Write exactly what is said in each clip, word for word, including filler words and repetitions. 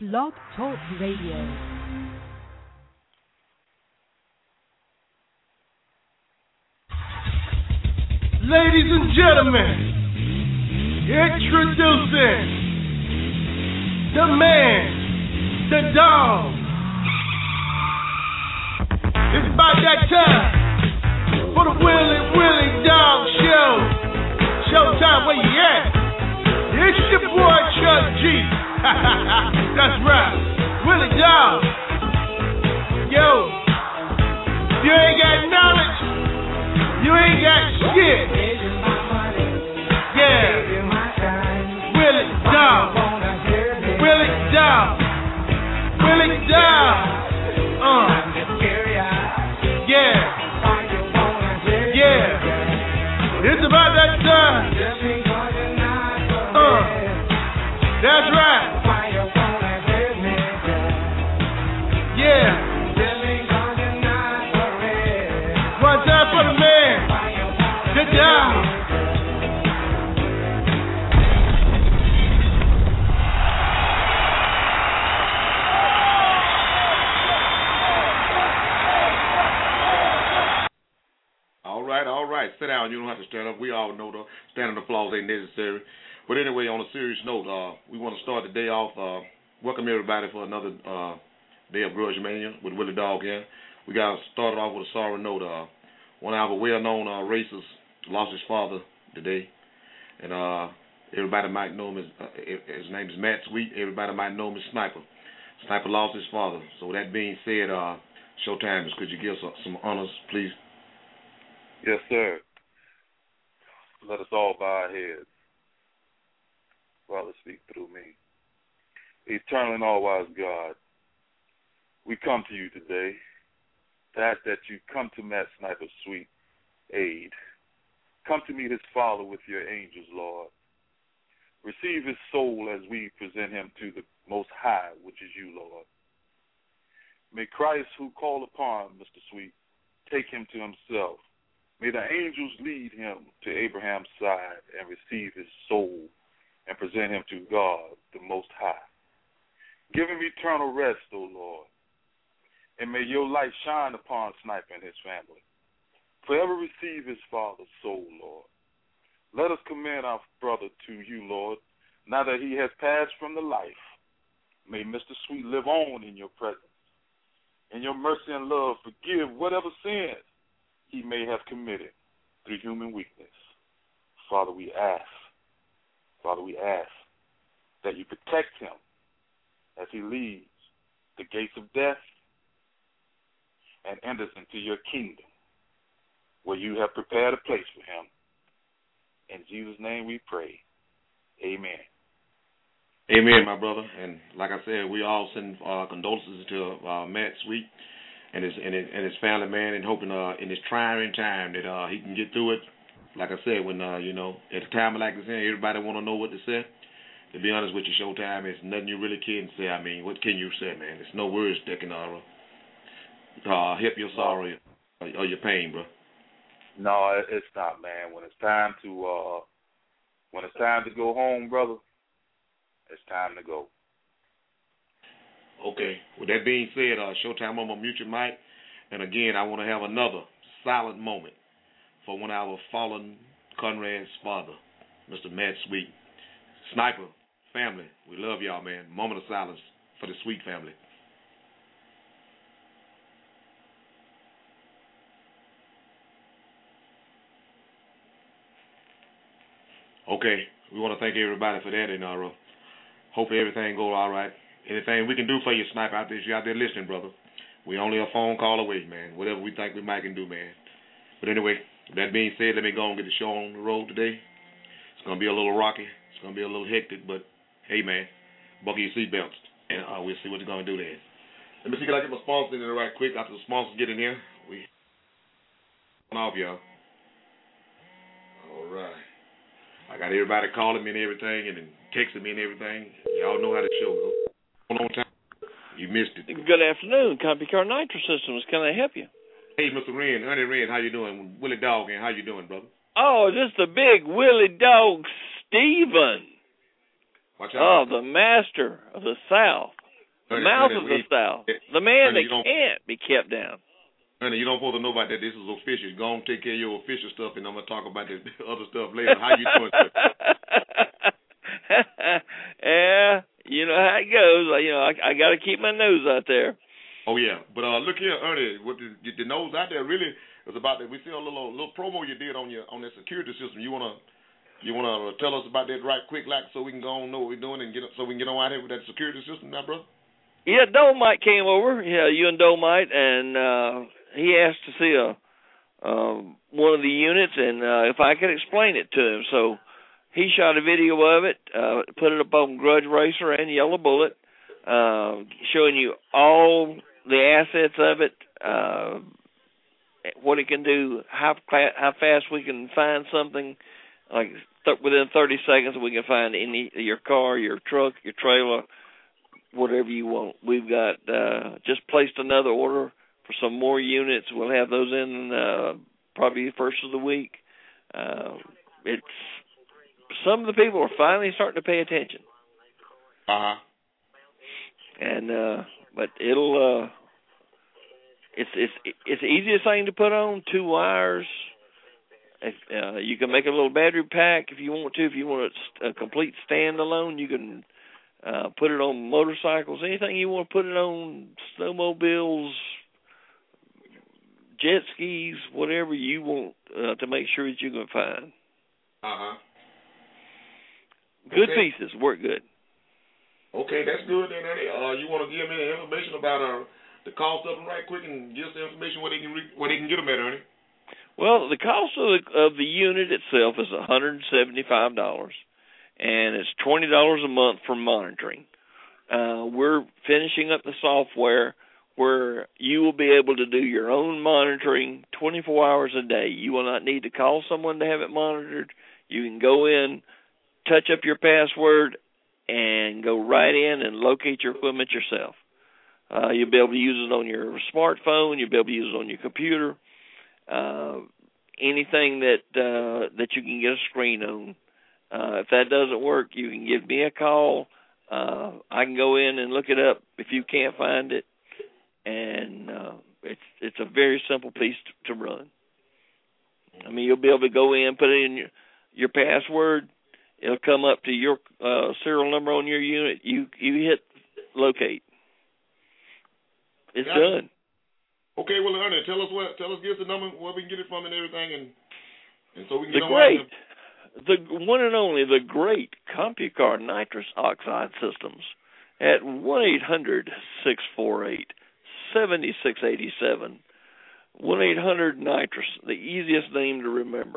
Blog Talk Radio. Ladies and gentlemen, introducing the man, the dog. It's about that time for the Willie Willie Dog Show. Showtime, where you at? It's your boy Chuck G. That's right, Willie Dog. Yo, you ain't got knowledge, you ain't got shit. Yeah, Willie Dog, Willie Dog, Willie Dog. Uh, yeah, yeah. It's about that time. Uh, that's right. Yeah. One time for the man. Good job. All right, all right. Sit down. You don't have to stand up. We all know the standing applause ain't necessary. But anyway, on a serious note, uh, we want to start the day off. Uh, welcome everybody for another uh, day of Grudge Mania with Willie Dog here. We got started off with a sorry note. Uh, one of our well-known uh, racist lost his father today, and uh, everybody might know him as uh, his name is Matt Sweet. Everybody might know him as Sniper. Sniper lost his father. So with that being said, uh, Showtime, could you give some, some honors, please? Yes, sir. Let us all bow our heads. Father, speak through me. Eternal and all-wise God, we come to you today to ask that you come to Matt Sniper's sweet aid. Come to meet his father with your angels, Lord. Receive his soul as we present him to the Most High, which is you, Lord. May Christ, who called upon Mister Sweet, take him to himself. May the angels lead him to Abraham's side and receive his soul and present him to God, the Most High. Give him eternal rest, O Lord, and may your light shine upon Sniper and his family. Forever receive his father's soul, Lord. Let us commend our brother to you, Lord, now that he has passed from the life. May Mister Sweet live on in your presence. In your mercy and love, forgive whatever sins he may have committed through human weakness. Father, we ask, Father, we ask that you protect him as he leaves the gates of death and enters into your kingdom where you have prepared a place for him. In Jesus' name we pray. Amen. Amen, my brother. And like I said, we all send uh, condolences to uh, Matt Sweet and his, and his and his family, man, and hoping uh, in this trying time that uh, he can get through it. Like I said, when uh, you know, at a time like this, everybody want to know what to say. To be honest with you, Showtime, it's nothing you really can say. I mean, what can you say, man? There's no words that can uh, uh, help your sorrow or, or your pain, bro. No, it's not, man. When it's time to uh, when it's time to go home, brother, it's time to go. Okay. With that being said, uh, Showtime, I'm gonna mute your mic, and again, I want to have another silent moment for one of our fallen Conrad's father, Mister Matt Sweet. Sniper, family, we love y'all, man. Moment of silence for the Sweet family. Okay, we want to thank everybody for that, and uh, hope everything goes all right. Anything we can do for you, Sniper, out there, if you're out there listening, brother, we only a phone call away, man. Whatever we think we might can do, man. But anyway, that being said, let me go and get the show on the road today. It's going to be a little rocky. It's going to be a little hectic, but hey, man, buckle your seatbelts, and uh, we'll see what you're going to do there. Let me see if I get my sponsors in there right quick. After the sponsors get in here, we off, y'all. All right. I got everybody calling me and everything, and then texting me and everything. Y'all know how the show goes. On time. You missed it. Good afternoon, Company Car Nitro Systems. Can I help you? Hey, Mister Wren, Honey Wren, how you doing? Willie Dog, and how you doing, brother? Oh, just the big Willie Dog Steven. Watch out. Oh, the master of the South. The Ernie, mouth Ernie, of the we- South. The man Ernie, that you don't- can't be kept down. Honey, you don't supposed to know about that. This is official. Go on, take care of your official stuff, and I'm gonna talk about this other stuff later. How you doing, sir? Yeah, you know how it goes. You know, I, I got to keep my nose out there. Oh yeah, but uh, look here, Ernie. What the, the nose out there really is about that. We see a little little promo you did on your on that security system. You wanna you wanna tell us about that right quick, like, so we can go on know what we're doing and get so we can get on out here with that security system, now, brother. Yeah, Dolomite came over. Yeah, you and Dolomite, and uh, he asked to see a uh, one of the units, and uh, if I could explain it to him. So he shot a video of it, uh, put it up on Grudge Racer and Yellow Bullet, uh, showing you all the assets of it, uh, what it can do, how how fast we can find something. Like th- within thirty seconds, we can find any your car, your truck, your trailer, whatever you want. We've got uh, just placed another order for some more units. We'll have those in uh, probably the first of the week. Uh, it's some of the people are finally starting to pay attention. Uh huh. And uh, but it'll uh, it's it's it's the easiest thing to put on. Two wires. If, uh, you can make a little battery pack if you want to. If you want a, a complete standalone, you can uh, put it on motorcycles. Anything you want to put it on, snowmobiles, jet skis, whatever you want uh, to make sure that you can find. Uh huh. Good Okay. pieces, work good. Okay, that's good then, Ernie. Uh, you want to give me the information about uh, the cost of them right quick and give us the information where they can re- where they can get them at, Ernie? Well, the cost of the, of the unit itself is one hundred seventy-five dollars, and it's twenty dollars a month for monitoring. Uh, we're finishing up the software where you will be able to do your own monitoring twenty-four hours a day. You will not need to call someone to have it monitored. You can go in, touch up your password, and go right in and locate your equipment yourself. Uh, you'll be able to use it on your smartphone. You'll be able to use it on your computer. Uh, anything that uh, that you can get a screen on. Uh, if that doesn't work, you can give me a call. Uh, I can go in and look it up if you can't find it. And uh, it's it's a very simple piece to, to run. I mean, you'll be able to go in, put in your, your password. It'll come up to your uh, serial number on your unit. You you hit locate. It's Gotcha. done. Okay, well, Ernie, tell us what, tell us, give us the number, where we can get it from and everything, and and so we can The get on great, out the one and only, the great CompuCard nitrous oxide systems at one eight hundred six four eight seven six eight seven. one eight hundred nitrous, the easiest name to remember.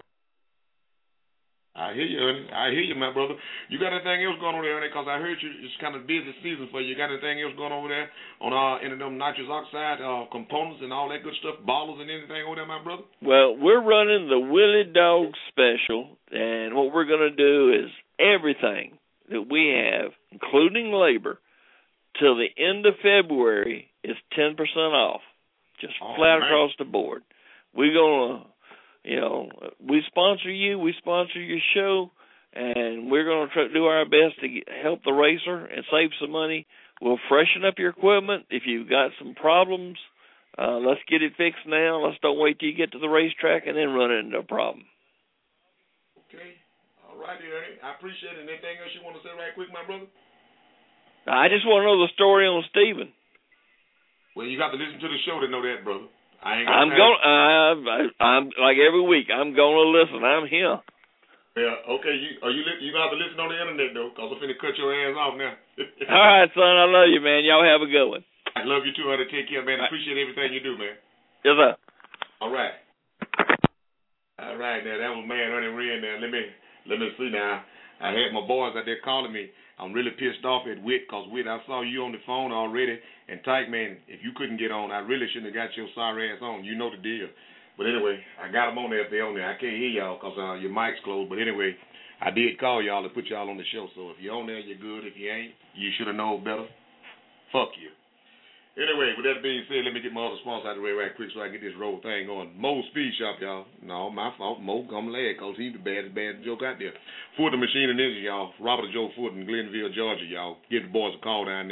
I hear you, Ernie. I hear you, my brother. You got anything else going on there, Ernie? Because I heard you, it's kind of busy season for you. You got anything else going over there on uh, any of them nitrous oxide uh, components and all that good stuff, bottles and anything over there, my brother? Well, we're running the Willie Dog special, and what we're going to do is everything that we have, including labor, till the end of February is ten percent off, just Oh, flat man. across the board. We're going to... You know, we sponsor you, we sponsor your show, and we're going to try to do our best to get, help the racer and save some money. We'll freshen up your equipment. If you've got some problems, uh, let's get it fixed now. Let's don't wait till you get to the racetrack and then run into a problem. Okay. All right, Ernie. I appreciate it. Anything else you want to say right quick, my brother? I just want to know the story on Steven. Well, you got to listen to the show to know that, brother. I ain't got I'm time. going. Uh, I'm like every week. I'm going to listen. I'm here. Yeah. Okay. You are you li- you got to listen on the internet though, cause I'm finna cut your ass off now. All right, son. I love you, man. Y'all have a good one. I love you too, honey. Take care, man. I appreciate everything you do, man. Yes, sir. All right. All right. Now that was man Ernie Wren. Now let me let me see now. I had my boys out there calling me. I'm really pissed off at Whit, because Whit, I saw you on the phone already, and Tyke, man, if you couldn't get on, I really shouldn't have got your sorry ass on. You know the deal. But anyway, I got them on there if they're on there. I can't hear y'all because uh, your mic's closed. But anyway, I did call y'all to put y'all on the show. So if you're on there, you're good. If you ain't, you should have known better. Fuck you. Anyway, with that being said, let me get my other sponsor out of the way right quick so I can get this roll thing on. Mo's Speed Shop, y'all. No, my fault. Mo come lad, because he's the baddest, baddest joke out there. Ford the Machine and Engine, y'all. Robert Joe Ford in Glenville, Georgia, y'all. Give the boys a call down there.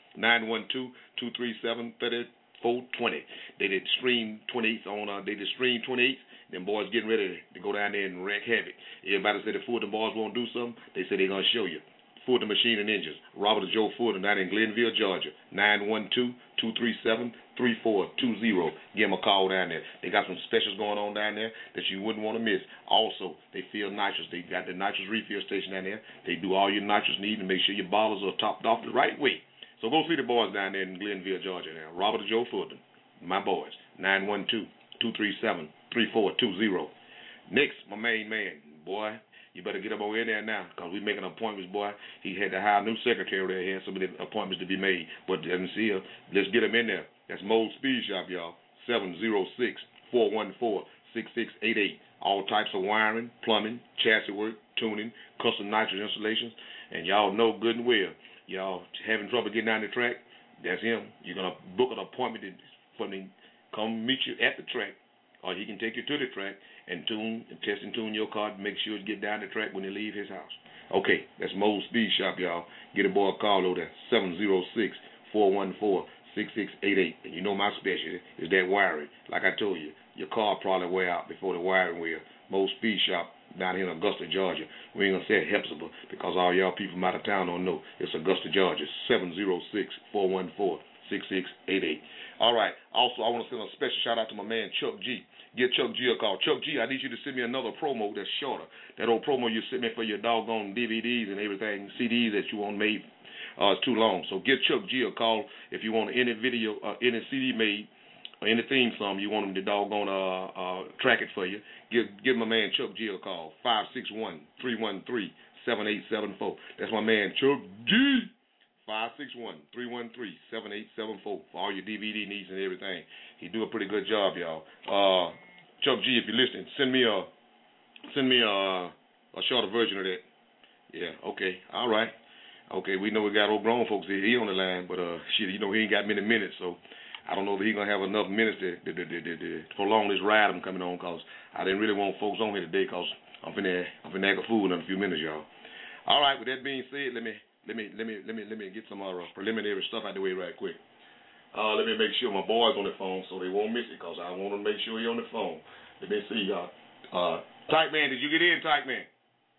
nine one two, two three seven, three four two zero. They did stream twenty-eighth on, uh, they did stream twenty-eighth. Them boys getting ready to go down there and wreak havoc. Everybody said the Fulton boys won't do something. They said they're going to show you. Fulton Machine and Engines. Robert and Joe Fulton down in Glenville, Georgia. nine one two, two three seven, three four two zero. Give them a call down there. They got some specials going on down there that you wouldn't want to miss. Also, they fill nitrous. They got the nitrous refill station down there. They do all your nitrous needs and make sure your bottles are topped off the right way. So go see the boys down there in Glenville, Georgia now. Robert and Joe Fulton. My boys. nine one two, two three seven, three four two zero. Next, my main man. Boy, you better get up over in there now, because we're making appointments, boy. He had to hire a new secretary there. He had some of the appointments to be made, but doesn't see her. Let's get him in there. That's Mold Speed Shop, y'all. seven zero six, four one four, six six eight eight. All types of wiring, plumbing, chassis work, tuning, custom nitrous installations. And y'all know good and well, y'all having trouble getting down the track, that's him. You're going to book an appointment for him to come meet you at the track, or he can take you to the track and tune and test and tune your car to make sure it get down the track when they leave his house. Okay, that's Mold Speed Shop, y'all. Get a boy a call over there, seven zero six, four one four, six six eight eight. And you know my specialty is that wiring. Like I told you, your car probably wear out before the wiring wear. Mold Speed Shop down here in Augusta, Georgia. We ain't going to say Hepzibah because all y'all people from out of town don't know. It's Augusta, Georgia, seven zero six, four one four, six six eight eight. All right. Also, I want to send a special shout-out to my man, Chuck G. Get Chuck G a call. Chuck G, I need you to send me another promo that's shorter. That old promo you sent me for your doggone D V Ds and everything, C Ds that you want made, uh, it's too long. So get Chuck G a call if you want any video, uh, any C D made, or any theme song you want him to doggone uh, uh, track it for you. Give give my man Chuck G a call, five six one, three one three, seven eight seven four. That's my man Chuck G. five six one, three one three, seven eight seven four for all your D V D needs and everything. He do a pretty good job, y'all. Uh, Chuck G, if you're listening, send me a send me a, a shorter version of that. Yeah, okay, all right. Okay, we know we got old grown folks here. He on the line, but uh, shit, you know he ain't got many minutes, so I don't know if he gonna have enough minutes to, to, to, to, to, to prolong this ride I'm coming on, cause I didn't really want folks on here today, cause I'm finna I'm finna act a fool in a few minutes, y'all. All right, with that being said, let me. Let me let me let me let me get some uh, preliminary stuff out of the way right quick. Uh, let me make sure my boy's on the phone so they won't miss it, cause I want to make sure he's on the phone. Let me see, y'all. Uh, Type Man, did you get in, Type Man?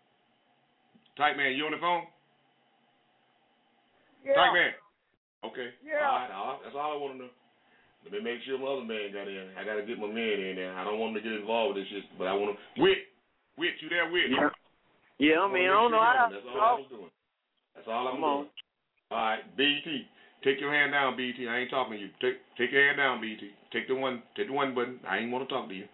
Type Man, you on the phone? Yeah. Type Man. Okay. Yeah. All right, all right. That's all I want to know. Let me make sure my other man got in. I gotta get my man in there. I don't want him to get involved with this shit, but I want to. Wit, Wit, you there, Wit? Yeah. Yeah, I mean, I don't know how. That's all I was doing. That's all I'm doing. All right, B T, take your hand down, B T. I ain't talking to you. Take take your hand down, B T. Take the one, take the one button. I ain't want to talk to you.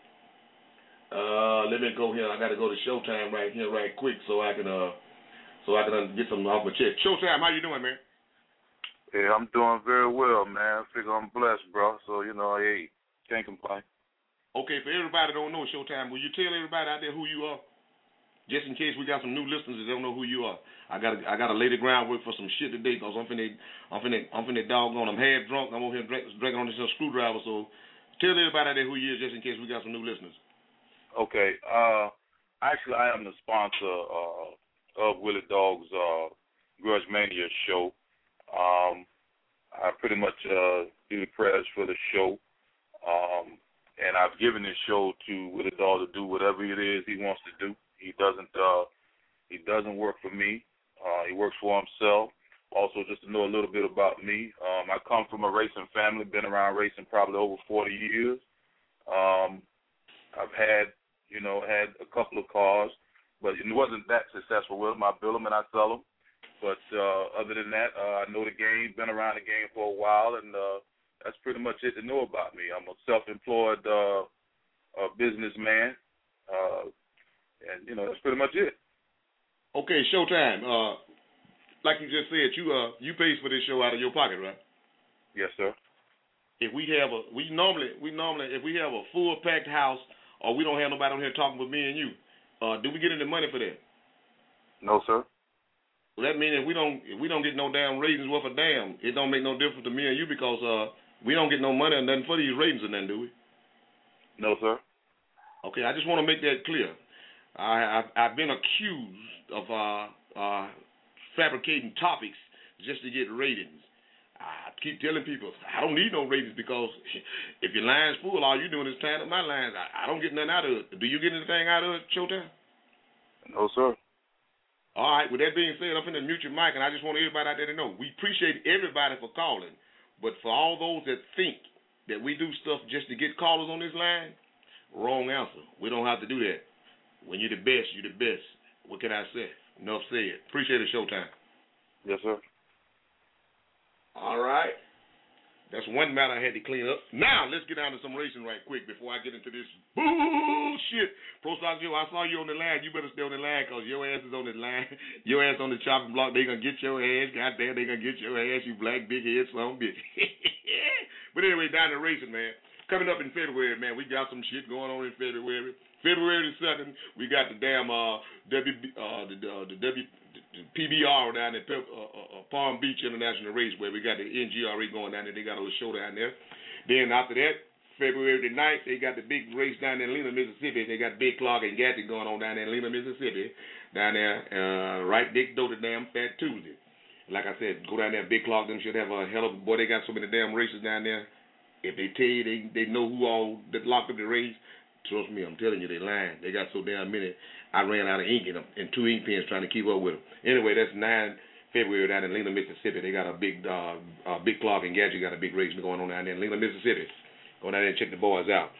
Uh, let me go here. I got to go to Showtime right here, right quick, so I can uh, so I can uh, get some off my chest. Showtime, how you doing, man? Yeah, I'm doing very well, man. I figure I'm blessed, bro. So you know, hey, can't complain. Okay, for everybody that don't know Showtime, will you tell everybody out there who you are? Just in case we got some new listeners that don't know who you are. I got I got to lay the groundwork for some shit today, because I'm finna, I'm finna, I'm finna doggone. I'm half drunk. I'm over here drink, drinking on this screwdriver. So tell everybody out there who you is, just in case we got some new listeners. Okay. Uh, actually, I am the sponsor uh, of Willie Dog's uh, Grudge Mania show. Um, I pretty much uh, do the prayers for the show. Um, and I've given this show to Willie Dog to do whatever it is he wants to do. He doesn't. Uh, he doesn't work for me. Uh, he works for himself. Also, just to know a little bit about me, um, I come from a racing family. Been around racing probably over forty years. Um, I've had, you know, had a couple of cars, but it wasn't that successful with them. I build them and I sell them. But uh, other than that, uh, I know the game. Been around the game for a while, and uh, that's pretty much it to know about me. I'm a self-employed uh, uh, businessman. Uh, And, you know, that's pretty much it. Okay, Showtime. Uh, like you just said, you uh you pay for this show out of your pocket, right? Yes, sir. If we have a, we normally, we normally, if we have a full packed house, or we don't have nobody on here talking with me and you, uh, do we get any money for that? No, sir. Well, that means if we don't, if we don't get no damn ratings worth a damn, it don't make no difference to me and you, because uh we don't get no money or nothing for these ratings or nothing, do we? No, sir. Okay, I just want to make that clear. I, I've, I've been accused of uh, uh, fabricating topics just to get ratings. I keep telling people, I don't need no raises because if your line's full, all you're doing is tying up my lines. I, I don't get nothing out of it. Do you get anything out of it, Showtime? No, sir. All right, with that being said, I'm finna mute your mic, and I just want everybody out there to know, we appreciate everybody for calling, but for all those that think that we do stuff just to get callers on this line, wrong answer. We don't have to do that. When you're the best, you're the best. What can I say? Enough said. Appreciate it, Showtime. Yes, sir. All right. That's one matter I had to clean up. Now, let's get down to some racing right quick before I get into this bullshit. Pro Stock Joe, I saw you on the line. You better stay on the line because your ass is on the line. Your ass on the chopping block. They going to get your ass. Goddamn, they going to get your ass, you black big head son of a bitch. But anyway, down to racing, man. Coming up in February, man, we got some shit going on in February. February the second, we got the damn uh, W, uh, the, uh, the W, the P B R down at uh, uh, Palm Beach International Raceway. We got the N G R A going down there. They got a little show down there. Then after that, February the ninth, they got the big race down there in Lena, Mississippi. They got Big Clark and Gatty going on down there in Lena, Mississippi. Down there, uh, right next door to damn Fat Tuesday. Like I said, go down there, Big Clark. Them should have a hell of a boy. They got so many damn races down there. If they tell you they they know who all that locked up the race, trust me, I'm telling you, they lying. They got so damn many. I ran out of ink in them and two ink pens trying to keep up with them. Anyway, that's nine February down in Lena, Mississippi. They got a big, uh, uh, Big Clark and Gadget got a big race going on down there in Lena, Mississippi. Go down there and check the boys out.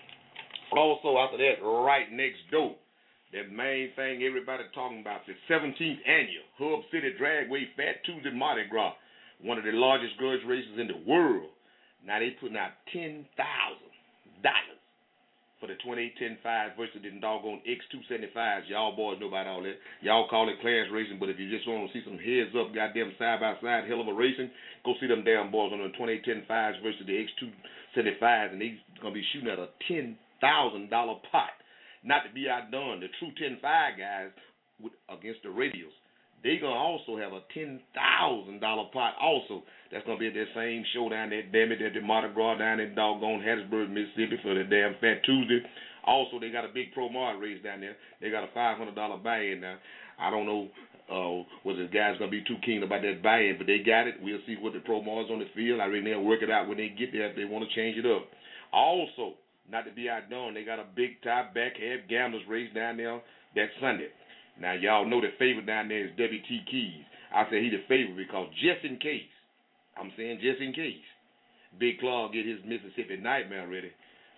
Also, after that, right next door, that main thing everybody talking about, the seventeenth annual Hub City Dragway Fat Tuesday Mardi Gras, one of the largest grudge races in the world. Now they putting out ten thousand dollars for the twenty-eight ten five versus the doggone X two seventy-fives. Y'all boys know about all that. Y'all call it class racing, but if you just want to see some heads up, goddamn side by side, hell of a racing, go see them damn boys on the twenty-eight ten fives versus the X two seventy-fives, and they gonna be shooting at a ten thousand dollar pot. Not to be outdone, the true ten five guys with, against the radials, they gonna also have a ten thousand dollar pot also. That's gonna be at that same show down there, damn it, at the Mardi Gras down in doggone Hattiesburg, Mississippi for the damn Fat Tuesday. Also, they got a big Pro Mart race down there. They got a five hundred dollar buy-in now. I don't know uh, whether the guys gonna be too keen about that buy-in, but they got it. We'll see what the Pro Mart's on the field. I reckon they'll work it out when they get there if they want to change it up. Also, not to be outdone, they got a big top back head gamblers race down there that Sunday. Now, y'all know the favorite down there is W T Keys. I say he the favorite because just in case, I'm saying just in case, Big Claw get his Mississippi Nightmare ready.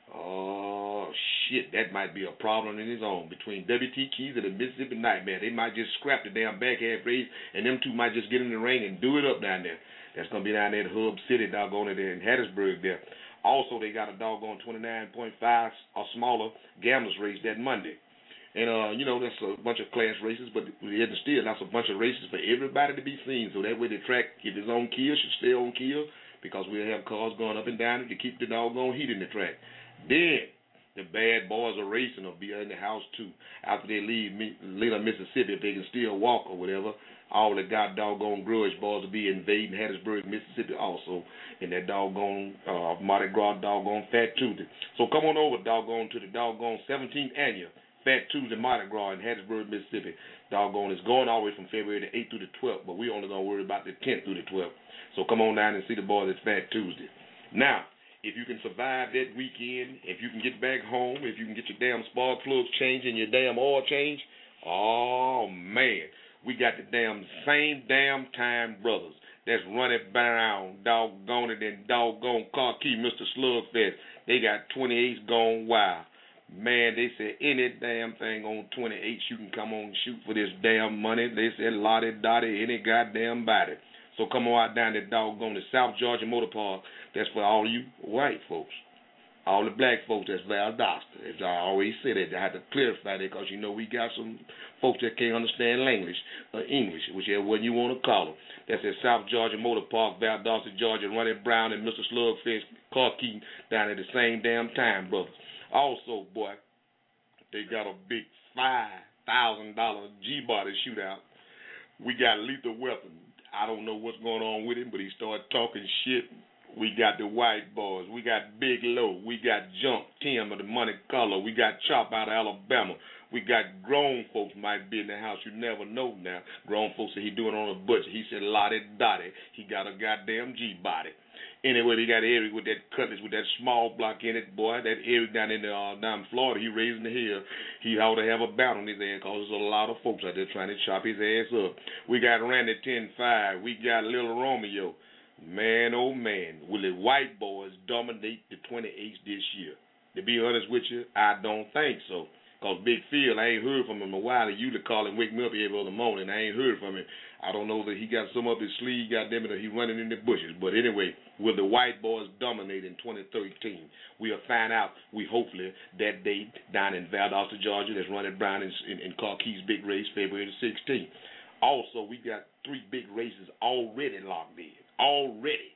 Oh, shit, that might be a problem in his own. Between W T Keys and the Mississippi Nightmare, they might just scrap the damn backhand race, and them two might just get in the ring and do it up down there. That's going to be down there in Hub City, doggone it, there in Hattiesburg there. Also, they got a doggone twenty-nine point five or smaller gamblers race that Monday. And, uh, you know, that's a bunch of class races, but it's still that's a bunch of races for everybody to be seen. So that way the track, if it's on kill, should stay on kill because we'll have cars going up and down it to keep the doggone heat in the track. Then the bad boys of racing will be in the house, too. After they leave Lena, Mississippi, if they can still walk or whatever, all the god doggone grudge boys will be invading Hattiesburg, Mississippi also in that doggone uh, Mardi Gras doggone Fat Tuesday. So come on over, doggone, to the doggone seventeenth annual Fat Tuesday Mardi Gras in Hattiesburg, Mississippi. Doggone, it's going all the way from February the eighth through the twelfth, but we only going to worry about the tenth through the twelfth. So come on down and see the boys at Fat Tuesday. Now, if you can survive that weekend, if you can get back home, if you can get your damn spark plugs changed and your damn oil changed, oh, man, we got the damn same damn time brothers that's running around, doggone it, and doggone car key, Mister Slugfest. They got twenty-eights gone wild. Man, they said any damn thing on twenty-eights you can come on and shoot for this damn money. They said lottie dottie, any goddamn body. So come on out down to doggone the South Georgia Motor Park. That's for all you white folks. All the black folks, that's Valdosta. As I always say that, I have to clarify that because, you know, we got some folks that can't understand English, or English, whichever one you want to call them. That's at South Georgia Motor Park, Valdosta, Georgia, Ronnie Brown and Mister Slugfest, Car Key down at the same damn time, brothers. Also, boy, they got a big five thousand dollars G-body shootout. We got Lethal Weapon. I don't know what's going on with him, but he started talking shit. We got the white boys. We got Big Low. We got Jump Tim of the Money Color. We got Chop out of Alabama. We got grown folks might be in the house. You never know now. Grown folks say he doing on a budget. He said lottie dottie. He got a goddamn G-body. Anyway, they got Eric with that cutlass with that small block in it, boy. That Eric down in the, uh, down in Florida, he raising the hill. He ought to have a battle on his ass because there's a lot of folks out there trying to chop his ass up. We got Randy ten five. We got Little Romeo. Man, oh man, will the white boys dominate the twenty-eights this year? To be honest with you, I don't think so. Because Big Phil, I ain't heard from him in a while. He usually call and wake me up every other morning. I ain't heard from him. I don't know that he got some up his sleeve, goddamn it, or he running in the bushes. But anyway, will the white boys dominate in twenty thirteen? We'll find out, we hopefully, that day down in Valdosta, Georgia, that's running Brown in, in, in Carkeys big race, February the sixteenth. Also, we got three big races already locked in. Already.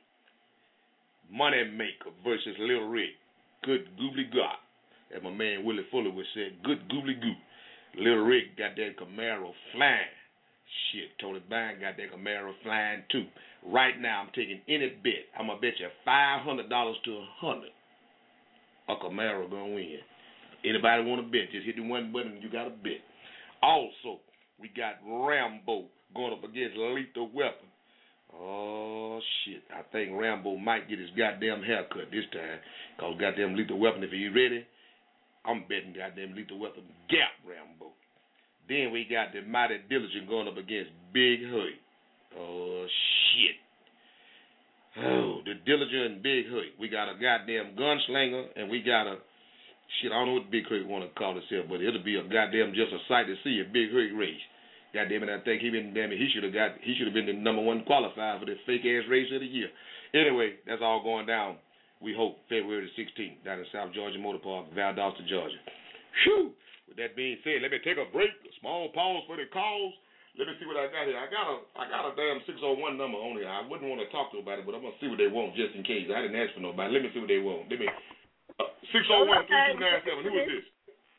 Moneymaker versus Little Rick. Good goobly god. As my man Willie Fuller would say, good goobly goo. Little Rick got that Camaro flying. Shit, Tony Bang got that Camaro flying too. Right now, I'm taking any bet. I'm going to bet you five hundred dollars to one hundred dollars a Camaro going to win. Anybody want to bet, just hit the one button and you got a bet. Also, we got Rambo going up against Lethal Weapon. Oh, shit. I think Rambo might get his goddamn haircut this time. Because goddamn Lethal Weapon, if he's ready, I'm betting goddamn Lethal Weapon gap Rambo. Then we got the Mighty Diligent going up against Big Hood. Oh, shit. Oh, the Diligent and Big Hood. We got a goddamn gunslinger, and we got a, shit, I don't know what Big Hood want to call himself, but it'll be a goddamn just a sight to see a Big Hood race. Goddamn it, I think he been damn it, he should have got he should have been the number one qualifier for the fake ass race of the year. Anyway, that's all going down. We hope February the sixteenth down in South Georgia Motor Park, Valdosta, Georgia. Whew. With that being said, let me take a break, a small pause for the calls. Let me see what I got here. I got a I got a damn six oh one number on here. I wouldn't want to talk to nobody, but I'm gonna see what they want just in case. I didn't ask for nobody. Let me see what they want. Let me uh, six oh one three two nine seven. Who is this?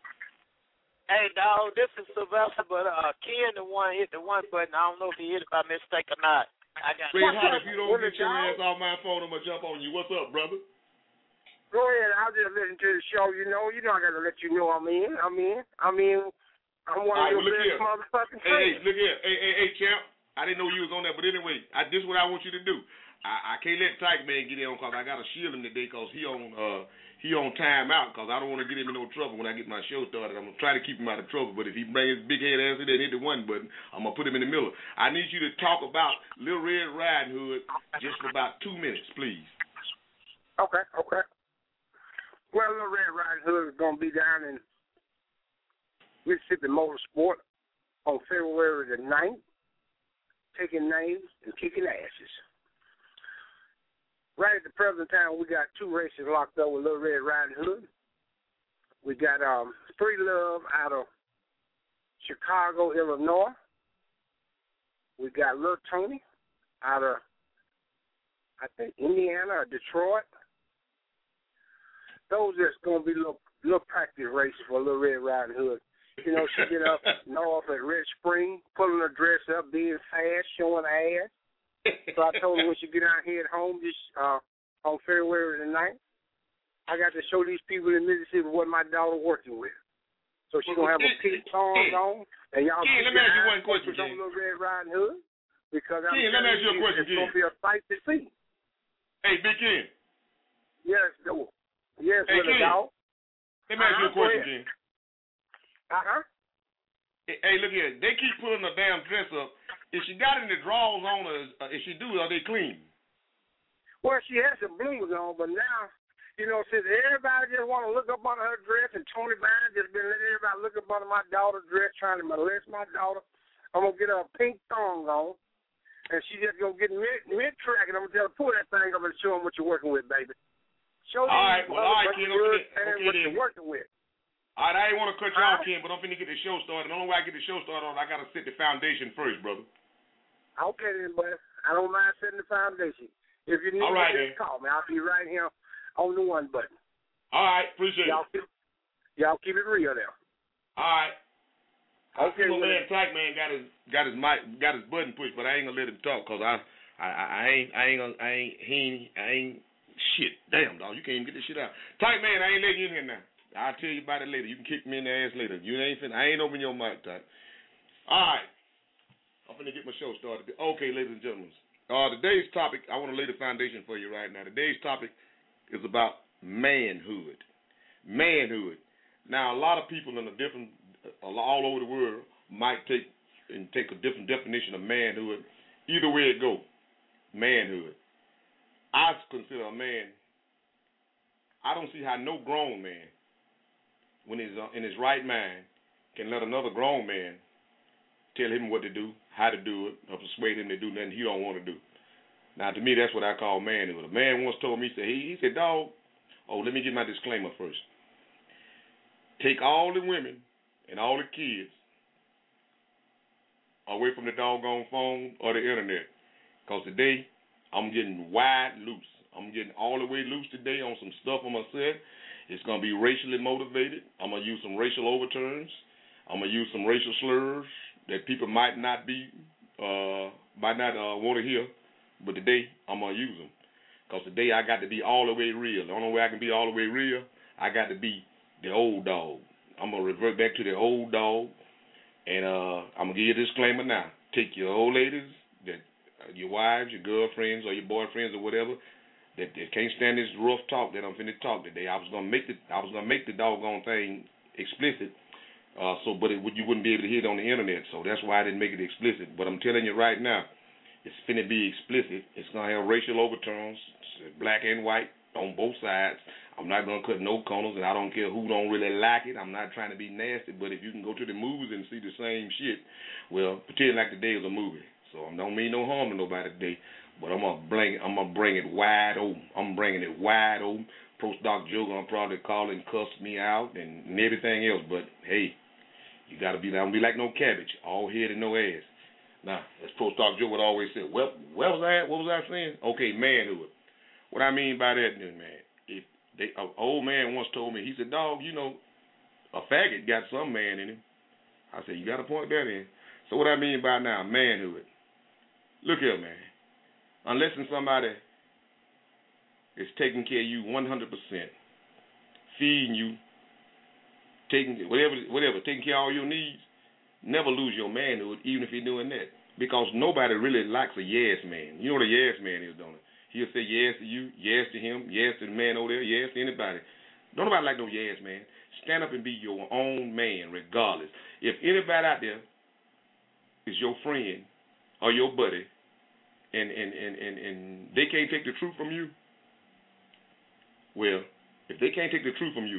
Hey, dog, this is Sylvester, but uh, Ken the one hit the one button. I don't know if he hit it by mistake or not. I got. Ray Hart, if you don't get your ass off my phone, I'm gonna jump on you. What's up, brother? Go ahead. I'll just listen to the show. You know, you know, I gotta let you know I'm in. I'm in. I'm in. I'm one All right, of your well, best motherfucking hey, fans. hey, look here. Hey, hey, hey, champ. I didn't know you was on there, but anyway, I, this is what I want you to do. I, I can't let Tyke Man get in on because I gotta shield him today because he on uh he on time out because I don't want to get him in no trouble when I get my show started. I'm gonna try to keep him out of trouble, but if he bring his big head ass in there and hit the one button, I'm gonna put him in the middle. I need you to talk about Little Red Riding Hood just for about two minutes, please. Okay, okay. Well, Little Red Riding Hood is gonna be down in Mississippi Motorsport on February the ninth, taking names and kicking asses. Right at the present time, we got two races locked up with Little Red Riding Hood. We got um, Free Love out of Chicago, Illinois. We got Little Tony out of, I think, Indiana or Detroit. Those are going to be little, little practice races for Little Red Riding Hood. You know, she get up north at Red Spring, pulling her dress up, being fast, showing her ass. So I told her when she get out here at home this uh, on February the ninth, I got to show these people in Mississippi what my daughter working with. So she's going to have a pink thong on, and y'all Ken, let me ask you one question, on Little Red Riding Hood. Because I'm Ken, let me ask you a question, it's going to be a sight to see. Hey, Big Ken. Yes, no. Yes, hey, with a dog. Let me ask you a question, Ken. Uh-huh. Hey, hey, look here. They keep putting her damn dress up. If she got any drawers on her, uh, if she do, are they clean? Well, she has some bloomers on, but now, you know, since everybody just want to look up under her dress, and Tony Vine just been letting everybody look up under my daughter's dress, trying to molest my daughter, I'm going to get her a pink thong on, and she just going to get mid, mid-track, and I'm going to tell her, pull that thing up and show them what you're working with, baby. Show them all right, well, all right, what, Ken, you're, okay, okay, what then. you're working with. All right, I ain't want to cut you off, Ken, but I'm finna get the show started. The only way I get the show started on, I got to set the foundation first, brother. Okay, then, buddy. I don't mind setting the foundation. If you need all right, me, just call me. I'll be right here on the one button. All right, appreciate y'all it. Keep, y'all keep it real there. All right. Okay, my man, Tyke Man got his got his mic, got his button pushed, but I ain't gonna let him talk because I, I, I ain't, I ain't, gonna, I ain't, he ain't, I ain't. Shit, damn dog, you can't even get this shit out. Tyke Man, I ain't letting you in here now. I'll tell you about it later. You can kick me in the ass later. You ain't finna, I ain't open your mic, Tyke. All right. I'm finna get my show started. Okay, ladies and gentlemen. Uh, today's topic, I want to lay the foundation for you right now. Today's topic is about manhood. Manhood. Now, a lot of people in a different, all over the world might take and take a different definition of manhood. Either way it go, manhood. I consider a man, I don't see how no grown man, when he's in his right mind, can let another grown man tell him what to do, how to do it, or persuade him to do nothing he don't want to do. Now, to me, that's what I call manhood. A man once told me, he said, he, he said, dog, oh, let me get my disclaimer first. Take all the women and all the kids away from the doggone phone or the internet. Because today, I'm getting wide loose. I'm getting all the way loose today on some stuff on myself. It's going to be racially motivated. I'm going to use some racial overturns. I'm going to use some racial slurs that people might not be, uh, might not uh, want to hear. But today, I'm going to use them. Because today, I got to be all the way real. The only way I can be all the way real, I got to be the old dog. I'm going to revert back to the old dog. And uh, I'm going to give you a disclaimer now. Take your old ladies, that uh, your wives, your girlfriends, or your boyfriends, or whatever, that, that can't stand this rough talk that I'm finna talk today. I was gonna make the I was gonna make the doggone thing explicit, uh, so but it, you wouldn't be able to hear it on the internet. So that's why I didn't make it explicit. But I'm telling you right now, it's finna be explicit. It's gonna have racial overtones, black and white on both sides. I'm not gonna cut no corners, and I don't care who don't really like it. I'm not trying to be nasty, but if you can go to the movies and see the same shit, well, pretend like the day is a movie. So I don't mean no harm to nobody today, but I'm gonna bring I'm gonna bring it wide open. I'm bringing it wide open. Post Doc Joe gonna probably call and cuss me out and, and everything else, but hey, you gotta be don't be like no cabbage, all head and no ass. Now, as Post Doc Joe would always say, well, where was I at? What was I saying? Okay, manhood. What I mean by that, man, if they, an old man once told me, he said, dog, you know, a faggot got some man in him. I said, you got to point that in. So what I mean by now, manhood. Look here, man. Unless somebody is taking care of you one hundred percent, feeding you, taking whatever, whatever, taking care of all your needs, never lose your manhood, even if you're doing that. Because nobody really likes a yes man. You know what a yes man is, don't it? He'll say yes to you, yes to him, yes to the man over there, yes to anybody. Don't nobody like no yes man. Stand up and be your own man, regardless. If anybody out there is your friend or your buddy, and and, and, and, and they can't take the truth from you, well, if they can't take the truth from you,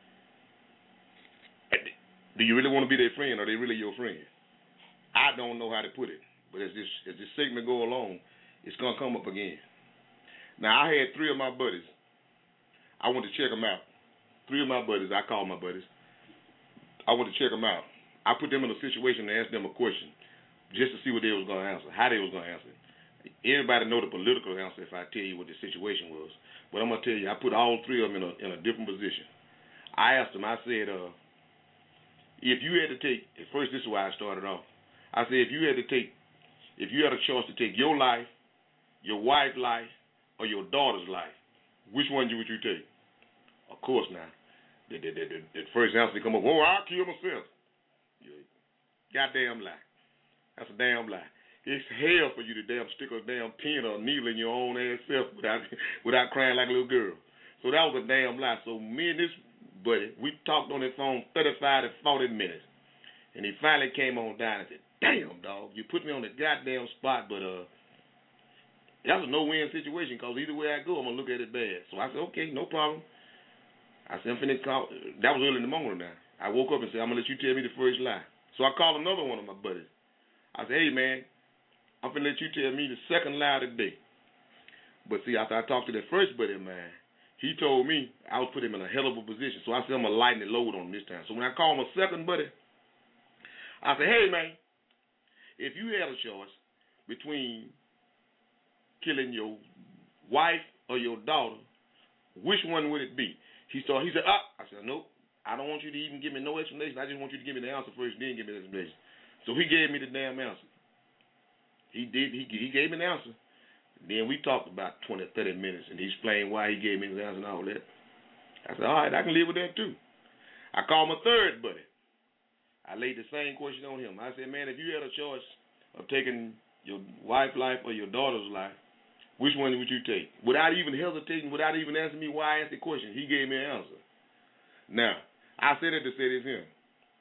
do you really want to be their friend, or are they really your friend? I don't know how to put it, but as this as this segment go along, it's gonna come up again. Now, I had three of my buddies. I went to check them out. Three of my buddies, I call my buddies. I went to check them out. I put them in a situation to ask them a question just to see what they was going to answer, how they was going to answer. Everybody know the political answer if I tell you what the situation was. But I'm going to tell you, I put all three of them in a, in a different position. I asked them, I said, uh, if you had to take, at first this is why I started off. I said, if you had to take, if you had a choice to take your life, your wife's life, or your daughter's life, which one would you take? Of course now. The, the, the, the, the first answer come up, oh, I'll kill myself. Goddamn lie. That's a damn lie. It's hell for you to damn stick a damn pin or a needle in your own ass self without without crying like a little girl. So that was a damn lie. So me and this buddy, we talked on the phone thirty-five to forty minutes. And he finally came on down and said, damn, dog, you put me on the goddamn spot, but uh, that was a no-win situation, because either way I go, I'm going to look at it bad. So I said, okay, no problem. I said, I'm finna call. That was early in the morning now. I woke up and said, I'm going to let you tell me the first lie. So I called another one of my buddies. I said, hey, man, I'm finna let you tell me the second lie of the day. But see, after I talked to that first buddy of mine, he told me I was putting him in a hell of a position. So I said, I'm going to lighten the load on him this time. So when I called my second buddy, I said, hey, man, if you had a choice between killing your wife or your daughter, which one would it be? He started, he said, ah. I said, nope, I don't want you to even give me no explanation. I just want you to give me the answer first, then give me the explanation. So he gave me the damn answer. He did, he, he gave me the answer. Then we talked about twenty, thirty minutes, and he explained why he gave me the answer and all that. I said, all right, I can live with that too. I called my third buddy. I laid the same question on him. I said, man, if you had a choice of taking your wife's life or your daughter's life, which one would you take? Without even hesitating, without even asking me why I asked the question, he gave me an answer. Now, I said it to say this here.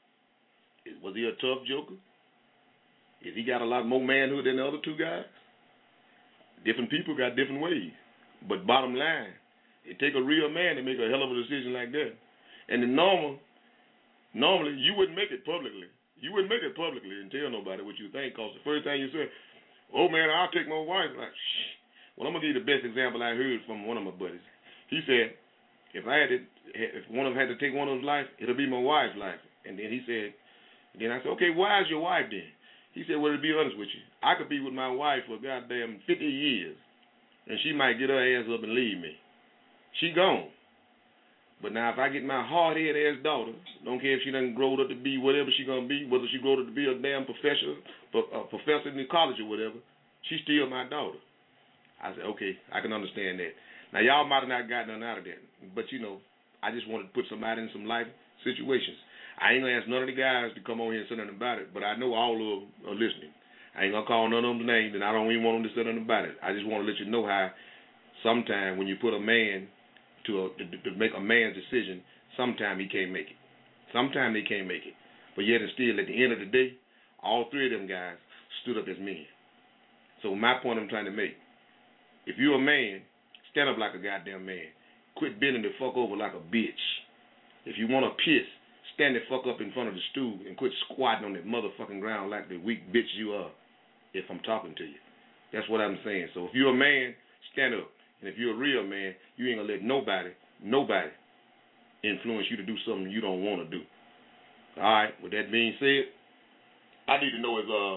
Was he a tough joker? Is he got a lot more manhood than the other two guys? Different people got different ways. But bottom line, it take a real man to make a hell of a decision like that. And the normal, normally, you wouldn't make it publicly. You wouldn't make it publicly and tell nobody what you think, because the first thing you say, oh, man, I'll take my wife. Like, shh. Well, I'm going to give you the best example I heard from one of my buddies. He said, if I had to, if one of them had to take one of them's life, it'll be my wife's life. And then he said, then I said, okay, why is your wife then? He said, well, to be honest with you, I could be with my wife for goddamn fifty years, and she might get her ass up and leave me. She gone. But now if I get my hard-headed ass daughter, don't care if she done grow up to be whatever she going to be, whether she grow up to be a damn professor, a professor in the college or whatever, she's still my daughter. I said, okay, I can understand that. Now, y'all might have not gotten none out of that, but, you know, I just wanted to put somebody in some life situations. I ain't going to ask none of the guys to come on here and say nothing about it, but I know all of them are listening. I ain't going to call none of them names, and I don't even want them to say nothing about it. I just want to let you know how sometime when you put a man to, a, to, to make a man's decision, sometime he can't make it. Sometime they can't make it. But yet and still, at the end of the day, all three of them guys stood up as men. So my point I'm trying to make, if you're a man, stand up like a goddamn man. Quit bending the fuck over like a bitch. If you want to piss, stand the fuck up in front of the stool and quit squatting on that motherfucking ground like the weak bitch you are, if I'm talking to you. That's what I'm saying. So if you're a man, stand up. And if you're a real man, you ain't going to let nobody, nobody influence you to do something you don't want to do. All right, with that being said, I need to know his, uh,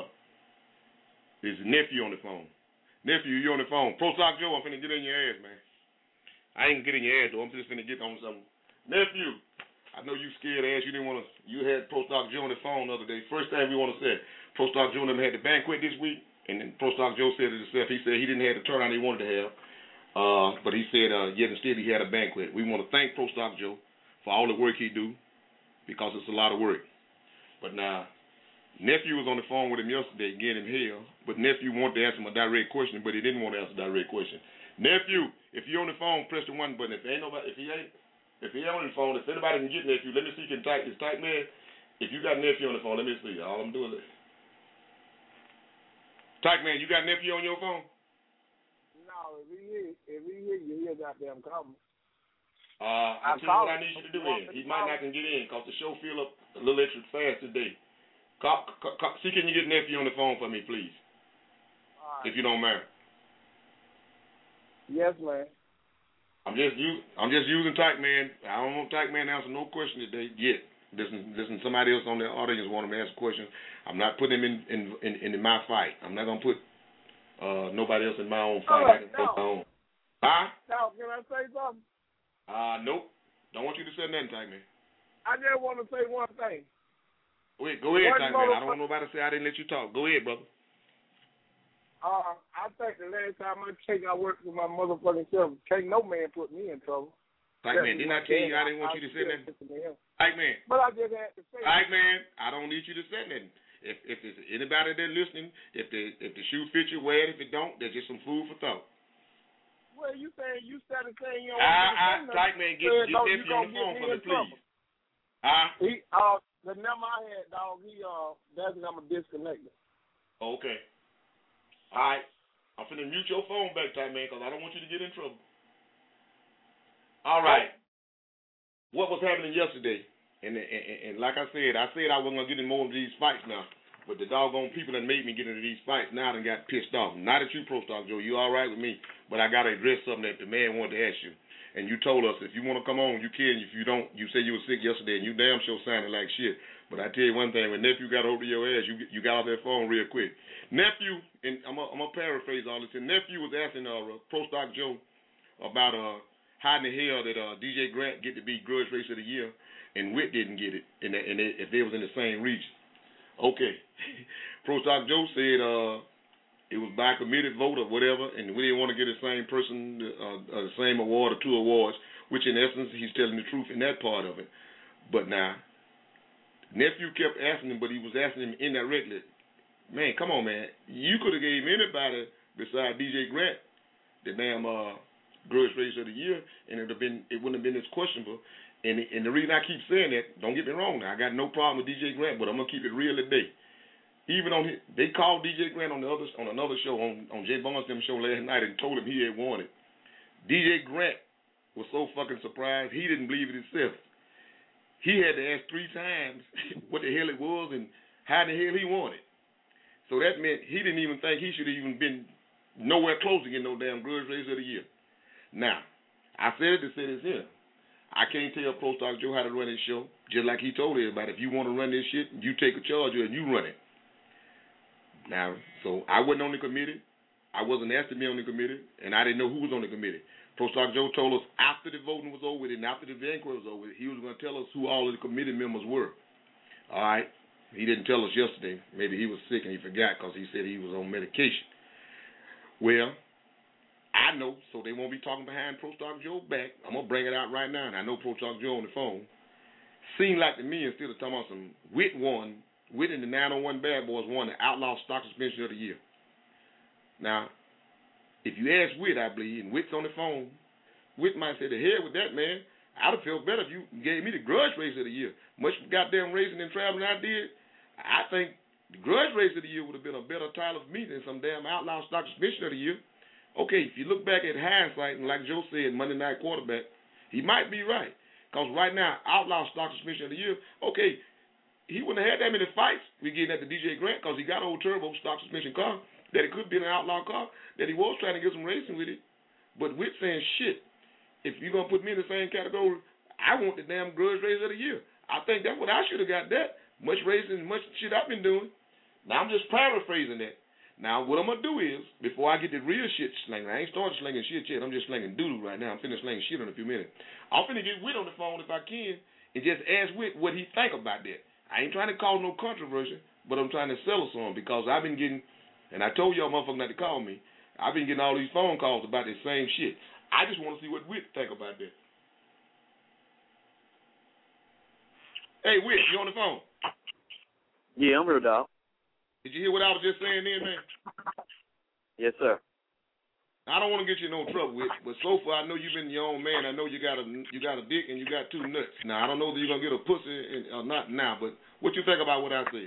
his nephew on the phone. Nephew, you on the phone. Pro Stock Joe, I'm finna get in your ass, man. I ain't getting your ass, though. I'm just finna get on something. Nephew, I know you scared ass. You didn't want to. You had Pro Stock Joe on the phone the other day. First thing we want to say, Pro Stock Joe and them had the banquet this week, and then Pro Stock Joe said it himself. He said he didn't have the turnout he wanted to have, uh, but he said uh, yet instead he had a banquet. We want to thank Pro Stock Joe for all the work he do, because it's a lot of work. But now, nephew was on the phone with him yesterday, getting him hell, but nephew wanted to ask him a direct question, but he didn't want to ask a direct question. Nephew, if you're on the phone, press the one button. If ain't nobody, if he ain't, if he ain't on the phone, if anybody can get nephew, let me see. Can type this type man. If you got nephew on the phone, let me see. All I'm doing is type man. You got nephew on your phone? No, if he hear, if he hear you, he'll goddamn call me. Uh, I'll tell you what I need you to do in. He might not can get in because the show fill up a little extra fast today. Call, call, call, see, can you get nephew on the phone for me, please? Right. If you don't mind. Yes, man. I'm just use, I'm just using Type Man. I don't want Type Man to answer no question today yet. Listen, listen. Somebody else on the audience want him to ask a question. I'm not putting him in in, in, in my fight. I'm not gonna put uh, nobody else in my own fight. Oh, I can no. put my own. Huh? Now, can I say something? Uh, nope. Don't want you to say nothing, Type Man. I just want to say one thing. Wait, go ahead, One Type Man. I don't want nobody to say I didn't let you talk. Go ahead, brother. Uh, I think the last time I checked, I worked with my motherfucking self. Can't no man put me in trouble. Type Man, didn't I tell you I didn't want you to say nothing? Type Man. But I just had to say. Type Man, I don't need you to say nothing. If if there's anybody there listening, if the if the shoe fits you, wear it. If it don't, there's just some food for thought. Well, you saying you started saying you don't I, want to say Type Man, get your no, nephew on the phone for me, please. Huh? He, uh, the number I had, dog, he, uh, that number disconnected. Okay. All right. I'm finna mute your phone back, Type Man, because I don't want you to get in trouble. All right. What was happening yesterday? And, and, and, and like I said, I said I wasn't going to get in more of these fights now. But the doggone people that made me get into these fights now done got pissed off. Not that you, Pro Stock Joe, you all right with me, but I got to address something that the man wanted to ask you. And you told us if you want to come on, you can. If you don't, you say you were sick yesterday, and you damn sure sounded like shit. But I tell you one thing, when nephew got over your ass, you you got off that phone real quick. Nephew, and I'm going to paraphrase all this, and nephew was asking uh, Pro Stock Joe about uh, how in the hell that uh, D J Grant get to be Grudge Race of the Year, and Witt didn't get it, and, and they, if they was in the same region. Okay. Pro Stock Joe said uh, it was by committed vote or whatever, and we didn't want to get the same person uh, uh, the same award or two awards, which in essence he's telling the truth in that part of it. But now, nephew kept asking him, but he was asking him indirectly, Man, come on, man. You could have gave anybody besides D J Grant the damn uh, grudge race of the year, and it'd have been it wouldn't have been as questionable. And and the reason I keep saying that, don't get me wrong, now I got no problem with D J Grant, but I'm gonna keep it real today. Even on his, they called D J Grant on the other on another show on on Jay Barnes' them show last night and told him he had won it. D J Grant was so fucking surprised he didn't believe it himself. He had to ask three times what the hell it was and how the hell he won it. So that meant he didn't even think he should have even been nowhere close to getting no damn grudge race of the year. Now, I said it to say this here. I can't tell Pro Stock Joe how to run his show, just like he told everybody. If you want to run this shit, you take a charge of it and you run it. Now, so I wasn't on the committee. I wasn't asked to be on the committee, and I didn't know who was on the committee. Pro Stock Joe told us after the voting was over with and after the inquiry was over with, he was going to tell us who all of the committee members were. All right? He didn't tell us yesterday. Maybe he was sick and he forgot because he said he was on medication. Well, I know, so they won't be talking behind Pro Stock Joe back. I'm going to bring it out right now, and I know Pro Stock Joe on the phone. Seemed like to me, instead of talking about some Witt won, Witt and the nine oh one Bad Boys won the Outlaw Stock Suspension of the Year. Now, if you ask Witt, I believe, and Witt's on the phone, Witt might say, the hell with that, man. I'd have felt better if you gave me the grudge race of the year. Much goddamn racing and traveling I did, I think the grudge race of the year would have been a better title for me than some damn Outlaw Stock Suspension of the Year. Okay, if you look back at hindsight, and like Joe said, Monday Night Quarterback, he might be right. Because right now, Outlaw Stock Suspension of the Year, okay, he wouldn't have had that many fights we getting at the D J Grant because he got an old turbo stock suspension car that it could be an outlaw car, that he was trying to get some racing with it. But Witt saying, shit, if you're going to put me in the same category, I want the damn grudge race of the year. I think that's what I should have got that. Much racing, much shit I've been doing. Now I'm just paraphrasing that. Now what I'm going to do is, before I get the real shit slinging, I ain't started slinging shit yet. I'm just slinging doodle right now. I'm finna sling shit in a few minutes. I'm finna get Witt on the phone if I can and just ask Witt what he think about that. I ain't trying to cause no controversy, but I'm trying to settle some because I've been getting, and I told y'all motherfuckers not to call me, I've been getting all these phone calls about the same shit. I just want to see what Witt think about that. Hey, Witt, you on the phone? Yeah, I'm here, dog. Did you hear what I was just saying then, man? Yes, sir. I don't want to get you in no trouble with, but so far I know you've been your own man. I know you got a you got a dick and you got two nuts. Now I don't know that you're gonna get a pussy or not now, but what you think about what I said?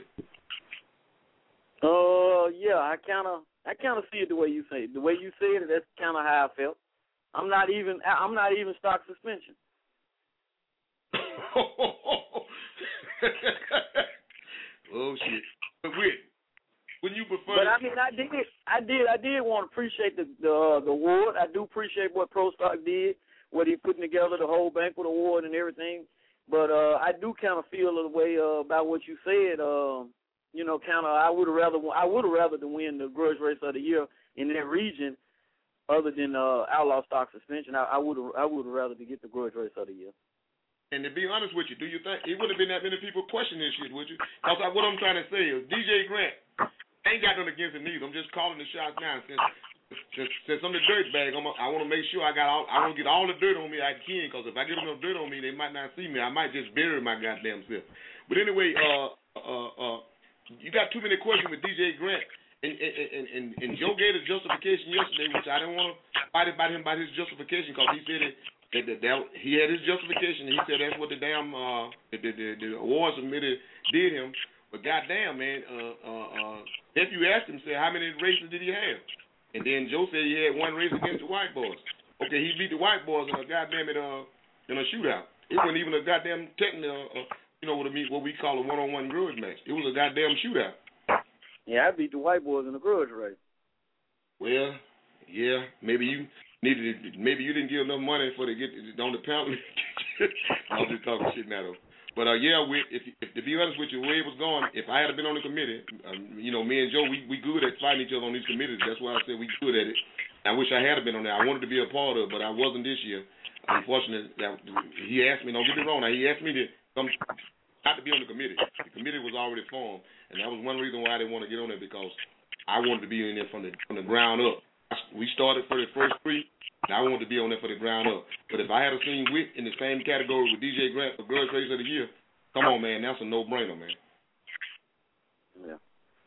Uh, yeah, I kind of I kind of see it the way you say it. The way you said it, that's kind of how I felt. I'm not even I'm not even stock suspension. Oh shit! But Witt, when you prefer, but I mean, I did, I did, I did want to appreciate the the, uh, the award. I do appreciate what Pro Stock did, what he putting together, the whole banquet award and everything. But uh, I do kind of feel the way uh, about what you said. Uh, you know, kind of, I would have rather, I would have rather to win the grudge race of the year in that region, other than uh, Outlaw Stock Suspension. I, I would, I would have rather to get the grudge race of the year. And to be honest with you, do you think it wouldn't have been that many people questioning this shit, would you? Because what I'm trying to say is, D J Grant, I ain't got nothing against him either. I'm just calling the shots now. Since since, since I'm the dirt bag, I'm a, I want to make sure I got all. I want to get all the dirt on me I can. Because if I get enough dirt on me, they might not see me. I might just bury my goddamn self. But anyway, uh, uh, uh, you got too many questions with D J Grant. And and, and, and Joe gave his justification yesterday, which I didn't want to fight about him about his justification because he said it. That, that, that, he had his justification, and he said that's what the damn uh, the, the, the, the awards committee did him. But goddamn, man, uh, uh, uh, if you asked him, say how many races did he have? And then Joe said he had one race against the white boys. Okay, he beat the white boys in a goddamn it uh in a shootout. It wasn't even a goddamn technical, uh, you know what I mean, what we call a one-on-one grudge match. It was a goddamn shootout. Yeah, I beat the white boys in a grudge race. Well, yeah, maybe you. Needed maybe you didn't give enough money for to get on the penalty. I'm just talking shit now though. But uh, yeah, we, if, if to be honest with you, the way it was going, if I had been on the committee, um, you know, me and Joe, we we good at fighting each other on these committees. That's why I said we good at it. I wish I had been on there. I wanted to be a part of it, but I wasn't this year. Unfortunately, that, he asked me. Don't get me wrong. Now he asked me to come, not to be on the committee. The committee was already formed, and that was one reason why I didn't want to get on there because I wanted to be in there from the from the ground up. We started for the first three, and I wanted to be on there for the ground up. But if I had seen Witt in the same category with D J Grant for grudge race of the year, come on, man, that's a no-brainer, man. Yeah.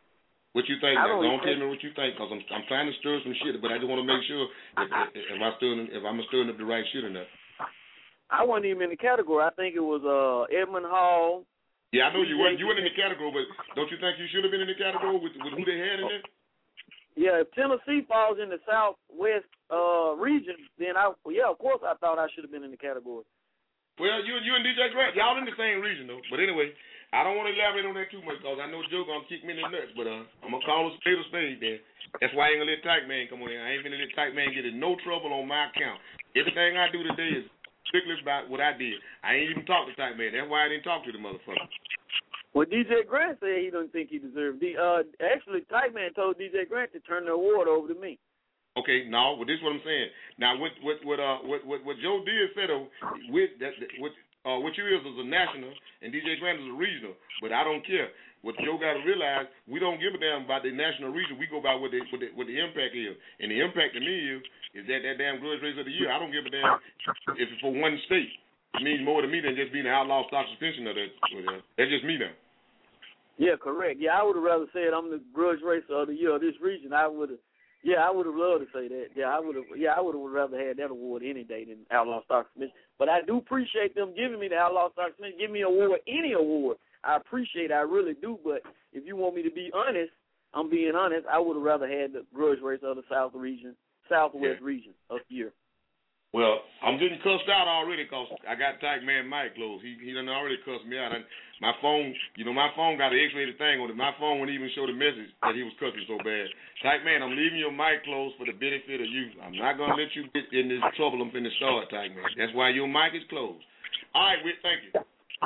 What you think? I Now, don't don't tell think- me what you think, cause I'm I'm trying to stir some shit, but I just want to make sure if, if, if I stirring if I'm stirring up the right shit or not. I wasn't even in the category. I think it was uh Edmund Hall. Yeah, I know you weren't you weren't in the category, but don't you think you should have been in the category with with who they had in it? Yeah, if Tennessee falls in the Southwest uh region, then I yeah, of course I thought I should have been in the category. Well, you you and D J Grant, y'all in the same region though. But anyway, I don't want to elaborate on that too much because I know Joe gonna kick me in the nuts. But uh, I'm gonna call a spade a spade then. That's why I ain't gonna let Tight Man come on in. I ain't gonna let Tight Man get in no trouble on my account. Everything I do today is strictly about what I did. I ain't even talked to Tight Man. That's why I didn't talk to the motherfucker. Well, D J Grant said he didn't think he deserved. The uh, actually, Tight Man told D J Grant to turn the award over to me. Okay, no, but this is what I'm saying. Now, what what what uh what what, what Joe did said though, with that what uh what you is is a national and D J Grant is a regional, but I don't care. What Joe got to realize, we don't give a damn about the national region. We go by what the what the, what the impact is, and the impact to me is is that that damn grudge race of the year. I don't give a damn if it's for one state. It means more to me than just being an outlaw stock suspension of that. That's just me now. Yeah, correct. Yeah, I would have rather said I'm the grudge racer of the year of this region. I would have. Yeah, I would have loved to say that. Yeah, I would have. Yeah, I would have rather had that award any day than Outlaw Stock Suspension. But I do appreciate them giving me the Outlaw Stock Suspension. Give me an award, any award. I appreciate it. I really do. But if you want me to be honest, I'm being honest. I would have rather had the grudge race of the South region, Southwest yeah. region of the year. Well, I'm getting cussed out already because I got Tight Man Mike close. He he done already cussed me out. And my phone, you know, my phone got an X-rated thing on it. My phone wouldn't even show the message that he was cussing so bad. Tight Man, I'm leaving your mic closed for the benefit of you. I'm not going to let you get in this trouble I'm finna start, Tight Man. That's why your mic is closed. All right, Whit, thank you.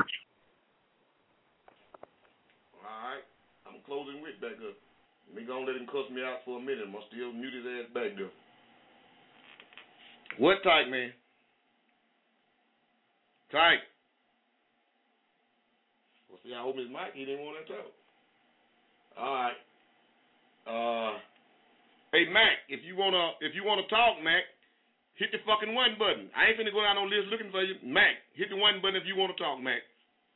All right, I'm closing Whit back up. Me gonna let him cuss me out for a minute. I'm going to still mute his ass back there. What Tight Man? Tight. Well, see, I opened his mic. He didn't want to talk. All right. Uh, hey Mac, if you wanna if you wanna talk, Mac, hit the fucking one button. I ain't finna go down on list looking for you, Mac. Hit the one button if you wanna talk, Mac.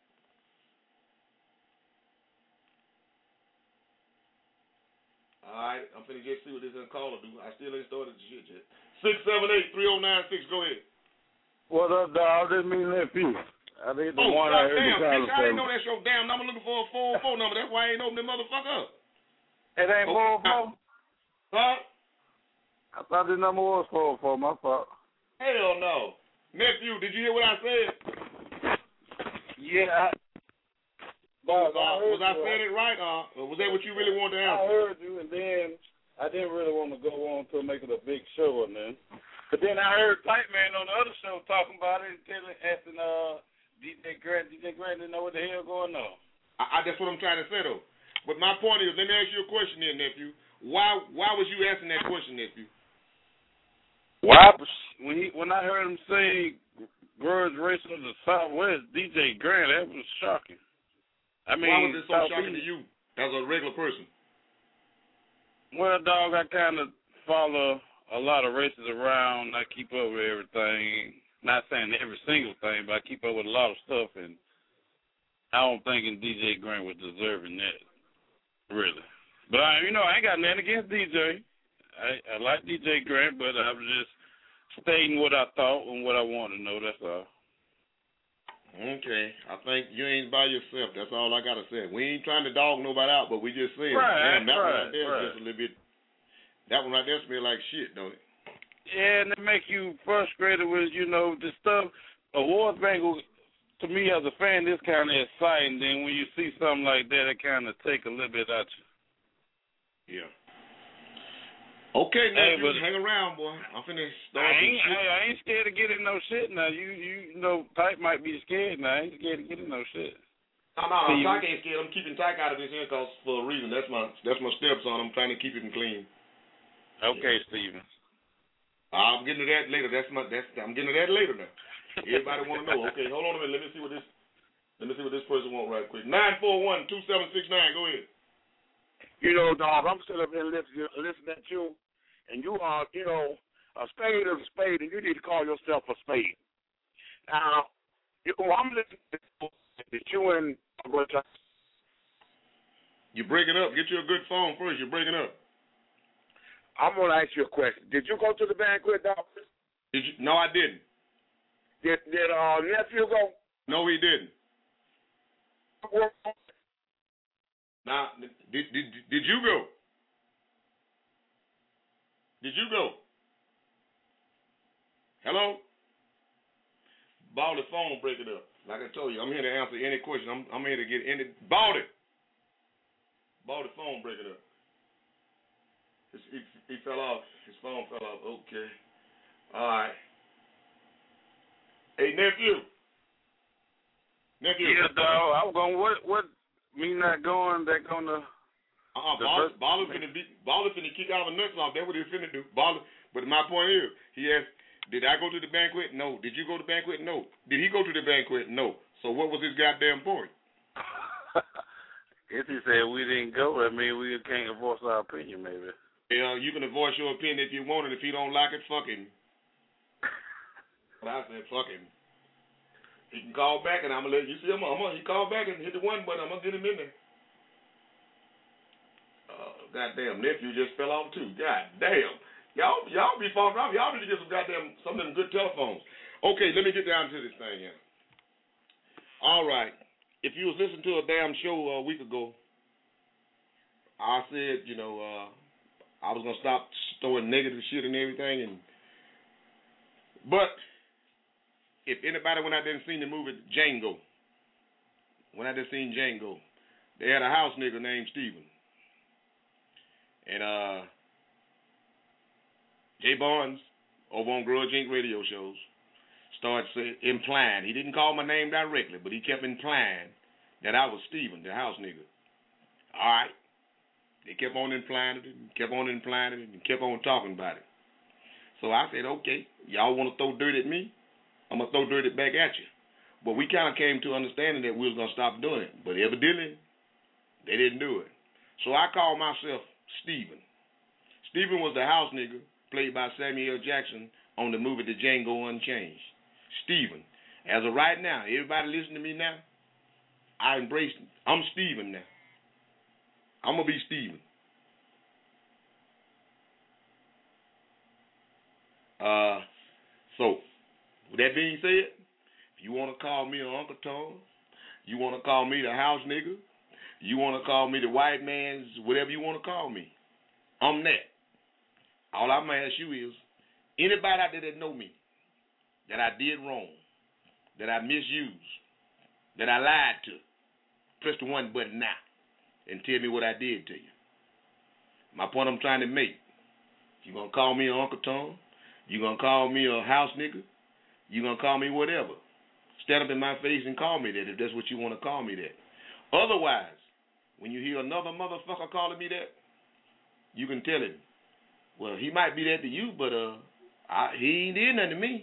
All right, I'm finna get see what this caller do. I still ain't started the shit yet. Six seven eight three zero nine six. Go ahead. What up, dog? This me nephew. I think the Oh, one I heard damn, the bitch, I didn't conversation. know that's your damn number. Looking for a four oh four number. That's why I ain't opened the motherfucker up. It ain't Oh, four oh four? Huh? I thought the number was four oh four. My fault. Hell no. Nephew, did you hear what I said? Yeah. I, Was, dog, uh, I heard was I you. saying it right, uh, or was that what you really wanted to I answer? heard you, and then I didn't really want to go on to make it a big show or nothing. But then I heard Tight Man on the other show talking about it and telling, asking uh, D J Grant. D J Grant didn't know what the hell going on. I, I, that's what I'm trying to say, though. But my point is, let me ask you a question here, nephew. Why why was you asking that question, nephew? Why? When he when I heard him say grudge race of the Southwest, D J Grant, that was shocking. I mean, why was it so Southeast, shocking to you as a regular person? Well, dog, I kind of follow a lot of races around. I keep up with everything. Not saying every single thing, but I keep up with a lot of stuff, and I don't think D J Grant was deserving that, really. But, I, you know, I ain't got nothing against D J. I, I like D J Grant, but I was just stating what I thought and what I wanted to know, that's all. Okay, I think you ain't by yourself. That's all I gotta say. We ain't trying to dog nobody out, but we just saying, right, damn, that right, one right there right. is just a little bit. That one right there smell like shit, don't it? Yeah, and it make you frustrated with, you know, the stuff. Awards banquet, to me as a fan, is kind of exciting. Then when you see something like that, it kind of take a little bit out you. Yeah. Okay, Hey, nephew, but hang around, boy. I'm finna start I some ain't, shit. hey, I ain't scared to get in no shit now. You, you, you know, Tyke might be scared now. I ain't scared to get in no shit. No, no, See, Tyke ain't scared. I'm keeping Tyke out of this here cause for a reason. That's my that's my stepson. I'm trying to keep him clean. Okay, Steven. I'm getting to that later. That's my that's I'm getting to that later now. Everybody want to know. Okay, hold on a minute. Let me see what this let me see what this person want right quick. Nine four one two seven six nine. Go ahead. You know, dog, I'm sitting up here listening, listening at you, and you are, you know, a spade is a spade, and you need to call yourself a spade. Now, you, well, I'm listening to you and You're breaking up. Get you a good phone first. You're breaking up. I'm gonna ask you a question. Did you go to the banquet, dog? Did you? No, I didn't. Did did uh nephew go? No, he didn't. Now, did did did you go? Did you go? Hello? Baldy phone breaking up. Like I told you, I'm here to answer any question. I'm I'm here to get any Baldy. Baldy phone breaking up. His, he, he fell off. His phone fell off. Okay. All right. Hey, nephew. Nephew. Yeah, dog. I was going, what, what, me not going, they going to. Uh-uh, Baller, Baller finna be, Baller finna kick all the nuts off. That's what he finna do. Baller, but my point is, he asked, did I go to the banquet? No. Did you go to the banquet? No. Did he go to the banquet? No. So what was his goddamn point? If he said we didn't go, that means we can't voice our opinion, maybe. Yeah, you can voice your opinion if you want it. If you don't like it, fuck him. But I said, fuck him. He can call back, and I'm gonna let you see him. I'm gonna he call back and hit the one button. I'm gonna get him in there. Uh, goddamn nephew just fell off too. God damn, y'all y'all be falling off. Y'all need to get some goddamn some of them good telephones. Okay, let me get down to this thing here. All right, if you was listening to a damn show a week ago, I said, you know, uh, I was gonna stop throwing negative shit and everything, and but if anybody went out there and seen the movie Django, went out there and seen Django, they had a house nigga named Steven, and uh, Jay Barnes over on Grudge Incorporated radio shows started say, implying, he didn't call my name directly, but he kept implying that I was Steven, the house nigga. All right. They kept on implying it and kept on implying it and kept on talking about it. So I said, okay, y'all want to throw dirt at me? I'm going to throw dirt back at you. But we kind of came to understanding that we was going to stop doing it. But evidently, they didn't do it. So I called myself Steven. Steven was the house nigga played by Samuel L. Jackson on the movie The Django Unchained. Steven. As of right now, everybody listen to me now, I embrace, I'm Steven now. I'm going to be Steven. Uh, so, with that being said, if you want to call me Uncle Tom, you want to call me the house nigga, you want to call me the white man's, whatever you want to call me, I'm that. All I'm going to ask you is, anybody out there that know me, that I did wrong, that I misused, that I lied to, press the one button now and tell me what I did to you. My point I'm trying to make, you're going to call me Uncle Tom, you're going to call me a house nigga, you're going to call me whatever. Stand up in my face and call me that if that's what you want to call me that. Otherwise, when you hear another motherfucker calling me that, you can tell him, well, he might be that to you, but uh, I, he ain't did nothing to me.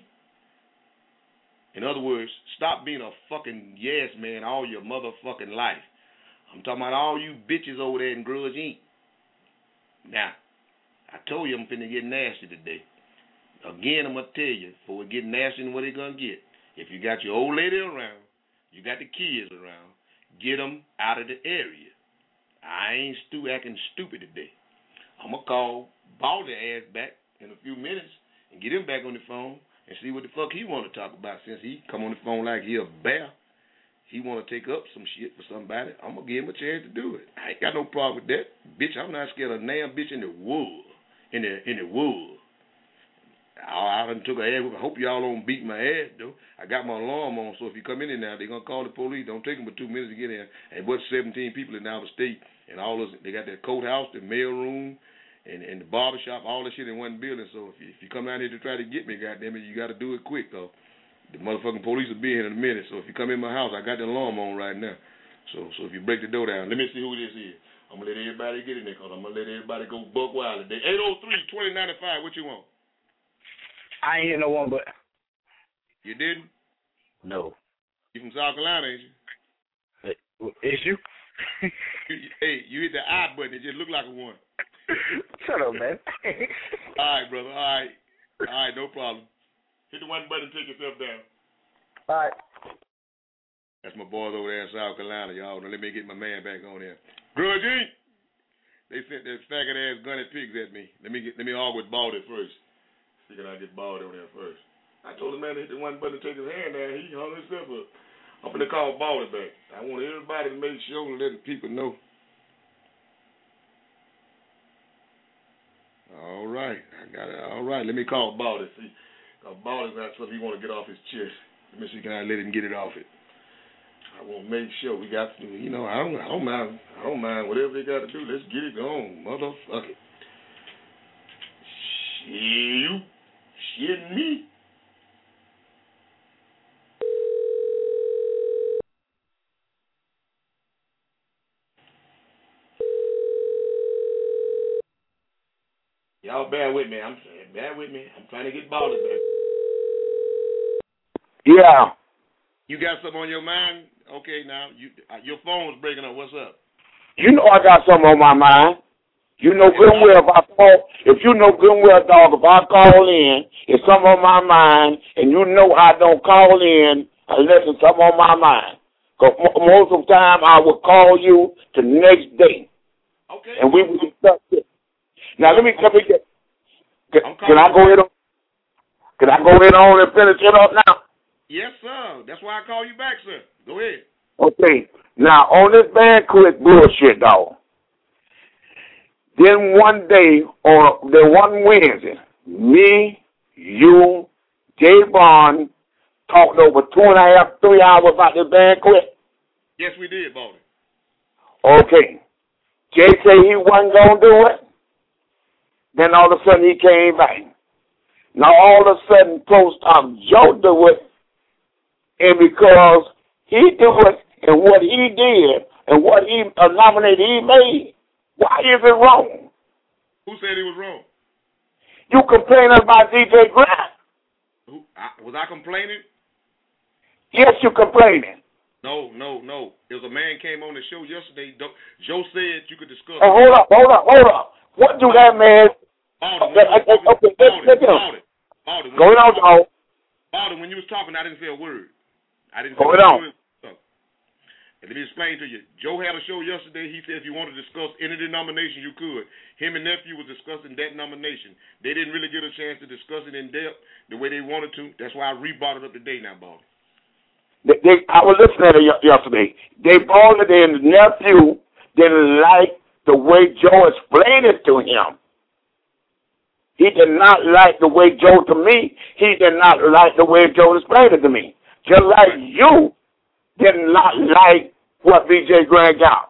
In other words, stop being a fucking yes man all your motherfucking life. I'm talking about all you bitches over there in Grudge Incorporated. Now, I told you I'm finna get nasty today. Again, I'm going to tell you, before we get nasty and what they going to get, if you got your old lady around, you got the kids around, get them out of the area. I ain't stu- acting stupid today. I'm going to call Baldy ass back in a few minutes and get him back on the phone and see what the fuck he want to talk about since he come on the phone like he a bear. He want to take up some shit for somebody. I'm going to give him a chance to do it. I ain't got no problem with that. Bitch, I'm not scared of a damn bitch in the wood. In the in the wood. I, I done took a ass. I hope y'all don't beat my ass, though. I got my alarm on, so if you come in there now, they're going to call the police. Don't take them but two minutes to get in. And what seventeen people in our state, and all those, they got that courthouse, the mail room, and, and the barber shop, all that shit in one building. So if you, if you come out here to try to get me, goddamn it, you got to do it quick, though. The motherfucking police will be here in a minute. So if you come in my house, I got the alarm on right now. So so if you break the door down, let me see who this is. I'm going to let everybody get in there because I'm going to let everybody go buck wild today. eight oh three, twenty ninety-five, what you want? I ain't hear no one but. You didn't? No. You from South Carolina, ain't you? Hey, is you? Hey, you hit the I button. It just looked like a one. Shut up, man. All right, brother. All right. All right, no problem. Hit the one button and take yourself down. All right. That's my boys over there in South Carolina, y'all. Now let me get my man back on here. Grudge Incorporated. They sent that faggot ass gunny pigs at me. Let me get, let me argue with Baldy first. See, can I get Baldy on there first? I told the man to hit the one button to take his hand down. He hung himself up. I'm gonna call Baldy back. I want everybody to make sure and let the people know. All right, I got it. All right, let me call Baldy. See, cause Baldy's got something he want to get off his chest. Let me see, can I let him get it off it? I want to make sure we got, you know, I don't, I don't mind, I don't mind whatever they got to do. Let's get it going, motherfucker. Shit, you, shit me. Y'all bear with me. I'm saying, bear with me. I'm trying to get Baldy back. Yeah. You got something on your mind? Okay, now you uh, your phone's breaking up. What's up? You know I got something on my mind. You know good and well if I call, if you know good and well, dog, if I call in, it's something on my mind, and you know I don't call in unless it's something on my mind. Because most of the time I will call you the next day. Okay. And we will discuss it. Now let me let me get. Can, can I go ahead? On, can I go ahead on and finish it up now? Yes, sir. That's why I call you back, sir. Go ahead. Okay. Now on this banquet bullshit, dog. Then one day, on the one Wednesday, me, you, Jay Bond talked over two and a half, three hours about this banquet. Yes, we did, Baldy. Okay. Jay said he wasn't going to do it. Then all of a sudden he came back. Now all of a sudden Post Talk Joe do it, and because he do it and what he did and what he uh, nominated he made, why is it wrong? Who said he was wrong? You complaining about D J Grant? Who, I, was I complaining? Yes, you complaining. No, no, no. There was a man came on the show yesterday. Joe said you could discuss. Oh, hold up, hold up, hold up. What do that man? Baldy, okay, okay, let's get him. Go on, dog. Baldy, when you was talking, I didn't say a word. I didn't. Go on. Let me explain to you. Joe had a show yesterday. He said if you want to discuss any denomination, you could. Him and nephew was discussing that nomination. They didn't really get a chance to discuss it in depth the way they wanted to. That's why I re-brought it up today now, Baldy. They, they, I was listening to it yesterday. They brought it in. The nephew didn't like the way Joe explained it to him. He did not like the way Joe, to me, he did not like the way Joe explained it to me. Just like you did not like what B J Grant got.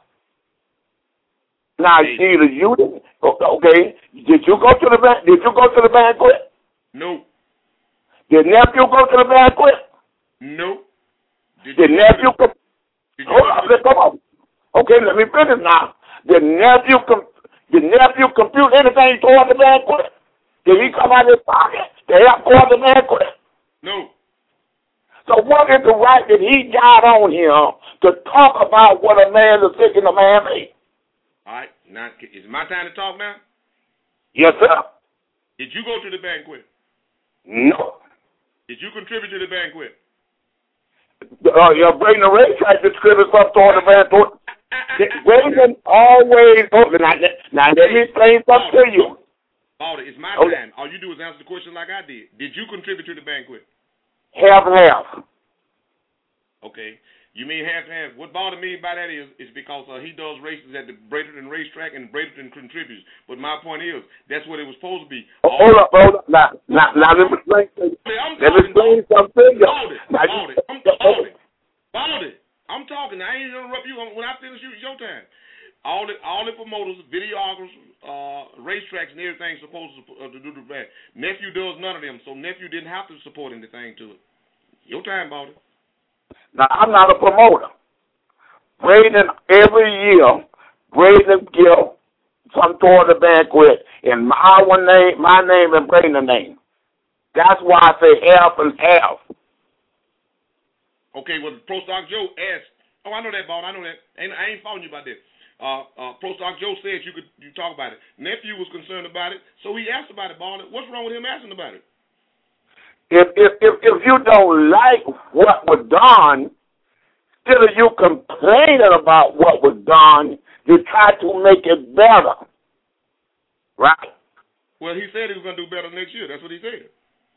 Now, either you did, okay, did you go to the did you go to the banquet? No. Did nephew go to the banquet? No. Did, did nephew come? Hold on, let's come on. Okay, let me finish now. Did nephew com- did nephew compute anything toward the banquet? Did he come out of his pocket to help toward the banquet? No. So what is the right that he got on him to talk about what a man is thinking a man made? All right. Now, is it my time to talk now? Yes, sir. Did you go to the banquet? No. Did you contribute to the banquet? Uh, you're bringing the racetrack distributors up toward the banquet. Raven always, oh, now, now let me explain something to you. Baldy, it's my okay. time. All you do is answer the question like I did. Did you contribute to the banquet? Half and half. Okay. You mean half and half. What Baldy mean by that is is because uh, he does races at the Bradenton racetrack and Bradenton contributes. But my point is, that's what it was supposed to be. Oh, hold up, hold up. Now, now, now let me explain to you. Let me explain something to you. Baldy, Baldy, I'm Baldy. Baldy, I'm talking. I ain't interrupt you. When I finish, you, it's your time. All the all the promoters, videographers, uh, racetracks, and everything supposed to, uh, to do the back. Nephew does none of them, so nephew didn't have to support anything to it. Your time, Baldy. Now I'm not a promoter. Braden every year, Braden give some toward the banquet in my name, my name, and Braden's name. That's why I say half and half. Okay, well, Pro Stock Joe asked. Oh, I know that, Baldy. I know that. Ain't, I ain't following you about that. Uh, uh, Pro Stock Joe said you could you talk about it. Nephew was concerned about it, so he asked about it, Baldy. What's wrong with him asking about it? If if if, if you don't like what was done, instead of you complaining about what was done, You try to make it better. Right? Well, he said he was going to do better next year. That's what he said.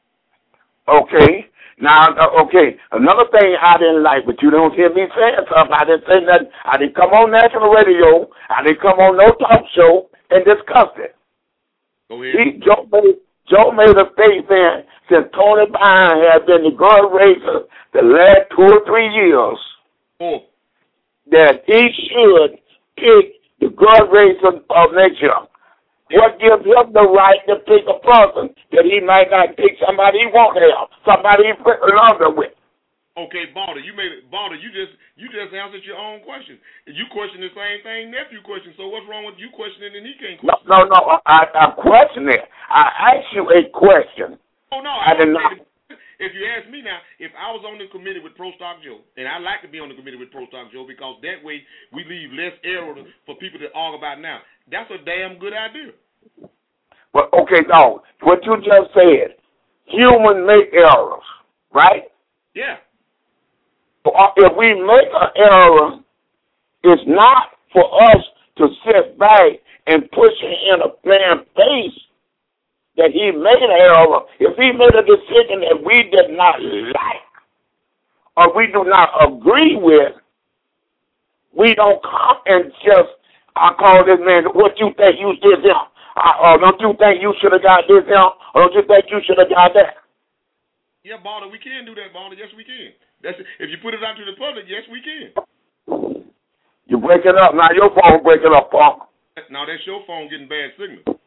Okay. Now, uh, okay, another thing I didn't like, but you don't hear me saying something. I didn't say nothing. I didn't come on national radio. I didn't come on no talk show and discuss it. Go ahead. He, Joe, made, Joe made a statement since Tony Byrne has been the gun raiser the last two or three years oh. that he should pick the gun raiser of next year. What gives him the right to pick a person that he might not pick somebody he won't have, somebody he put longer with? Okay, Balder, you made it. Balder, you just you just answered your own question. You question the same thing nephew questioned. So what's wrong with you questioning and he can't question? No, no, no. I, I question it. I asked you a question. Oh no, I, I did not. If you ask me now, if I was on the committee with Pro Stock Joe, and I like to be on the committee with Pro Stock Joe because that way we leave less error for people to argue about now. That's a damn good idea. Well, okay, no. What you just said, humans make errors, right? Yeah. If we make an error, it's not for us to sit back and push it in a man's face that he made an error. If he made a decision that we did not like or we do not agree with, we don't come and just, I call this man, what you think you did him? Or don't you think you should have got this him? Or don't you think you should have got that? Yeah, Balder, we can do that, Balder. Yes, we can. That's if you put it out to the public, yes, we can. You're breaking up. Now your phone breaking up, Paul. Now that's your phone getting bad signal.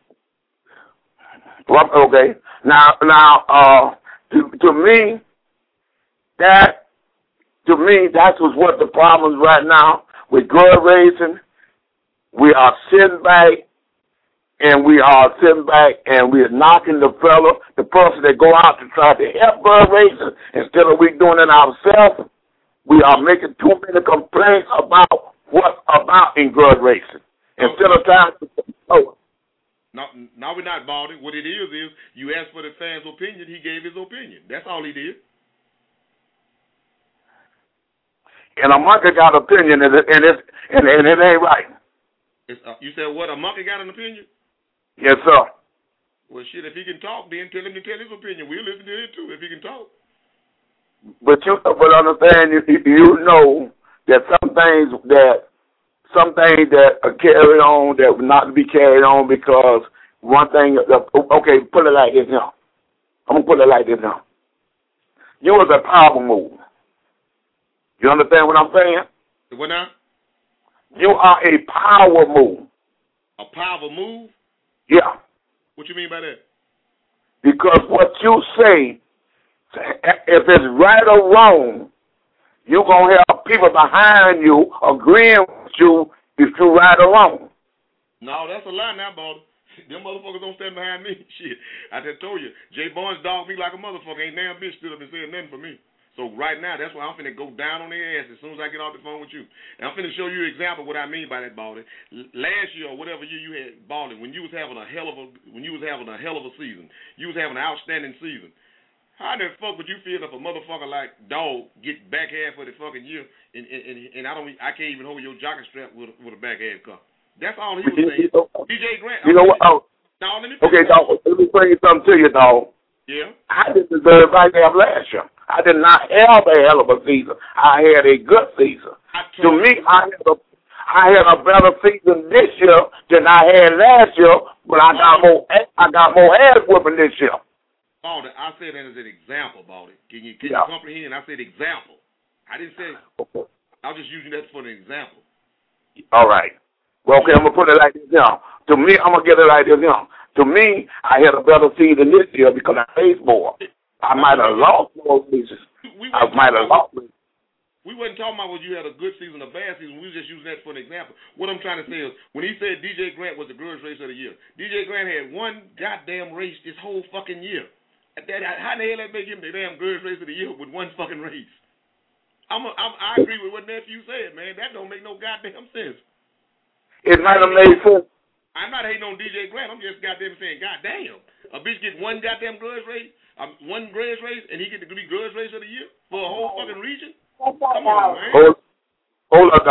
Well, okay. Now, now, uh, to, to me, that, to me, that's what the problem is right now with gun raising. We are sitting back, and we are sitting back, and we are knocking the fella, the person that go out to try to help gun raising instead of we doing it ourselves. We are making too many complaints about what's about in gun racing instead of trying to control it. No, no, we're not, Baldy. What it is is you asked for the fan's opinion. He gave his opinion. That's all he did. And a monkey got an opinion, and it, and, it, and, and it ain't right. It's, uh, you said what? A monkey got an opinion? Yes, sir. Well, shit, if he can talk, then tell him to tell his opinion. We'll listen to it, too, if he can talk. But you but understand, you, you know that some things that some things that are carried on that would not be carried on because one thing, okay, put it like this now. I'm going to put it like this now. You was a power move. You understand what I'm saying? What now? You are a power move. A power move? Yeah. What you mean by that? Because what you say, if it's right or wrong, you're going to have people behind you agreeing with you if you're right or wrong. No, that's a lie now, Baldy. Them motherfuckers don't stand behind me. Shit. I just told you. Jay Barnes dogged me like a motherfucker. Ain't damn bitch stood up and said nothing for me. So right now, that's why I'm finna go down on their ass as soon as I get off the phone with you. And I'm finna show you an example of what I mean by that, Baldy. Last year or whatever year you had, Baldy, when you was having a hell of a when you was having a hell of a season, you was having an outstanding season. How the fuck would you feel if a motherfucker like Dog get back half of the fucking year and and, and, and I don't I can't even hold your jockey strap with with a back half cup? That's all he was saying. D J Grant. You know what? Oh, now, let me okay, Dog. Let me bring something to you, Dog. Yeah. I didn't deserve back half last year. I did not have a hell of a season. I had a good season. To me, I had a I had a better season this year than I had last year, but I got more I got more ass whooping this year. Baldy, I said that as an example, Baldy. Can you can yeah. you comprehend? I said example. I didn't say okay. I was just using that for an example. All right. Well, okay, I'm gonna put it like this now. To me, I'm gonna get it like this now. To me, I had a better season this year because I faced more. I might have lost more seasons. I might have lost. We wasn't talking about whether you had a good season or bad season. We was just using that for an example. What I'm trying to say is, when he said D J Grant was the grudge race of the year, D J Grant had one goddamn race this whole fucking year. That, how the hell that make him the damn grudge race of the year with one fucking race? I'm, a, I'm I agree with what nephew said, man. That don't make no goddamn sense. It might have made sense. I'm not hating on D J Grant. I'm just goddamn saying, goddamn, a bitch get one goddamn grudge race. Um, one grudge race, and he get to be grudge race of the year for a whole fucking region? Come on, man. Hold, hold up, dog.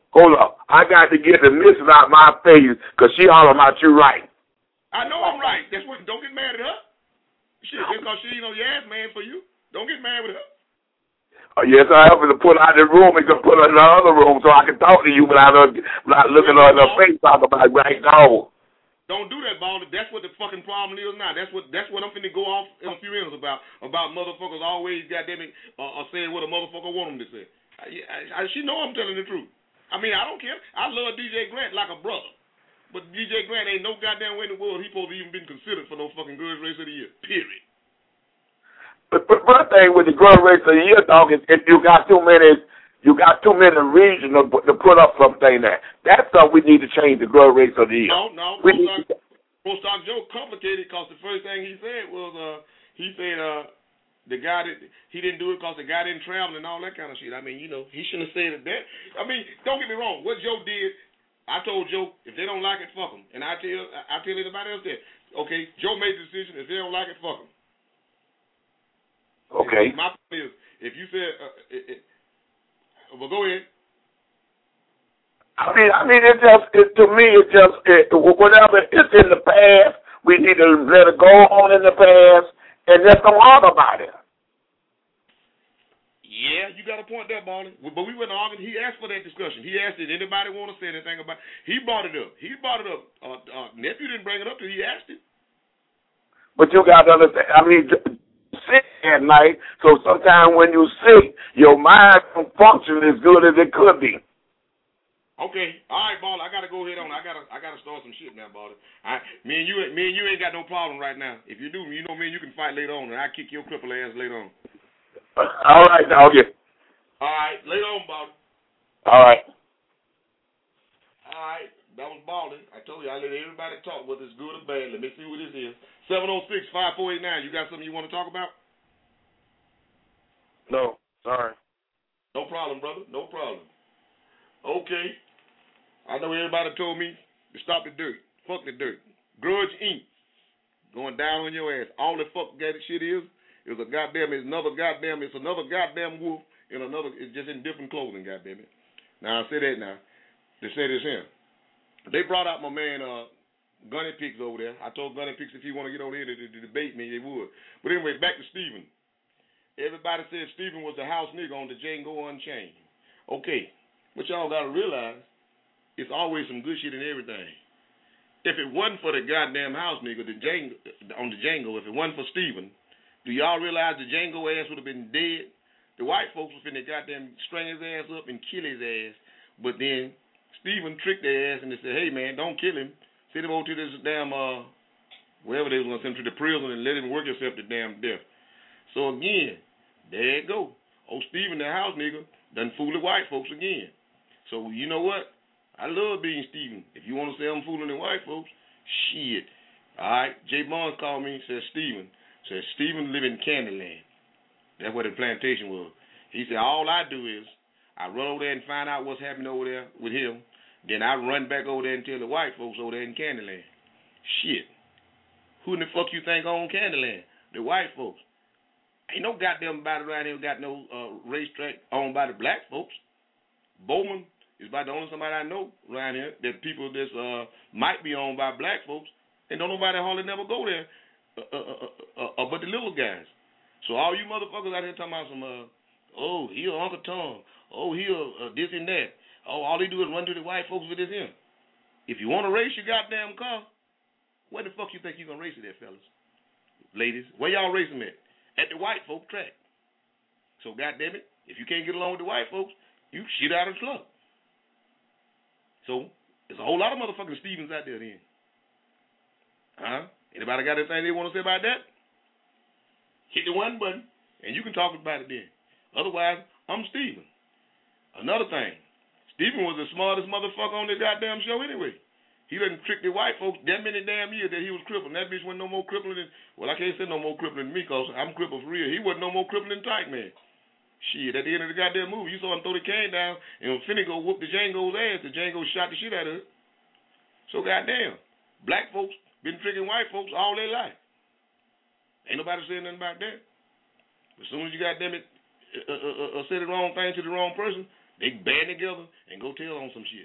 hold up. I got to get the missus out my face because she hollering about you right. I know I'm right. That's what. Don't get mad at her. Shit, because she ain't no yes man for you. Don't get mad with her. Uh, yes, I have to pull out the room and put her in the other room so I can talk to you without her, without looking her in her face, talk about right now. Don't do that, Baldy. That's what the fucking problem is now. That's what that's what I'm finna go off in a few minutes about. About motherfuckers always goddamn it uh, are saying what a motherfucker want them to say. I, I, I, she know I'm telling the truth. I mean, I don't care. I love D J Grant like a brother, but D J Grant ain't no goddamn way in the world he supposed to even been considered for no fucking Girls Race of the Year. Period. But the first thing with the Girl Race of the Year, dog, is if you got too many, you got too many regions to, to put up something there. That's something we need to change the Girl Race of the Year. No, no, we Pro need Stock, Pro Stock Joe complicated because the first thing he said was, uh, he said, uh, the guy that he didn't do it because the guy didn't travel and all that kind of shit. I mean, you know, he shouldn't have said it that. I mean, don't get me wrong. What Joe did, I told Joe, if they don't like it, fuck them. And I tell, I tell anybody else that. Okay, Joe made the decision. If they don't like it, fuck them. Okay. My point is, if you said, uh, it, it, well, go ahead. I mean, I mean, it just, it, to me, it just, it, whatever, it's in the past. We need to let it go on in the past and just don't argue about it. Yeah, you got a point there, Baldy. But we went arguing. He asked for that discussion. He asked, did anybody want to say anything about it? He brought it up. He brought it up. Uh, uh, nephew didn't bring it up till he asked it. But you got to understand, I mean, sick at night, so sometimes when you sick, your mind don't function as good as it could be. Okay, all right, Baldy. I gotta go ahead on. I gotta, I gotta start some shit now, Baldy. I, me and you, me and you ain't got no problem right now. If you do, you know me and you can fight later on, and I kick your cripple ass later on. All right, doggy. All right, later on, Baldy. All right. All right, that was Baldy. I told you I let everybody talk, whether it's good or bad. Let me see what this is. seven oh six, five four eight nine. You got something you want to talk about? No, sorry. No problem, brother. No problem. Okay. I know everybody told me to stop the dirt. Fuck the dirt. Grudge Incorporated. Going down on your ass. All the fuck that shit is, is a goddamn, it's another goddamn, it's another goddamn wolf in another, it's just in different clothing, goddamn it. Now, I say that now. They say this here. They brought out my man, uh, Gunny Picks over there. I told Gunny Picks if he want to get over here to, to, to debate me, they would. But anyway, back to Stephen. Everybody said Stephen was the house nigga on the Django Unchained. Okay, but y'all got to realize, it's always some good shit in everything. If it wasn't for the goddamn house nigga, the Django, on the Django, if it wasn't for Stephen, do y'all realize the Django ass would have been dead? The white folks was finna goddamn string his ass up and kill his ass. But then Stephen tricked their ass and they said, hey man, don't kill him. Send him over to this damn, uh, wherever they was going to send him to the prison and let him work himself to damn death. So again, there it go. Oh, Stephen, the house nigga, done fool the white folks again. So you know what? I love being Stephen. If you want to say I'm fooling the white folks, shit. All right. Jay Barnes called me and said, Stephen. Said, Stephen live in Candyland. That's where the plantation was. He said, all I do is I run over there and find out what's happening over there with him. Then I run back over there and tell the white folks over there in Candyland. Shit. Who in the fuck you think own Candyland? The white folks. Ain't no goddamn body around here got no uh, racetrack owned by the black folks. Bowman is about the only somebody I know around here that people that uh, might be owned by black folks, and don't nobody hardly never go there uh, uh, uh, uh, uh, but the little guys. So all you motherfuckers out here talking about some, uh, oh, he a Uncle Tom, oh, he a uh, this and that, oh, all they do is run to the white folks with this him. If you want to race your goddamn car, where the fuck you think you going to race it at, fellas? Ladies, where y'all racing at? At the white folk track. So goddamn it, if you can't get along with the white folks, you shit out of the club. So, there's a whole lot of motherfucking Stevens out there then. Huh? Anybody got anything they want to say about that? Hit the one button, and you can talk about it then. Otherwise, I'm Steven. Another thing, Steven was the smartest motherfucker on the goddamn show anyway. He done tricked the white folks that many damn years that he was crippled. That bitch wasn't no more crippling than, well, I can't say no more crippling than me because I'm crippled for real. He wasn't no more crippling than Tyke Man. Shit, at the end of the goddamn movie, you saw him throw the cane down and was finna go whoop the Django's ass. The Django shot the shit out of it. So goddamn, black folks been tricking white folks all their life. Ain't nobody saying nothing about that. As soon as you goddamn it uh, uh, uh, say the wrong thing to the wrong person, They band together and go tell on some shit.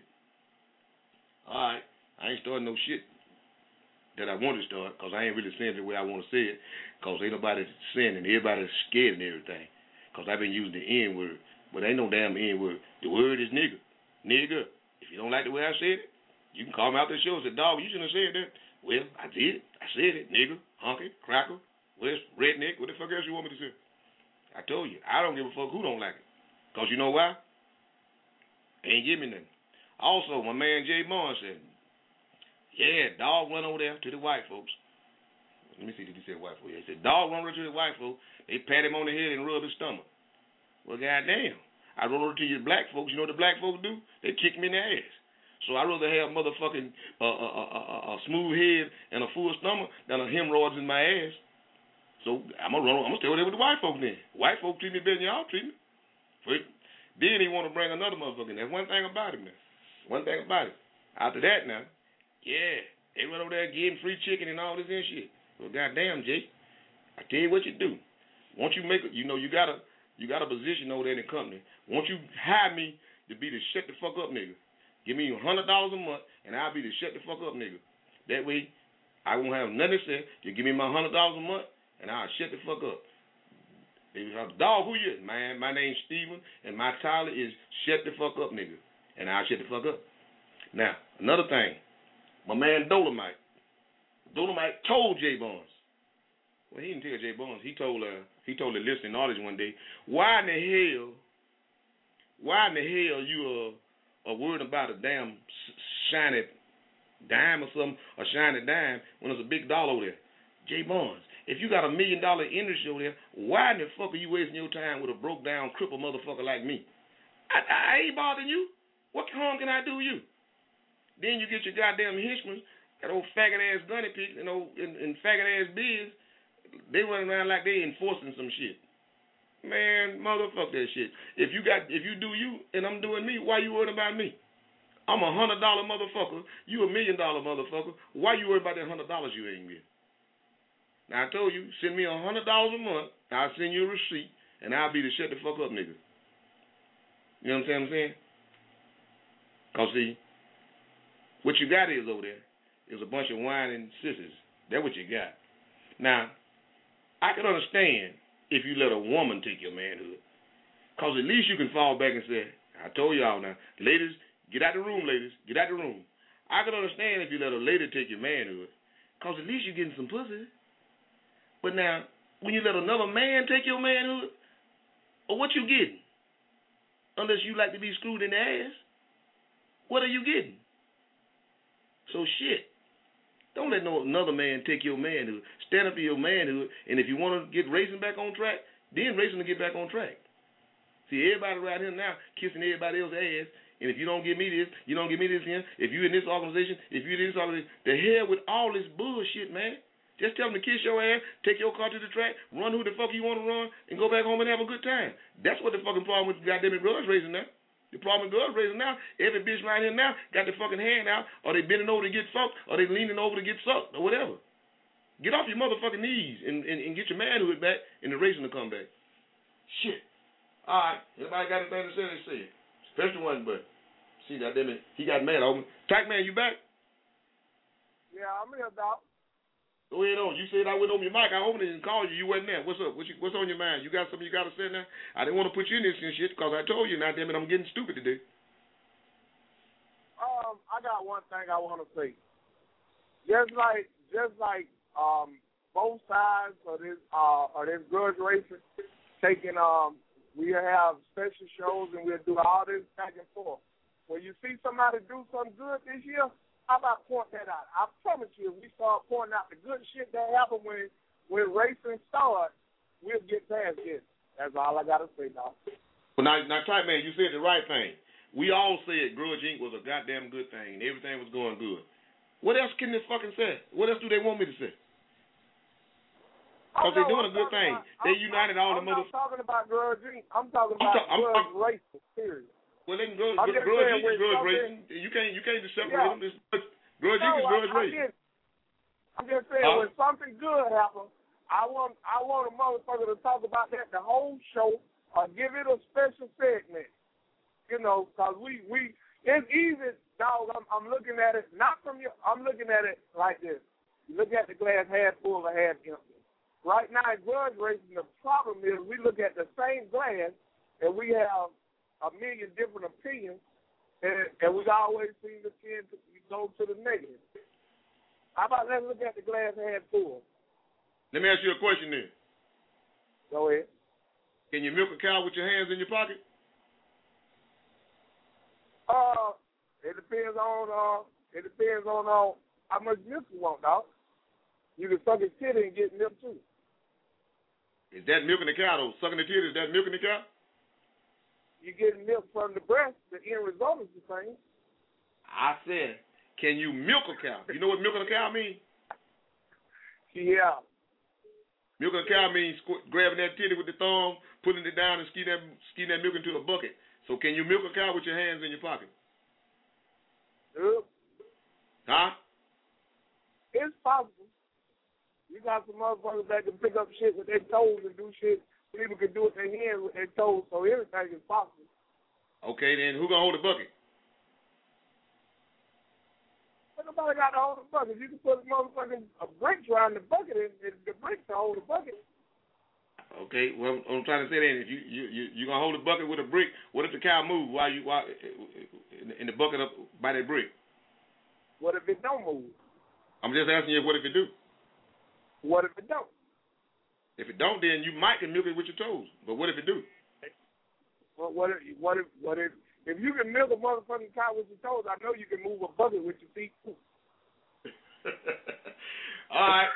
All right, I ain't starting no shit that I want to start because I ain't really saying it the way I want to say it because ain't nobody saying it. Everybody's scared and everything because I've been using the N word, but ain't no damn N word. The word is nigga. Nigga. If you don't like the way I said it, you can call me out the show and say, dog, you shouldn't have said that. Well, I did. I said it. Nigga, honky, cracker, west, redneck, what the fuck else you want me to say? I told you, I don't give a fuck who don't like it. Because you know why? They ain't give me nothing. Also, my man Jay Barnes said, yeah, dog went over there to the white folks. Let me see, did he say white folks? Yeah, he said, dog went over to the white folks. They pat him on the head and rub his stomach. Well, goddamn. I rode over to your black folks. You know what the black folks do? They kick me in the ass. So I'd rather have motherfucking uh, uh, uh, uh, a smooth head and a full stomach than a hemorrhoids in my ass. So I'm gonna run. I'm gonna stay over there with the white folks then. White folks treat me better than y'all treat me. But then he want to bring another motherfucker in. That's one thing about it, man. One thing about it. After that now, yeah, they run over there getting free chicken and all this and shit. Well, goddamn, Jay, I tell you what you do. Once you make it, you know, you got a you got a position over there in the company. Once you hire me to be the shut the fuck up nigga. Give me a hundred dollars a month, and I'll be the shut the fuck up nigga. That way, I won't have nothing to say. You give me my hundred dollars a month, and I'll shut the fuck up. They have dog, who you? Man, my name's Steven, and my title is shut the fuck up nigga, and I'll shut the fuck up. Now, another thing, my man Dolomite. Dolomite told Jay Barnes. Well, he didn't tell Jay Barnes. He told uh, he told the listening audience one day, why in the hell, why in the hell you uh. or worried about a damn shiny dime or something, a shiny dime, when there's a big dollar over there. Jay Barnes, if you got a million dollar industry over there, why in the fuck are you wasting your time with a broke down, crippled motherfucker like me? I, I, I ain't bothering you. What harm can I do you? Then you get your goddamn henchmen, that old faggot ass gunny pick, and old and, and faggot ass biz, they running around like they enforcing some shit. Man, motherfuck that shit. If you got, if you do you and I'm doing me, why you worried about me? I'm a hundred dollar motherfucker. You a million dollar motherfucker. Why you worried about that hundred dollars you ain't getting? Now I told you, send me a hundred dollars a month. I'll send you a receipt, and I'll be the shut the fuck up nigga. You know what I'm saying? Cause see, what you got is over there is a bunch of whining sissies. That's what you got. Now, I can understand if you let a woman take your manhood. Because at least you can fall back and say, I told y'all now, ladies, get out the room, ladies, get out the room. I can understand if you let a lady take your manhood, because at least you're getting some pussy. But now, when you let another man take your manhood, or what you getting? Unless you like to be screwed in the ass, what are you getting? So shit. Don't let no another man take your manhood. Stand up for your manhood, and if you want to get racing back on track, then racing to get back on track. See, everybody right here now kissing everybody else's ass, and if you don't give me this, you don't give me this again. If you in this organization, if you in this organization, the hell with all this bullshit, man. Just tell them to kiss your ass, take your car to the track, run who the fuck you want to run, and go back home and have a good time. That's what the fucking problem with goddamn grudge racing now. The problem with girls raising now, every bitch right here now got their fucking hand out, or they bending over to get fucked, or they leaning over to get sucked, or whatever. Get off your motherfucking knees and, and, and get your manhood back and the racing to come back. Shit. All right. Anybody got anything to say, they say it. Especially one, but see, goddamn it, he got mad over me. Tack man, you back? Yeah, I'm here, Doc. Go ahead on. You said I went on your mic. I opened it and called you. You wasn't there. What's up? What's, you, what's on your mind? You got something you got to say now? I didn't want to put you in this and shit because I told you, now damn it, I'm getting stupid today. Um, I got one thing I want to say. Just like, just like, um, both sides of this, uh, of this grudge racing, taking, um, we have special shows and we'll do all this back and forth. When you see somebody do something good this year, how about point that out? I promise you, if we start pointing out the good shit that happened when when racing starts, we'll get past this. That's all I got to say, dog. Well, now, now, Type Man, you said the right thing. We all said Grudge Incorporated was a goddamn good thing, and everything was going good. What else can this fucking say? What else do they want me to say? Because they're doing a good thing. About, they I'm, united I'm, all the mother. I'm not talking about Grudge Incorporated. I'm talking about I'm ta- Grudge I'm, racing, period. Well, they can grudge, I'm grudge, grudge, saying, grudge racing. You can't, you can't just separate yeah. them. This, grudge no, is grudge I, racing. I I'm just saying, huh? when something good happens, I want, I want a motherfucker to talk about that the whole show, or give it a special segment. you know, because we, we, it's easy, dog. I'm, I'm looking at it, not from your, I'm looking at it like this. You look at the glass half full or half empty. Right now in grudge racing, the problem is we look at the same glass and we have a million different opinions, and, and we always seem to tend to go to the negative. How about let's look at the glass half full? Let me ask you a question then. Go ahead. Can you milk a cow with your hands in your pocket? Uh, it depends on uh, it depends on uh, how much milk you want, dog. You can suck his titty and get milk too. Is that milking the cow though? Sucking the titty, is that milking the cow? You getting milk from the breast. The end result is the same. I said, can you milk a cow? You know what milking a cow means? Yeah. Milking a cow means squ- grabbing that titty with the thumb, putting it down, and skeeting that, skeeting that milk into a bucket. So can you milk a cow with your hands in your pocket? Yep. Huh? It's possible. You got some motherfuckers that can pick up shit with their toes and do shit. People can do it with their hands with their toes, so everything is possible. Okay, then who gonna hold the bucket? But nobody got to hold the bucket. You can put a motherfucking a bricks around the bucket and, and the bricks to hold the bucket. Okay, well, I'm trying to say that if you you you you gonna hold the bucket with a brick, what if the cow move while you while in the bucket up by that brick? What if it don't move? I'm just asking you, what if it do? What if it don't? If it don't, then you might can milk it with your toes. But what if it do? Well, what if what if what if if you can milk a motherfucking cow with your toes? I know you can move a bucket with your feet too. All right.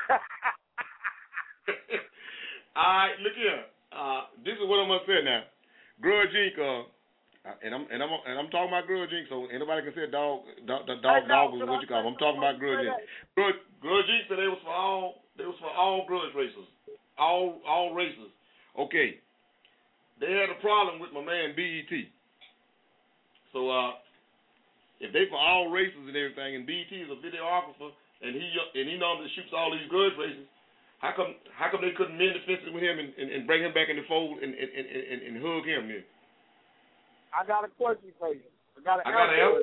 All right, look here. Uh, this is what I'm gonna say now. Grudge Incorporated. Uh, and I'm and I'm and I'm talking about Grudge Incorporated. So anybody can say dog, dog, dog, dog, dog is what you call them. I'm talking about Grudge Incorporated. Grudge, Grudge Incorporated said they was for all. They was for all grudge racers, all all races. Okay. They had a problem with my man B E T. So uh, if they for all races and everything, and B E T is a videographer, and he and he normally shoots all these grudge races. How come how come they couldn't mend the fences with him and, and, and bring him back in the fold and and, and, and, and hug him then? I got a question for you. I got an I got answer.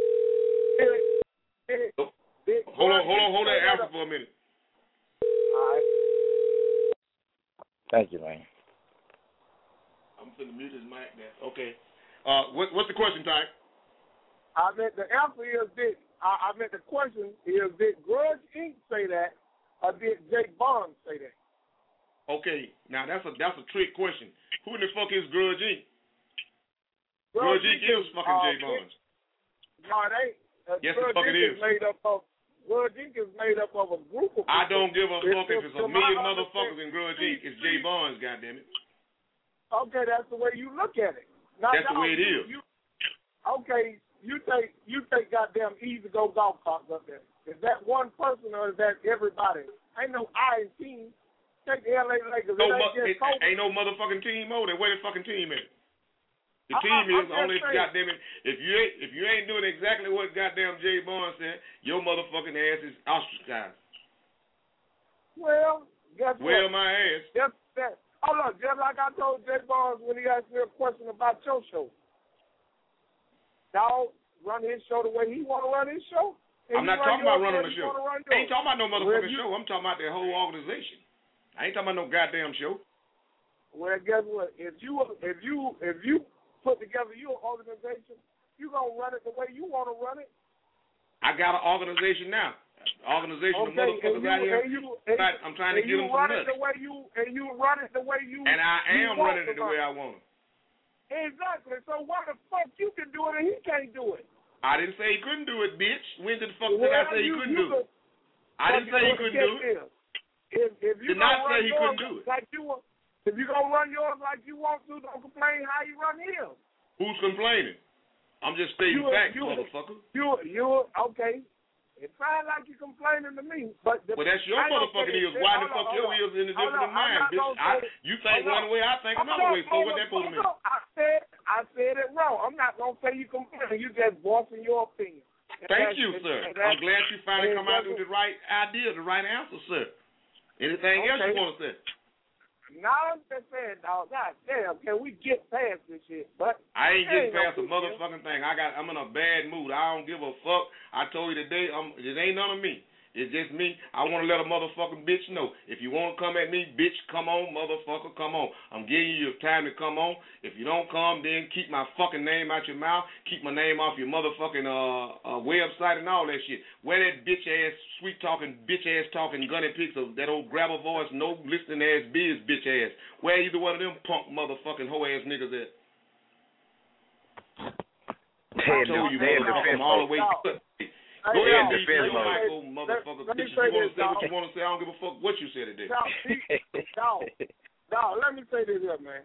oh. Hold on, hold on, hold that answer for a minute. All right. Thank you, man. I'm finna mute his mic there. Okay. Uh, what, what's the question, Ty? I meant the answer is did I, I meant the question is did Grudge Incorporated say that? Or did Jake Barnes say that? Okay, now that's a that's a trick question. Who in the fuck is Grudge Incorporated? Grudge Grudge Incorporated is fucking uh, Jay Barnes. No, it ain't. Uh, yes, Grudge the fuck it is. Made up of, Grudge Incorporated is made up of a group of people. I don't give a fuck if it's a million my motherfuckers in Grudge Incorporated. It's Jay Barnes, goddammit. Okay, that's the way you look at it. Now, that's the way it is. You, okay, you take you take goddamn easy go golf carts up there. Is that one person or is that everybody? Ain't no I in team. Take the L A Lakers. No, it ain't, mu- just it, ain't no motherfucking team over there. Where the fucking team at? The I, team I, is only if saying. goddamn it. If you ain't if you ain't doing exactly what goddamn Jay Barnes said, your motherfucking ass is ostracized. Well, guess well, what? my ass. Just that. Oh look, just like I told Jay Barnes when he asked me a question about your show. Dog run his show the way he want to run his show. I'm not talking about running the show. I ain't talking about no motherfucking well, you, show. I'm talking about the whole organization. I ain't talking about no goddamn show. Well, guess what? If you if you if you put together your organization, you gonna run it the way you want to run it. I got an organization now. Organization okay, of motherfuckers you, out here. And you, and, I'm trying to and get them some run it nuts. the way you and you run it the way you. And I am running it the way I want it. Exactly. So why the fuck you can do it and he can't do it? I didn't say he couldn't do it, bitch. When did the fuck well, did I say you, he couldn't you do could, it? I didn't say he couldn't do it. If, if you did not say he yours couldn't do it. Like you, if you gonna run yours like you want to, don't complain how you run his. Who's complaining? I'm just stating you, facts, you, motherfucker. You, you, okay. It sounds like you're complaining to me, but the, well, that's your motherfucking ears. Why the fuck your ears in the different than mine, bitch? I, you think one way, I think another way. So what that supposed to mean? I said, I said it wrong. I'm not gonna say you complaining. You just voicing your opinion. Thank you, sir. I'm glad you finally come out with the right idea, the right answer, sir. Anything okay. else you want to say? Now I'm just saying, dog. God damn, can we get past this shit? But I ain't getting past no a motherfucking thing. I got. I'm in a bad mood. I don't give a fuck. I told you today. Um, it ain't none of me. It's just me. I want to let a motherfucking bitch know. If you want to come at me, bitch, come on, motherfucker, come on. I'm giving you time to come on. If you don't come, then keep my fucking name out your mouth. Keep my name off your motherfucking uh, uh website and all that shit. Where that bitch ass, sweet talking, bitch ass talking, gunny pics of that old grabber voice, no listening ass biz bitch ass. Where either one of them punk motherfucking hoe ass niggas at? I told you, motherfucker, I'm all the way good. Go hey, ahead, yo, defense yo, mode. hey, Go, motherfucker. Let, let me bitch, say you want to this, say what you want to say. I don't give a fuck what you said today. Dog, dog, let me say this here, man.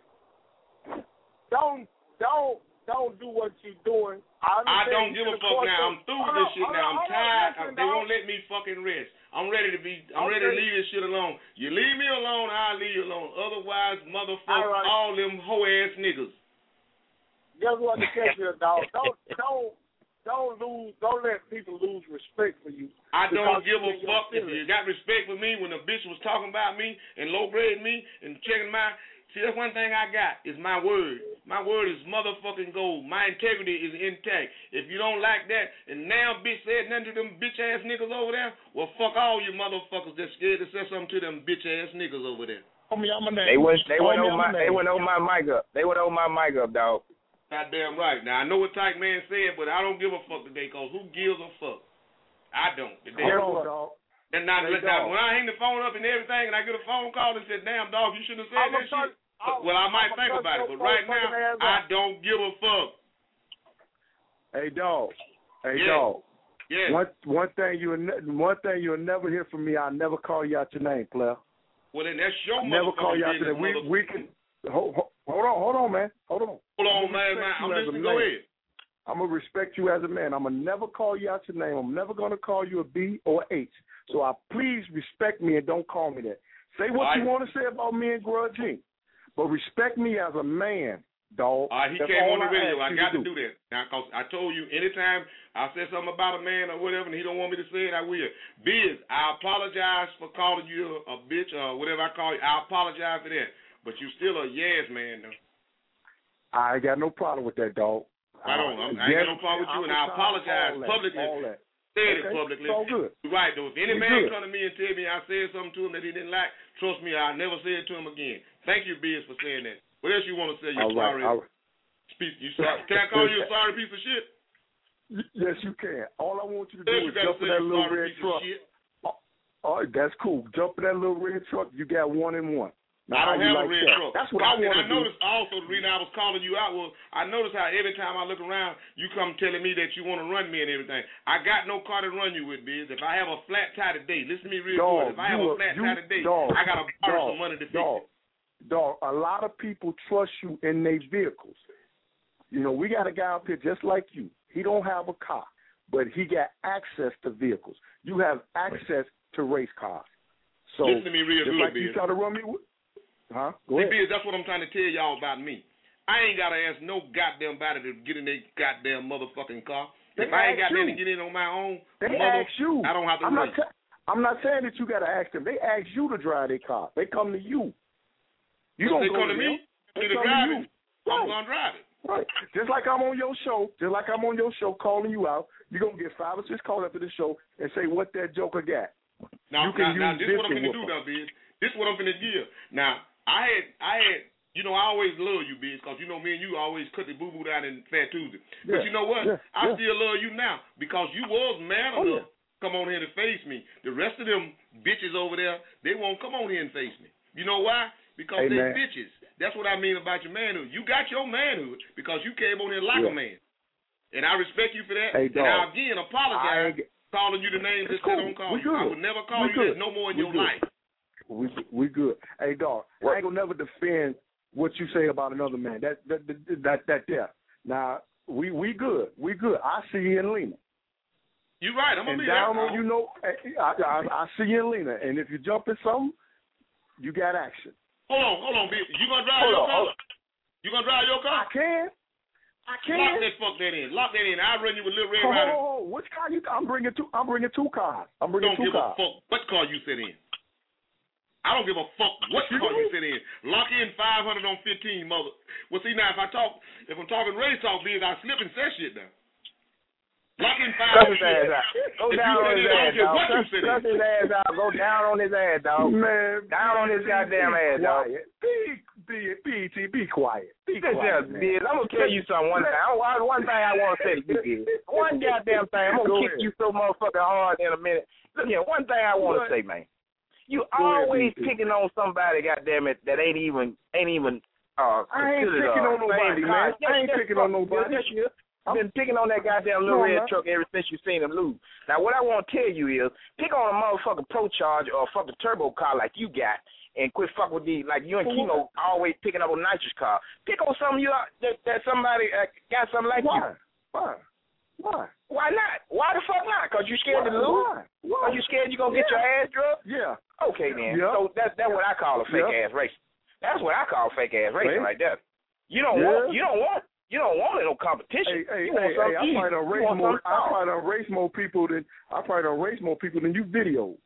Don't, don't, don't do what you're doing. I, I don't give a fuck now. I'm through with this shit now. I'm tired. They won't let me fucking rest. I'm ready to be. I'm ready to leave this shit alone. You leave me alone, I'll leave you alone. Otherwise, motherfucker, all, right. all them hoe ass niggas. Guess what the case is, dog? Don't, don't. Don't lose. Don't let people lose respect for you. I don't give a fuck if you got respect for me when the bitch was talking about me and low grade me and checking my. See, that's one thing I got is my word. My word is motherfucking gold. My integrity is intact. If you don't like that, and now bitch said nothing to them bitch ass niggas over there, well fuck all you motherfuckers that's scared to say something to them bitch ass niggas over there. Homie, I'm a name. They went. They went over my. They went over my mic up. They went over my mic up, dog. Goddamn right. Now, I know what Tyke Man said, but I don't give a fuck today, because who gives a fuck? I don't. Today. Hold on, dog. And now, hey, now dog. when I hang the phone up and everything, and I get a phone call and said, damn, dog, you shouldn't have said I'm that shit. I'll, well, I might I'm think about it, but right now, I don't give a fuck. Hey, dog. Hey, yeah. dog. Yeah. One, one, thing you, one thing you'll never hear from me, I'll never call you out your name, player. Well, then that's your I'll never call you out your name. We, we can... Hold, hold, hold on, hold on, man. Hold on. Hold on, man, man. I'm listening. Go ahead. I'm going to respect you as a man. I'm going to never call you out your name. I'm never going to call you a B or H. So I please respect me and don't call me that. Say what right. you want to say about me and Grudge Incorporated. But respect me as a man, dog. All right, he That's came on the I radio. I got to do. do that. Now, because I told you, anytime I said something about a man or whatever, and he don't want me to say it, I will. Biz, I apologize for calling you a, a bitch or whatever I call you. I apologize for that. But you still a yes man, though. I ain't got no problem with that, dog. I don't. Uh, I ain't yes, got no problem with you, and I apologize all publicly. All that. Said okay. it publicly. It's all good. Right, though. If any it's man good. come to me and tell me I said something to him that he didn't like, trust me, I'll never say it to him again. Thank you, Biz, for saying that. What else you want to say? You're all right, sorry. all right. Speak, you sorry. Can I call you a sorry piece of shit? Yes, you can. All I want you to do yes, is jump in that little red truck. Oh, all right, that's cool. Jump in that little red truck. You got one and one. Now, I don't have like a red that? truck. That's what I, I want to do. And I noticed also the reason I was calling you out was I noticed how every time I look around, you come telling me that you want to run me and everything. I got no car to run you with, Biz. If I have a flat tire today, listen to me real dog, good. If I have you, a flat you, tire today, dog, I got to borrow dog, some money to fix dog, it. Dog, a lot of people trust you in their vehicles. You know, we got a guy up here just like you. He don't have a car, but he got access to vehicles. You have access to race cars. So listen to me real just good, like Biz. You try to run me with. Huh? Go See, ahead. Biz, that's what I'm trying to tell y'all about me. I ain't got to ask no goddamn body to get in their goddamn motherfucking car. They if I ain't got you. nothing to get in on my own, they mother, ask you. I don't have to I'm race. not, I'm not saying that you got to ask them. They ask you to drive their car. They come to you. You don't they go come to to me. They to come drive to you. it. I'm Right. gonna drive it. Right. Just like I'm on your show, just like I'm on your show calling you out, you're going to get five or six calls after the show and say what that joker got. Now, you can now, now use this is what I'm to finna do now, Biz. This is what I'm finna give. Now, I had, I had, you know, I always love you, Biz, because you know me and you always cut the boo-boo down in Fat Tuesday. Yeah. But you know what? Yeah. I Yeah. still love you now because you was man Oh, enough yeah. to come on here to face me. The rest of them bitches over there, they won't come on here and face me. You know why? Because Hey, they man. bitches. That's what I mean about your manhood. You got your manhood because you came on here like Yeah. a man. And I respect you for that. Hey, and I dog. again apologize I ain't- calling you the names that cool. said don't call We you. I good. would never call We you good. that no more in We your good. life. We we good. Hey, dog, I ain't gonna never defend what you say about another man. That that that that, that there. Now we we good. We good. I see you in Lena. You right. I'm gonna and be down there. on you know. I, I I see you in Lena. And if you jump in something, you got action. Hold on, hold on, bitch. You gonna drive Hold your on, car? hold on. You gonna drive your car? I can. I can. Lock that fuck that in. Lock that in. I'll run you with Little Red Ho, ho, Rider. ho, ho. Which car you? I'm bringing two. I'm bringing two cars. I'm bringing Don't two give cars. a fuck what car you sit in. I don't give a fuck what car you sit in. Lock in five hundred on fifteen, mother. Well, see, now, if I talk, if I'm talking race talk, biz, I slip and say shit now. Lock in five hundred. Cuss his ass out. Go down on his ass, dog. Cuss his ass out. Go down on his ass, dog. Man. Down on his goddamn ass, dog. Be, be, be, be, be quiet. Be Listen, quiet, biz, I'm going to tell you something one time. One thing I want to say to you, biz. One goddamn thing. I'm going to kick you so motherfucking hard in a minute. Look here, one thing I want to say, man. You always picking on somebody, goddamn it, that ain't even ain't even uh I ain't picking uh, on nobody, man. Yes, I ain't yes, picking fuck, on nobody. Yes, you I've been picking on that goddamn little no, red man. truck ever since you seen him lose. Now what I want to tell you is pick on a motherfucking Pro Charger or a fucking turbo car like you got and quit fuck with these like you and Chemo always picking up a nitrous car. Pick on something you that, that somebody uh, got something like Why? you. Why? Why? Why not? Why the fuck not? Because you scared Why? to lose? Why? Why? Are you scared you going to yeah. get your ass drugged? Yeah. Okay, then. Yeah. So that's that's what I call a fake yeah. ass racing. That's what I call fake ass racing right right there. You don't yeah. want you don't want you don't want no competition. Hey, hey, you hey, want hey, I probably done race more I probably done race more people than I probably done race more people than you videoed.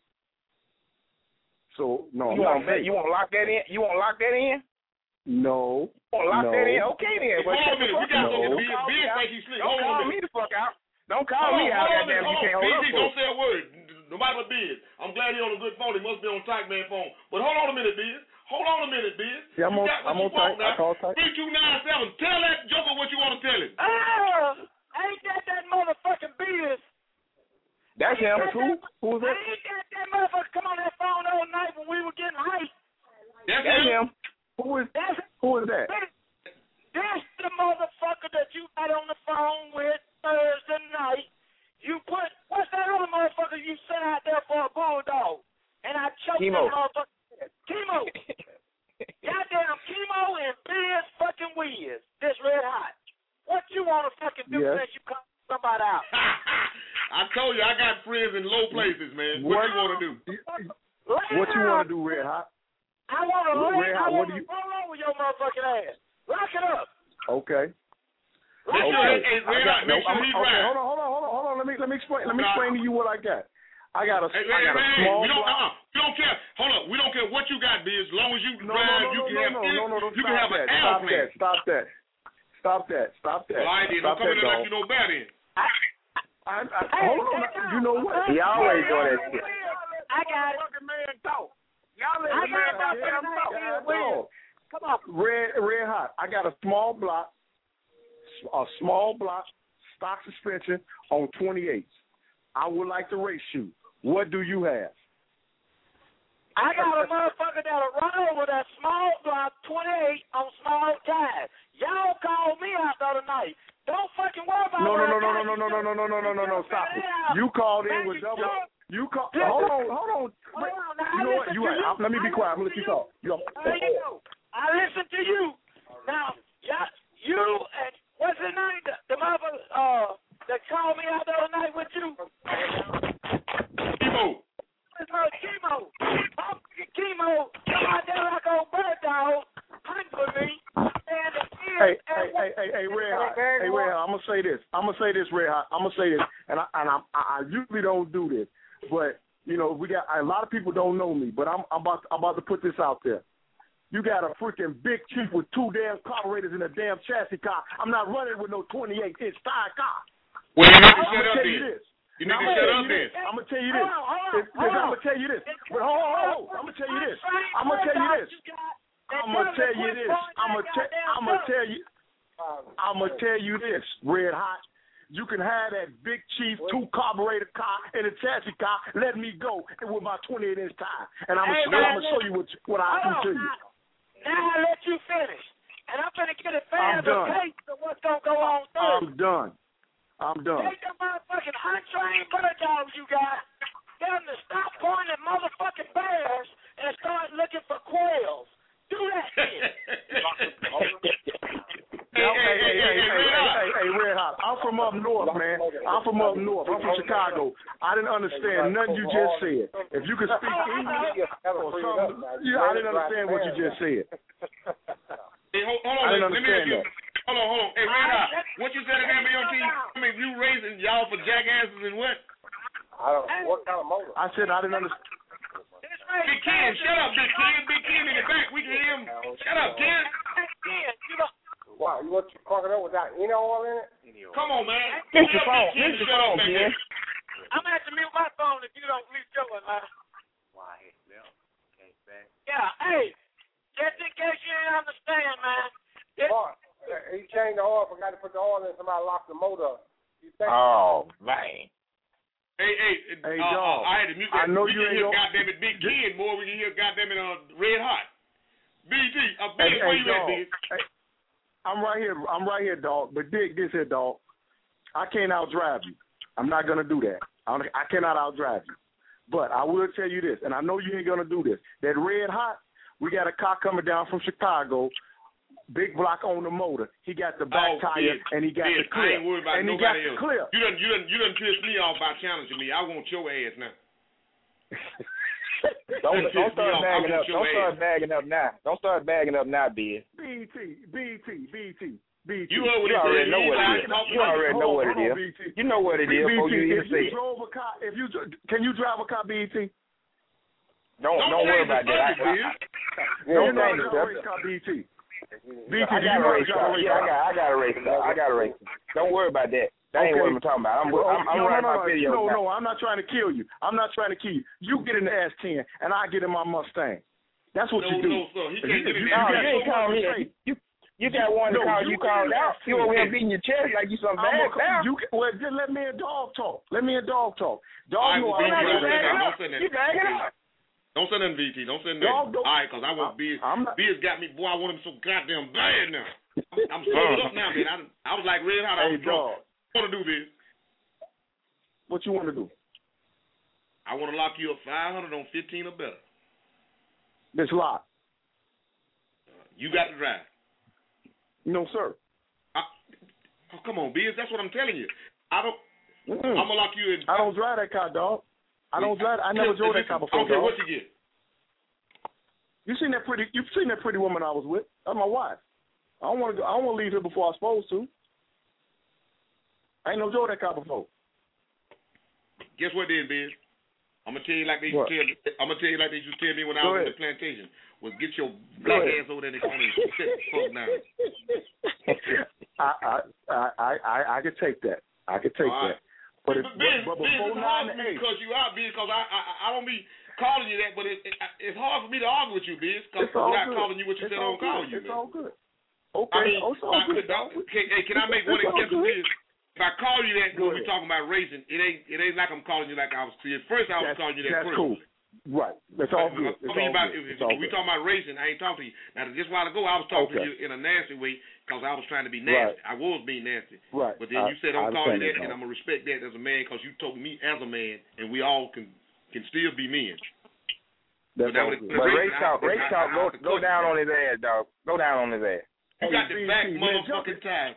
So no, you want that, you want to lock that in? You want to lock that in? No. You want to lock no. that in? Okay then. But hold on a minute, we got no. something big, big think he's slick. Don't Hold call on me the fuck out. Don't call hold me on, out, hold goddamn. On, you can't hold B up Z, don't say a word. Nobody but Biz. I'm glad he's on a good phone. He must be on Tyke Man phone. But hold on a minute, Biz. Hold on a minute, Biz. Yeah, I'm on, I'm on Tyke. I call Tyke. three two nine seven. Tell that joker what you want to tell him. Oh, ain't that that motherfucking Biz? That's him. That's who? Who is that? Ain't that that motherfucker come on that phone all night when we were getting hyped? That's, That's him. him. Who is That's who is that? That's the motherfucker that you got on the phone with Thursday night. You put, what's that other motherfucker you sent out there for a bulldog? And I choked Chemo. that motherfucker. Chemo. Goddamn Chemo and Biz fucking Wiz. This red hot. What you want to fucking do yes. since you cut somebody out? I told you I got friends in low places, man. What, what you want to do? What you want to do, Red Hot? I want to lay, Red I Hot, want what do to you... roll over your motherfucking ass. Lock it up. Okay. Make okay. sure, hey, Red Hot, make no, sure he's okay, right. Hold on, hold on, hold on, hold on. Let me let me explain. Let me explain to you what I got. I got a, hey, I got hey, a hey, small we don't, block. uh-uh. We don't care. Hold up. We don't care what you got, Biz. As long as you no, drive, no, no, you no, can no, have no, this, no, no, no, you stop can have that. an Stop airplane. that. Stop that. Stop that. Stop that. Well, I didn't. Stop I'm coming that, to let dog. you know better then. I, I, I, hold on. You know what? He always doing that shit. I got it. Man, talk. Y'all let I the man got goddamn talk. Come on. Red, red hot. I got a small block, a small block, stock suspension on twenty-eights. I would like to race you. What do you have? I got a motherfucker that'll run over that small block twenty-eight on small tires. Y'all called me out the other night. Don't fucking worry about no, what no, I no, no, no, no, no, no, no, no, no, no, no, stop it. You called in with double. You call. Hold on, hold on. Wait. You know what? You right. I'll, let me be quiet. I'm gonna let you talk. You there you go. I listen to you. Now, y'all, you and what's his name? The, the mother uh that called me out the other night with you. Chemo. It's her Chemo. I'm Chemo. Come out there like old bird dog, hunt for me. And Hey, hey, hey, hey, hey, Red Hot. Hey, Red Hot. I'm gonna say this. I'm gonna say this, Red Hot. I'm gonna say this, and I and I, I usually don't do this, but you know, we got a lot of people don't know me, but I'm, I'm about I'm about to put this out there. You got a freaking big chief with two damn carburetors in a damn chassis car. I'm not running with no twenty-eight inch tire car. Well, you need to I'm shut gonna up tell then. you this. You need now, to shut up then. I'm gonna tell you this. Hold on, hold on, hold on. I'm gonna tell you this. But hold on, hold on. I'm gonna tell you this. I'm gonna tell you this. I'm gonna tell you this. I'm gonna tell. I'm gonna tell you. I'm gonna tell you this, Red Hot. You can have that big chief two carburetor car and a chassis car. Let me go with my twenty-eight inch tire, and I'm hey, gonna, man, I'm gonna show you what what I do to you. Now, now I let you finish, and I'm gonna get a fan of the tape of what's gonna go on through. I'm done. I'm done. Take the motherfucking untrained bird dogs you got. Tell them to stop pointing at motherfucking bears and start looking for quails. Do that shit. Hey, hey, hey, hey, hey, hey, hey, Red Hot. I'm from up north, man. I'm from up north. I'm from Chicago. I didn't understand nothing you just said. If you could speak English or something, yeah, I didn't understand what you just said. Hey, hold, hold on, I didn't let me ask you. understand Hold on, hold on. Hey, Red Hot, what you said again, B O T? I mean, you raising y'all for jackasses and what? I don't know. What kind of motor? I said I didn't understand. Big Big Ken. Shut up, Big Ken. Big Ken in the back. We can hear him. Shut up, Ken. Ken, you know. Wow, you want your crocodile without any oil in it? Come on, man. Fix your phone. Fix your phone, Ken. I'm going to have to mute my phone if you don't leave yours, man. Why? Yeah, hey, just in case you didn't understand, man. It, Boy, he changed the oil, forgot to put the oil in, somebody locked the motor up. You think Oh, man. Hey, hey, Hey, uh, dog. uh, I had to mute that. I know we you can ain't hear gonna- goddamn it, Big Ken more. We can hear goddamn it, uh, Red Hot. B T, uh, Big, Hey, where hey, you at, dog. Big? Hey, I'm right here. I'm right here, dog. But dig this here, dog. I can't outdrive you. I'm not gonna do that. I I cannot outdrive you. But I will tell you this, and I know you ain't gonna do this. That Red Hot, we got a car coming down from Chicago, big block on the motor. He got the back Oh, tire Big, and he got Big, the clear. I ain't worried about and he got nobody the else. clear. You done, you done, you done pissed me off by challenging me. I want your ass now. Don't, That don't pissed me start off. I bagging want up. your Don't start ass. bagging up now. Don't start bagging up now, B. B T, B T, B T, B T. You heard what You he already said. know He what lied it to is. talk You about already you. know what it Hold on, is. B T. You know what it is before you if even say you it. drove a car, if you dr- can you drive a car, B T? Don't Don't don't worry change the about that. I, subject, Biz. I, You don't know I change the got a race subject. car, B T. B T, I do you got a know I race got a car. race Yeah, I car? got I got a race car. I got a race car. Don't worry about that. That ain't Okay. what I'm talking about. I'm Well, I'm, I'm no, running no, no, my video. no, now. no, I'm not trying to kill you. I'm not trying to kill you. You get in the S ten, and I get in my Mustang. That's what No, you do. no, sir. He If can't you- get if in you there. No, got you so ain't much calling to me. say, You you got one No, to call you you get called in out. there. You over here beating your chest like you some I'm bad a, down. you can, well, just let me and dog talk. Let me and dog talk. Dog I know will I be don't here. do Don't say that. that. Don't say that. You bagging up. Don't send nothing, V T. Don't send Dog, nothing. don't- All right, because I want I- Biz. I'm not- Biz got me, boy, I want him so goddamn bad now. I'm sold up now, man. I, I was like Red Hot. I Hey, was drunk. dog, What want to do, Biz? what you want to do? I want to lock you up five hundred on fifteen or better. This lot. You got to drive. No, sir. I, oh, come on, Biz. That's what I'm telling you. I don't. Mm-mm. I'm gonna lock you in. I don't drive that car, dog. I don't drive. I never drove that car I before, don't care dog. what you get. You seen that pretty? You seen that pretty woman I was with? That's my wife. I don't want to. I don't want to leave here before I'm supposed to. I ain't no drove that car before. Guess what, then, Biz? I'm gonna tell you like they used What? to tell. I'm gonna tell you like they used to tell me when I Go was in ahead. the plantation. Was get your black ahead. ass over there in the corner and sit the fuck down. I, I I I I I could take that. I could take All right. that. But, if, Biz, but, but Biz, before it's nine hard for to me to eight, cuss you out, Biz, because I, I I don't be calling you that, but it, it, it's hard for me to argue with you, Biz, because it's all without good. calling you what you it's said I all don't call good. you, It's man. all good. I Okay. mean, oh, it's all I good. could, dog. can, hey, can I make one It's all exception, good. Biz? If I call you that Go when we're ahead. talking about racing, it ain't it ain't like I'm calling you like I was. See, at first I was That's, calling you that that's first. cool. Right. It's all If good. I'm It's talking all about, good. if, It's if all we good. talking about racing, I ain't talking to you. Now, just a while ago, I was talking Okay. to you in a nasty way because I was trying to be nasty. Right. I was being nasty. Right. But then I- you said I don't call you understand that, that, and dog. I'm going to respect that as a man because you told me as a man, and we all can can still be men. That's But now all with good. the But race, race I- talk, I- race I- talk, I- go I- go down on his ass, dog. Go down on his ass. You Hey, got the B back T, man, jump motherfucking it. time.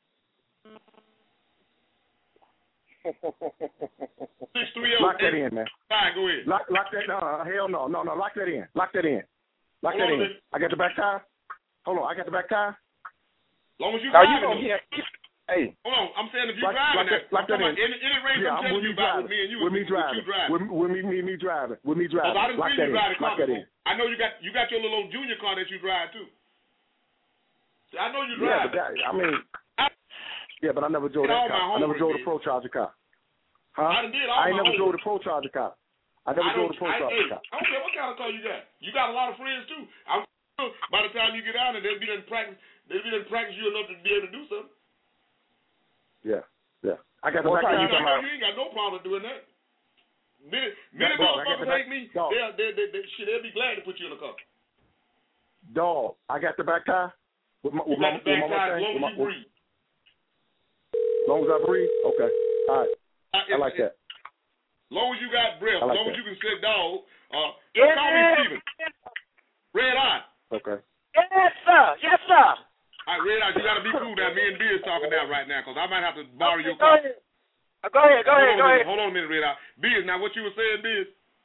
Six three zero. Lock that in, man. Fine, go ahead. Lock, lock that. No, hell no, no, no. Lock that in. Lock that in. Lock Hold that on a in. minute. I got the back tire. Hold on, I got the back tire. As long as you Now you driving, gonna though. get hey. Hold on, I'm saying if you Lock, driving lock that, that, lock I'm that talking in. about any, any race Yeah, I'm I'm telling with you me about driving. with me and you, With me with driving. you driving. With, with me, me, me driving. With me driving. Because I didn't Lock see that you in. drive the car Lock that in. before. I know you got you got your little old junior car that you drive too. See, I know you Yeah, drive. but that, I mean, yeah, but I never drove Get all that car. my I never homework, drove the man. Pro Charger car. Huh? I done did all I ain't my never drove homework. the Pro Charger car. I never I drove don't, the Pro I, Charger hey, car. I don't care what kind of car you got. You got a lot of friends too. I'm sure by the time you get out there, they'll be done practice. They'll be done practice you enough to be able to do something. Yeah, yeah. I got the What back car tire. you I talking know about? you ain't got no problem doing that. Many, many Dog, I got the motherfuckers back- like me, dog. they'll, they, they, they, shit, they'll be glad to put you in a car. Dog, I got the back tire. With my, You with my, got the back with my tire Mustang. as long With as my, you with, breathe. as long as I breathe. Okay. All right. I, I like that. As long as you got breath, I as like long that. as you can say dog, uh, Yes, call me Steven. Red Eye. Okay. yes, sir. Yes, sir. All right, Red Eye, you got to be cool now. Me and Biz talking now right now because I might have to borrow your Go car. ahead. Uh, Go ahead. Go hold ahead. on Go a minute, ahead. Hold on a minute, Red Eye. Biz, now what you were saying, Biz?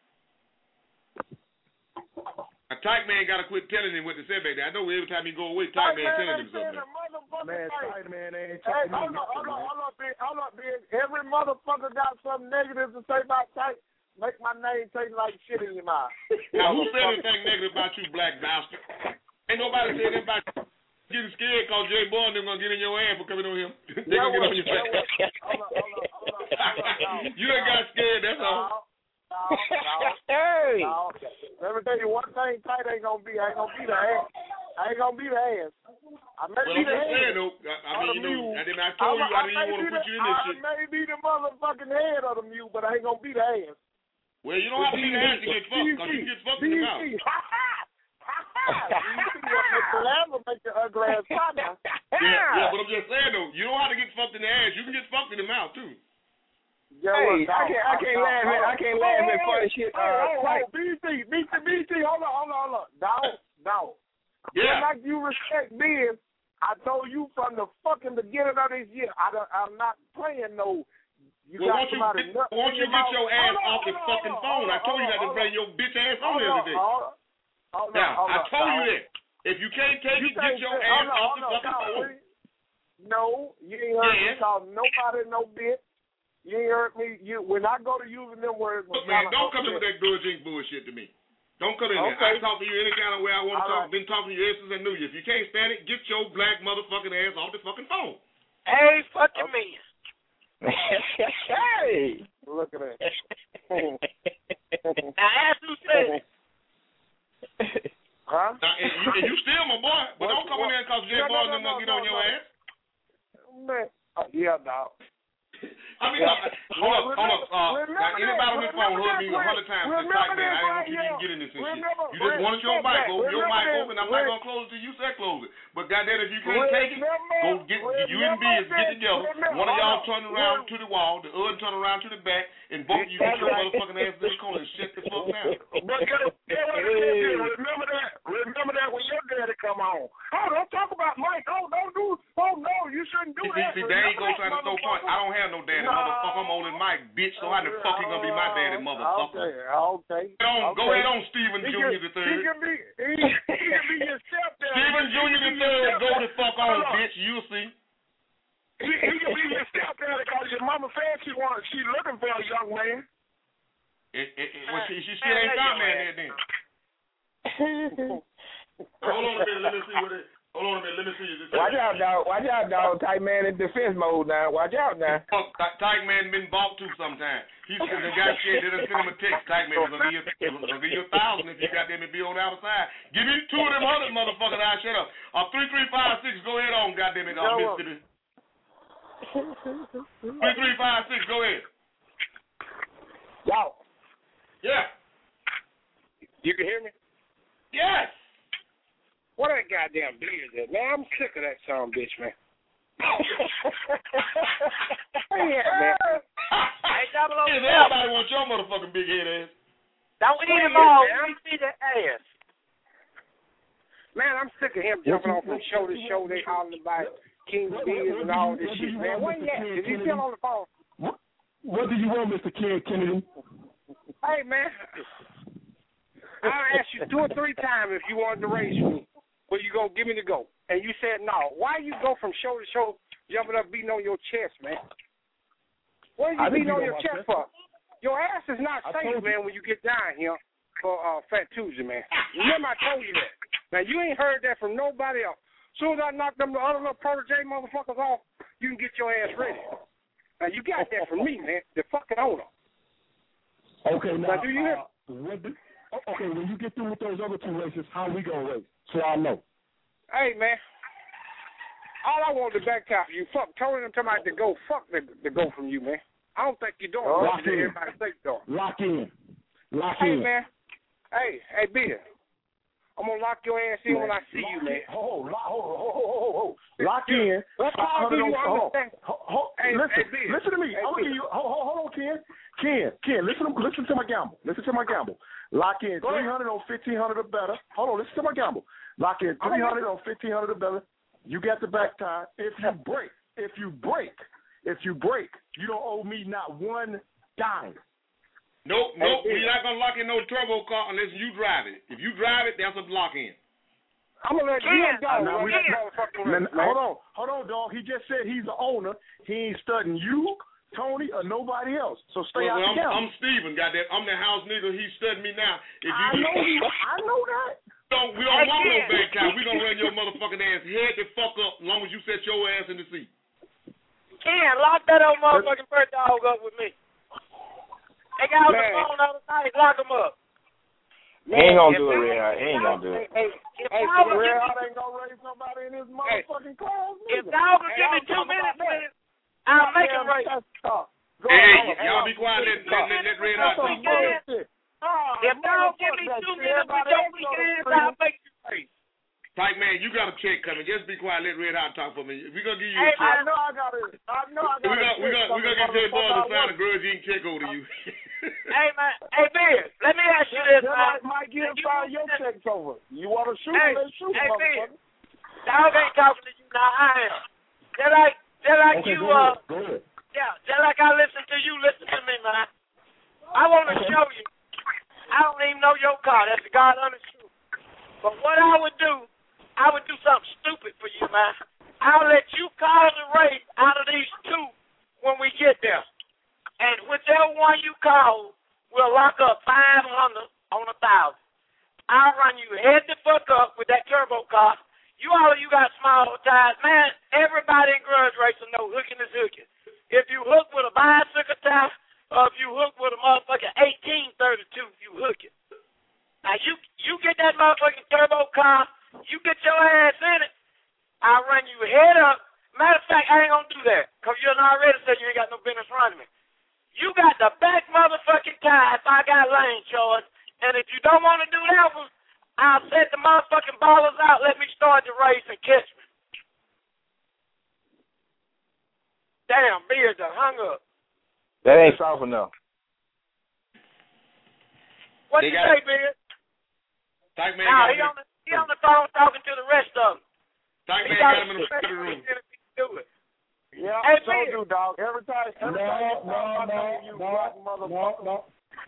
A tight man got to quit telling him what to say back there. I know every time he go away, tight man telling him something. Man, tight man ain't Hey, talking to hold me. on, hold on, hold on, big, hold on, big. Every motherfucker got something negative to say about Tight. make my name taste like shit in your mouth. Now, who said anything negative about you, black bastard? Ain't nobody said anything about you getting scared because Jay Boy and them going to get in your ass for coming on him. They going to get on your back. Hold on, hold on, hold on, hold on. You ain't got scared, that's no, all. No, no, hey. no. Let me tell you one thing tight ain't going to be. I ain't going to be the ass. I ain't going to be the ass. I may well, be I'm the just head. saying, though, I, I mean, you know, I, didn't, I told you I didn't even want to put you in this I shit. I may be the motherfucking head of the mule, but I ain't going to be the ass. Well, you don't have to be the ass to get fucked, because you can get fucked in the mouth. Make your ugly ass partner. Yeah, yeah, but I'm just saying though, you don't have to get fucked in the ass. You can get fucked in the mouth too. Yeah, hey, I can't, I can't laugh at, I can't laugh at funny shit. Uh, hey, B T, B T, B T, hold on, hold on, hold on, dog, dog. Yeah. Like you respect this, I told you from the fucking beginning of this year, I don't, I'm not playing no. You well, got won't you somebody get, won't you get your ass on, off the on, fucking on, phone? on, I told on, you not to on, bring your bitch ass on hold there on, today. hold on, hold now, on, I told dog. you that. If you can't take you it, get your say, ass on, off the on, fucking dog, phone. No, you ain't heard yeah. me call nobody no bitch. You ain't heard me. You when I go to using them words. Look, man, don't come in with that bullshit bullshit to me. Don't come in okay. there. I talk to you any kind of way I want to talk. Right. Been talking to you ever since I knew you. If you can't stand it, get your black motherfucking ass off the fucking phone. Hey, fucking okay. me. Hey, look at that. Now ask who said it. Huh? Now, and, you, and you still my boy, but what, don't come what? in there because Jay no, Boy no, and them no, gonna get no, on your no. ass. Man, uh, yeah, dog. I mean, yeah. uh, hold up, hold up. Uh, now, anybody on this phone heard me a hundred times since type man. I didn't want you to even get in this and shit. You just wanted your mic open. Your mic open. I'm not gonna close it till you say close it. But goddamn, if you can't take it, go get you and Biz get together. One of y'all turn around to the wall, the other turn around to the back, and both of you get your motherfucking ass in the corner and shut the fuck down. Remember that. Remember that when your daddy come on. Oh, don't talk about Mike. Oh, don't do. Oh no, you shouldn't do see, that. See, there you go trying to throw point. I don't have no daddy, nah. motherfucker. I'm only Mike, bitch. So how the fuck he gonna be my daddy, motherfucker? Okay, okay. Go, on, okay. go ahead on, Stephen he Junior can, the third. He can be. He, he can be your stepdad. Stephen Junior the third. Go the fuck on, bitch. You'll see. He, he can be your stepdad because your mama said she wants. She looking for a young man. It, it, it, well, she, she still ain't found man there then. Hold on a minute. Let me see what it. Hold on a minute. Let me see. This Watch out, dog. Watch out, dog. Tight man in defense mode now. Watch out now. Tight man been bought to sometime. He's the guy scared. They done send him a text. Tight man gonna give you, gonna give you a thousand if you got them to be on the outside. Give me two of them hundred motherfuckers. I shut up. Uh, three three five six. Go ahead on. Goddamn it, uh, Mississippi. Three three five six. Go ahead. Yo. Yeah. You can hear me? Yes. What that goddamn beard is, man? I'm sick of that son bitch, man. yeah, man. Hey, double O. Everybody wants your motherfucking big head ass. Don't eat them all. We see the ass. Man, I'm sick of him jumping off from show to show. They hollering about King Beers and all this shit, man. Where he at? Is he still on the phone? What, what do you want, Mister Ken Kennedy? Hey, man. I asked you two or three times if you wanted to race me. Well, you gonna give me the go, and you said no. Why you go from show to show, jumping up, beating on your chest, man? What are you beating on your chest for? Your ass is not safe, man, when you get down here for uh, Fat Tuesday, man. Remember, I told you that. Now you ain't heard that from nobody else. As soon as I knock them other little protege motherfuckers off, you can get your ass ready. Now you got that from me, man, the fucking owner. Okay, now, now do you hear? Uh, what do, okay, when you get through with those other two races, how we gonna race? So I know. Hey, man. All I want is the back top of you. Fuck, telling them about to go. Fuck the, the go from you, man. I don't think you're doing oh, what everybody thinks doing. Lock in. Lock hey, in. Hey, man. Hey, hey, Bill. I'm going to lock your ass in when I see lock you, man. Hold, hold, hold, hold, hold, hold. Lock in. That's how do you understand? Hold, hold, hey, listen, hey, listen to me. Hey, I'm gonna give you, hold, hold, hold on, Ken. Ken, Ken, listen, listen to my gamble. Listen to my gamble. Lock in three hundred or fifteen hundred or better. Hold on, listen to my gamble. Lock in three hundred or fifteen hundred or better. You got the back tie. If you break, if you break, if you break, you don't owe me not one dime. Nope, nope. Hey, we're not gonna lock in no turbo car unless you drive it. If you drive it, that's a lock in. I'm gonna let you go. Now, now, hold on, hold on, dog. He just said he's the owner. He ain't studying you Tony, or nobody else. So stay well, out well, the I'm, I'm Steven, goddamn. I'm the house nigga. He's studying me now. If you I know you. I know that. Don't, we don't want no bank account. We gonna run your motherfucking ass head the fuck up as long as you set your ass in the seat. Ken, lock that old motherfucking bird dog up with me. They got on the phone the other night. Lock him up. He ain't gonna do it, Red Hot. He ain't gonna do it. Hey, If hey, dog will Red give Hot me, ain't gonna raise somebody in his motherfucking class. if dog will give me two minutes, please, I'll make him raise. Hey, y'all be quiet. Let, let, let, let Red Hot talk. If dog give me two minutes with your weak ass, I'll make you raise. Tyke man, you got a check coming. Just be quiet. Let Red Hot talk for me. We gonna give you Hey, a check. I know I got it. I know I got We gonna we gonna we gonna get J Boy to sign a grudging check over to you. Hey man, hey Beard, let me ask you this, man. Mike, give sign your checks over. You want to shoot? Hey, Let's shoot, hey Beard, motherfucker. dog ain't talking to you now. I am. Just like, just like Okay, you, go uh, ahead. Go ahead. yeah, just like I listen to you, listen to me, man. I want to show you. I don't even know your car. That's the God honest truth. But what I would do, I would do something stupid for you, man. I'll let you call the race out of these two when we get there. And whichever one you call, we'll lock up five hundred on a thousand. I'll run you head the fuck up with that turbo car. You all of you got small tires. Man, everybody in grudge racing know hooking is hooking. If you hook with a bicycle tire, or if you hook with a motherfucking eighteen thirty-two, you hook it. Now, you you get that motherfucking turbo car, you get your ass in it, I'll run you head up. Matter of fact, I ain't gonna do that, because you done already said you ain't got no business running me. You got the back motherfucking tire if I got lane charge, and if you don't want to do that one, I'll set the motherfucking ballers out, let me start the race and catch me. Damn, Beard done hung up. That ain't soft enough. What They you got say, it. Beard? Tyke man Now, got he him on, the, he on the phone talking to the rest of them. Tyke He man got got him in the respect other for room. the do it. Yeah, Hey, so Beard. do, dog. Every time, every No, time you no, talk about no, that, you no, black no, motherfucker. no.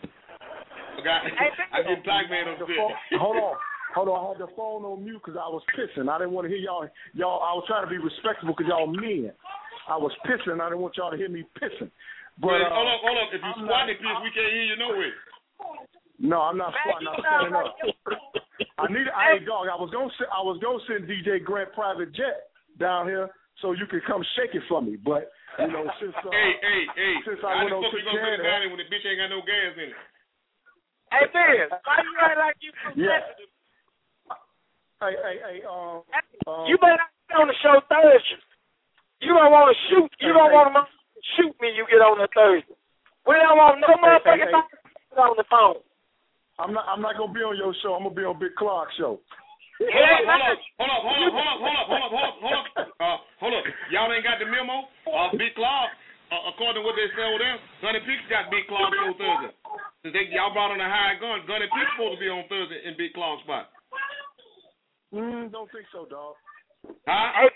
I got I get Tyke man The upset. phone, hold on. Hold on, I had the phone on mute because I was pissing. I didn't want to hear y'all. Y'all, I was trying to be respectful because y'all men. I was pissing. I didn't want y'all to hear me pissing. But Well, uh, hold up, hold up. If you I'm squat not- it, piss, we can't hear you nowhere. no, I'm not squatting. I'm standing up. I need. Hey, dog. I was gonna. Send, I was gonna send D J Grant private jet down here so you could come shake it for me. But you know, since uh, Hey, hey, hey. since How I the went on fuck to you gonna put it Canada, down there when the bitch ain't got no gas in it? Hey, Beard, why you act like you so Yeah. sensitive? hey, hey, hey, um, um, You better not get on the show Thursday. You don't want to shoot. You don't Hey, want to shoot me. You get on the Thursday. We don't want no motherfucking hey, hey, on the phone. I'm not. I'm not gonna be on your show. I'm gonna be on Big Clark's show. Hold up, hold up, hold up, hold up, hold up, hold up, hold up, hold up, hold up. Uh, hold up. Y'all ain't got the memo? Uh, Big Clark, uh, according to what they say over there, Gunny Peaks got Big Clark show Thursday. Since they, y'all brought on a high gun, Gunny Peaks supposed to be on Thursday in Big Clark's spot. Mm, don't think so, dog. Huh? Hey,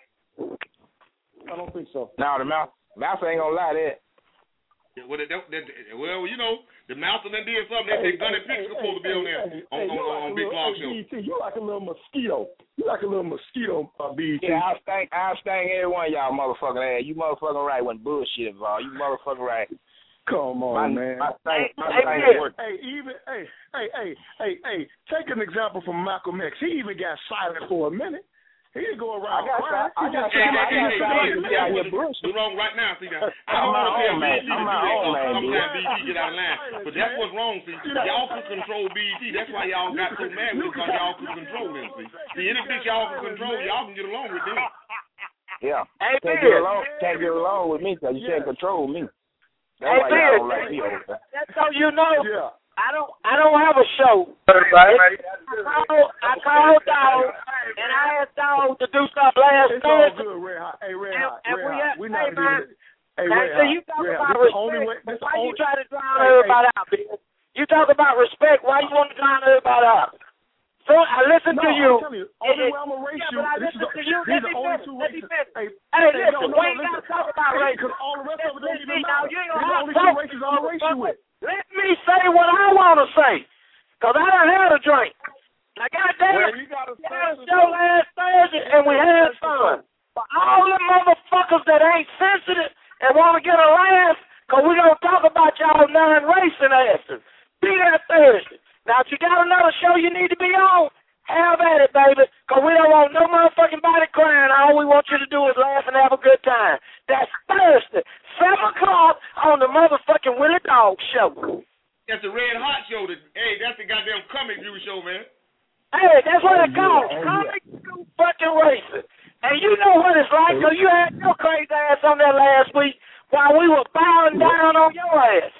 I don't think so. Now the mouse, mouse ain't gonna lie to that. Yeah, well, they, they, they, well, you know, the mountain done did something. They Hey, say Gunny hey, Peaks hey, supposed to be on there hey, on, hey, on, you on, like on a Big little- Clark hey, show. B E T, you like a little mosquito. You like a little mosquito, uh, B E T. Yeah, I'll sting, I'll sting every one of y'all motherfucking ass. You motherfucking right when bullshit involved. You motherfucking right. Come my, on, man. My sting, my Hey, sting hey, work. Hey, even hey, hey, hey, hey, hey. Take an example from Malcolm X. He even got silent for a minute. He didn't go around I got crying. I He got just Hey, took hey, it hey, out hey, there. hey, He hey, got hey, bullshit. what's wrong right now, see that? I I'm don't my want to tell own B E man. T to I'm do my that. own man, Sometimes dude. B E T get out of line. But that's what's wrong, see. Y'all could control B E T. That's why y'all got so mad with it, because y'all could control them, see. See, any bitch y'all can control, y'all can get along with them. Yeah. Hey, Can't Beard. get along, can't get along with me because you can't control me. That's Hey, why Beard. y'all don't like me over there. That's so you know. Yeah. I don't. I don't have a show. I called. I called Dog, and I asked Dog to do something last It's all Thursday. good, Red Hot. Hey, Red And- Hot, and Red we Hot. have- We're hey, not man. doing it. Hey, Now, Red so Hot. you talk Red Hot. about This the only way. respect. This the Why you only. try to drown Hey, everybody hey. out, man? You talk about respect. Why you want to drown everybody out? So I listen No, to you. I'm telling you, only It- way I'm gonna race yeah, you. but I This is listen the, to you. these Let are me the only finish. two Let me races. finish. Hey, Hey, hey, listen. no, no, we no, ain't got to listen. talk about Hey, race. because all the rest of it don't Listen, even now, matter. you ain't These gonna are the have only to two talk, races I'm gonna race you with. Let me say what I want to say, because I done had a drink. Now, goddamn Well, it, you gotta we had a censor show them. last Thursday, and we had fun. But all the motherfuckers that ain't sensitive and want to get a laugh, good time. That's Thursday, seven o'clock on the motherfucking Willie Dog Show. That's the Red Hot Show. That, hey, that's the goddamn Comic View Show, man. Hey, that's what it Oh, calls. yeah, oh, Comic View fucking racing. And you know what it's like, because you had your crazy ass on there last week while we were bowing down on your ass.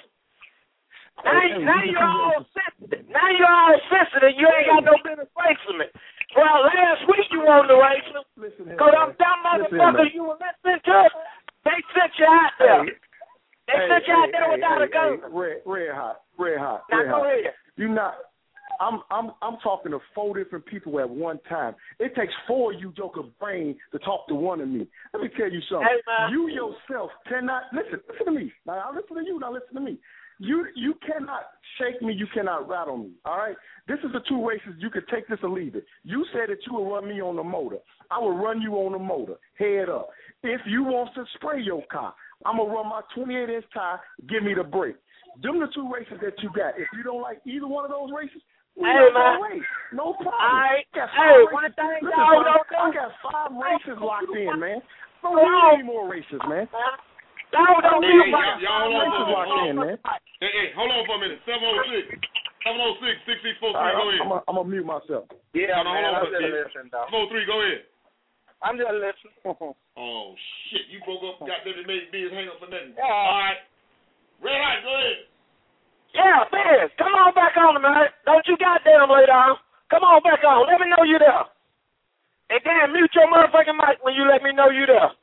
Now, Hey, hey, now you you're can- all sensitive. Now you're all sensitive. You ain't got no business racing me. Well, last week you wanted to race me. Listen here, Because I'm man. dumb Listen here, motherfucker man. you were listening to. They sent you out there. Hey, They hey, sent you out hey, there hey, without hey, a gun. hey, red, red hot, red hot, Now red go hot. ahead. You not. I'm I'm I'm talking to four different people at one time. It takes four of you joker brain to talk to one of me. Let me tell you something. Hey, man. You yourself cannot listen. Listen to me. Now I listen to you. Now listen to me. You you cannot shake me. You cannot rattle me. All right. This is the two races. You can take this or leave it. You said that you will run me on the motor. I will run you on the motor. Head up. If you want to spray your car, I'm gonna run my twenty-eight inch tire. Give me the brake. Them the two races that you got. If you don't like either one of those races, we Hey, not man. gonna race. No problem. All right. Got Hey, five one races. thing Listen, y'all son, don't do. I got five races locked in, man. Don't Hold need on. any more races, man. Y'all don't Hey, do hey, my y'all- y'all hold on, races hold on, locked hold in, on. man. Hey, hey, hold on for a minute. seven oh six. seven oh six, six six four three, All right, go I'm, ahead. I'm gonna mute myself. Yeah, No, no, man, hold on, I'm just kid. listening, dog. four three, go ahead. I'm just listening. Oh, shit. You broke up, got them to make biz hang up for nothing. Yeah. All right. Red Hot, go ahead. Yeah, man. Come on back on, man. Don't you goddamn lay down. Come on back on. Let me know you there. And then mute your motherfucking mic when you let me know you there.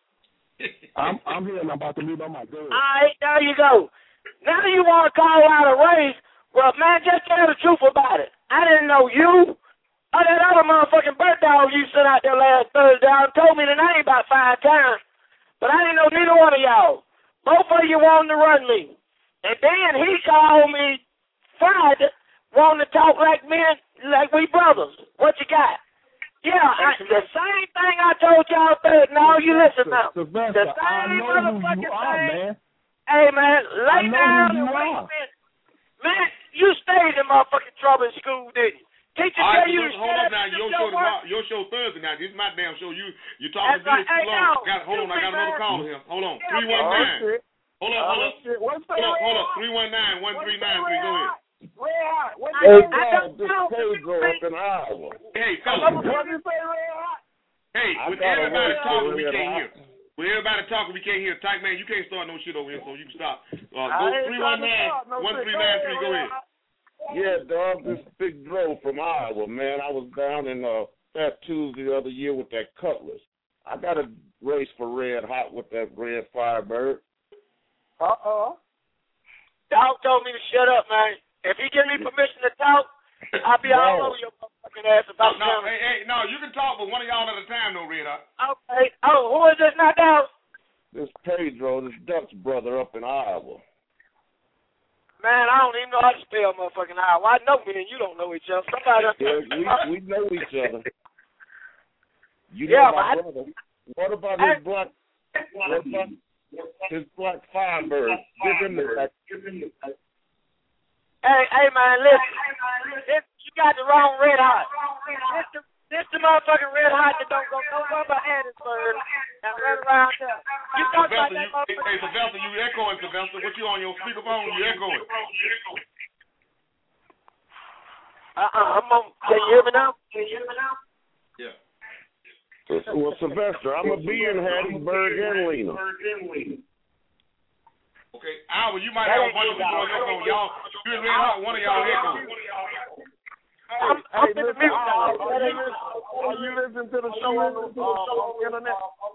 I'm I'm here and I'm about to mute my mic. Go ahead. All right, there you go. Now you want to call out a race? Well, man, just tell the truth about it. I didn't know you or that other motherfucking bird dog you sent out there last Thursday. I told me the name about five times, but I didn't know neither one of y'all. Both of you wanted to run me. And then he called me Friday, wanting to talk like men, like we brothers. What you got? Yeah, I, the same thing I told y'all Thursday. Now you listen now. Sylvester, The I same know who you motherfucking are, thing. man. Hey, man, lay I know down who you and wait are. a minute. Man, you stayed in motherfucking trouble in school, didn't you? Teacher All tell right, you so to hold shut up up now. and do Your your show work? tomorrow. Your show Thursday now. This is my damn show. You you talking That's right. this too Hey, long. no. Got hold on. I got Stupid, another man. call here. Hold on. Yeah, Three one Oh, nine. shit. Hold up. Oh, Hold up. shit. What's Hold up. Hold up. Red Three one nine one three nine three. Go ahead. Red Hot. What's I- Red I Hot? don't this know. Pedro up in Iowa. Hey, What fellas. did you say, Red Hot? Hey, I with got a everybody word talking, for we Red can't Hot. hear. With everybody talking, we can't hear. Type man, you can't start no shit over here, so you can stop. Uh, I go ain't three one trying to nine start no one shit. three Go nine ahead, three. Go Red ahead. Hot. Yeah, dog, this big Dro from Iowa, man. I was down in uh, Fat Tuesday the other year with that Cutlass. I got a race for Red Hot with that Red Firebird. Uh-oh. Dog told me to shut up, man. If he give me permission to talk, I'll be all No. over your motherfucking ass No, about no, something. hey, hey, no, you can talk, but one of y'all at a time, though, Red Hot. Okay. Oh, who is this now, dog? This Pedro, this Dutch brother up in Iowa. Man, I don't even know how to spell motherfucking Iowa. I know me and you don't know each other. Somebody else. Yeah, we we know each other. You know Yeah, my but I- brother. What about I- his black? What about his black Firebird? Give him the back. Hey, hey, man, listen. This, you got the wrong Red Hot. This the, this the motherfucking Red Hot that don't go no go by Hattiesburg and run around there. You talk about Sylvester, that you, motherfucker. hey, Sylvester, you echoing, Sylvester. What you on your speakerphone? You echoing. Uh-uh, I'm on. Can you hear me now? Can you hear me now? Yeah. Well, Sylvester, I'm gonna be in Hattiesburg and Lena. Okay, Iowa, you might That have a ain't bunch of good, people on your phone. Y'all, you and Red Hot, one of y'all echoing. I'm, I'm Hey, in the listen, mute, are, dog. are, you listen, are you listening to the show on the, uh, on the internet?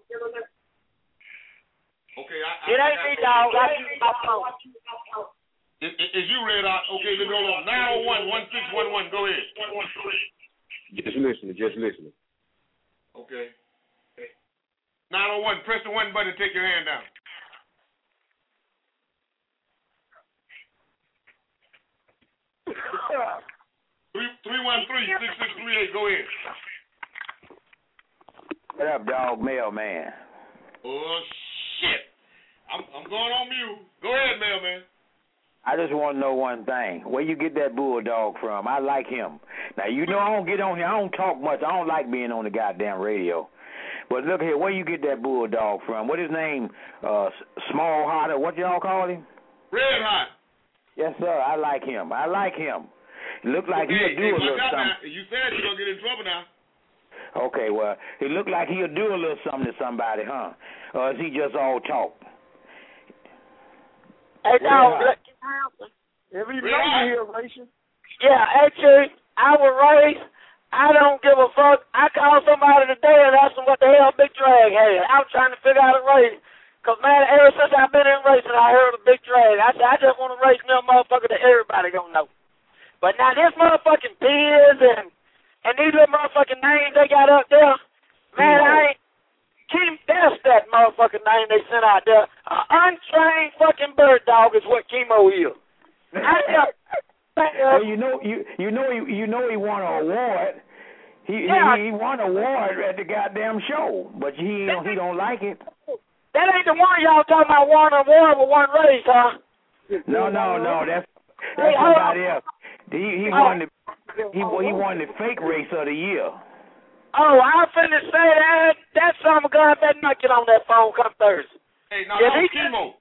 Okay, I, I, It I ain't got me, you. dog. I use my phone. Is, is you Red Hot? Okay, let's hold on. nine oh one one six one one. Go ahead. Just listening, just listening. Okay. nine oh one, press the one button and take your hand down. Three three one three six six three eight. Go ahead. What up, dog? Mailman. Oh shit! I'm I'm going on mute. Go ahead, mailman. I just want to know one thing. Where you get that bulldog from? I like him. Now, you know I don't get on here. I don't talk much. I don't like being on the goddamn radio. But look here, where you get that bulldog from? What his name? Uh, Small Hotter. What y'all call him? Red Hot. Yes, sir. I like him. I like him. Look like okay, he'll do hey, a little something. Now. You said you're gonna get in trouble now. Okay, well, he look like he'll do a little something to somebody, huh? Or is he just all talk? Hey, dog, look, if you know me here, Rachel. Yeah, actually, I was raised. I don't give a fuck. I called somebody today and asked them what the hell Big Drag had. I was trying to figure out a race. Because, man, ever since I've been in racing, I heard of Big Drag. I said, I just want to race me a motherfucker that everybody gonna know. But now this motherfucking Biz and, and these little motherfucking names they got up there, man, I ain't. Kim, that's that motherfucking name they sent out there. An untrained fucking bird dog is what Chemo is. I just, well, you know, you you know, he, you know, he won an award. He, yeah. he he won an award at the goddamn show, but he he don't like it. That ain't the one y'all talking about won an award with one race, huh? No, no, no. That's that's hey, somebody else. He he oh. won the he he won the fake race of the year. Oh, I finna say that that son of a gun better not get on that phone come Thursday. Hey, no, yeah, no, he, Chemo.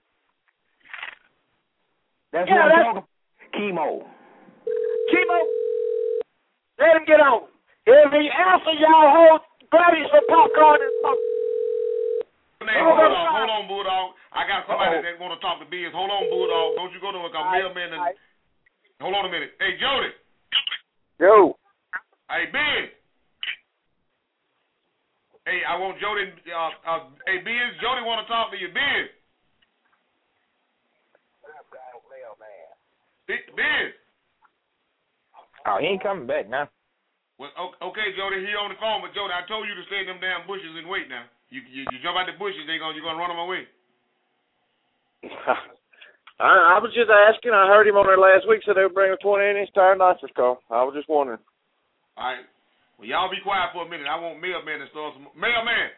That's yeah, what I'm that's, talking about. Chemo. Chemo, let him get on. If he answer y'all, hold grabbies for popcorn and smoke. Hey, hold on, hold on, Bulldog. I got somebody Uh-oh. that want to talk to Biz. Hold on, Bulldog. Don't you go to a mailman and... Right. Hold on a minute. Hey, Jody. Yo. Hey, Biz. Hey, I want Jody... Uh, uh, hey, Biz, Jody want to talk to you. Biz. Biz. Oh, he ain't coming back now. Well, okay, Jody, he on the phone, but Jody, I told you to stay in them damn bushes and wait now. You you, you jump out the bushes, they gonna you gonna run them away. I, I was just asking. I heard him on there last week, so they were bringing a twenty-eight inch tire nitrous car. I was just wondering. All right. Well, y'all be quiet for a minute. I want Mailman to start some. Mailman.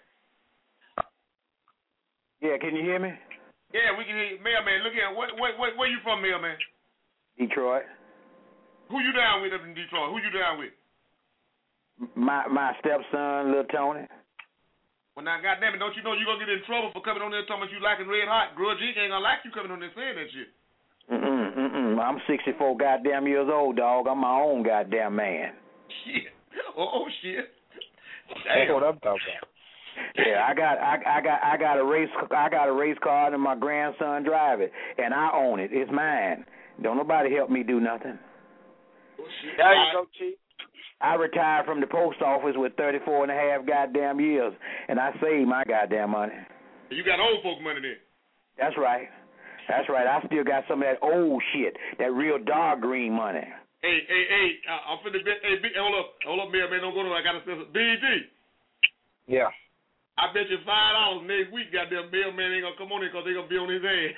Yeah, can you hear me? Yeah, we can hear you. Mailman, look here. What, what, what, where you from, Mailman? Detroit. Who you down with up in Detroit? Who you down with? My my stepson, Lil Tony. Well, now, goddamn it, don't you know you're going to get in trouble for coming on there talking about you liking Red Hot? Grudge Incorporated ain't going to like you coming on there saying that shit. Mm-mm, mm-mm. I'm sixty-four goddamn years old, dog. I'm my own goddamn man. Shit. Oh, oh shit. That's what I'm talking about. Yeah, I got I, I got I got a race I got a race car and my grandson drive it, and I own it. It's mine. Don't nobody help me do nothing. Oh, shit. There you go, Chief. I retired from the post office with thirty-four and a half goddamn years, and I saved my goddamn money. You got old folk money then? That's right. That's right. I still got some of that old shit, that real dark green money. Hey, hey, hey, uh, I'm finna bet, hey, hold up, hold up, man, man, don't go to, I got to say, B D. Yeah. I bet you five dollars next week, goddamn mailman ain't gonna come on in because they gonna be on his ass.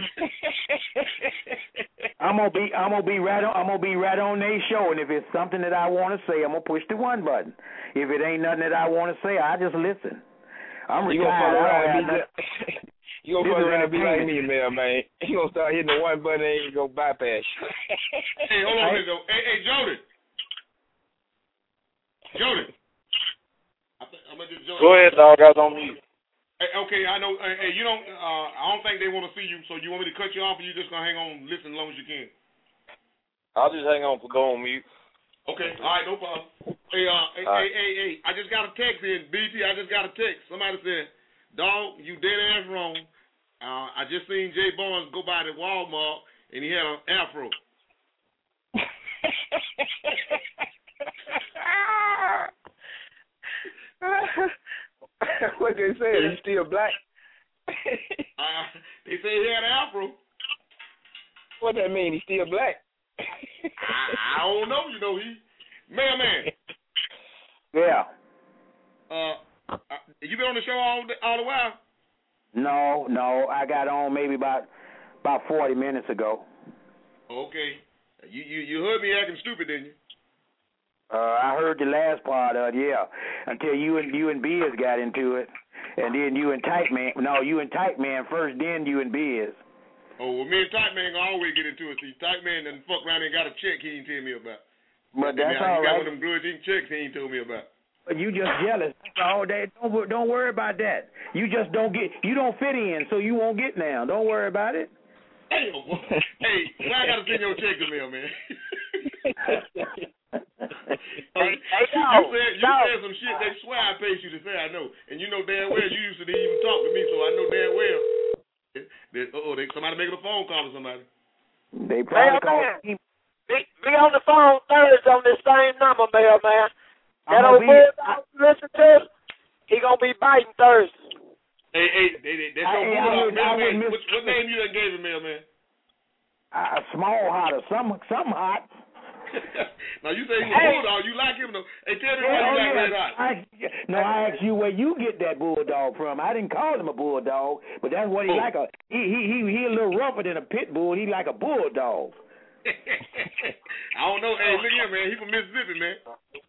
I'm gonna be, I'm gonna be right on, I'm gonna be right on their show, and if it's something that I want to say, I'm gonna push the one button. If it ain't nothing that I want to say, I just listen. I'm you retired. Gonna you gonna fuck around and be like me, mailman. You gonna start hitting the one button and you go bypass. Hey, hold on, hey, hey, hey, Jody. Jody. I think, I'm gonna just Jody. Go ahead, dog. I was on mute. Hey, okay, I know. Hey, you don't. Uh, I don't think they want to see you. So you want me to cut you off, or you just gonna hang on, and listen as long as you can? I'll just hang on for go on mute. Okay. All right. No problem. Hey, uh, hey, right. hey, hey, hey, I just got a text in B T. I just got a text. Somebody said, "Dog, you dead ass wrong. Uh, I just seen Jay Barnes go by the Walmart, and he had an afro." What they say? He's still black. uh, they say he had an afro. What that mean? He's still black? I, I don't know. You know, he man, man. Yeah. Uh, uh, you been on the show all the, all the while? No, no. I got on maybe about about forty minutes ago. Okay. You you you heard me acting stupid, didn't you? Uh, I heard the last part of it, yeah. Until you and you and Biz got into it, and then you and Tight Man. No, you and Tight Man first, then you and Biz. Oh, well, me and Tight Man gonna always get into it. See, Tight Man done fuck around and got a check he ain't tell me about. But that that's man, all he right. got one of them grudge ink checks he ain't told me about. You just jealous. That's all day. Don't wor- don't worry about that. You just don't get. You don't fit in, so you won't get now. Don't worry about it. Hey, hey, well, I gotta send your check to mail, man. Hey, hey, you, no, you said you no. said some shit they swear I paid you to say. I know, and you know damn well you used to even talk to me, so I know damn well. That, oh, they somebody making a phone call to somebody. They probably call. Be, be on the phone Thursday on this same number, mailman. That old be, bulldog you listen to, he gonna be biting Thursday. Hey, hey, they, they, that's your Hey, I bulldog, would- I would mailman. miss- What, what name you done gave him, mailman? A small hot or some some hot. Now you say he's a Hey. bulldog, you like him though. Hey, tell me Yeah, why you oh, like yeah. Red Hot. I, no, I asked you where you get that bulldog from. I didn't call him a bulldog, but that's what he Oh. like. A he he he he a little rougher than a pit bull. He like a bulldog. I don't know. Hey, look here, man. He from Mississippi, man.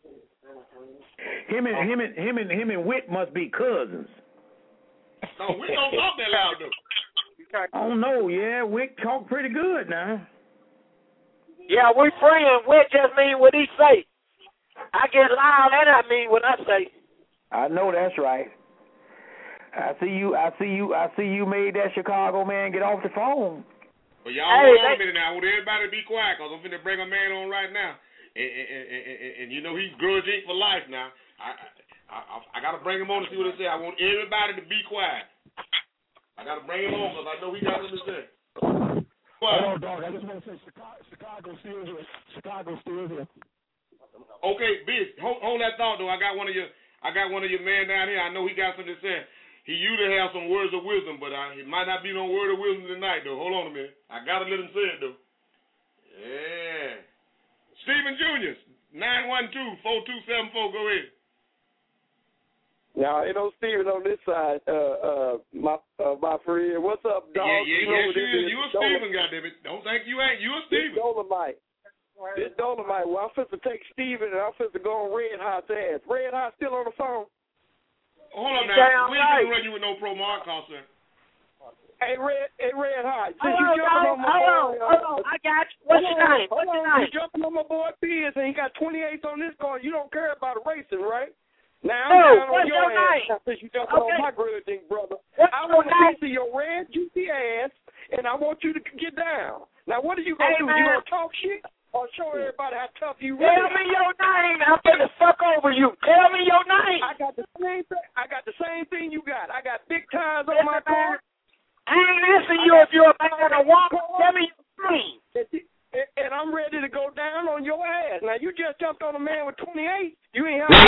Him and him and him and him and Whit must be cousins. No, we don't talk that loud though. Oh no, yeah, Wick talk pretty good now. Yeah, we friends. We just mean what he say. I get loud and I mean what I say. I know that's right. I see you. I see you. I see you made that Chicago man get off the phone. Well, y'all Hey, hold on they- a minute now. I want everybody to be quiet because I'm finna bring a man on right now. And, and, and, and, and you know he's grudge ink for life now. I I, I I gotta bring him on to see what he say. I want everybody to be quiet. I gotta bring him on because I know he got something to say. Quiet. Hold on, dog. I just want to say Chicago, Chicago still here. Chicago still here. Okay, bitch, hold, hold that thought though. I got one of your I got one of your men down here. I know he got something to say. He usually have some words of wisdom, but I, it might not be no word of wisdom tonight though. Hold on a minute. I gotta let him say it though. Yeah. Stephen Junior, nine one two, four two seven four, go ahead. Now, ain't no Steven on this side, uh, uh, my uh, my friend. What's up, dog? Yeah, yeah, you know yes, what you this is. is. You a Dolomite. Steven, goddammit. Don't think you ain't. You a Steven. This Dolomite. This Dolomite. Well, I'm finna take Steven and I'm finna go on Red Hot's ass. Red Hot still on the phone? Hold on Damn now. We ain't right. gonna run you with no pro mark concert. Hey, Red, hey, Red Hot. Since Hold you on, jumping dog. on my Hold boy, on, hold on. I got you. What's your hold on, name? What's hold your on. name? You jumping on my boy Piers and he got twenty-eights on this car. You don't care about racing, right? Now I'm No, down on what's your your ass name? now since you jumping Okay. on my grudging brother. What's I your want a name? piece of your red juicy ass, and I want you to get down. Now what are you gonna Hey, do? man. You gonna talk shit or show everybody how tough you Tell really? me your name. I'm gonna fuck over you. Tell me your name. I got the same thing. I got the same thing you got. I got big tires on Listen, my man. car. I ain't asking you if you're a man or woman. Tell me your name. And I'm ready to go down on your ass. Now you just jumped on a man with twenty-eight. You ain't have.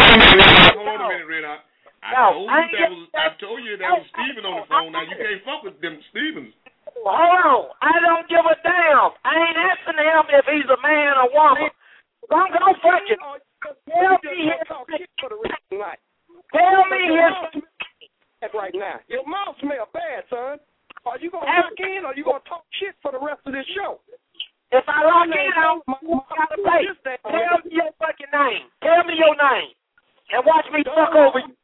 Hold on a minute, Red Hot. I No, told I you ain't that get- was. I told you that was Steven on the phone. Now you can't fuck with them Stevens. Hold on. I don't give a damn. I ain't asking him if he's a man or woman. I'm gonna fuck you. Tell me his talk shit for the rest of the night. Tell me Your his mouth smell right now. Your mouth smell bad, son. Are you gonna Hey. lock in or you gonna talk shit for the rest of this show? If I lock in, I don't gotta pay. Tell me your fucking name. Tell me your name. And watch me fuck over you.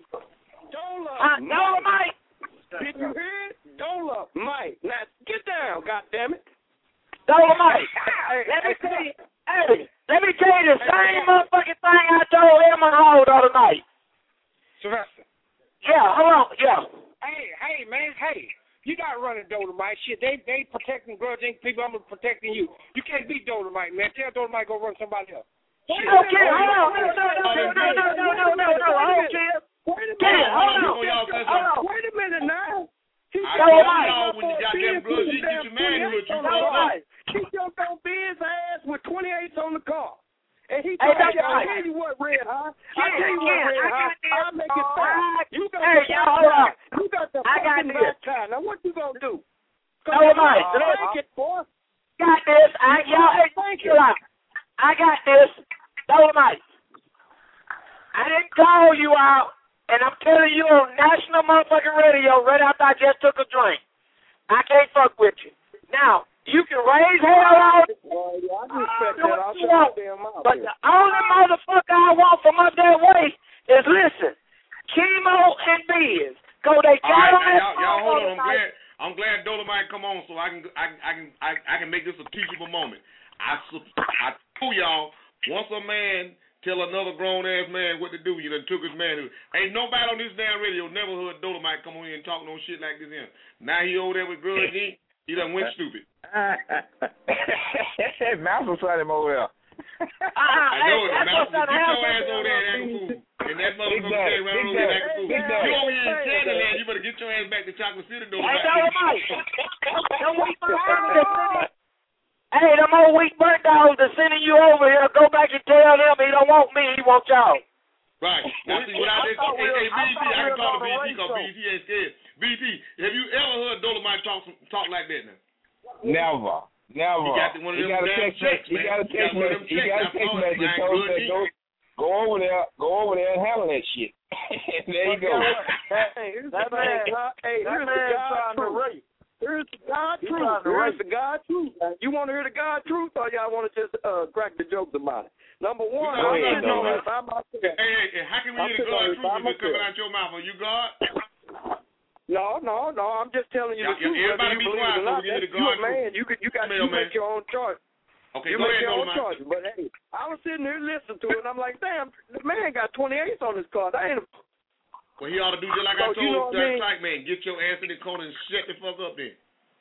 Don't love Uh, no, Mike. Did you hear it? Don't love Mike. Now get down, goddammit. Dolomite. Let me tell you. Hey, let me tell you the same motherfucking thing I told Emma Hall the other night. Sylvester. Yeah, hold on. Yeah. Hey, hey, man, hey. You not running Dolomite. Shit, they they protecting grudging people. I'm protecting you. You can't beat Dolomite, man. Tell Dolomite go run somebody else. Okay, hold on. No, no, no, no, no, no, no, no, no, no. Hold on, Kim. Wait a Kim, minute. hold on. Hold on. Wait a minute now. He I jumped told on y'all my when you boy got them Biz grudge, with you damn get your man with you. twenty-eights on the Fuck car. that. He jumped on Biz's ass with twenty-eights on the car. And he Hey, told that's me, I'll right. tell you what, Red Hot. I'll Yeah, tell you what, yeah, Red I Hot. got this. I'll make it fair. You got Hey, the y'all, back hold tie. on. You got the I got fucking this. back tie. Now what you gonna do? Dolomite. Thank it, boy. Got this. I y'all. Hey, Thank chill you. out. I got this. Dolomite. I didn't call you out, and I'm telling you on national motherfucking radio right after I just took a drink. I can't fuck with you. Now, you can raise hell out. Well, yeah, I respect do that. what I'll you shut want. my damn mouth. But here. the only motherfucker I want from up that way is, listen, Chemo and Biz. Go, they All got right, on now, that y'all, y'all hold on. I'm phone glad. I'm glad Dolomite come on so I can I, I can I, I can make this a teachable moment. I su- I told y'all once a man tell another grown-ass man what to do. You done took his manhood. Ain't nobody on this damn radio never heard Dolomite come on here and talk no shit like this here. Now he over there with Grudge Incorporated. He done went stupid. Malcolm shot him over there. I know it. Malcolm, get your ass over there and act a fool. And that motherfucker stay around over there and act a fool. You over here in Candyland, you better get your ass back to Chocolate City, Dolomite. Hey, them old weak burnt dogs are sending you over here. Go back and tell them he don't want me, he wants y'all. Right. Now see what I did. Hey, hey, B T, I can talk to B T because B T ain't scared. B T, have you ever heard Dolomite talk talk like that now? Never. Never. He got one of them damn checks, man. He got a text message. He got a text message. Told him go, go over there, go over there and handle that shit. And there you go. Hey, here's the man. Hey, here's the God truth. Here's the God truth. Here's the God truth. You want to hear the God truth, or y'all want to just uh, crack the jokes about it? Number one, I'm sitting on this by myself. Hey, hey, hey, how can we hear the God truth if it's coming out your mouth? Are you God? No, no, no. I'm just telling you the truth. Everybody be quiet so we can hear the God truth. You're a man. You can, you got to make your own choice. Okay, you go make ahead, your own Dolomite. choice. But hey, I was sitting here listening to it, and I'm like, damn, the man got twenty-eights on his card. I ain't. A... Well, he ought to do just like so, I told you know that I mean? Tyke man. Get your ass in the corner and shut the fuck up then.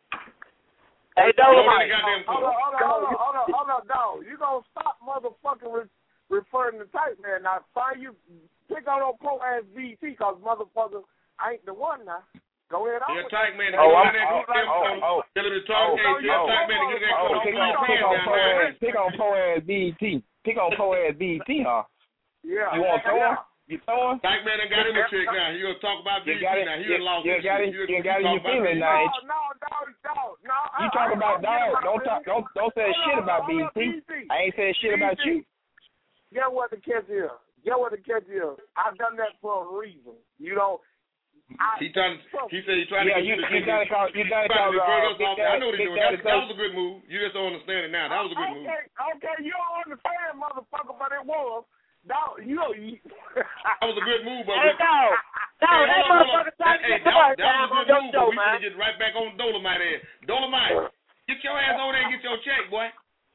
Hey, Dolomite. Hold on, hold on, hold on, hold on, hold on, dog. You gonna stop motherfucking re- referring to Tyke man. Now, find you pick on old pro ass B T, cause motherfucker ain't the one now. Go ahead on. Yeah, Tyke man. Oh, I'm, that oh, oh, oh, tell him to talk. oh, Hey, tell oh, Tyke man to get in that oh, corner. pick on, pick on pro ass, pick on pro ass B T. Pick on pro ass B T, huh? Yeah. You want to throw him? You throw him? Tyke man done got in the check now. He gonna talk about B T now. He done lost you his got shit. it, you got it in your feelings now. No, no, dog, no. You talk about dog. Don't talk. Don't don't say shit about B T. I ain't saying shit about you. Get what the catch is. Get what the catch is. I've done that for a reason. You don't. I, he trying. He said he trying yeah, to get you, you, you gotta call. You gotta call. Uh, I know what he's doing. That, that was a good move. You just don't understand it now. That was a good okay, move. Okay, you don't understand, motherfucker, but it was. Dog, you know, you. That was a good move, but hey, dog, dog, that motherfucker trying to get somebody down on your show, man. We should get right back on Dolomite ass. Dolomite, get your ass over there and get your check, boy.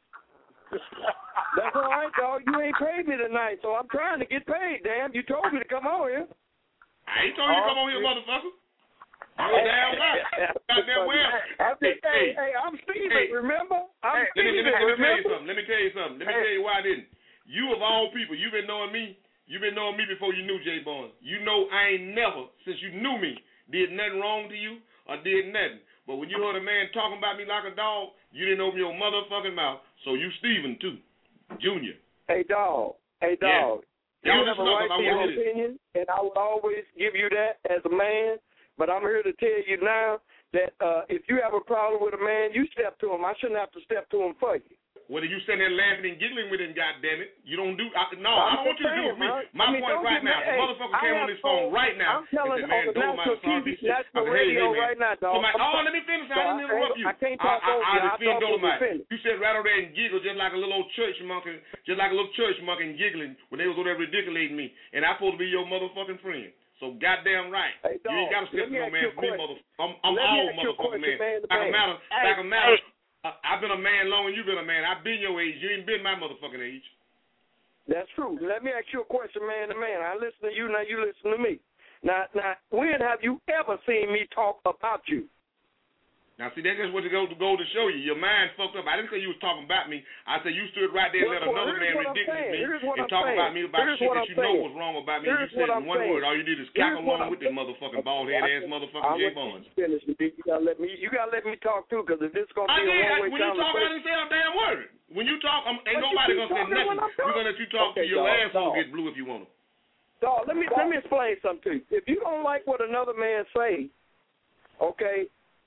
That's all right, dog. You ain't paid me tonight, so I'm trying to get paid. Damn, you told me to come on here. I ain't told you to come on here, motherfucker. You a damn right. Goddamn well. Hey, hey, hey, I'm Steven, hey, remember? I'm hey, Steven, let me, let me remember? tell you something. Let me tell you something. Let me hey. tell you why I didn't. You of all people, you've been knowing me. You've been knowing me before you knew Jay Barnes. You know I ain't never, since you knew me, did nothing wrong to you or did nothing. But when you heard a man talking about me like a dog, you didn't open your motherfucking mouth. So you Steven, too. Junior. Hey, dog. Hey, dog. Yeah. You have a right to your opinion, and I will always give you that as a man. But I'm here to tell you now that uh, if you have a problem with a man, you step to him. I shouldn't have to step to him for you. Whether you sitting there laughing and giggling with him, goddammit, you don't do. I, no, I don't want you to do it with me. My I mean, point right now, the motherfucker came on this phone right now. I'm telling and said, man, national T V, national radio right now, dog. Somebody, oh, let me finish. I didn't interrupt you. I can't talk over you. I defend Dolomite. You said right over there and giggle just like a little old church monkey, just like a little church monkey and giggling when they was over there ridiculating me, and I'm supposed to be your motherfucking friend. So goddamn right. Hey, dog, you ain't got to step no man for me, motherfucker. I'm, I'm all motherfucking man. man. Like a matter, like a matter. Uh, I've been a man longer than you've been a man. I've been your age. You ain't been my motherfucking age. That's true. Let me ask you a question, man to man. I listen to you, now you listen to me. Now, now, when have you ever seen me talk about you? Now, see, that's just what to go to go to show you. Your mind fucked up. I didn't say you was talking about me. I said you stood right there and let well, another man ridiculous me and I'm talk saying. about me about Here's shit that you saying. know was wrong about me. Here's you said in one saying. word. All you did is cock along with that motherfucking bald head ass motherfucking Jay Barnes. Finish, you gotta let me. You gotta let me talk too, because if this is gonna be I a one way when you talk, I didn't say a damn word. When you talk, I'm, ain't but nobody gonna say nothing. We're gonna let you talk okay, to your dog, asshole dog. get blue if you want to. Dog, let me dog. let me explain something to you. If you don't like what another man say, okay.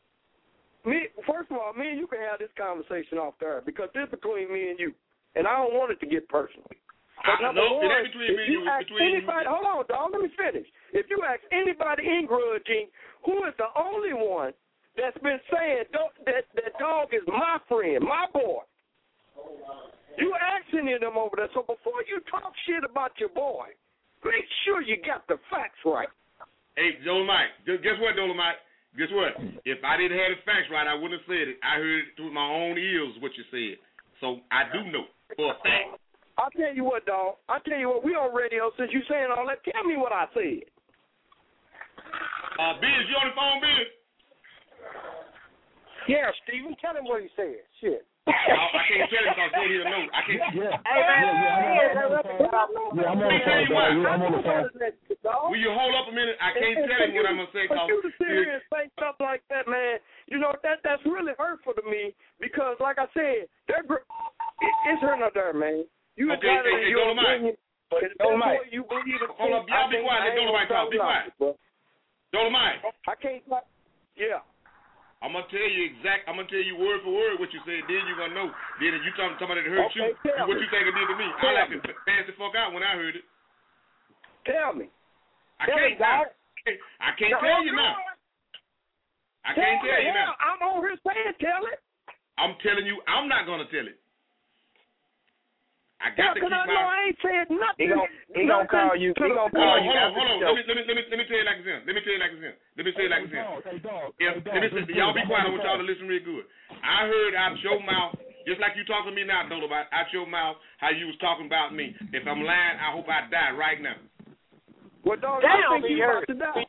Me, first of all, me and you can have this conversation off there because this is between me and you, and I don't want it to get personal. But I number know one, it ain't between me and you. It's between anybody, you. hold on, dog. Let me finish. If you ask anybody in grudging who is the only one that's been saying that that dog is my friend, my boy, you ask any of them over there. So before you talk shit about your boy, make sure you got the facts right. Hey, Dolomite, guess what, Dolomite? Guess what? If I didn't have the facts right, I wouldn't have said it. I heard it through my own ears what you said. So I do know for a fact. I'll tell you what, dog. I'll tell you what. We on radio since you saying all that. Tell me what I said. Uh, Biz, you on the phone, Biz? Yeah, Stephen. Tell him what he said. Shit. I, I can't tell him because then he'll know. I can't. Yeah. Hey, man. Yeah, I'm on the phone, dog. I'm on the phone. Will you hold up a minute? I can't tell him what I'm going to say. For you to sit here and say stuff like that, man, you know, that that's really hurtful to me because, like I said, that gr- it, it's hurting up there, man. You okay, entitled hey, hey, in your Dolomite. opinion, but if that's what you believe in. Hold up. Y'all be quiet. Let Dolomite talk. Be quiet. Dolomite. I can't talk. Yeah. I'm gonna tell you exact. I'm gonna tell you word for word what you said. Then you're gonna know. Then if you talking somebody that hurt okay, you, what you think it did to me? Tell I like me. to pass the fuck out when I heard it. Tell me. I tell can't. me, God. I can't tell you now. I can't tell you now. I'm on here saying tell it. I'm telling you, I'm not gonna tell it. I Yeah, got to keep I my. know I ain't said nothing. He gonna he gonna call you. He gonna Hold call on, you. hold on, hold on. Let me let me let me let me tell you like this. Let me tell you like this. Let me tell you like this. If, let me say, y'all be quiet. I want y'all to listen real good. I heard out your mouth, just like you talking to me now, Dolomite, out your mouth how you was talking about me. If I'm lying, I hope I die right now. Well, dog, Damn, I think he you about heard to die.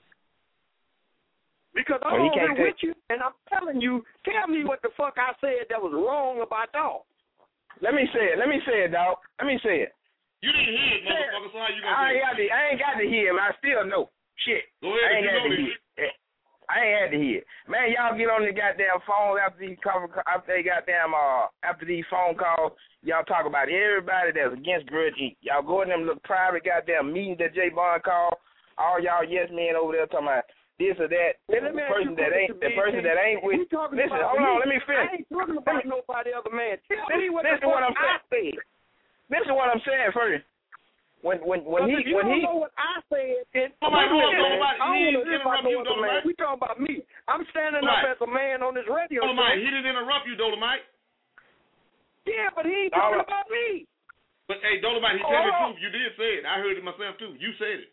Because I'm Well, he on can't here with take- you, and I'm telling you, tell me what the fuck I said that was wrong about dog. Let me say it. Let me say it, dog. Let me say it. You didn't hear it, motherfucker, so how you gonna I say ain't it? got to. I ain't got to hear him. I still know. Shit. Go ahead, I ain't if you got know to this. hear. I ain't had to hear. Man, y'all get on the goddamn phone after these cover after they goddamn uh after these phone calls. Y'all talk about everybody that's against Grudge Incorporated. Y'all go in them little private goddamn meetings that Jay Bond called. All y'all yes men over there talking about this or that. Hey, The let me ask person you that a ain't question, the person man. that ain't with. We talking Listen, about hold me. on. Let me finish. I ain't talking about nobody other man. Tell me what Listen the what fuck I'm I saying. said. Listen what I'm saying first. When when when he if you when don't he know what I said, then Nobody wait a knows minute, nobody. man. I He don't didn't want to hear about interrupt no you, other man. Dolomite. We talking about me. I'm standing Dolomite. up as a man on this radio Dolomite, show. he didn't interrupt you, Dolomite. Yeah, but he ain't All talking right. about me. But hey, Dolomite, he Oh, tell me the oh. truth. You did say it. I heard it myself too. You said it.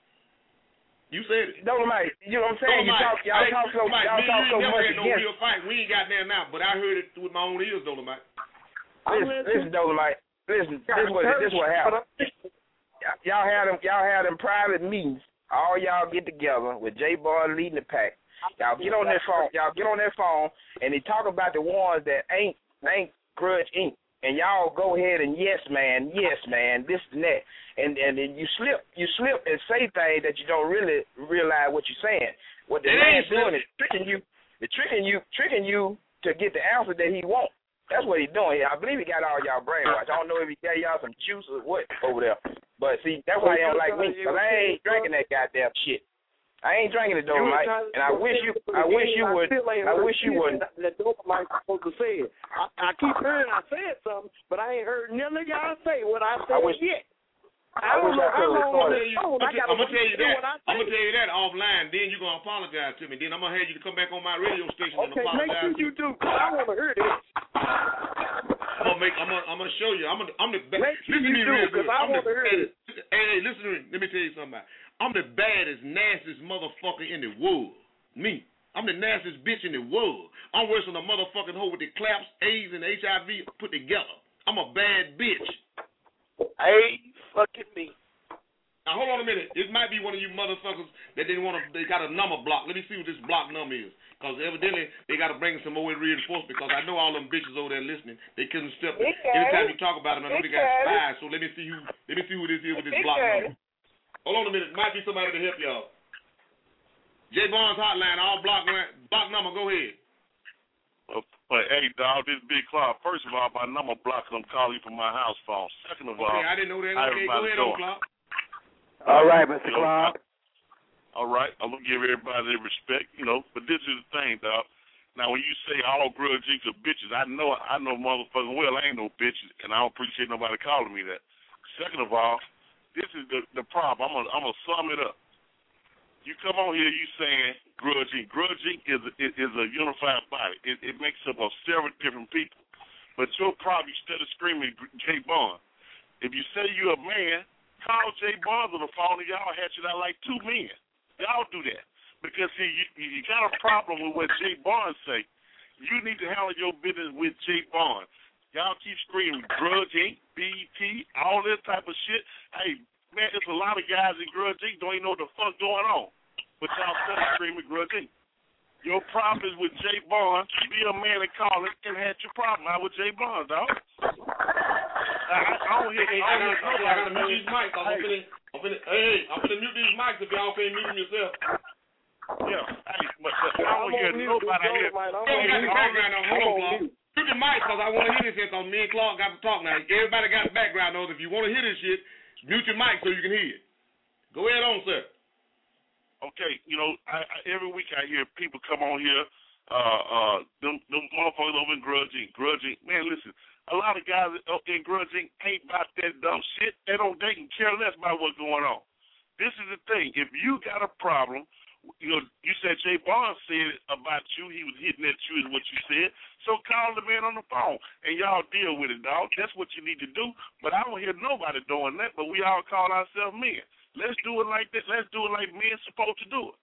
You said it. Dolomite, you know what I'm saying? You Dolomite, talk, y'all I- talk so, Dolomite, y'all me and talk you so ain't never much had no against. real fight. We ain't got there now, but I heard it with my own ears, Dolomite. Listen, listen, Dolomite. Listen, this what this what happened. Y- Y'all had them, y'all had them private meetings. All y'all get together with Jay Bond leading the pack. Y'all get on their phone. Y'all get on their phone, and they talk about the ones that ain't ain't Grudge Incorporated. And y'all go ahead and yes, man, yes, man, this and that, and and then you slip, you slip and say things that you don't really realize what you're saying. What the It man's ain't doing is tricking you, the tricking you, tricking you to get the answer that he wants. That's what he's doing. I believe he got all y'all brainwashed. I don't know if he got y'all some juice or what over there. But see, that's why he don't like me, because I ain't drinking that goddamn shit. I ain't drinking it, Dolomite, and I wish you, I wish you would, I wish you would. That Dolomite supposed to say it. I, I keep hearing I said something, but I ain't heard none of y'all say what I said I wish- yet. I don't wish know I how could long on record this it. phone I gotta I'm gonna tell you do that. what I I'm gonna say. tell you that offline. Then you're gonna apologize to me. Then I'm gonna have you to come back on my radio station and Okay, make apologize. sure you do, because I want to hear this. I'm gonna make. I'm gonna. I'm gonna show you. I'm gonna. I'm the best. Make sure Listen you to me do, real 'cause good. I I'm the wanna hear baddest. Hey, hey, listen to me. Let me tell you something. About. I'm the baddest, nastiest motherfucker in the world. Me. I'm the nastiest bitch in the world. I'm worse than a motherfucking hoe with the claps, AIDS, and H I V put together. I'm a bad bitch. Hey, fucking me. Now hold on a minute. This might be one of you motherfuckers that didn't want to. They got a number block. Let me see what this block number is. Because evidently they got to bring some more reinforcement. Because I know all them bitches over there listening. They couldn't step. It got Anytime it. you talk about them, I know It they got got it. spies. So let me see who. Let me see who this is with this It block got number. Hold on a minute. Might be somebody to help y'all. J Bond's hotline. All block block number. Go ahead. But hey, dog, this big cloud. First of all, my number block. I'm calling you from my house phone. Second of all, Okay, I didn't know that. how Okay, go everybody ahead, doing? old clock. All right, Mister You know, Clark. All right, I'm gonna give everybody their respect, you know. But this is the thing, dog. Now, when you say all Grudge Incorporated are bitches, I know, I know, motherfucking well, I ain't no bitches, and I don't appreciate nobody calling me that. Second of all, this is the the problem. I'm gonna I'm gonna sum it up. You come on here, you saying Grudge Incorporated. Grudge Incorporated is a, is a unified body. It, it makes up of several different people. But your problem, you instead of screaming Jay Bond, if you say you're a man, call Jay Bond on the phone and y'all hatch it out like two men. Y'all do that. Because, see, you, you got a problem with what Jay Bond say. You need to handle your business with Jay Bond. Y'all keep screaming Grudge Incorporated, B E T, all this type of shit. Hey, man, there's a lot of guys in Grudge Incorporated don't even know what the fuck going on. But y'all still screaming Grudge Incorporated. Your problem is with Jay Barnes. Be a man and call it and had your problem out with Jay Barnes, dog. I, I don't hear. Hey, I gotta, I gotta mute these mics. I'm finna, I'm finna, hey, I'm finna mute these mics if y'all can't mute them yourself. Yeah, hey, but, but I don't hear nobody here. Hey, got the background on. Hold on, Clark. Mute the mic because I want to hear this here because me and Clark got to talk now. Everybody got the background on. If you want to hear this shit, mute your mic so you can hear it. Go ahead on, sir. Okay, you know, I, I, every week I hear people come on here, uh, uh, them, them motherfuckers over in Grudging, Grudging. Man, listen, a lot of guys in Grudging ain't about that dumb shit. They don't, they can care less about what's going on. This is the thing. If you got a problem, you know, you said Jay Barnes said about you, he was hitting at you is what you said. So call the man on the phone and y'all deal with it, dog. That's what you need to do. But I don't hear nobody doing that, but we all call ourselves men. Let's do it like this. Let's do it like men supposed to do it.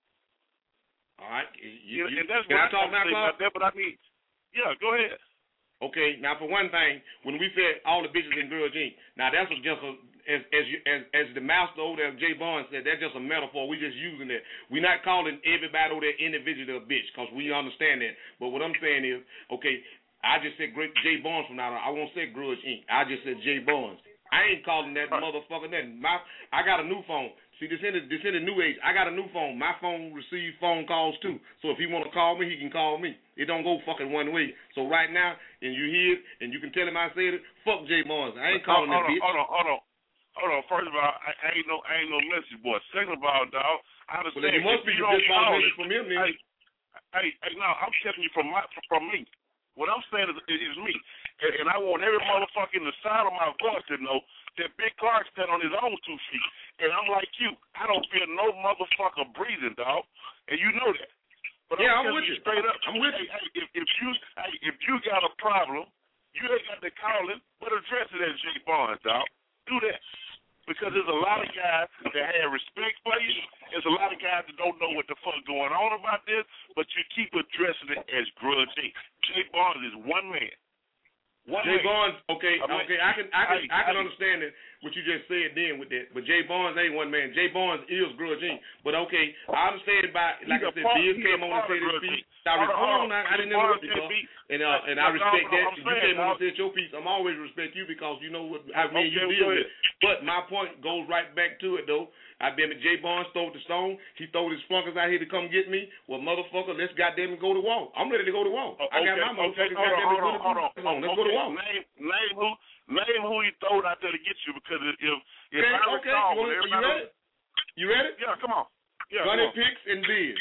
All right. You, you, you, and that's can what I talk now, about that, but I mean, yeah, go ahead. Okay, now for one thing, when we said all the bitches in Grudge Incorporated, now that's just a, as as you, as as the master over there, Jay Barnes said, that's just a metaphor. We just using that. We're not calling everybody over there individually a bitch because we understand that. But what I'm saying is, okay, I just said great Jay Barnes from now on. I won't say Grudge Incorporated. I just said Jay Barnes. I ain't calling that motherfucker nothing. My, I got a new phone. See, this in the this in the new age. I got a new phone. My phone receives phone calls too. So if he want to call me, he can call me. It don't go fucking one way. So right now, and you hear it, and you can tell him I said it. Fuck Jay Barnes. I ain't calling hold that on, bitch. Hold on, hold on, hold on. First of all, I, I ain't no, I ain't no message boy. Second of all, dog, I understand. Well, then you must be the bitch message from him, then. Hey, hey, hey, no, I'm telling you from my from me. What I'm saying is, is me, and, and I want every motherfucker in the side of my voice to know that Big Clark stand on his own two feet. And I'm like you. I don't feel no motherfucker breathing, dog. And you know that. But yeah, I'm, I'm with you. Straight up. I'm with hey, you. Hey, if, if you hey, if you got a problem, you ain't got to call him, but address it as Jay Barnes, dog. Do that. Because there's a lot of guys that have respect for you. There's a lot of guys that don't know what the fuck going on about this, but you keep addressing it as Grudge Incorporated. Jay Barnes is one man. One Jay man. Barnes, okay, I mean, okay, I can, I can, hey, I can hey. understand it, what you just said then with that. But Jay Barnes ain't one man. Jay Barnes is Grudge Incorporated. But okay, I understand about, like He's I said, part, Biz came on and said his piece. I, hold on, I didn't interrupt you, and uh, and I respect that. You came on and said your piece. I'm always respect you because you know what I mean. You deal with it. But my point goes right back to it though. I been at Jay Barnes stole the stone. He throw his flunkers out here to come get me. Well, motherfucker, let's goddamn go to war. I'm ready to go to war. Uh, I got okay, my motherfuckers okay, hold goddamn on, good hold on, on. Let's okay, go to war. Name, name who, name who he throwed out there to get you because if if okay, I okay, recall, you, wanna, you ready? You ready? Yeah, come on. Yeah, Gunny come on. Picks and Biz.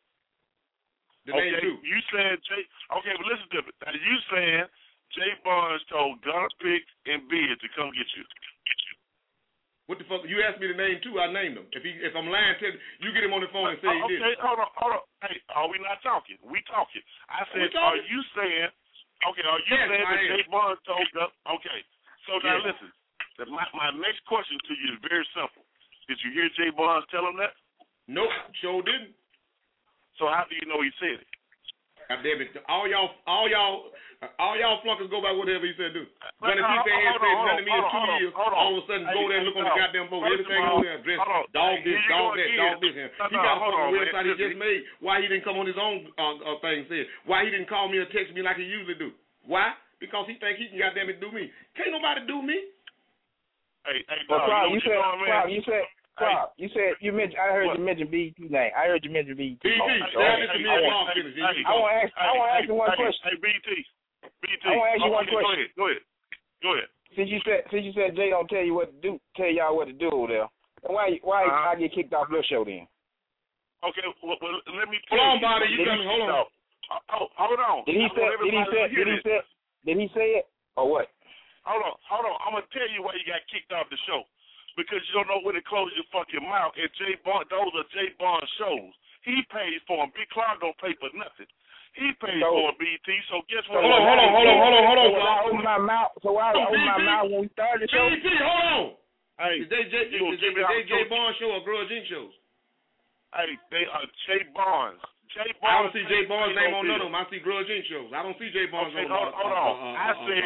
The okay, name two. you said Jay. Okay, but listen to it. Now you saying Jay Barnes told Gunny Picks and Biz to come get you. What the fuck? You asked me to name two, I named them. If he, if I'm lying, tell you get him on the phone and say uh, he okay, did. hold on, hold on. Hey, are we not talking? We talking. I said, talking? are you saying? Okay, are you yes, saying I that am. Jay Barnes told them? Okay, so now yes. listen. The, my my next question to you is very simple. Did you hear Jay Barnes tell him that? Nope, sure didn't. So how do you know he said it? God damn it! All y'all, all y'all, all y'all flunkers go by whatever he said do. Gunny uh, Picks ain't said nothing to me in two hold on, years. hold on. All of a sudden, hey, go there and look on the goddamn boat. Everything go there, dress, dog this, dog that, dog this. He got a fucking website he just made. Why he didn't come on his own uh, uh, thing said? Why he didn't call me or text me like he usually do? Why? Because he think he can goddamn it do me. Can't nobody do me. Hey, hey, well, dog, you, you, said, know you said, Clark, you said, you mentioned, I heard what? you mention B E T name. I heard you mention B E T. B E T, oh, hey, hey, hey, I want to ask, I want to ask you one hey, question. Hey, B E T, B E T. I want to ask you oh, one okay, question. Go ahead, go ahead, go ahead. Since you said, since you said Jay don't tell you what to do, tell y'all what to do over there. Why, why uh-huh. I get kicked off your show then? Okay, well, well let me. Hold on, buddy, you got me. Hold on. Oh, hold on. Did he say? Did he say? Did he say? Did he say it or what? Hold on, hold on. I'm gonna tell you why you got kicked off the show. Because you don't know when to close your fucking mouth. And Jay Barnes, those are Jay Barnes shows. He pays for them. Big Clark don't pay for nothing. He pays so, for a B T. So guess what? Hold on, hold on, hold on, hold on, hold on. So I open my mouth. So I open my mouth when we started the show. B T, hold on. Hey, is they Jay, is they Jay Barnes show or Grudge Incorporated shows? Hey, they are Jay Barnes. Jay I Barnes. don't see Jay Barnes name on none of them. I see Grudge Incorporated shows. I don't see Jay Barnes okay, on. Hold, hold on. Uh, uh, I uh, said. Uh,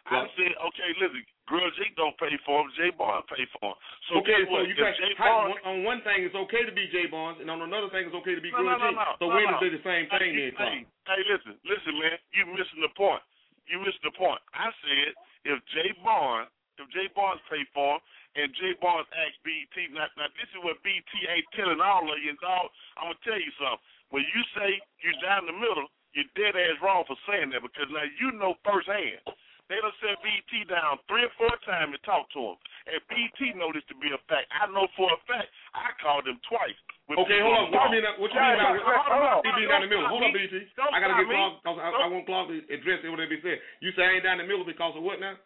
I said, okay, listen, Grudge Incorporated don't pay for him. J Barnes pay for him. So okay, guess so what? you If got J how, Barnes, on one thing it's okay to be J Barnes, and on another thing it's okay to be no, Grudge no, no, Incorporated. no, So no, when no. is they the same thing hey, then, Clark? hey, hey, listen, listen, man, you missing the point. You missing the point. I said if J Barnes, if J Barnes pay for him, and J Barnes asked B E T, now, now this is what B E T ain't telling all of you, dog. I'm gonna tell you something. When you say you're down the middle, you're dead ass wrong for saying that because now you know firsthand. They done set B E T down three or four times to talk to him. And B E T know this to be a fact. I know for a fact I called him twice. Okay, hold on. What you mean, what you mean by what you mean down the middle? Hold on, B E T. I got to get Clark, because I, I want Clark to address what they be said. You say I ain't down the middle because of what now?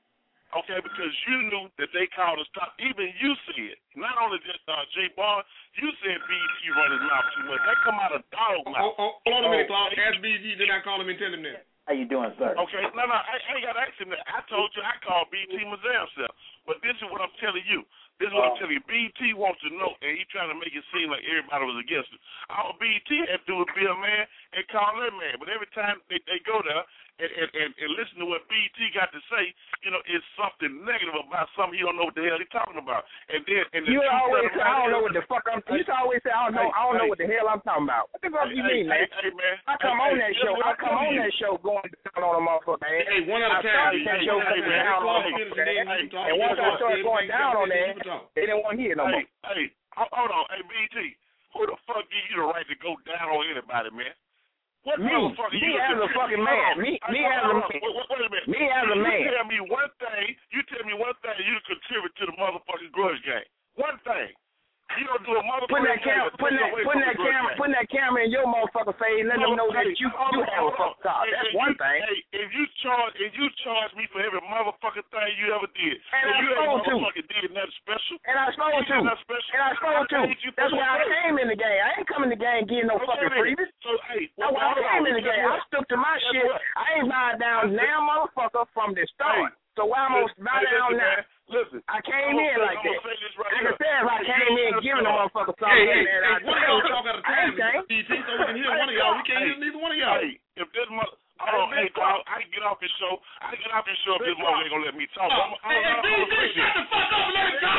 Okay, because you knew that they called to stop. Even you said, not only just uh, J Barnes, you said B E T run his mouth too much. That come out of dog mouth. Oh, oh, hold on a minute, Clark. Ask B E T, then I call him and tell him that. How you doing, sir? Okay, no, no, I, I ain't got to ask him that. I told you I called B E T my damn self. But this is what I'm telling you. This is what I'm telling you. B E T wants to know, and he trying to make it seem like everybody was against him. All B E T had to do was be a man and call that man. But every time they, they go there and, and, and, and listen to what B E T got to say, you know, it's something negative about something he don't know what the hell he's talking about. And then, and the you always say, I don't know is, what the fuck I'm. You always say, I don't know. Hey, I don't know hey, what the hell I'm talking about. What the fuck hey, you mean, hey, man? Hey, man. I come hey, on hey, that show. I come on that show going down on a motherfucker. Man. Hey, one at a I time. started that Hey, show one at a going time. down on a Hey, motherfucker. hey, And once I started going down on that, they didn't want to hear no hey, more. Hey, hold on. Hey, B E T, who the fuck give you the right to go down on anybody, man? What Me, motherfucker me you as a fucking man. Me, me as a man. Wait, wait, wait a minute. Me as a you man. tell me one thing. You tell me one thing. You contribute to the motherfucking grudge game. One thing. You don't do a motherfucking. Putting that camera, putting that, putting that camera, putting that camera in your motherfucker face, let them know that you, you have a fucking car. That's one thing. Hey, if you charge, if you charge me for every motherfucking thing you ever did, and I you supposed to, motherfucking did nothing special. And I supposed to, and I supposed to. That's why I came in the game. I ain't coming in the game getting no fucking freebies. So hey, that's why I came in the game. I stuck to my shit. I ain't bowed down now, motherfucker, from the start. So why am I gonna bow down now? Listen, I came in like that. Right like I said, if I came in giving a motherfucker something, hey, hey, man, hey, I one of y'all talk at a time, B E T, so we can hear one of y'all. We can't hear neither one of y'all. Hey, if this mother, hold on, hey, Carl, I can get off this show. I can get off this show if this mother ain't gonna let me talk. Oh, hey, hey, B E T, shut the fuck up and let it go.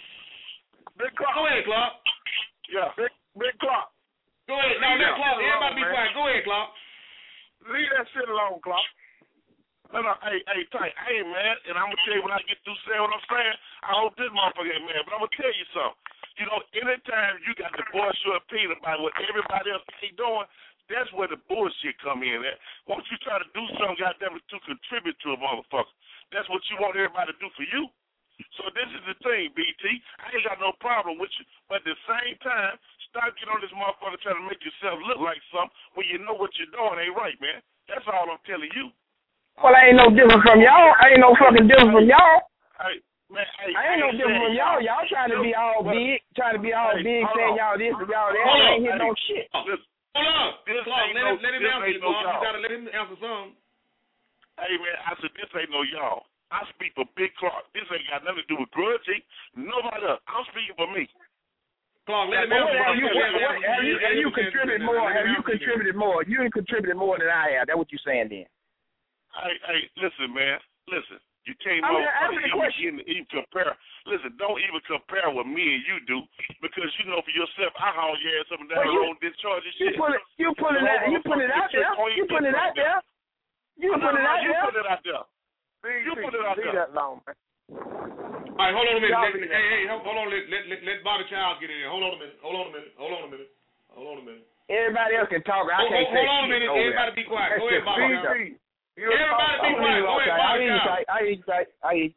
Big Clark. Go ahead, Clark. Yeah, Big, Big Clark. Go ahead. Now, let Clark. Everybody be quiet. Go ahead, Clark. Leave that shit alone, Clark. No, no, hey, hey, tight. I ain't mad, and I'm gonna tell you when I get through saying what I'm saying. I hope this motherfucker ain't mad, but I'm gonna tell you something. You know, anytime you got to voice your opinion about what everybody else ain't doing, that's where the bullshit come in at. Once you try to do something, goddamn it, to contribute to a motherfucker, that's what you want everybody to do for you. So this is the thing, B T. I ain't got no problem with you, but at the same time, stop getting on this motherfucker trying to make yourself look like something when you know what you're doing ain't right, man. That's all I'm telling you. Well, I ain't no different from y'all. I ain't no fucking different from y'all. Hey, man, hey, I ain't no different from y'all. Y'all trying to be all big, trying to be all big, saying y'all this and y'all that. I ain't hear no shit. Hold on. This Clark, ain't let no, him, let him this answer ain't you, no Clark. y'all. You gotta let him answer something. Hey, man, I said, this ain't no y'all. I speak for Big Clark. This ain't got nothing to do with grudging. Nobody else. I'm speaking for me. Clark, let him Well, answer. have you, Let him what, answer. have you, have you Let him contributed answer. more? Let him Have you answer. contributed more? You ain't contributed more than I have. That's what you saying then. Hey, hey, listen, man. Listen. You can't I mean, know answer the question. even, even compare. Listen, don't even compare what me and you do because you know for yourself, I haul your ass up and down Well, the you- road and discharge this You shit. put it, you put it out, you put it out there. You put it out there. You No, put no, it no, out you there. put it out there. You put it out Leave there. that alone, man. All right, hold on a minute. Y'all Let, be hey, hey, hold hold on. Let, let, let, let Bobby Childs get in here. Hold on a minute. Hold on a minute. Hold on a minute. Hold on a minute. Everybody else can talk. I Hold, can't hold, say hold on a shit minute. over Everybody there. be quiet. Go That's ahead, just Bobby. B T. Everybody be quiet. Go ahead, I Bobby hear you, Childs. tight. I hear you, tight. I hear you.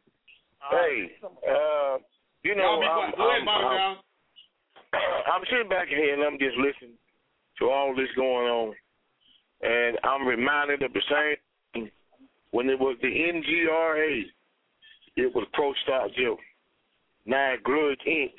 Hey, uh, you know, Y'all be I'm, quiet. Go ahead, I'm, Bobby I'm, Childs. I'm sitting back here and I'm just listening to all this going on, and I'm reminded of the same thing when it was the N G R A. It was Pro Stock Joe. Now Grudge Incorporated.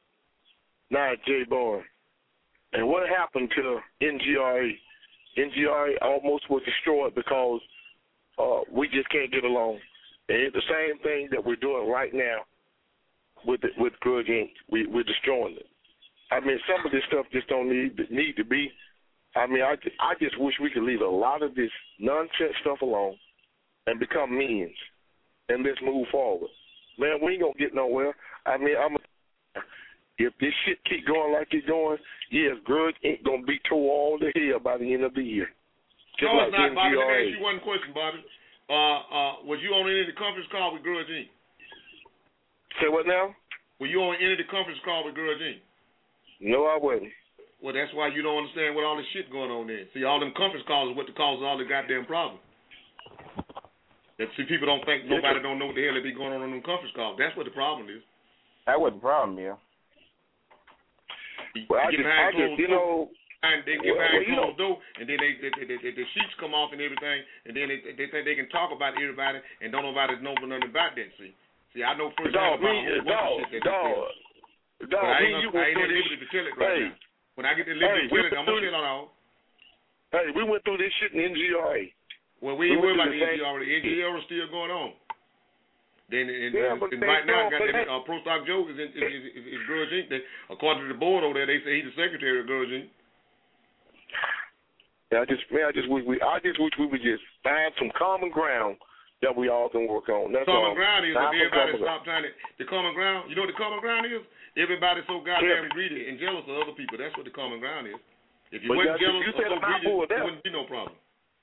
Now J Barnes. And what happened to N G R A? N G R A almost was destroyed because uh, we just can't get along. And it's the same thing that we're doing right now with the, with Grudge Incorporated. We, we're destroying it. I mean, some of this stuff just don't need need to be. I mean, I, I just wish we could leave a lot of this nonsense stuff alone and become men, and let's move forward. Man, we ain't gonna get nowhere. I mean, I'm. If this shit keep going like it's going, yes, Grudge ain't gonna be tore all the hell by the end of the year. Just no, like it's not, Bobby. Let me N G R A. ask you one question, Bobby. Uh, uh, was you on any of the conference call with Grudge Incorporated? Say what now? Were you on any of the conference call with Grudge Incorporated? No, I wasn't. Well, that's why you don't understand what all this shit going on there. See, all them conference calls is what the cause of all the goddamn problem. That see, people don't think nobody don't know what the hell they be going on on them conference calls. That's what the problem is. That was the problem, yeah. Well, I get just, I just, you know, and they get well, behind well, closed door, and then they, they, they, they, they, the sheets come off and everything, and then they, they think they can talk about everybody, and don't nobody know nothing about that. See, see, I know first dog, about me, a whole bunch dog, of shit that dog, they dog, but I me, ain't, you gonna, I ain't went at through liberty this. to tell it right hey, now. When I get the liberty hey, to tell it, I'm gonna tell it all. Hey, we went through this shit in N G R A. Well, we ain't we worried about the the N G R A. The N G R A is still going on. Then and, yeah, and, but and they right now, don't- got but that, they- uh, Pro Stock Joe is, in, is, is, is Grudge Incorporated. They, according to the board over there, they say he's the secretary of Grudge Incorporated. Yeah, I just, man, I just wish we, I just wish we would just find some common ground that we all can work on. That's Common all. ground is Not if some everybody common stop trying to. The common ground, you know what the common ground is? Everybody's so goddamn greedy and jealous of other people. That's what the common ground is. If you But wasn't yeah, jealous you or said so about greedy, full of there that. wouldn't be no problem.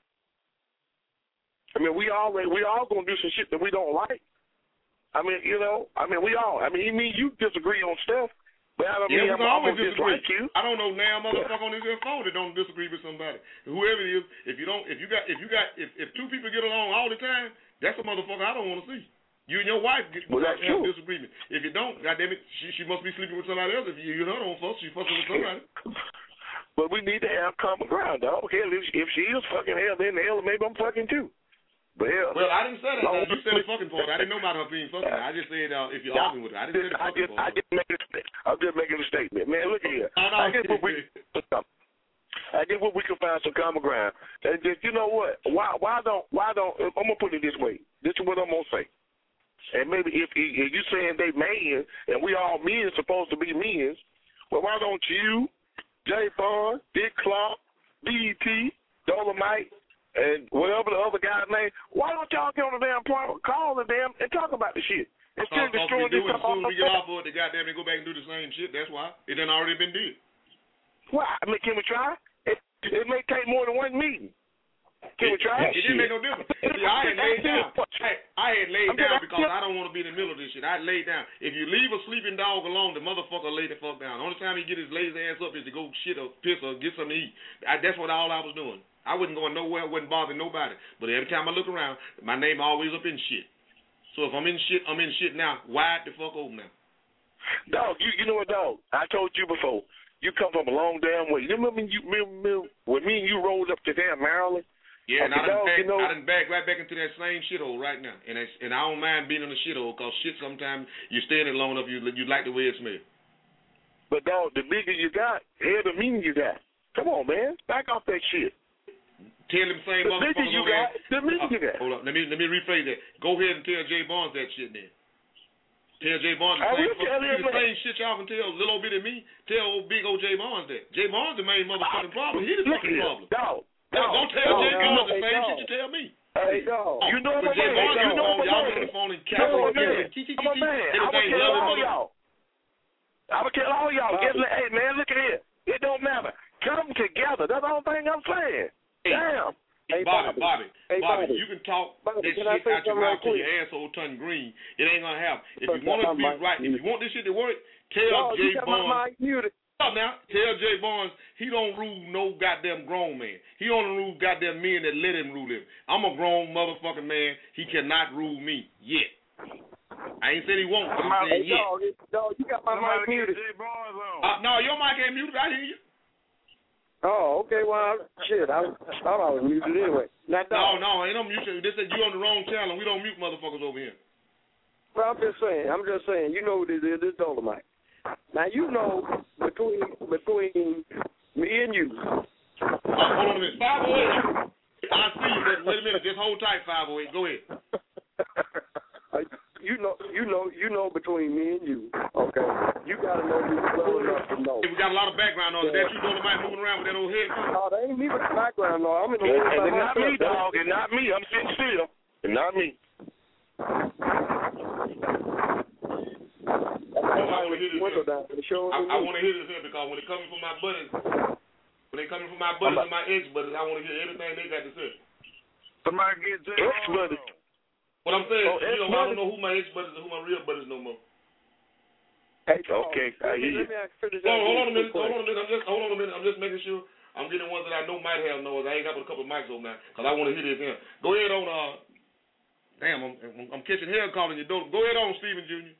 I mean, we all, we all gonna do some shit that we don't like. I mean, you know, I mean, we all. I mean, you mean you disagree on stuff, but I don't Yeah, mean we I'm, can I'm always gonna disagree. dislike you. I don't know now, motherfucker on this here phone that don't disagree with somebody. Whoever it is, if you don't, if you got, if you got, if, if two people get along all the time, that's a motherfucker I don't want to see. You and your wife get Well, that's have true. a disagreement. If you don't, goddamn it, she she must be sleeping with somebody else. If you you know don't fuck, she fucking with somebody. But we need to have common ground, dog. Hell, if, if she is fucking, hell, then hell, maybe I'm fucking too. But hell, Well, I didn't say that. long You said the fucking part. I didn't know about her being fucking. I just said uh, if you're Yeah. arguing with her. I didn't say the I fucking just, part. I just making a sta- I'm just making a statement, man. Look here. No, no. I guess what we, I guess what we can find some common ground. And just, you know what? Why, why don't, why don't? I'm gonna put it this way. This is what I'm gonna say. And maybe if, if you saying they men and we all men supposed to be men, well, why don't you, Jay Bond, Big Clark, B E T, Dolomite, and whatever the other guy's name, why don't y'all get on the damn phone, call the damn, and talk about the shit? Instead of destroying this As stuff soon as all we get off of it, they goddamn it go back and do the same shit. That's why it done already been did. Why? I mean, can we try? It, it may take more than one meeting. Can we try? It, it didn't make no difference. See, I had laid down. I, I had laid I'm down just- because I don't want to be in the middle of this shit. I laid down. If you leave a sleeping dog alone, the motherfucker lay the fuck down. The only time he get his lazy ass up is to go shit or piss or get something to eat. I, that's what all I was doing. I wasn't going nowhere. I wasn't bothering nobody. But every time I look around, my name always up in shit. So if I'm in shit, I'm in shit now. Wide the fuck open now. Dog, you you know what, dog? I told you before. You come from a long damn way. You remember you remember when me and you rolled up to damn Maryland? Yeah, and I Okay, done, dog, back, you know, I done back right back into that same shithole right now. And it's, and I don't mind being in the shithole because shit sometimes you stay in it long enough, you you like the way it smells. But dog, the bigger you got, hell, the meaner you got. Come on, man, back off that shit. Tell them same The bigger motherfuckers you over there. got, the bigger you got. Hold up, let me let me rephrase that. Go ahead and tell Jay Barnes that shit then. Tell Jay Barnes the I same, will tell him the that. same shit y'all can tell little old bit of me. Tell old big old Jay Barnes that. Jay Barnes the main motherfucking problem. He the Look fucking here, problem. dog. Don't, don't tell dog, Jay dog, Barnes the hey, same dog. shit you tell me. Hey, dog. You know But my Jay man. Barnes, You you know know, my y'all man. get on the phone and You know my man. Everything I'm a man. I'm gonna tell loving all mother- y'all. I'm gonna tell all y'all. Guess what? Hey, man, look at here. It don't matter. Come together. That's the whole thing I'm saying. Hey. Damn. Hey, Bobby, Bobby, Hey, Bobby, Bobby. you can talk Bobby, that can I shit say out your something mouth till right your asshole turn green. It ain't gonna happen. If you But want to that's be my- right, if you want this shit to work, tell Dog, Jay you got my Barnes. mic muted. Stop now. Tell Jay Barnes he don't rule no goddamn grown man. He only rule goddamn men that let him rule him. I'm a grown motherfucking man. He cannot rule me yet. I ain't said he won't. I'm saying Hey, yet. dog, dog, you got my mic muted. Uh, no, your mic ain't muted. I hear you. Oh, okay. Well, shit. I, I thought I was muted anyway. Now, No, dog, no, ain't no mute. They said you on the wrong channel. We don't mute motherfuckers over here. Well, I'm just saying. I'm just saying. You know what this is? This Dolomite. Now you know between between me and you. Oh, hold on a minute. five oh eight. I see you, but wait a minute. Just hold tight, five oh eight. Go ahead. you know, you know, you know between me and you. Okay. You gotta know me well enough to know. Hey, we got a lot of background noise. That you Dolomite moving around with that old head? Oh, that ain't me with the background noise. I'm in the And- room and by it's not myself, me, dog. It's not me. I'm sitting still. And Not me. I want to hear this here. I, I want to hear this here because when it comes from my buddies, when they coming from my buddies and my ex-buddies, I want to hear everything they got to say. Somebody get to ex-buddies. What I'm saying, Oh, you know, I don't know who my ex-buddies and who my real buddies no more. Hey, okay, I hear you. Hold on, hold on a minute, hold on a minute. I'm just, hold on a minute. I'm just making sure I'm getting ones that I know might have noise. I ain't got but a couple of mics over now because I want to hear this here. Go ahead on. Uh, damn, I'm, I'm catching hair calling you. Don't go ahead on, Stephen Junior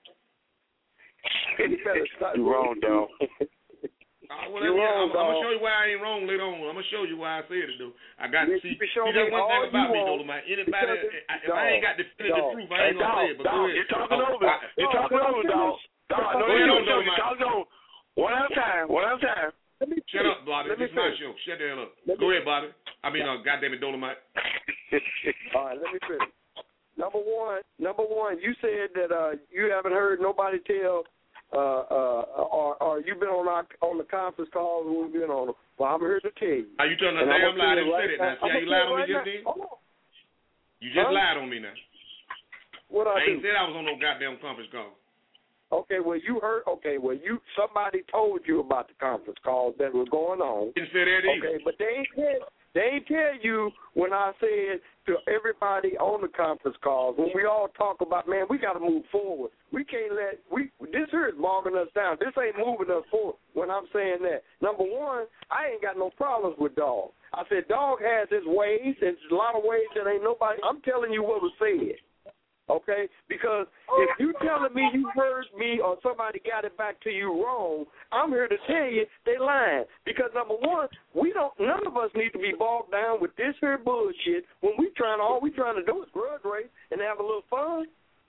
You wrong, dog. Uh, well, You're wrong, I'm, I'm gonna show you why I ain't wrong later on. I'm gonna show you why I said it though. I got to see. See, that's one thing about me, Dolomite. Anybody, I, if dog, I ain't got definitive dog. proof, I ain't gonna dog, say it. But dog, go ahead. You're talking oh, over. I, you're talking over, dog. Dog, no, go ahead on, You're talking over. One at a time. One at a time. Shut up, Bobby. This is my show. Shut the hell up. Let go me, ahead, Bobby. I mean, uh, goddamn it, Dolomite. All right, let me finish. Number one, number one, you said that uh, you haven't heard nobody tell. Uh, uh, or, or you've been on our, on the conference calls when we've been on them. Well, I'm here to tell you. Are you telling a damn lie? I didn't say that. Now, see how you lied on me just then? You just huh? lied on me now. What I, I do? ain't said I was on no goddamn conference call. Okay, well you heard. Okay, well you somebody told you about the conference calls that were going on. Didn't say that either. Okay, but they ain't tell, they ain't tell you when I said to everybody on the conference calls when we all talk about, man, we got to move forward. We can't let we this here is bogging us down. This ain't moving us forward. When I'm saying that, number one, I ain't got no problems with Dog. I said Dog has his ways, and there's a lot of ways that ain't nobody. I'm telling you what was said. Okay, because if you telling me you heard me or somebody got it back to you wrong, I'm here to tell you they lying. Because number one, we don't. None of us need to be bogged down with this here bullshit when we trying. All we trying to do is grudge race and have a little fun.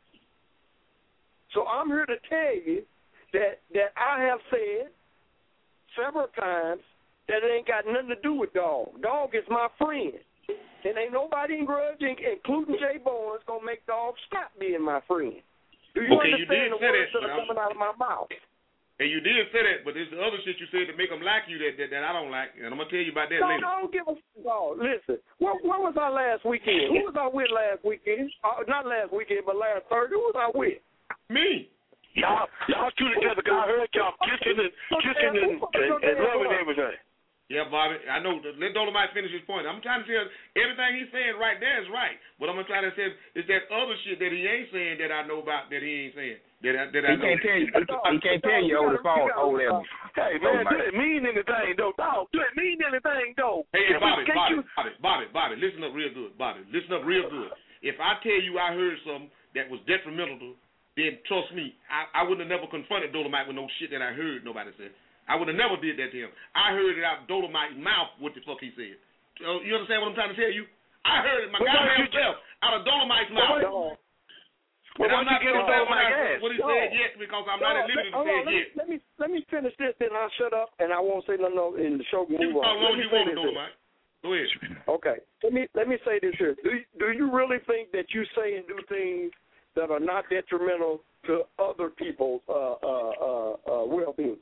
So I'm here to tell you that that I have said several times that it ain't got nothing to do with Dog. Dog is my friend. And ain't nobody in Grudge, including Jay Barnes, gonna make Dog stop being my friend. Do you okay, understand you did the say words that, that are coming out of my mouth? And you did say that, but there's the other shit you said to make them like you that, that that I don't like, and I'm gonna tell you about that no, later. No, I don't give a no. Listen, what what was I last weekend? Who was I with last weekend? Uh, not last weekend, but last Thursday. Who was I with? Me. Y'all, y'all two together. I heard y'all kissing and kissing and, and, and loving everything. Yeah, Bobby, I know. Let Dolomite finish his point. I'm trying to tell everything he's saying right there is right. But I'm trying to say is that other shit that he ain't saying that I know about that he ain't saying. That I, that I he know. can't tell you. He can't tell you over the phone. Over there. Hey man, do it mean anything though? Dog, do it mean anything though? Hey, hey Bobby, Bobby, you... Bobby, Bobby, Bobby, listen up real good, Bobby. Listen up real good. If I tell you I heard something that was detrimental, then trust me, I, I wouldn't have never confronted Dolomite with no shit that I heard nobody said. I would have never did that to him. I heard it out of Dolomite's mouth what the fuck he said. Uh, you understand what I'm trying to tell you? I heard it my goddamn self out of Dolomite's mouth. Well, and I'm not you going to say what, ass? what he no. said yet because I'm no, not at liberty to say it yet. Let me, let me finish this, then I'll shut up, and I won't say nothing else in the show. Can move on. How long you want to, Dolomite? Go ahead. Okay. Let me let me say this here. Do you, do you really think that you say and do things that are not detrimental to other people's uh, uh, uh, uh, well-being?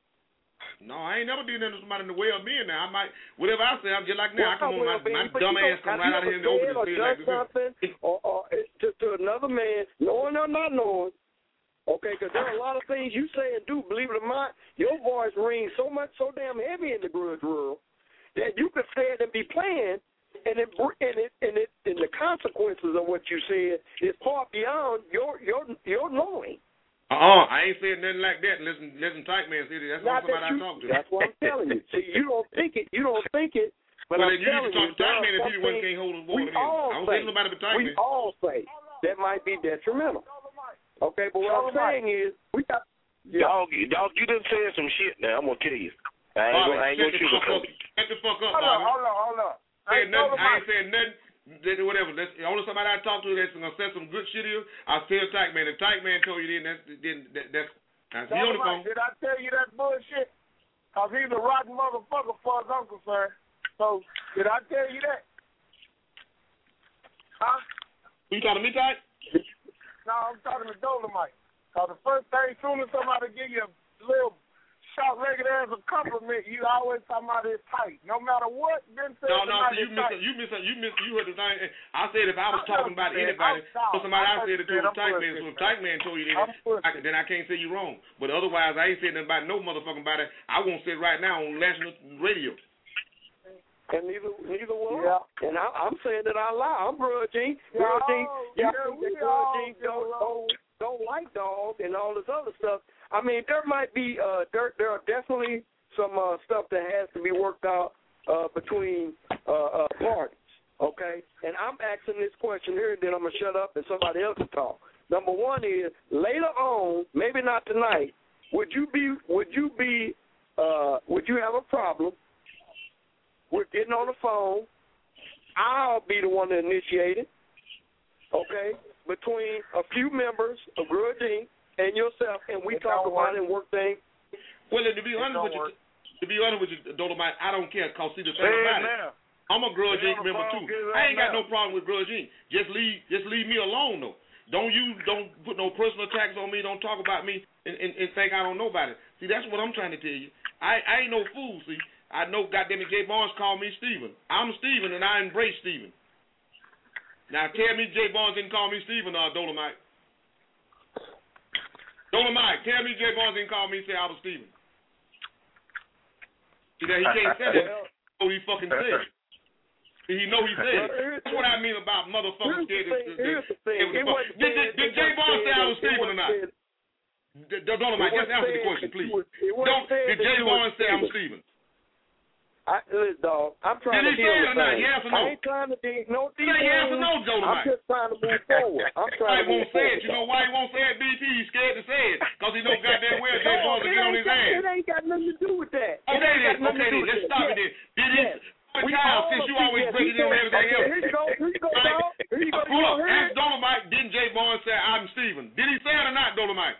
No, I ain't never did nothing to somebody in the well-being now. I might, whatever I say, I'm just like now. I come on, my, my dumb ass come right out of here and open or this done like something or, or to, to another man, knowing or not knowing, okay, because there are a lot of things you say and do, believe it or not, your voice rings so much, so damn heavy in the grudge world that you could say it and be playing, and it, and it, and it, and the consequences of what you said is far beyond your, your, your knowing. Uh-uh, I ain't saying nothing like that. Listen, listen, tight man said it. That's not somebody you, I talk to. That's what I'm telling you. See, you don't think it. You don't think it. But well, I'm then you need to talk to tight man if he the one can't hold his water in. I don't say nobody but tight man. We all say that might be detrimental. Okay, but what I'm saying is we got. Yeah. Dog, dog, you done said some shit now. I'm gonna tell you. I ain't Bobby, gonna, I ain't gonna sugarcoat it. Shut the fuck up, hold Bobby. On, hold on, hold on. I ain't, nothing, I ain't saying nothing. Whatever. That's the only somebody I talk to that's gonna say some good shit here. I'll tell tight man. If tight man told you then that's then that, that's that's the only phone. Did I tell you that bullshit? Cause he's a rotten motherfucker for his uncle, sir. So did I tell you that? Huh? You talking to me, tight? No, I'm talking to Dolomite. Cause the first thing, soon as somebody give you a little short legged as a compliment. You always talking about his height. No matter what been said. No, no, tonight, see, you miss, you miss, you miss, you heard the thing. I said if I was I talking about said, anybody, I'm or somebody I said it to I'm was Tight Man. So if Tight Man told you that, I, then I can't say you wrong. But otherwise, I ain't saying nothing about no motherfucking body. I won't say it right now on national radio. And neither neither will yeah. I. And I, I'm saying that out loud. I'm grudging. Yeah, grudging. yeah, You we think that all grudging don't, don't don't like dog and all this other stuff. I mean, there might be uh there there are definitely some uh, stuff that has to be worked out uh between uh, uh parties. Okay? And I'm asking this question here, and then I'm gonna shut up and somebody else will talk. Number one is later on, maybe not tonight, would you be would you be uh would you have a problem? We're getting on the phone. I'll be the one to initiate it, okay, between a few members of Grudge Incorporated and yourself, and we it talk about it and work things. Well, to be honest with you, to be honest with you, Dolomite, I don't care. Cause see the thing Say about it it, now. I'm a Grudge Say Incorporated member too. phone, I ain't got now. no problem with Grudge Incorporated. Just leave, just leave me alone though. Don't you don't put no personal attacks on me. Don't talk about me and, and, and think I don't know about it. See, that's what I'm trying to tell you. I, I ain't no fool. See. I know, goddamn it, Jay Barnes called me Steven. I'm Steven, and I embrace Steven. Now, tell me Jay Barnes didn't call me Steven, uh, Dolomite. Dolomite, tell me Jay Barnes didn't call me and say I was Steven. See, that he can't say that. So he fucking said it. See, he know he said it. That's what I mean about motherfuckers scared. Here's the thing. Did, did, did, did Jay Barnes say I was Steven or not? Dolomite, just answer the question, please. Don't, did Jay Barnes say I'm Steven? I, listen, dog, I'm trying Did to he say it or not? things. Yes or no? I ain't trying to dig no Say yes or no, I'm Dolomite. just trying to move forward. I'm trying He to won't move say forward. it. You know why he won't say it, B P? He's scared to say it. Because he know goddamn well Jay No, Barnes will get on his got, ass. It ain't got nothing to do with that. Okay It ain't then, got nothing okay to do then, with let's that. stop Yes. it then. Did he, Yes. What We child, all since you agree, always yes, breaking he in on said- everything okay, else? Here you go, here you go, Right. dog. Here you go. Hold up, You ask heard? Dolomite, didn't Jay Barnes say I'm Steven? Did he say it or not, Dolomite?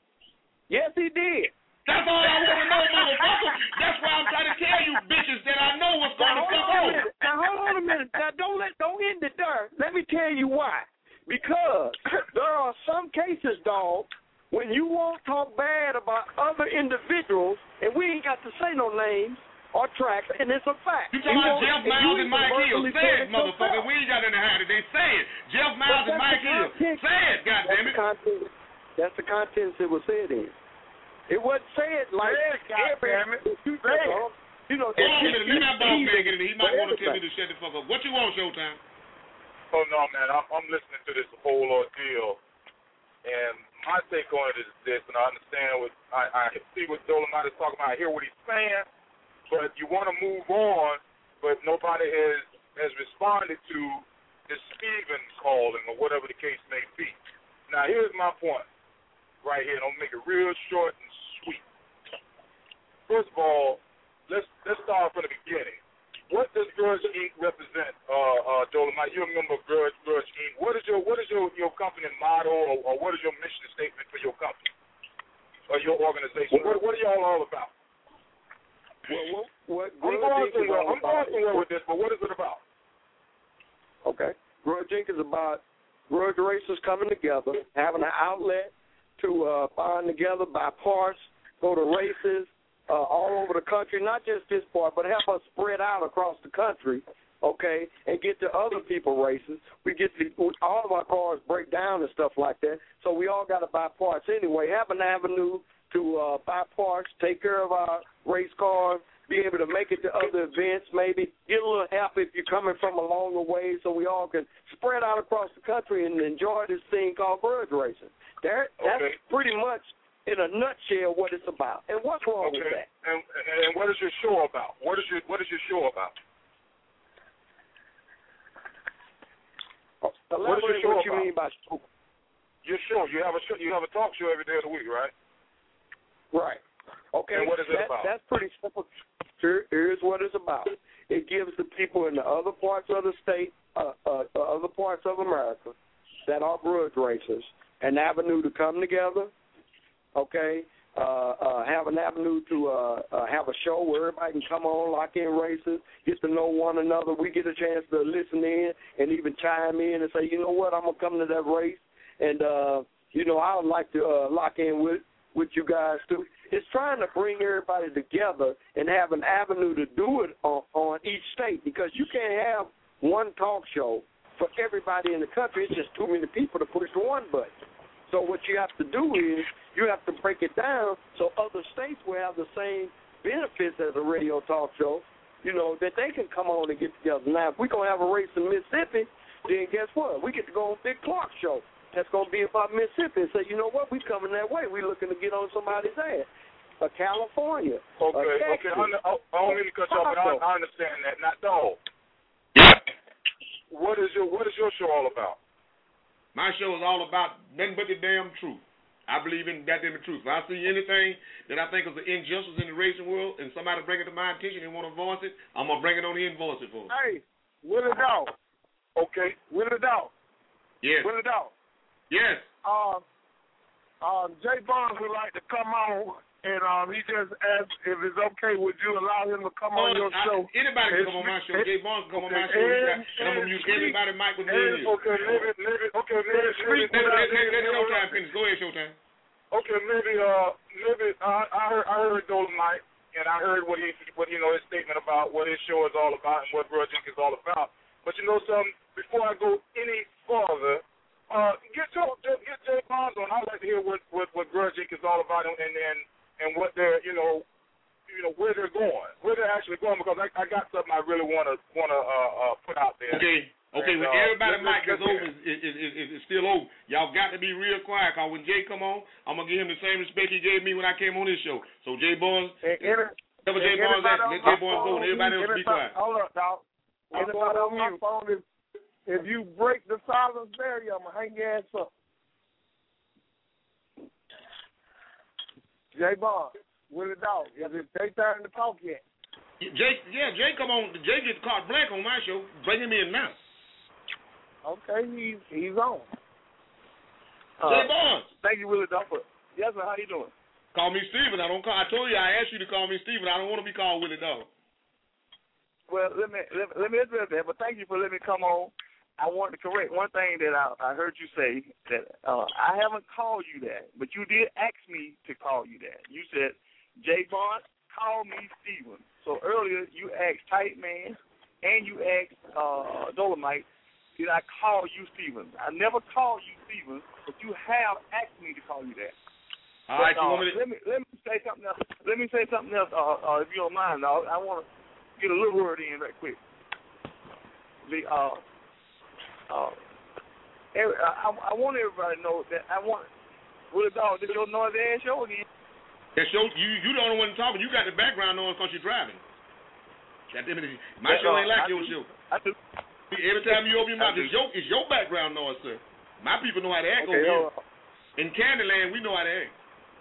Yes, he did. That's all I want to know, motherfucker. That's why I'm trying to tell you bitches that I know what's going Now, to hold fuck on a on. minute. Now, hold on a minute. Now, don't let don't end it there. Let me tell you why. Because there are some cases, dog, when you won't talk bad about other individuals, and we ain't got to say no names or tracks, and it's a fact. You talking about Jeff Miles and Mike Hill? verbally Say said it, motherfucker. yourself. We ain't got nothing to hide it. They say it. Jeff Miles But and that's Mike the Hill. context. Say it, goddammit. That's the context. That's the contents it was said in. It wasn't said like Say it, goddammit. You, Say it. you know, Hold on a minute. Let that boss man get in there. He might want to tell me everything. to shut the fuck up. What you want, Showtime? Oh no, man! I'm, I'm listening to this whole ordeal, and my take on it is this, and I understand what I, I see what Dolomite is talking about. I hear what he's saying, but you want to move on, but nobody has has responded to this Steven calling or whatever the case may be. Now, here's my point, right here, and I'll make it real short and sweet. First of all, let's let's start from the beginning. What does Grudge Incorporated represent, uh, uh, Dolomite? You're a member of Grudge, Grudge Incorporated. What is your what is your, your company motto, or, or what is your mission statement for your company or your organization? What, what are y'all all about? Well, what, what I'm going somewhere. I'm going somewhere with this, but what is it about? Okay. Grudge Incorporated is about grudge racers coming together, having an outlet to uh, bond together, buy parts, go to races, Uh, all over the country, not just this part, but help us spread out across the country, okay, and get to other people races. We get to, all of our cars break down and stuff like that, so we all got to buy parts anyway. Have an avenue to uh, buy parts, take care of our race cars, be able to make it to other events, maybe get a little help if you're coming from a longer way, so we all can spread out across the country and enjoy this thing called grudge racing. That, that's Okay. pretty much in a nutshell what it's about. And what's wrong Okay. with that? And, and what is your show about? What is your what is your show about? What is your Elaborate show what you about? mean by show. Your show. You have a show. You have a talk show every day of the week, right? Right. Okay. And what is it that, about? That's pretty simple. Here, here's what it's about. It gives the people in the other parts of the state, uh, uh, other parts of America that are grudge racers, an avenue to come together, okay, uh, uh, have an avenue to uh, uh, have a show where everybody can come on, lock in races, get to know one another. We get a chance to listen in and even chime in and say, you know what, I'm going to come to that race, and, uh, you know, I would like to uh, lock in with with you guys too. It's trying to bring everybody together and have an avenue to do it on, on each state, because you can't have one talk show for everybody in the country. It's just too many people to push the one button. So what you have to do is you have to break it down so other states will have the same benefits as a radio talk show, you know, that they can come on and get together. Now, if we're going to have a race in Mississippi, then guess what? We get to go on Big Clark's show. That's going to be about Mississippi and say, you know what, we coming that way. We're looking to get on somebody's ass. A California. Okay, a Texas, okay. I, I, I don't mean to cut you off, but I, I understand that. Not dog. What is your What is your show all about? My show is all about nothing but the damn truth. I believe in that damn truth. If I see anything that I think is an injustice in the racing world and somebody bring it to my attention and want to voice it, I'm going to bring it on here and voice it for them. Hey, Willie Dog. Okay. Willie Dog. Yes. Willie Dog. Yes. Um, um, Jay Barnes would like to come on, and um, he just asked if it's okay, would you allow him to come Oh, on your I, show? Anybody can come on my show. Jay Barnes can come on my show. And, and I'm going to mute everybody mic with me in here. Okay, maybe, maybe, okay, maybe, maybe, Let, let, let, let Showtime finish. Go ahead, Showtime. Okay, maybe, uh, maybe, uh, I heard, I heard Dolomite, and I heard what he, what, you know, his statement about what his show is all about and what Grudge Incorporated is all about. But you know something, before I go any further, uh, get your, get Jay Barnes on. I'd like to hear what, what, what Grudge Incorporated is all about and, and, and, and what they're, you know, you know, where they're going, where they're actually going, because I, I got something I really want to, want to, uh, uh, put out there. Okay. Okay, and, when uh, everybody mic is let's over, is, is, is, is still over. Y'all got to be real quiet, because when Jay come on, I'm going to give him the same respect he gave me when I came on this show. So, Jay Barnes, whatever Jay Barnes at, let Jay Barnes go, and everybody else be quiet. Hold up, dog. Anybody on my phone, if, if you break the silence barrier, I'm going to hang your ass up. Jay Barnes, Willie Dog, is it Jay time to talk yet? Jay, yeah, Jay come on. Jay gets carte blanche on my show. Bring him in now. Okay, he's he's on. Jay Barnes. Thank you, Willie Dog. Yes, sir. How you doing? Call me Steven. I don't call. I told you I asked you to call me Steven. I don't want to be called Willie Dog. Well, let me let, let me address that. But thank you for letting me come on. I want to correct one thing that I, I heard you say, that uh, I haven't called you that, but you did ask me to call you that. You said, Jay Barnes, call me Steven. So earlier you asked Tight Man and you asked uh, Dolomite, did I call you Steven? I never called you Steven, but you have asked me to call you that. All right, but, uh, you want me to... let me let me say something else. Let me say something else, uh, uh, if you don't mind. Uh, I want to get a little word in right quick. The uh, uh, every, I, I want everybody to know that I want Willie Dog. This your noisy ass show again. That show you you the only one talking. You got the background noise because you're driving. God damn it, my Yeah, show uh, ain't like I your do. show. I do. Every time you open your I mouth, it's your, it's your background noise, sir. My people know how to act Okay, over here. uh, In Candyland, we know how to act.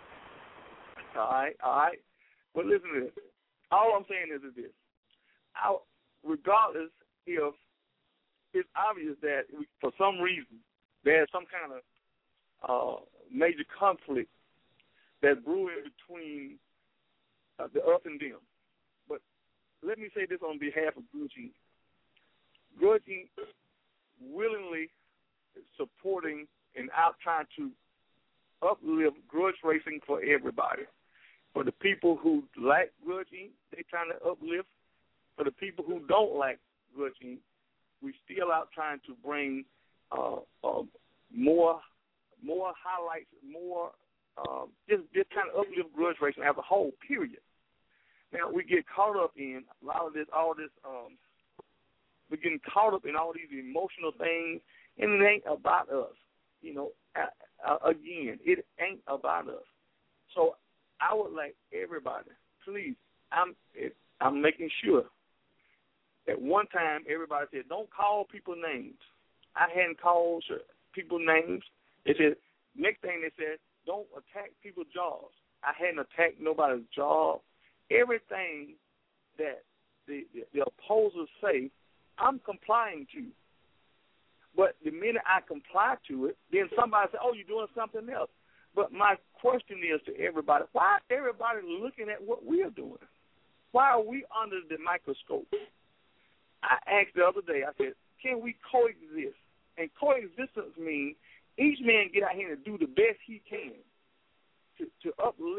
All right, all right. But listen to this. All I'm saying is this. I, regardless if it's obvious that we, for some reason there's some kind of uh, major conflict that's brewing between uh, the us and them. But let me say this on behalf of Grudge Incorporated. Grudge Incorporated willingly supporting and out trying to uplift grudge racing for everybody. For the people who like Grudge Incorporated, they trying to uplift. For the people who don't like Grudge Incorporated, we still out trying to bring uh, uh, more more highlights, more uh, just just trying to uplift grudge racing as a whole. Period. Now we get caught up in a lot of this, all this. Um, we're getting caught up in all these emotional things, and it ain't about us. You know, uh, uh, again, it ain't about us. So I would like everybody, please. I'm I'm making sure. At one time, everybody said, don't call people names. I hadn't called people names. They said, next thing they said, don't attack people's jobs. I hadn't attacked nobody's job. Everything that the, the, the opposers say, I'm complying to. But the minute I comply to it, then somebody says, oh, you're doing something else. But my question is to everybody, why is everybody looking at what we're doing? Why are we under the microscope? I asked the other day, I said, can we coexist? And coexistence means each man get out here and do the best he can to, to uplift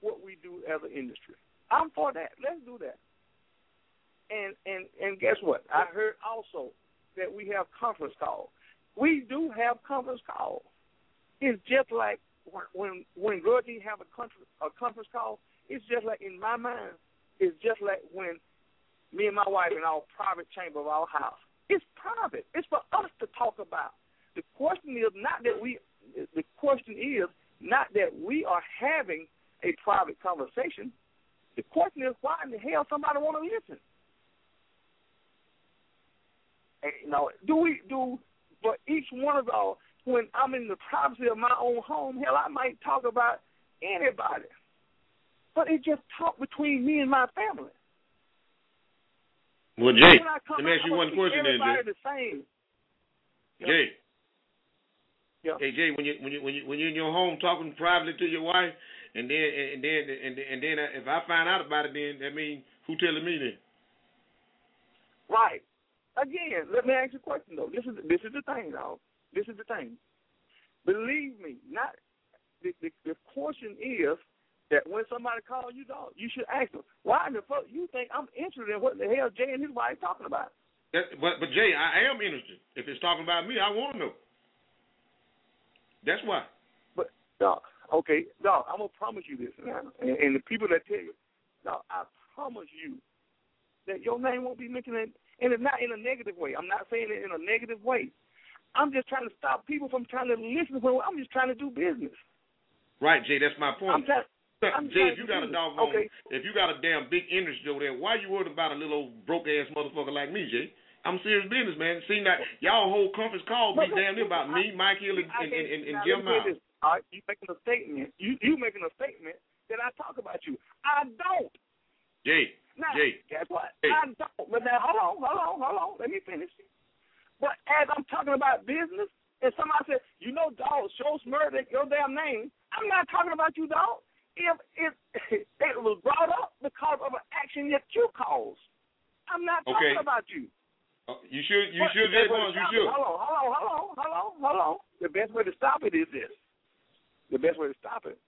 what we do as an industry. I'm for that. Let's do that. And and and guess what? I heard also that we have conference calls. We do have conference calls. It's just like when when Gordy have a conference a conference call. It's just like in my mind. It's just like when me and my wife in our private chamber of our house. It's private. It's for us to talk about. The question is not that we. The question is not that we are having a private conversation. The question is why in the hell somebody want to listen? And, you know, do we do for each one of our? When I'm in the privacy of my own home, hell, I might talk about anybody, but it just talk between me and my family. Well, Jay, let me ask you one question then, Jay. The same. Jay. Yeah. Hey Jay, when you when you when you when you're in your home talking privately to your wife, and then and then and then, and then if I find out about it, then that means who telling me then? Right. Again, let me ask you a question though. This is this is the thing, dog. This is the thing. Believe me, not the the, the question is that when somebody calls you, dog, you should ask them, why in the fuck you think I'm interested in what the hell Jay and his wife talking about? That, but but Jay, I am interested. If it's talking about me, I want to know. That's why. But dog, okay, dog, I'm gonna promise you this, man. And, and the people that tell you, dog, I promise you that your name won't be mentioned, in, and it's not in a negative way. I'm not saying it in a negative way. I'm just trying to stop people from trying to listen. I'm just trying to do business. Right, Jay. That's my point. I'm trying, I'm Jay, if you got a doggone, okay. if you got a damn big industry over there, why you worried about a little old broke ass motherfucker like me, Jay? I'm serious business, man. See that y'all whole conference call be damn near about me, Mike Hill, and, and, and, and Jim Miles. All right, you making a statement. You you making a statement that I talk about you. I don't. Jay. Now, Jay. guess what? Jay. I don't. But now, hold on, hold on, hold on. Let me finish. But as I'm talking about business, and somebody said, you know, dog, show Smurda your damn name. I'm not talking about you, dog. If if it was brought up because of an action that you caused, I'm not talking Okay. about you. Uh, you should, you But should, Jay Barnes, you should. Hold on, hold on, hold on, hold on, hold on. The best way to stop it is this. The best way to stop it.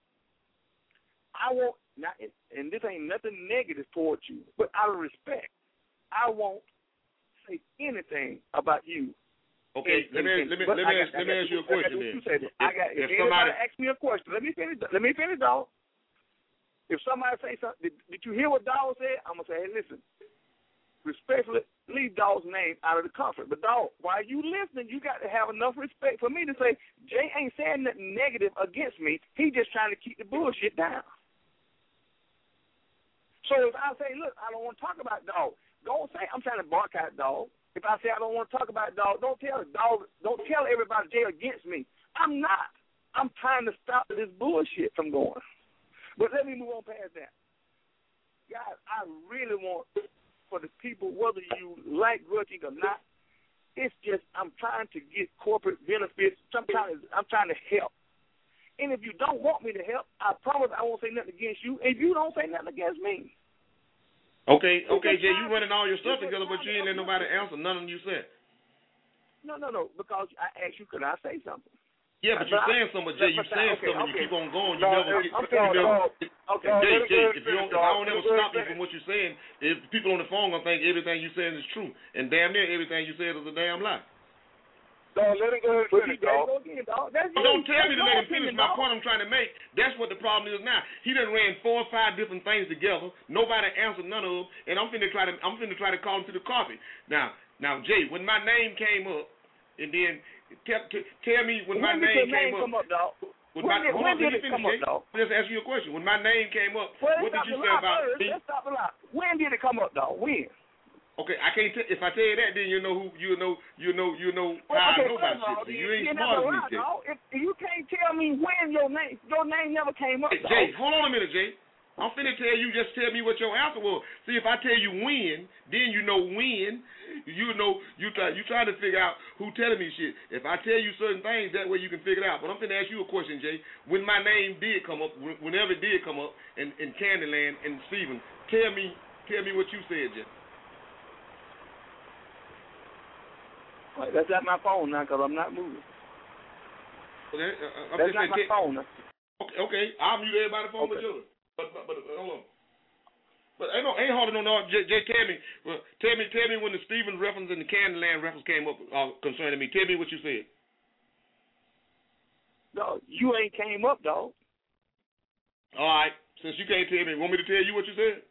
I won't, not, and this ain't nothing negative towards you, but out of respect, I won't say anything about you. Okay, and, let me and, let me let me ask, let me ask you a question then. If, I got, if, if somebody asks me a question, let me finish. Let me finish, dog. If somebody say something, did, did you hear what Dawg said? I'm gonna say, hey, listen. Respectfully, leave Dawg's name out of the conference. But Dawg, while you listening, you got to have enough respect for me to say Jay ain't saying nothing negative against me. He just trying to keep the bullshit down. So if I say, look, I don't want to talk about Dawg, don't say I'm trying to bark out Dawg. If I say I don't want to talk about Dawg, don't tell Dawg, don't tell everybody Jay against me. I'm not. I'm trying to stop this bullshit from going. But let me move on past that. Guys, I really want for the people, whether you like grudging or not, it's just I'm trying to get corporate benefits. Sometimes I'm trying to help. And if you don't want me to help, I promise I won't say nothing against you, and you don't say nothing against me. Okay, okay, Jay, you running all your stuff together, but you ain't let nobody answer none of them you said. No, no, no, because I asked you, could I say something? Yeah, but you're saying something, Jay. You're saying okay, something. okay. You keep on going. You No, never get. I'm You never, okay, Jay, let Jay, me if you don't, if finish, I don't dog. ever Let me stop you finish. from what you're saying, if people on the phone gonna think everything you're saying is true, and damn near everything you said is a damn lie. Dog, let him go ahead and finish, dog. But don't tell me to let him finish. My point I'm trying to make. That's what the problem is now. He done ran four or five different things together. Nobody answered none of them, and I'm finna try to. I'm finna try to call him to the carpet. Now, now, Jay, when my name came up, and then tell, tell me when, when my name, name came come up, dog? When, when my, did, hold when on, did let it me come finish, up, dog? Jay. Just ask you a question. When my name came up, Well, what did you say about first. me? Let's stop a lot. When did it come up, dog? When? Okay, I can't. T- if I tell you that, then you know who you know. You know. You know Well, how okay, I know about all, shit. You ain't you smart as never me, lie, Jay. dog. If you can't tell me when your name, your name never came up, Hey, dog. Jay, hold on a minute, Jay. I'm finna tell you. Just tell me what your answer was. See, if I tell you when, then you know when. You know you try. You try to figure out who telling me shit. If I tell you certain things, that way you can figure it out. But I'm finna ask you a question, Jay. When my name did come up, whenever it did come up, in, in Candyland and Steven, tell me, tell me what you said, Jay. Right, that's not my phone now because I'm not moving. Okay, uh, I'm that's just not saying, my phone now. Okay, okay, I'll mute everybody's phone Okay. but yours. But but, but hold on. But ain't no ain't hardly no no. Jay, Jay tell me, well, tell me, tell me when the Stevens reference and the Candyland reference came up uh, concerning me. Tell me what you said. No, you ain't came up, dog. All right. Since you can't tell me, want me to tell you what you said?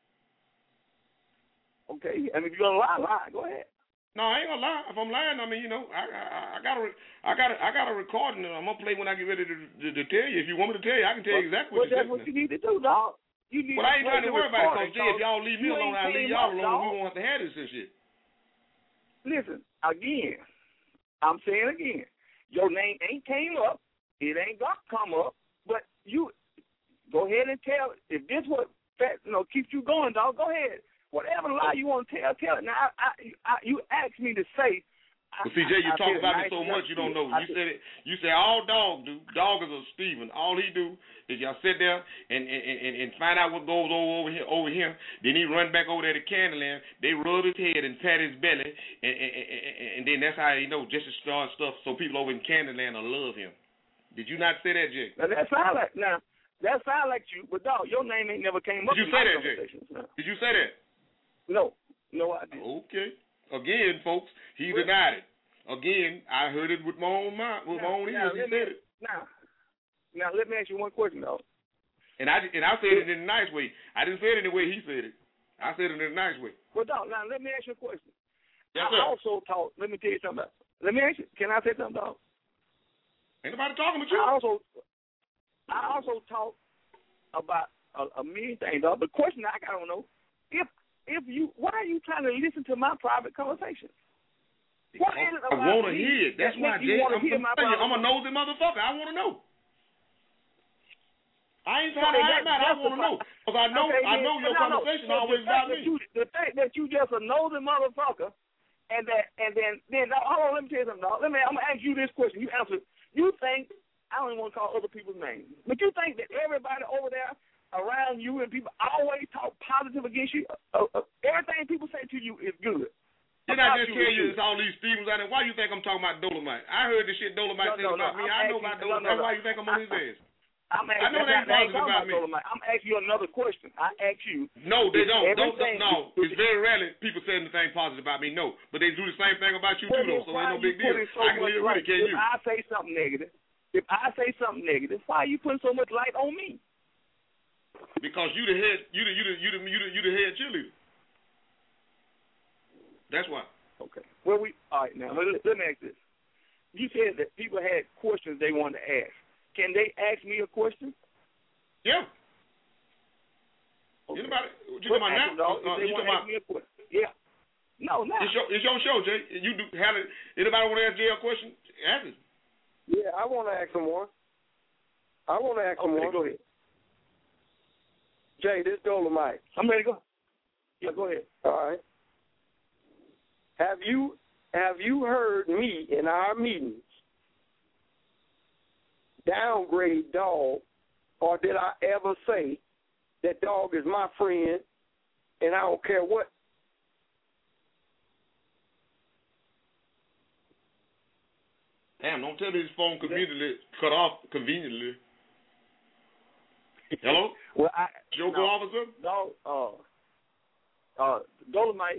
Okay. And if you're gonna lie, lie. Go ahead. No, I ain't gonna lie. If I'm lying, I mean, you know, I I, I got a I got a, I got a recording that I'm gonna play when I get ready to, to, to tell you. If you want me to tell you, I can tell you exactly what well, you that's said. what you need to do, dog. You need well, I ain't to trying to worry about it, because if y'all leave me you alone, I leave y'all alone. We won't have to have this and shit. Listen, again, I'm saying again, your name ain't came up. It ain't got to come up. But you go ahead and tell it. If this what you know keeps you going, dog, go ahead. Whatever lie you want to tell, tell it. Now, I, I, I, you asked me to say. Well, C J, you I, talk I about nice me so much you don't know. I You said it. You say all dog do. Dog is a Stephen. All he do is y'all sit there and and, and, and find out what goes over, over here over here. Then he run back over there to Candyland. They rub his head and pat his belly, and and, and, and then that's how you know just to start stuff so people over in Candyland will love him. Did you not say that, Jay? Now that sound like now that sound like you, but dog, your name ain't never came up. Did you say that, Jay? Did you say that? No, no, I didn't. Okay. Again, folks, he but, denied it. Again, I heard it with my own mind, with now, my own ears. He said it. Now, now let me ask you one question, though. And I and I said it in a nice way. I didn't say it in the way he said it. I said it in a nice way. Well, dog, now let me ask you a question. Yes, I sir. also taught. Let me tell you something. About, let me ask you. Can I say something, dog? Ain't nobody talking about you. I also, I also taught about a, a million things, dog. The question I gotta know: if if you, why are you trying to listen to my private conversations? What is it about I want to hear it. That's why, Jay. I'm, I'm, I'm a nosy motherfucker. I want to know. I ain't trying so to hide about it. I want to know. Because I know, okay, I know your no, conversation no. always about me. You, the fact that you just a nosy motherfucker, and that, and then, then, now, hold on, let me tell you something, dog. Let me, I'm going to ask you this question. You answer. You think, I don't even want to call other people's names, but you think that everybody over there around you and people always talk positive against you? Uh, uh, everything people say to you is good. Did I just tell you it's all these Stevens out there? Why you think I'm talking about Dolomite? I heard the shit Dolomite no, said no, about no, me. I know about Dolomite. No, no. Why you think I'm on his ass? I'm I know they ain't positive about, about me. Dolomite. I'm asking you another question. I ask you. No, they don't. Don't, don't. No, it's very rarely people say anything positive about me. No, but they do the same thing about you too, though. So ain't no big deal. So I can live with it, can you? If I say something negative, if I say something negative, why are you putting so much light on me? Because you the head, you the you the you the you the, you the head cheerleader. That's why. Okay. Well, we all right now. Let, let me ask this. You said that people had questions they wanted to ask. Can they ask me a question? Yeah. Okay. Anybody? You talking about now? Dog, uh, you talking about me a question? Yeah. No, no. It's your, it's your show, Jay. You do have it. Anybody want to ask Jay a question? Ask it. Yeah, I want to ask him one. I want to ask him okay, one. Go ahead. Jay, this Dolomite. I'm ready to go. Yeah, go ahead. All right. Have you have you heard me in our meetings downgrade Dog, or did I ever say that Dog is my friend and I don't care what? Damn, don't tell me his phone conveniently cut off conveniently. Hello? Well, I Joe no, officer? No, uh, uh, Dolomite.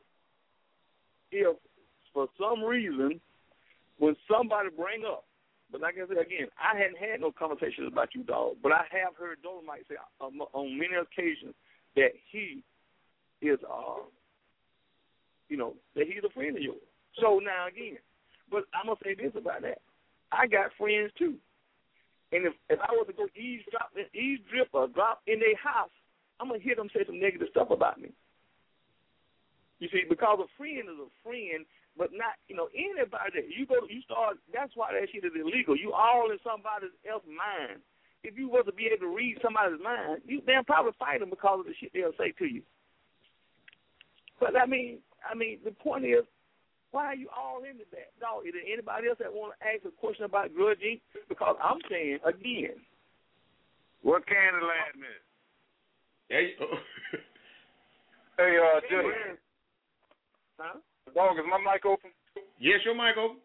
If for some reason, when somebody bring up, but like I said again, I hadn't had no conversations about you, dog. But I have heard Dolomite say um, on many occasions that he is, uh, you know, that he's a friend of yours. So now again, but I'm gonna say this about that: I got friends too, and if if I was to go eavesdrop, eavesdrip or drop in their house, I'm gonna hear them say some negative stuff about me. You see, because a friend is a friend, but not, you know, anybody that you go, you start, that's why that shit is illegal. You all in somebody else's mind. If you was to be able to read somebody's mind, you they'll probably fight them because of the shit they'll say to you. But I mean, I mean, the point is, why are you all into that? No, is there anybody else that want to ask a question about Grudge Incorporated? Because I'm saying, again, what Candyland is? Hey, hey, uh, Jay. Huh? Dog, is my mic open? Yes, your mic open.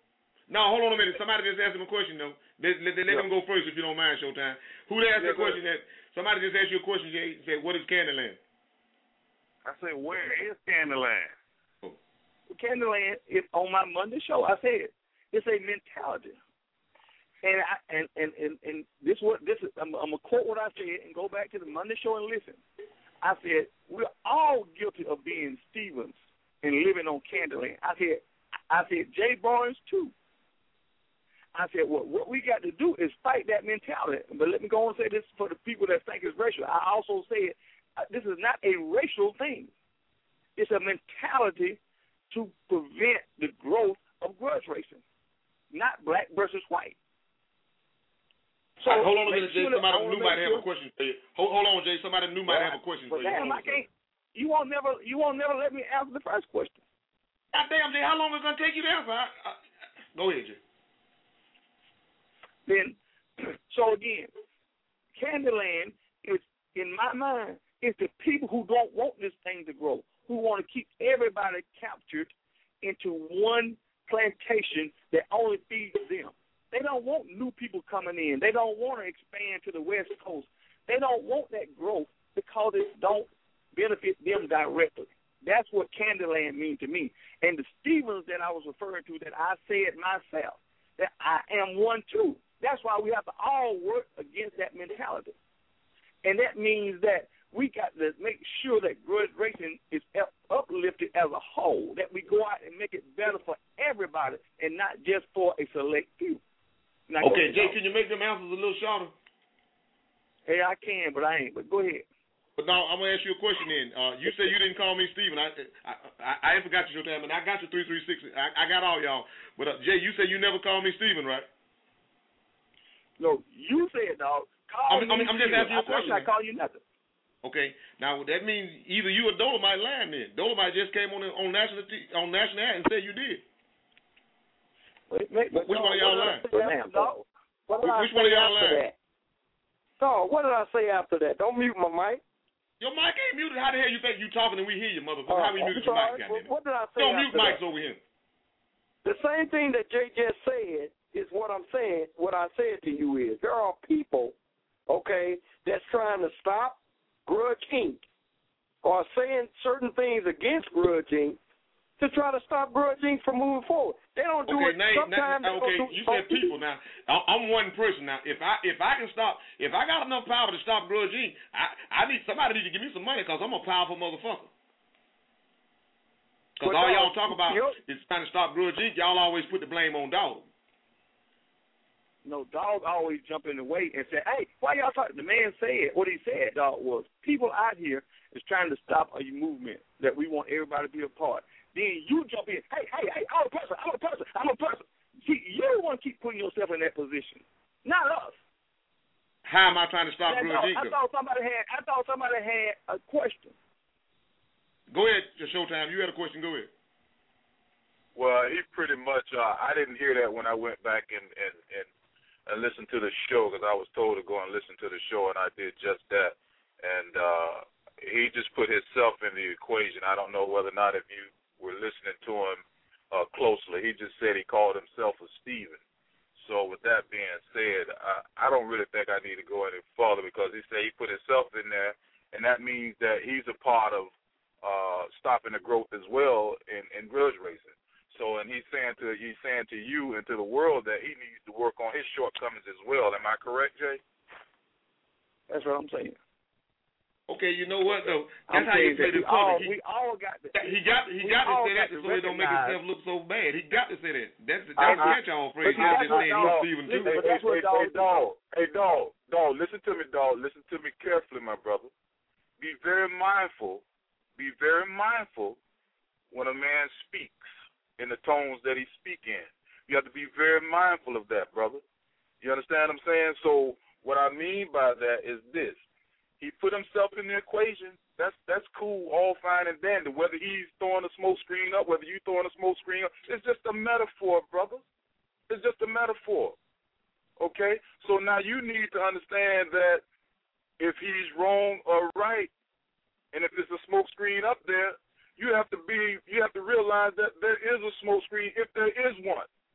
No, hold on a minute. Somebody just asked him a question, though. Let, let, let yeah. them go first if you don't mind, Showtime. Who asked yeah, the question that somebody just asked you a question, Jay? Said, what is Candyland? I said, where is Candyland? Oh. Candyland is on my Monday show. I said it's a mentality. And I and, and, and, and this what this is I'm, I'm gonna quote what I said and go back to the Monday show and listen. I said, we're all guilty of being Stevens and living on Candyland. I said I said Jay Barnes too. I said, well, what we got to do is fight that mentality. But let me go on and say this for the people that think it's racial. I also said uh, this is not a racial thing. It's a mentality to prevent the growth of grudge racing, not black versus white. So right, hold on a minute, Jay. Somebody new might have a question for you. Hold, hold on, Jay. Somebody new might have a question for you. Damn, I can't. You won't never. You won't never let me answer the first question. God damn, Jay. How long is it gonna take you to answer? I, I, go ahead, Jay. Then, so again, Candyland is, in my mind, is the people who don't want this thing to grow, who want to keep everybody captured into one plantation that only feeds them. They don't want new people coming in. They don't want to expand to the West Coast. They don't want that growth because it don't benefit them directly. That's what Candyland means to me. And the Stevens that I was referring to, that I said myself, that I am one too. That's why we have to all work against that mentality. And that means that we got to make sure that grudge racing is uplifted as a whole, that we go out and make it better for everybody and not just for a select few. Now, okay, Jay, can you make them answers a little shorter? Hey, I can, but I ain't. But go ahead. But now I'm going to ask you a question then. Uh, you say you didn't call me Steven. I I, I, I ain't forgot your time, and I got your three three six. I, I got all y'all. But, uh, Jay, you say you never called me Steven, right? No, you said, dog. Call I'm, me I'm, I'm just asking you a question. I call you nothing. Okay, now that means either you or Dolomite lying then. Dolomite just came on on national t- on national ad and said you did. Wait, wait, which no, one of y'all lying? What did which I one of say y'all after lying? that? No, what did I say after that? Don't mute my mic. Your mic ain't muted. How the hell you think you talking and we hear you, motherfucker? Uh, How we I'm muted your sorry. mic? What, what did I say Don't after mute mics that? over here. The same thing that Jay just said is what I'm saying. What I said to you is there are people, okay, that's trying to stop Grudge Incorporated or saying certain things against Grudge Incorporated to try to stop Grudge Incorporated from moving forward. They don't do okay, it. now, Sometimes now, okay, do you said people. Now, I'm one person. Now, if I if I can stop, if I got enough power to stop Grudge Incorporated, I, I need somebody need to give me some money because I'm a powerful motherfucker. Because all y'all talk about is trying to stop Grudge Incorporated. Y'all always put the blame on Dog. No, Dog always jump in the way and say, hey, why y'all talking? The man said, what he said, Dog, was people out here is trying to stop a movement that we want everybody to be a part. Then you jump in, hey, hey, hey, I'm a person, I'm a person, I'm a person. See, you want to keep putting yourself in that position, not us. How am I trying to stop Grudge Incorporated? I thought somebody had, I thought somebody had a question. Go ahead, Showtime. You had a question. Go ahead. Well, he pretty much, uh, I didn't hear that when I went back and, and, and, and listened to the show because I was told to go and listen to the show, and I did just that. And uh, he just put himself in the equation. I don't know whether or not if you were listening to him uh, closely. He just said he called himself a Steven. So with that being said, I, I don't really think I need to go any further because he said he put himself in there, and that means that he's a part of uh, stopping the growth as well in, in grudge racing. So, and he's saying to he's saying to you and to the world that he needs to work on his shortcomings as well. Am I correct, Jay? That's what I'm saying. Okay, you know what though? That's I'm how you say this. We all, he, we all got to. He got he got to say that so he don't make himself look so bad. He got to say that. That's that's the catch-all phrase. He's just saying he's Steven too. Hey, hey, hey, hey, dog, hey, dog, dog. Listen to me, dog. Listen to me carefully, my brother. Be very mindful. Be very mindful when a man speaks in the tones that he speak in. You have to be very mindful of that, brother. You understand what I'm saying? So what I mean by that is this. He put himself in the equation. That's that's cool, all fine and dandy. Whether he's throwing a smoke screen up, whether you throwing a smoke screen up, it's just a metaphor, brother. It's just a metaphor. Okay? So now you need to understand that if he's wrong or right, and if there's a smoke screen up there, you have to be you have to realize that there is a smoke screen if there is one. You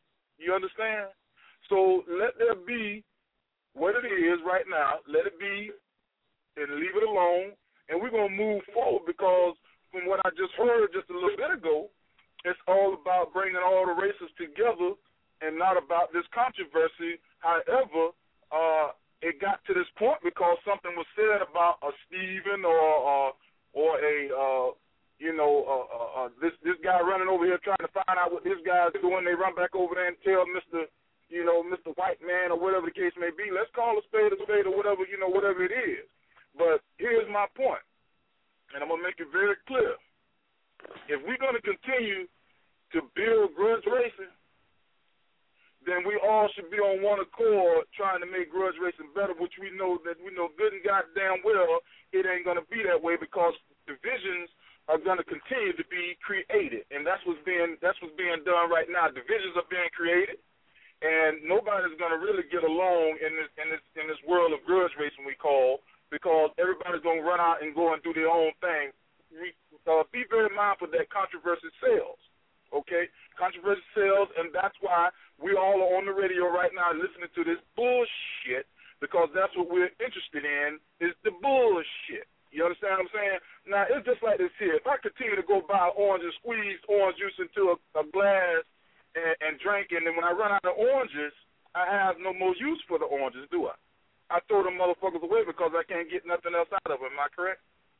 You understand? So let there be what it is right now. Let it be and leave it alone. And we're going to move forward because from what I just heard just a little bit ago, it's all about bringing all the races together and not about this controversy. However, uh, it got to this point because something was said about a Stephen or uh, or a, uh, you know, uh, uh, uh, this, this guy running over here trying to find out what this guy's doing. They run back over there and tell Mister you know, Mister White Man or whatever the case may be. Let's call a spade a spade or whatever, you know, whatever it is. But here's my point, and I'm going to make it very clear. If we're going to continue to build grudge racing, then we all should be on one accord trying to make grudge racing better, which we know that we know good and goddamn well it ain't going to be that way because divisions are going to continue to be created, and that's what's being that's what's being done right now. Divisions are being created. And nobody's going to really get along in this in this in this world of grudge racing we call, because everybody's going to run out and go and do their own thing. We, uh, be very mindful that controversy sells, okay? Controversy sells, and that's why we all are on the radio right now listening to this bullshit, because that's what we're interested in is the bullshit. You understand what I'm saying? Now, it's just like this here. If I continue to go buy orange and squeeze orange juice into a, a glass And, and drink, and then when I run out of oranges, I have no more use for the oranges, do I? I throw them motherfuckers away because I can't get nothing else out of them. Am I correct?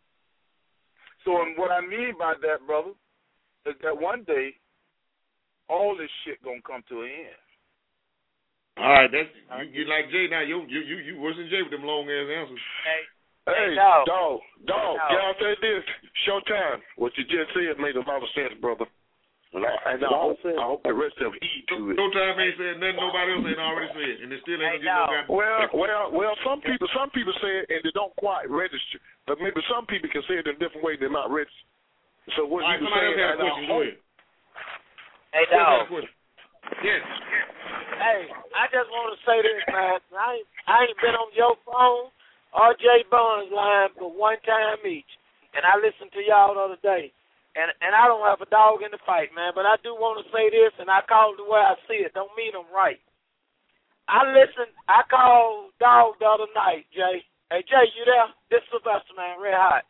So, and what I mean by that, brother, is that one day, all this shit gonna come to an end. All right, that's you, you like Jay now. You you you you worse than Jay with them long ass answers. Hey, hey, dog, dog, dog. dog. Can I say this? Showtime. What you just said made a lot of sense, brother. And I, and I, hope, I hope the rest of them heed to it. No time ain't said nothing nobody else ain't already said, and they still ain't hey, gonna get no Well, well, well. Some people, some people say it and they don't quite register. But maybe some people can say it in a different way. They're not registered. So what All right, you somebody saying? else had a question. Go ahead. Hey, dog. Yes. Hey, I just want to say this, man. I ain't, I ain't been on your phone or Jay Buns' line but one time each, and I listened to y'all the other day. And and I don't have a dog in the fight, man, but I do want to say this, and I call it the way I see it. Don't mean I'm right. I listened. I called Dog the other night, Jay. Hey, Jay, you there? This is Sylvester, man, red hot.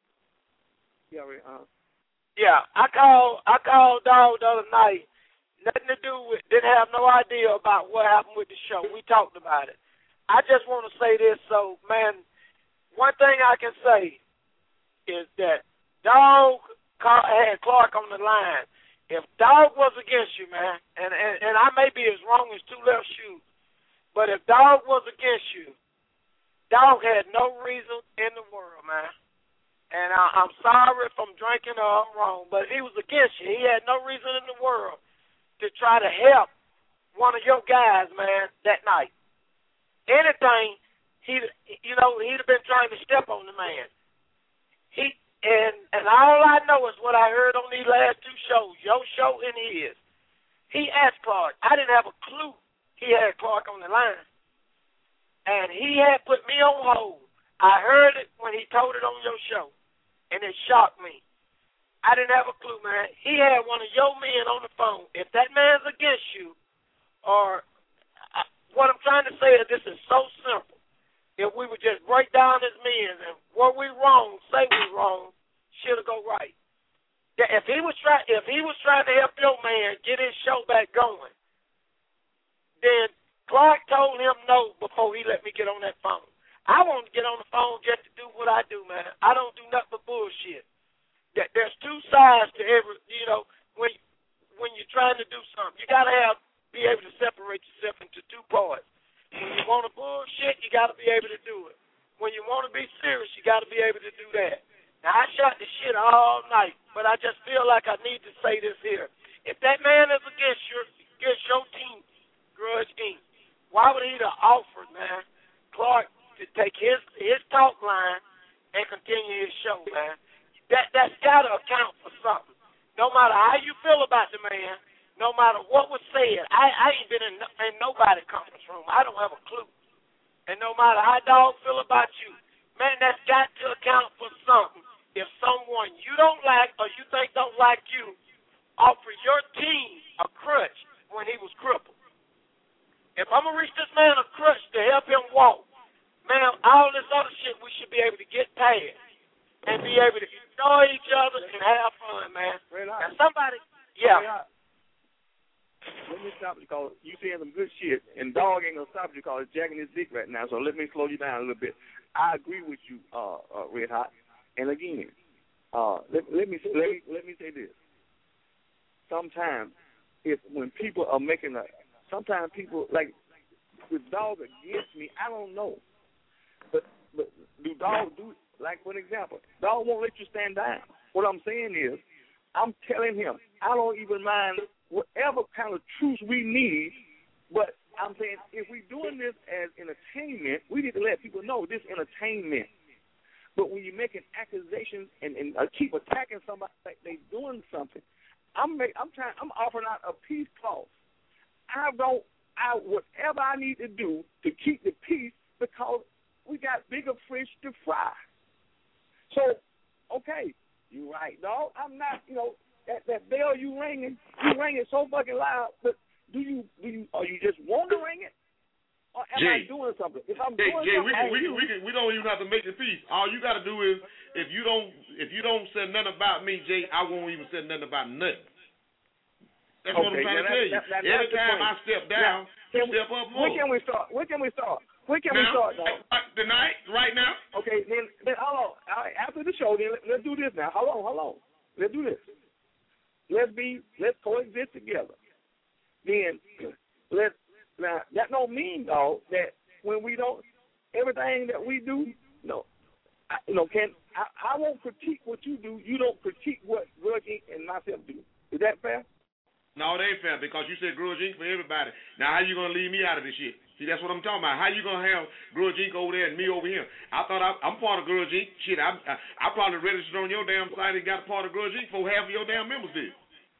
Yeah, we, uh, yeah, I called. I called Dog the other night. Nothing to do with. Didn't have no idea about what happened with the show. We talked about it. I just want to say this. So, man, one thing I can say is that Dog had Clark on the line. If Dog was against you, man, and, and, and I may be as wrong as two left shoes, but if Dog was against you, Dog had no reason in the world, man. And I, I'm sorry if I'm drinking or I'm wrong, but he was against you. He had no reason in the world to try to help one of your guys, man, that night. Anything, he, you know, he'd have been trying to step on the man. He And and all I know is what I heard on these last two shows, your show and his. He asked Clark. I didn't have a clue he had Clark on the line. And he had put me on hold. I heard it when he told it on your show, and it shocked me. I didn't have a clue, man. He had one of your men on the phone. If that man's against you, or I, what I'm trying to say is this is so simple. If we would just break down his men and were we wrong, say we wrong, should have go right. If he was try, if he was trying to help your man get his show back going, then Clark told him no before he let me get on that phone. I want to get on the phone just to do what I do, man. I don't do nothing but bullshit. There's two sides to every, you know, when when you're trying to do something, you gotta have be able to separate yourself into two parts. When you want to bullshit, you got to be able to do it. When you want to be serious, you got to be able to do that. Now, I shot the shit all night, but I just feel like I need to say this here. If that man is against your, against your team, Grudge Incorporated, why would he have offered, man, Clark to take his his talk line and continue his show, man? That, that's got to account for something. No matter how you feel about the man, no matter what was said, I, I ain't been in, in nobody's conference room. I don't have a clue. And no matter how Dog feel about you, man, that's got to account for something. If someone you don't like or you think don't like you offer your team a crutch when he was crippled, if I'm gonna reach this man a crutch to help him walk, man, all this other shit we should be able to get past and be able to enjoy each other and have fun, man. Now somebody, yeah. Let me stop you because you saying some good shit, and dog ain't gonna stop you because it's jacking his dick right now. So let me slow you down a little bit. I agree with you, uh, uh, Red Hot. And again, uh, let, let me let me let me say this. Sometimes, if when people are making a, sometimes people like with dog against me, I don't know. But but do dog do like for example, dog won't let you stand down. What I'm saying is, I'm telling him I don't even mind whatever kind of truth we need, but I'm saying if we're doing this as entertainment, we need to let people know this entertainment. But when you're making accusations and, and uh, keep attacking somebody like they're doing something, I'm make, I'm trying I'm offering out a peace clause. I don't I whatever I need to do to keep the peace because we got bigger fish to fry. So, okay, you right, dog. I'm not, you know, that that bell you ringing, you ringing so fucking loud. But do you do you or you just want to ring it? Or am Jay, I doing something? If I'm Jay, doing Jay, something, we can, we can, we can, we don't even have to make the peace. All you got to do is, if you don't, if you don't say nothing about me, Jay, I won't even say nothing about nothing. That's okay, what I'm trying to that, tell you. that, that, Every time I step down, now, you step up more. Where can we start? Where can we start? Where can now, we start, dog? Tonight, right now. Okay, then, then hold on. All right, after the show, then let, let's do this now. Hold on, hold on. Let's do this. Let's be, let's coexist together. Then let's. Now that don't mean, dog, that when we don't, everything that we do, no, I, you know, can I, I won't critique what you do. You don't critique what Grudge Incorporated and myself do. Is that fair? No, it ain't fair because you said Grudge Incorporated for everybody. Now, how you gonna leave me out of this shit? See, that's what I'm talking about. How you gonna have Grudge Incorporated over there and me over here? I thought I, I'm part of Grudge Incorporated. Shit, I, I I probably registered on your damn site and got a part of Grudge Incorporated before half of your damn members did.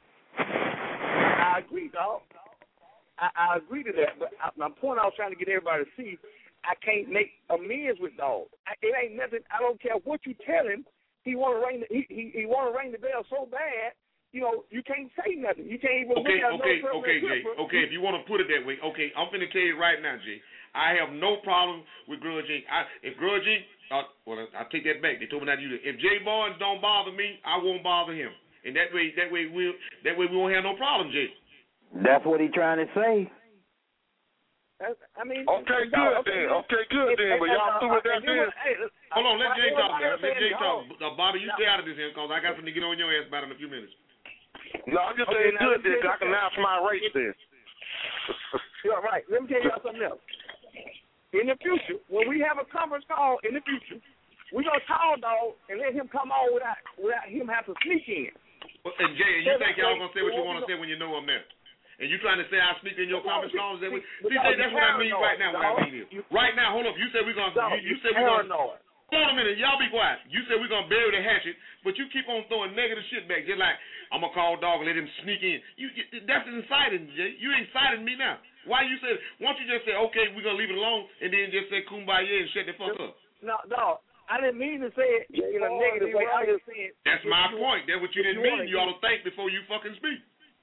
I agree, dog. I, I agree to that, but I, my point I was trying to get everybody to see, I can't make amends with dog. I, it ain't nothing. I don't care what you tell him. He want to ring. The, he he, he want to ring the bell so bad. You know, you can't say nothing. You can't even okay, look at okay, no okay, Jay. Okay, if you want to put it that way, okay, I'm finna tell you right now, Jay. I have no problem with Grudge Incorporated. I, if Grudge Incorporated, uh, well, I take that back. They told me not to do that. If Jay Barnes don't bother me, I won't bother him, and that way, that way we, that way we won't have no problem, Jay. That's what he's trying to say. I mean, okay, good then. Okay, good then. But y'all through with that then? Hold on, let Jay talk. Let Jay talk. Uh, Bobby, you stay out of this here because I got something to get on your ass about in a few minutes. No, I'm just saying good then. I can announce my race then. You're right. Let me tell you something else. In the future, when we have a conference call in the future, we're gonna call dog and let him come on without without him have to sneak in. Well, and Jay, you think y'all gonna say what you want to say when you know I'm there? And you trying to say I speak in your conference calls? That we, see, Jay, that's what I mean right now. What I mean is, right now, hold up. You said we're gonna. You, you said we're gonna. Hold on a minute, y'all be quiet. You said we're gonna bury the hatchet, but you keep on throwing negative shit back. Just like I'm gonna call dog and let him sneak in. You, you that's inciting, Jay. You inciting me now. Why you said? Why don't you just say okay, we're gonna leave it alone, and then just say kumbaya and shut the fuck up? No, no. I didn't mean to say it in a negative way. I was saying. That's my point. That's what you didn't mean. You ought to think before you fucking speak.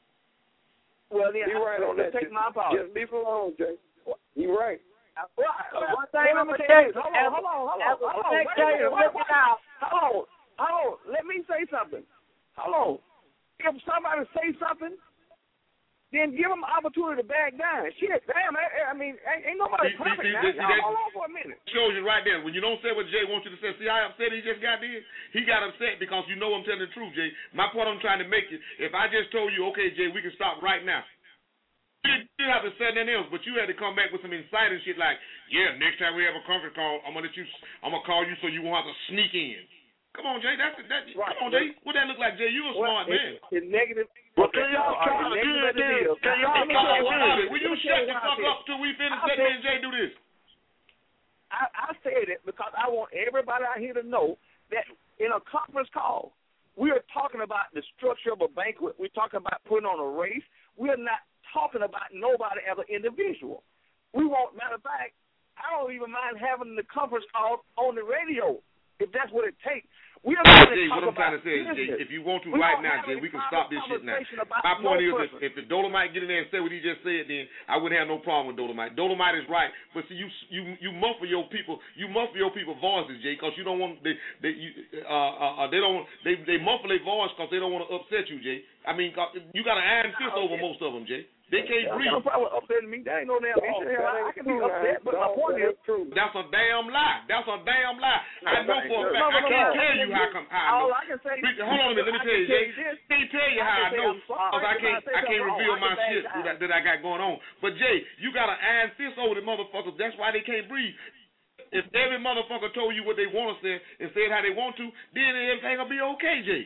Well, then, You're right on that. Take my apology. Just leave it alone, Jay. You're right. Well, one thing I'm gonna tell you. Hold on, hold on, hold on, hold on. Wait a minute, wait a minute. Hold on, hold on. Let me say something. Hold on. If somebody say something, then give them an opportunity to back down. Shit, damn. I, I mean, ain't, ain't nobody See, perfect see, now. see, Y'all that hold on for a minute. Shows you right there. When you don't say what Jay wants you to say, see how upset he just got there? He got upset because you know I'm telling the truth, Jay. My point I'm trying to make is, if I just told you, okay, Jay, we can stop right now. You didn't have to say nothing else, but you had to come back with some inciting shit like, yeah, next time we have a conference call, I'm gonna let you, I'm gonna call you so you won't have to sneak in. Come on, Jay. That's that. Right. Come on, Jay. What that look like, Jay? You a Well, smart man. It's, it's negative. Well, can y'all try to do it then? Can y'all try to do it? Will you shut the fuck up till we finish? Let me and Jay do this. I, I said it because I want everybody out here to know that in a conference call, we are talking about the structure of a banquet. We're talking about putting on a race. We're not talking about nobody as an individual. We want, matter of fact, I don't even mind having the conference call on the radio if that's what it takes. We are going Jay, to what I'm trying to say is, Jay, if you want to right now, Jay, we can stop this shit now. My point is, if, if the Dolomite get in there and say what he just said, then I wouldn't have no problem with Dolomite. Dolomite is right, but see, you you you muffle your people, you muffle your people voices, Jay, because you don't want they they you, uh, uh they don't they they muffle their voice because they don't want to upset you, Jay. I mean, you got an iron fist over most of them, Jay. They can't breathe. No problem upsetting me. That ain't no damn issue. I can be upset, but my point is true. That's a damn lie. That's a damn lie. I know for a fact. I can't tell you how come how I know. All I can say. Hold on a minute. Let me tell you, Jay. I can't tell you how I know because I can't I can't reveal my shit that I got going on. But Jay, you got an iron fist over the motherfuckers. That's why they can't breathe. If every motherfucker told you what they want to say and said how they want to, then everything will be okay, Jay.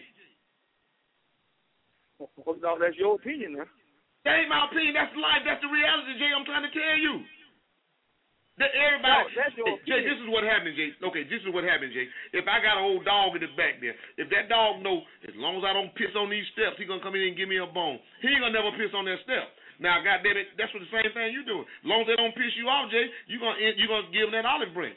Well, no, that's your opinion, man. That ain't my opinion. That's life. That's the reality, Jay. I'm trying to tell you. That everybody. No, that's your Jay, this is what happened, Jay. Okay, this is what happened, Jay. If I got an old dog in the back there, if that dog know, as long as I don't piss on these steps, he gonna come in and give me a bone. He ain't gonna never piss on that step. Now, goddamn it, that's what the same thing you doing. As long as they don't piss you off, Jay, you gonna you gonna give them that olive branch.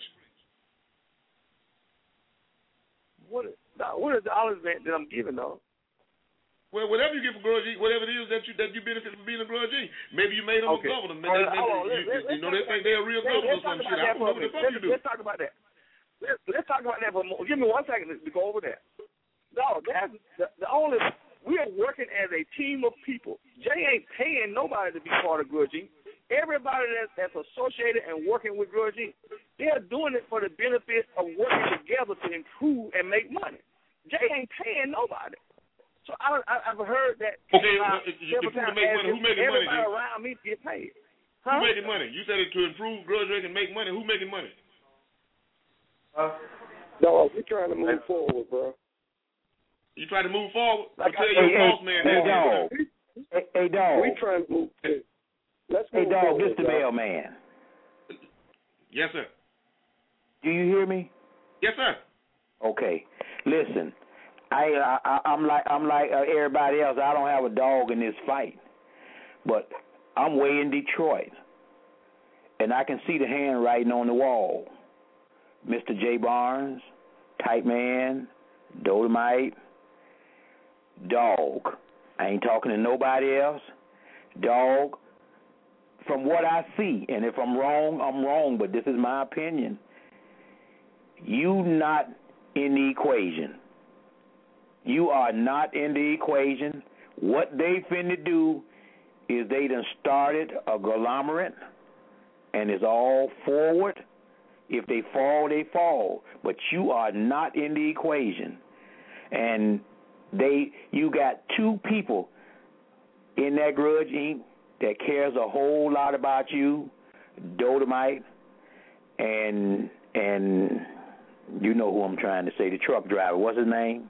What is, what is the olive branch that I'm giving, though? Well, whatever you get for Grudge Incorporated, whatever it is that you that you benefit from being a Grudge Incorporated, maybe you made them okay. a governor. Maybe, maybe, on, you, let's, you know, they think they're a real governor or some shit. I don't know what the fuck you do. Let's talk about that. Let's, let's talk about that for a moment. Give me one second to go over that. No, that's the, the only. We are working as a team of people. Jay ain't paying nobody to be part of Grudge Incorporated. Everybody that's, that's associated and working with Grudge Incorporated, they're doing it for the benefit of working together to improve and make money. Jay ain't paying nobody. So I, I, I've heard that. Okay, uh, if you to make money, who making money? Everybody around me get paid. Huh? Who making money? You said it to improve Grudge Incorporated and make money. Who making money? Uh, no, we're trying to move forward, bro. You trying to move forward? Like, tell hey, your hey, boss man. Hey, dog. Hey, hey, dog. We trying to move. Let's hey, move dog. forward, This the mailman. Yes, sir. Do you hear me? Yes, sir. Okay. Listen. I, I I'm like I'm like uh, everybody else. I don't have a dog in this fight, but I'm way in Detroit, and I can see the handwriting on the wall. Mister J. Barnes, Tight Man, Dolomite, Dog. I ain't talking to nobody else. Dog. From what I see, and if I'm wrong, I'm wrong. But this is my opinion. You not in the equation. You are not in the equation. What they finna do is they done started a conglomerate, and it's all forward. If they fall, they fall. But you are not in the equation. And they, you got two people in that Grudge Incorporated that cares a whole lot about you, Dolomite, and and you know who I'm trying to say, the truck driver. What's his name?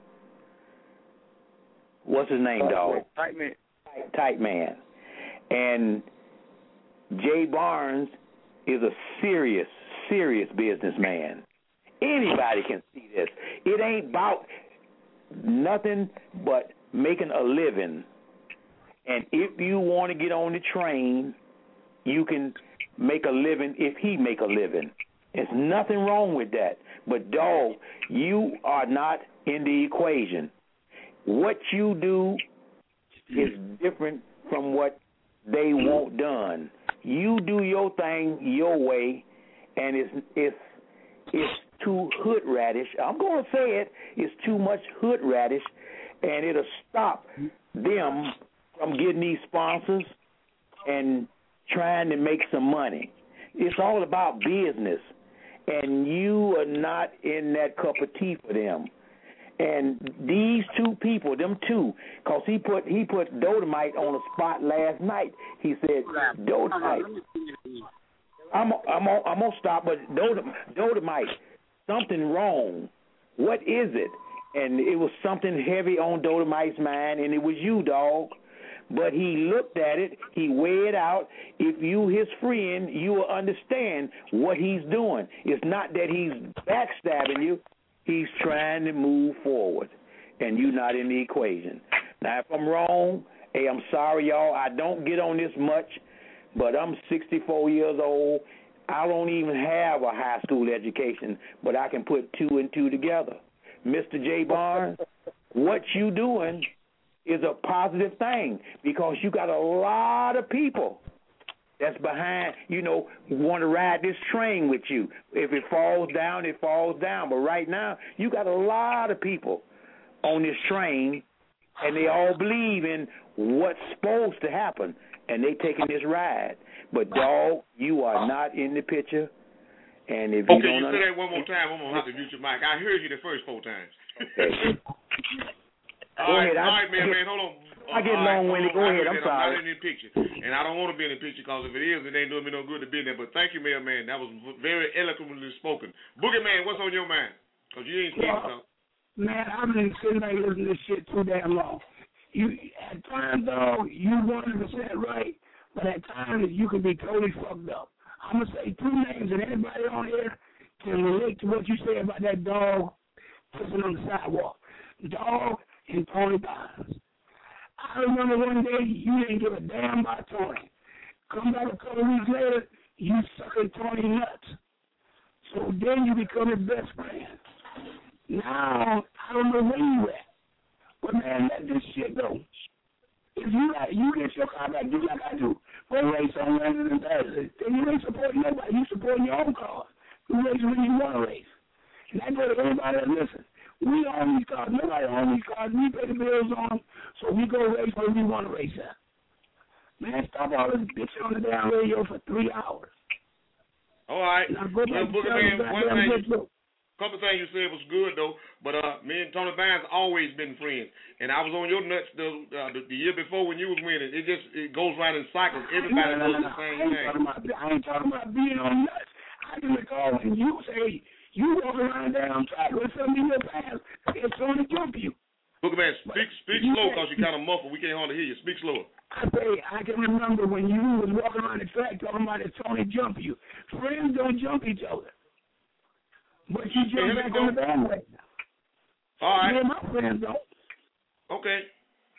What's his name, dog? Tight Man. Tight Man. And Jay Barnes is a serious, serious businessman. Anybody can see this. It ain't about nothing but making a living. And if you want to get on the train, you can make a living if he make a living. There's nothing wrong with that. But, dog, you are not in the equation. What you do is different from what they want done. You do your thing your way, and it's it's it's too hood radish. I'm going to say it. It's too much hood radish, and it'll stop them from getting these sponsors and trying to make some money. It's all about business, and you are not in that cup of tea for them. And these two people, them two, because he put he put Dolomite on the spot last night. He said, Dolomite, I'm I'm I'm gonna stop, but Dolomite, something wrong. What is it? And it was something heavy on Dolomite's mind, and it was you, dog. But he looked at it, he weighed out. If you his friend, you will understand what he's doing. It's not that he's backstabbing you. He's trying to move forward, and you're not in the equation. Now, if I'm wrong, hey, I'm sorry, y'all. I don't get on this much, but I'm sixty-four years old. I don't even have a high school education, but I can put two and two together. Mister J. Barnes, what you doing is a positive thing because you got a lot of people that's behind, you know, want to ride this train with you. If it falls down, it falls down. But right now, you got a lot of people on this train, and they all believe in what's supposed to happen, and they taking this ride. But, dog, you are not in the picture. And if okay, you don't you under- say that one more time. I'm going to have to mute your mic. I heard you the first four times. Okay. all Go right, ahead. all I, right, man, I get, man, hold on. I get long-winded. Go ahead. I'm sorry. I'm not in the picture, and I don't want to be in the picture because if it is, it ain't doing me no good to be in there. But thank you, Mailman. That was very eloquently spoken. Boogeyman, what's on your mind? Because you ain't scared well, man, I've been sitting there listening to this shit too damn long. You at times though, you one hundred percent right, but at times you can be totally fucked up. I'm gonna say two names, and anybody on here can relate to what you say about that dog sitting on the sidewalk. Dog and Tony Barnes. I remember one day you didn't give a damn about Tony. Come back a couple of weeks later, you sucking Tony nuts. So then you become his best friend. Now, I don't know where you at. But man, let this shit go. If you like, you get your car back, do like I do. Go race on Wednesday and Thursday. Then you ain't supporting nobody. You supporting your own car. You race when you want to race. And I go to everybody that listen. We own these cars. Nobody owns these cars. We pay the bills on them, so we go race when we want to race at. Man, stop all this bitching on the damn radio for three hours. All right. Now go back well, to Man, one thing, you, couple things you said was good though, but uh, me and Tony Barnes always been friends, and I was on your nuts the, uh, the the year before when you was winning. It just it goes right in cycles. Everybody no, no, does no, the same I ain't thing. talking about, I ain't talking about being on nuts. I can recall when you say you walk around down track with something in your pants, it's going to jump you. Boogeyman, speak speak you slow say, because you kind of muffled. We can't hardly hear you. Speak slower. I say I can remember when you was walking around the track talking about it, Tony jump you. Friends don't jump each other. But you jump back on the bandwagon. All right. Me and my friends don't. Okay.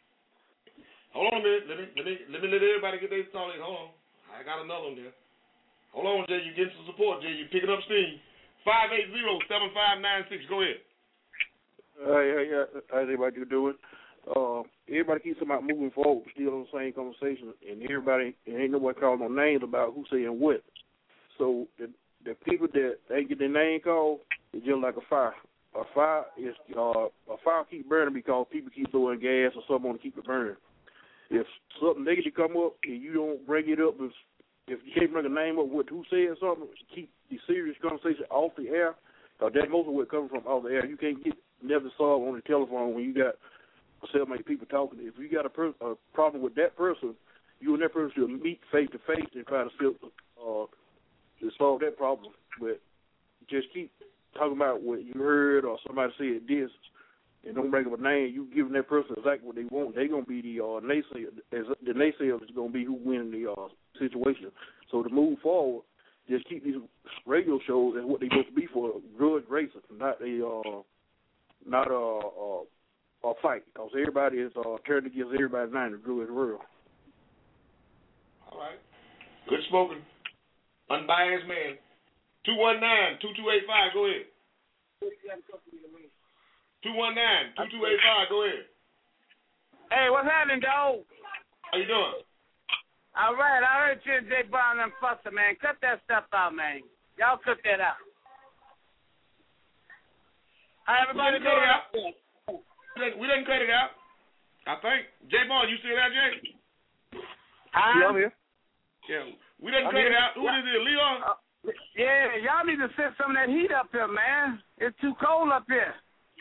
Hold on a minute. Let me let me let me let everybody get their thought in. Hold on. I got another one there. Hold on, Jay. You getting some support, Jay. You picking up steam. Five eight zero seven five nine six. Go ahead. Hey, hey, hey, how's everybody doing? Uh, everybody keeps talking about moving forward, still on the same conversation, and everybody, and ain't nobody calling no names about who's saying what. So the the people that they get their name called, it's just like a fire. A fire is uh, a fire keep burning because people keep throwing gas or something on to keep it burning. If something negative come up and you don't bring it up, if, if you can't bring a name up with who said something, keep the serious conversation off the air. Because that's most of what comes from off the air. You can't get never solved on the telephone when you got so many people talking. If you got a, per- a problem with that person, you and that person should meet face to face and try to still, uh, to solve that problem. But just keep talking about what you heard or somebody said this, and don't bring up a name. You giving that person exactly what they want. They're gonna be the uh, naysayer. The naysayer is gonna be who wins the uh, situation. So to move forward, just keep these radio shows as what they're supposed to be for good racing, not a uh, not a, a a fight. Because everybody is uh, turned against everybody now in the good world. All right. Good spoken. Unbiased man. two one nine, two two eight five, go ahead. two one nine, two two eight five, go ahead. Hey, what's happening, dog? How you doing? All right, I heard you and Jay Brown and Fuster, man. Cut that stuff out, man. Y'all cut that out. How everybody we didn't cut it out. doing? We didn't cut it out. I think. Jay Bond, you still there, Jay? Huh? Yeah, I'm here. Yeah. We didn't I'm cut here. it out. Who is it, Leon? Uh, yeah, y'all need to send some of that heat up here, man. It's too cold up here.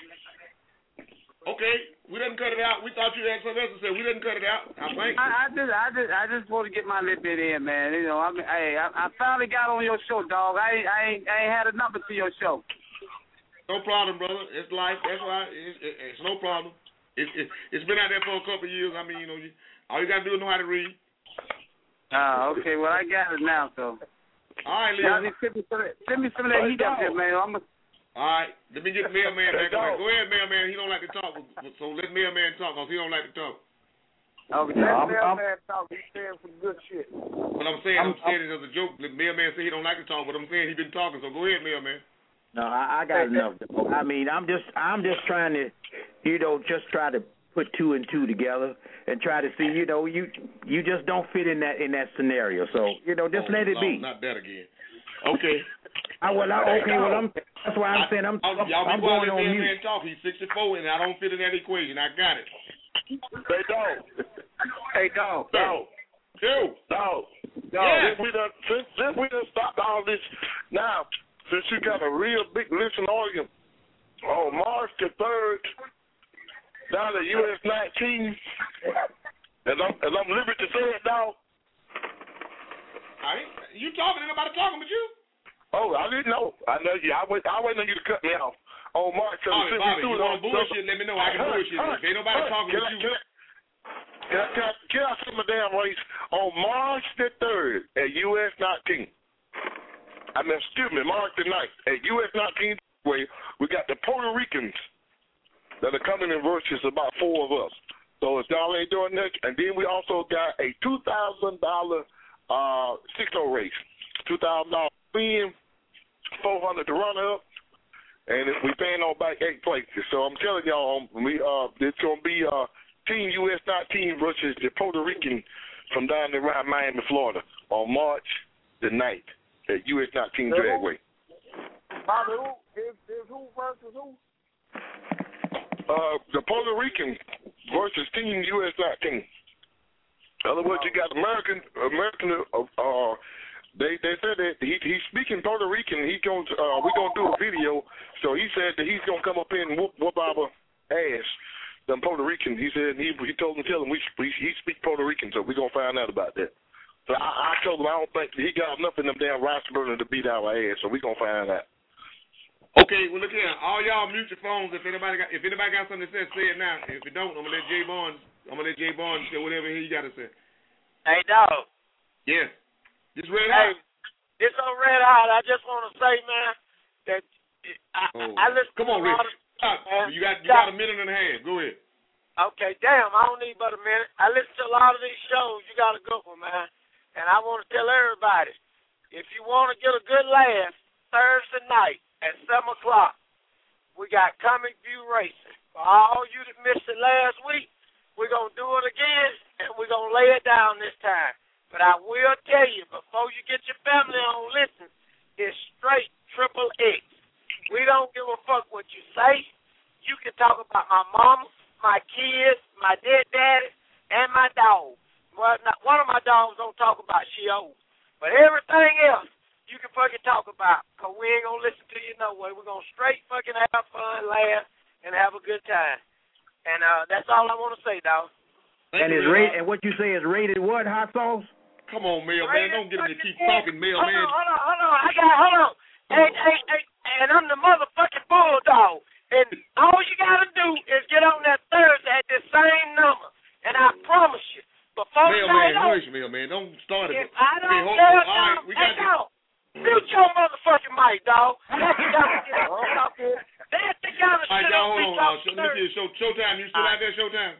Okay, we didn't cut it out. We thought you had something else to say. We didn't cut it out. I think. I, I just, I just, I just want to get my little bit in, man. You know, I mean, hey, I, I finally got on your show, dog. I, ain't, I ain't, I ain't had a number to your show. No problem, brother. It's life. That's why it's, it, it's no problem. It, it, it's been out there for a couple of years. I mean, you know, you, all you got to do is know how to read. Ah, uh, okay. Well, I got it now, so. All right, Leon. Send me some, send me some of that heat up here, man. I'm a, All right, let me get the mailman back on. Go ahead, mailman. He don't like to talk, so let mailman talk, because he don't like to talk. Okay, let I'm, mailman talk. He's saying some good shit. What I'm saying, I'm, I'm saying it as a joke. The mailman said he don't like to talk, but I'm saying he been talking, so go ahead, mailman. No, I, I got enough. Though. I mean, I'm just, I'm just trying to, you know, just try to put two and two together and try to see, you know, you, you just don't fit in that in that scenario. So, you know, just oh, let it no, be. Not that again. Okay. I well, I, okay. Well, I'm. That's why I'm I, saying I'm. I, y'all I'm be going quiet, on man, mute. man, talk. He's sixty-four, and I don't fit in that equation. I got it. Hey, dog. Hey, dog. Dog. Yo. Dog. Dog. Yeah. Since we done, since, since we done stopped all this, now, since you got a real big listen organ, on March the third, down at U S nineteen, as I'm, as I'm liberty to say it, dog. I ain't, you talking, ain't nobody talking but you. Oh, I didn't know. I know you. I wait. I waiting on you to cut me off. On March Bobby, third, Bobby, you want to bullshit? Let me know. I can huh, bullshit. huh, If ain't nobody huh, talking can with I, you. Can I, can I, can I, can I say my damn race on March the third at U S nineteen? I mean, excuse me, March the ninth at U S nineteen. Way we got the Puerto Ricans that are coming in versus about four of us. So it's y'all ain't doing that, and then we also got a two thousand dollar uh six oh race. Two thousand dollars win, four hundred to run up, and we paying on back eight places. So I'm telling y'all, we uh, it's gonna be uh, Team U S nineteen versus the Puerto Rican from down there around Miami, Florida, on March the ninth at U S nineteen Dragway. Bobby, who is, is who versus who? Uh, the Puerto Rican versus Team U S nineteen. In other words, you got American American uh. uh They they said that he he's speaking Puerto Rican. He going uh we gonna do a video. So he said that he's gonna come up in and whoop whoop our ass. Them Puerto Rican. He said he he told him tell him we he, he speak Puerto Rican. So we gonna find out about that. So I, I told him I don't think he got enough in them damn rice burner to beat our ass. So we gonna find out. Okay, well look here, all y'all mute your phones. If anybody got if anybody got something to say, say it now. If you don't, I'm gonna let Jay Barnes. I'm gonna let Jay Barnes say whatever he got to say. Hey, dog. Yes. Just red hey, hot. It's so red hot. I just want to say, man, that I, oh. I listen Come on, to Rich. a lot of, man. You got you got a minute and a half. Go ahead. Okay, damn, I don't need but a minute. I listen to a lot of these shows. You got a good one, man. And I want to tell everybody, if you want to get a good laugh, Thursday night at seven o'clock, we got Comic View Racing. For all you that missed it last week, we're going to do it again, and we're going to lay it down this time. But I will tell you, before you get your family on listen, it's straight triple X. We don't give a fuck what you say. You can talk about my mama, my kids, my dead daddy, and my dog. Well, not, one of my dogs don't talk about she old. But everything else, you can fucking talk about, because we ain't going to listen to you no way. We're going to straight fucking have fun, laugh, and have a good time. And uh, that's all I want to say, dog. And is rated, and what you say is rated what, hot sauce? Come on, mailman. Don't get him to keep talking, mailman. Hold on, hold on, hold on. I got, hold on. Hey, hey, hey, and I'm the motherfucking bulldog. And all you got to do is get on that Thursday at the same number. And I promise you, before you mailman, know, hush, mailman. Don't start it. If I don't okay, hold, tell all right, you, we hey, got dog, mute your motherfucking mic, dog. That's the kind of shit I'm talking. That's the kind of all right, shit y'all, I'm hold on. Uh, show, let me see. Show, Showtime, you still out there, Showtime?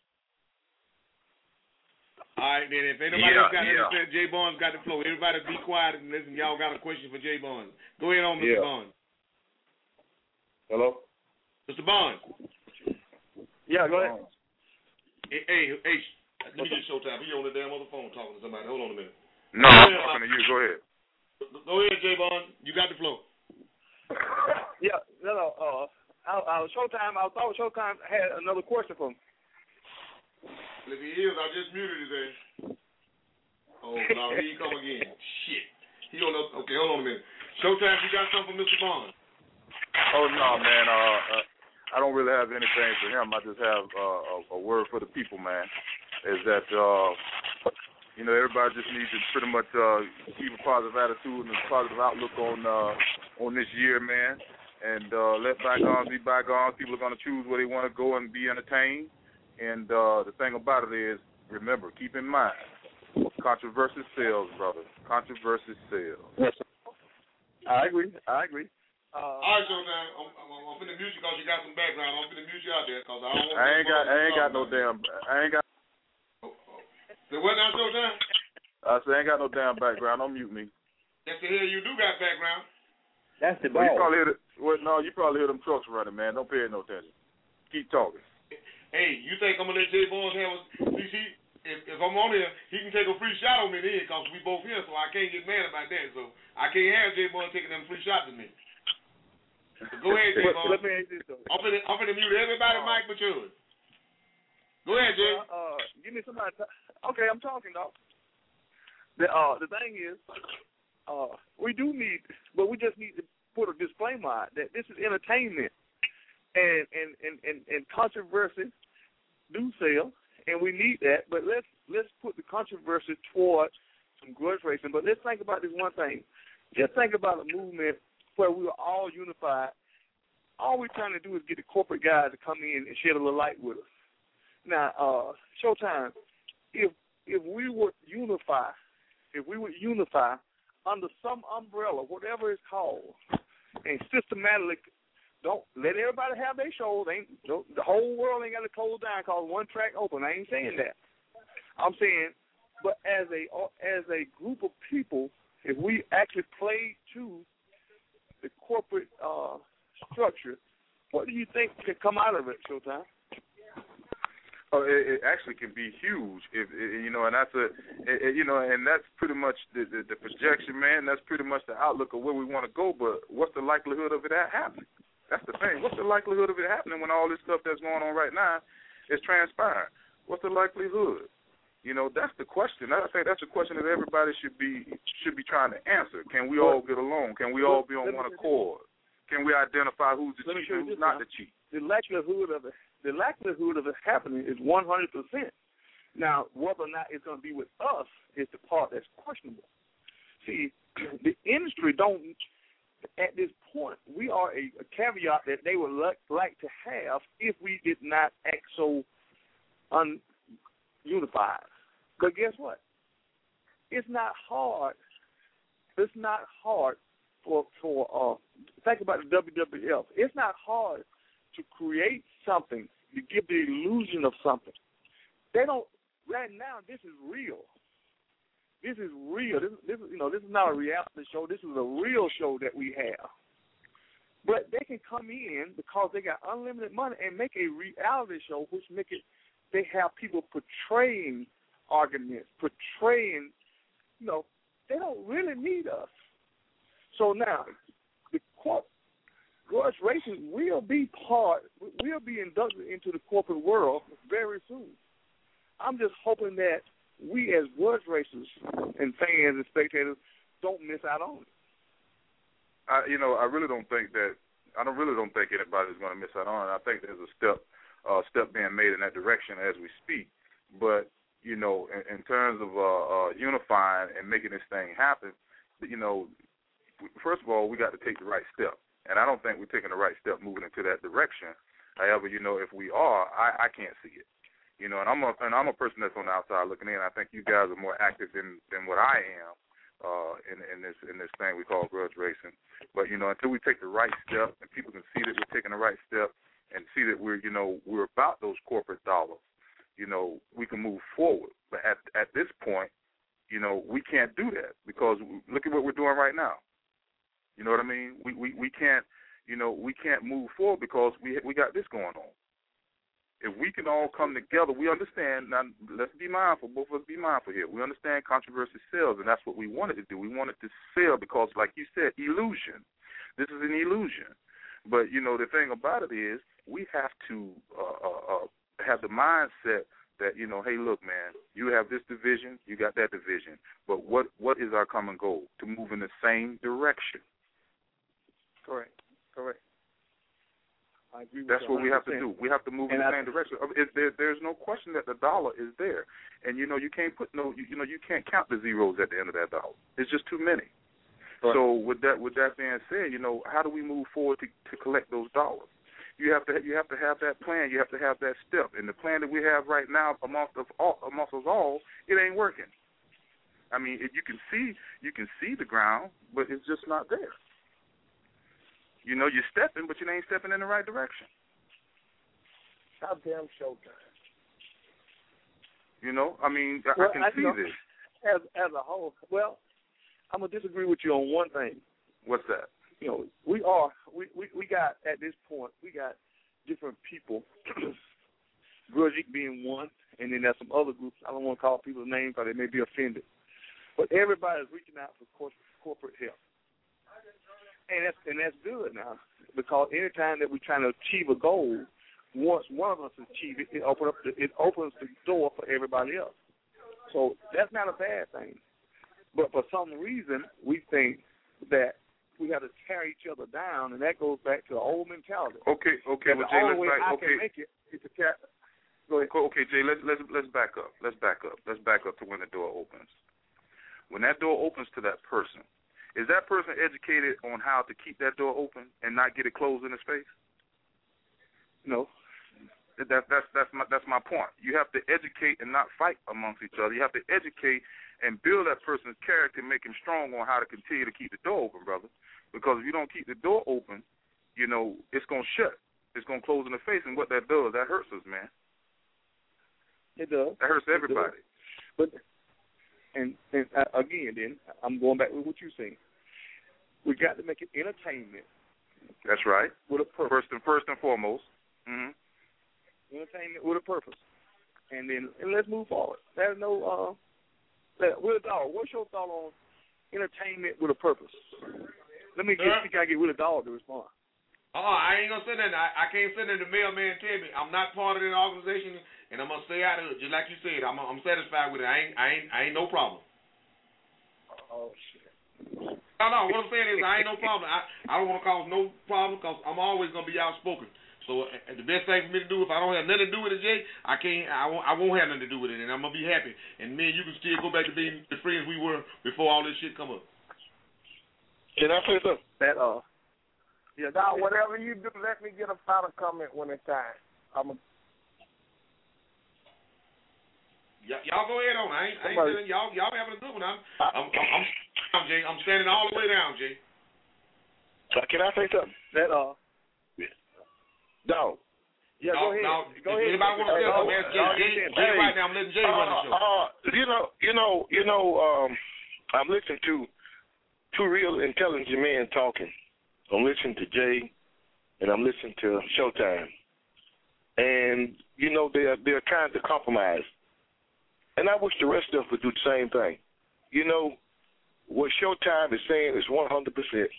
All right, then. If anybody yeah, else got yeah. anything, Jay Barnes got the flow. Everybody be quiet and listen. Y'all got a question for Jay Barnes. Go ahead on, Mister Yeah. Barnes. Hello? Mister Barnes. Yeah, go ahead. Hey, hey, hey let me get Showtime. He on the damn other phone talking to somebody. Hold on a minute. No, I'm talking to you. Go ahead. Go ahead, Jay Barnes. You got the flow. Yeah, no, no. Uh, I, I was Showtime. I thought Showtime had another question for me. Well, if he is, I just muted his ass. Oh, no, here he come again. Shit. He don't know. Okay, hold on a minute. Showtime, you got something for Mister Barnes? Oh, no, man. Uh, uh, I don't really have anything for him. I just have uh, a, a word for the people, man, is that, uh, you know, everybody just needs to pretty much uh, keep a positive attitude and a positive outlook on uh, on this year, man, and uh, let bygones be bygones. People are going to choose where they want to go and be entertained. And uh, the thing about it is, remember, keep in mind, controversy sells, brother. Controversy sells. Yes, sir. I agree. I agree. Uh, All right, so now I'm, I'm, I'm finna mute you because you got some background. I'm finna mute you out there because I don't want. I ain't got. I ain't got no damn. I ain't got. Oh, oh. So what now, Showtime? I said I ain't got no damn background. Don't mute me. Yes, the hell you do got background. That's the Well, you ball. probably hear the, well, no, you probably hear them trucks running, man. Don't pay no attention. Keep talking. Hey, you think I'm gonna let Jay Barnes have a see, see if, if I'm on here, he can take a free shot on me then, because we both here, so I can't get mad about that. So I can't have Jay Barnes taking them free shots at me. So go ahead, Jay Barnes. Let me ask you this though. I'm finna, I'm finna mute everybody, uh, Mike, but yours. Go ahead, Jay. Uh, uh, give me somebody. T- okay, I'm talking, dog. The uh, the thing is, uh, we do need, but we just need to put a disclaimer out that this is entertainment, and and and and, and controversy do sell, and we need that. But let's let's put the controversy toward some grudge racing. But let's think about this one thing. Just think about a movement where we were all unified. All we're trying to do is get the corporate guys to come in and shed a little light with us. Now, uh, Showtime, if if we would unify, if we would unify under some umbrella, whatever it's called, and systematically, don't let everybody have their shows. Ain't the whole world ain't got to close down cause one track open. I ain't saying that. I'm saying, but as a as a group of people, if we actually play to the corporate uh, structure, what do you think could come out of it, Showtime? Oh, it, it actually can be huge, if it, you know, and that's a, it, you know, and that's pretty much the, the, the projection, man. That's pretty much the outlook of where we want to go. But what's the likelihood of it happening? That's the thing. What's the likelihood of it happening when all this stuff that's going on right now is transpiring? What's the likelihood? You know, that's the question. I think that's a question that everybody should be should be trying to answer. Can we all get along? Can we all be on one accord? Can we identify who's the cheat and who's not the cheat? The likelihood of it, the likelihood of it happening is one hundred percent. Now, whether or not it's going to be with us is the part that's questionable. See, the industry don't. At this point, we are a, a caveat that they would like, like to have if we did not act so ununified. But guess what? It's not hard. It's not hard for for uh. Think about the W W F. It's not hard to create something, to give the illusion of something. They don't, right now, this is real. This is real. This, this you know, this is not a reality show. This is a real show that we have. But they can come in because they got unlimited money and make a reality show, which make it, they have people portraying arguments, portraying, you know, they don't really need us. So now, the court, grudge racing will be part, will be inducted into the corporate world very soon. I'm just hoping that we as grudge racers and fans and spectators don't miss out on it. I, you know, I really don't think that, I don't really don't think anybody's going to miss out on it. I think there's a step, uh, step being made in that direction as we speak. But, you know, in, in terms of uh, uh, unifying and making this thing happen, you know, first of all, we got to take the right step. And I don't think we're taking the right step moving into that direction. However, you know, if we are, I, I can't see it. You know, and I'm a and I'm a person that's on the outside looking in. I think you guys are more active than, than what I am uh, in in this in this thing we call grudge racing. But you know, until we take the right step and people can see that we're taking the right step and see that we're you know we're about those corporate dollars, you know, we can move forward. But at at this point, you know, we can't do that because look at what we're doing right now. You know what I mean? We we, we can't, you know, we can't move forward because we we got this going on. If we can all come together, we understand. Now, let's be mindful. Both of us be mindful here. We understand controversy sells, and that's what we wanted to do. We wanted to sell because, like you said, illusion. This is an illusion. But, you know, the thing about it is we have to uh, uh, uh, have the mindset that, you know, hey, look, man, you have this division, you got that division. But what what is our common goal? To move in the same direction. Correct. Correct. I agree with That's you what we have to one hundred percent. do. We have to move in And the I, same direction. It, there, there's no question that the dollar is there, and you know you can't put no, you, you know you can't count the zeros at the end of that dollar. It's just too many. Right. So with that, with that being said, you know how do we move forward to, to collect those dollars? You have to, you have to have that plan. You have to have that step. And the plan that we have right now amongst us all, amongst us all, it ain't working. I mean, if you can see, you can see the ground, but it's just not there. You know, you're stepping, but you ain't stepping in the right direction. Goddamn Showtime. You know, I mean, I, well, I can I, see you know, this. As as a whole, well, I'm gonna disagree with you on one thing. What's that? you know, we are we, we, we got at this point we got different people, Grudge Incorporated being one, and then there's some other groups. I don't want to call people's names because they may be offended, but everybody's reaching out for corporate, corporate help, and that's and that's good now, because anytime that we're trying to achieve a goal, once one of us achieve it, it opens up the, it opens the door for everybody else. So that's not a bad thing. But for some reason, we think that we have to tear each other down, and that goes back to the old mentality. Okay, okay, the well, Jay, only let's way back. I Okay, can make it is to tear. Go ahead. Okay, Jay, let's let's let's back up. Let's back up. Let's back up to when the door opens. When that door opens to that person, is that person educated on how to keep that door open and not get it closed in his face? No. That, that's that's my that's my point. You have to educate and not fight amongst each other. You have to educate and build that person's character, make him strong on how to continue to keep the door open, brother. Because if you don't keep the door open, you know, it's gonna shut. It's gonna close in the face, and what that does, that hurts us, man. It does. That hurts everybody. But and and uh, again, then I'm going back with what you're saying. We got to make it entertainment. That's right. With a purpose. First and first and foremost. Mm-hmm. Entertainment with a purpose, and then and let's move forward. There's no uh, let, Will Dog. What's your thought on entertainment with a purpose? Let me get, see if I get Will Dog to respond. Oh, I ain't gonna say that. I, I can't say that. The mailman tell me I'm not part of that organization, and I'm gonna stay out of it. Just like you said, I'm I'm satisfied with it. I ain't I ain't I ain't no problem. Oh shit. No, no. What I'm saying is I ain't no problem. I I don't want to cause no problem because I'm always gonna be outspoken. So uh, the best thing for me to do, if I don't have nothing to do with it, Jay, I can't. I won't. I won't have nothing to do with it, and I'm gonna be happy. And me and you can still go back to being the friends we were before all this shit come up. Can I say something? That uh, yeah, dog. Whatever you do, let me get a final comment when it's time. I'm a. Y- y'all go ahead on. I ain't. I ain't telling y'all. Y'all having a good one. I'm. I'm. I'm, I'm, Jay. I'm standing all the way down, Jay. Uh, can I say something? That uh. Dog. Yeah, no, go ahead. No, go ahead. Anybody want to say something? Ask Jay. Jay, Jay right now, I'm letting Jay uh, run the show. Uh, you know, you know, you know. Um, I'm listening to two real intelligent men talking. I'm listening to Jay, and I'm listening to Showtime, and you know they're they're trying to compromise. And I wish the rest of us would do the same thing. You know, what Showtime is saying is one hundred percent.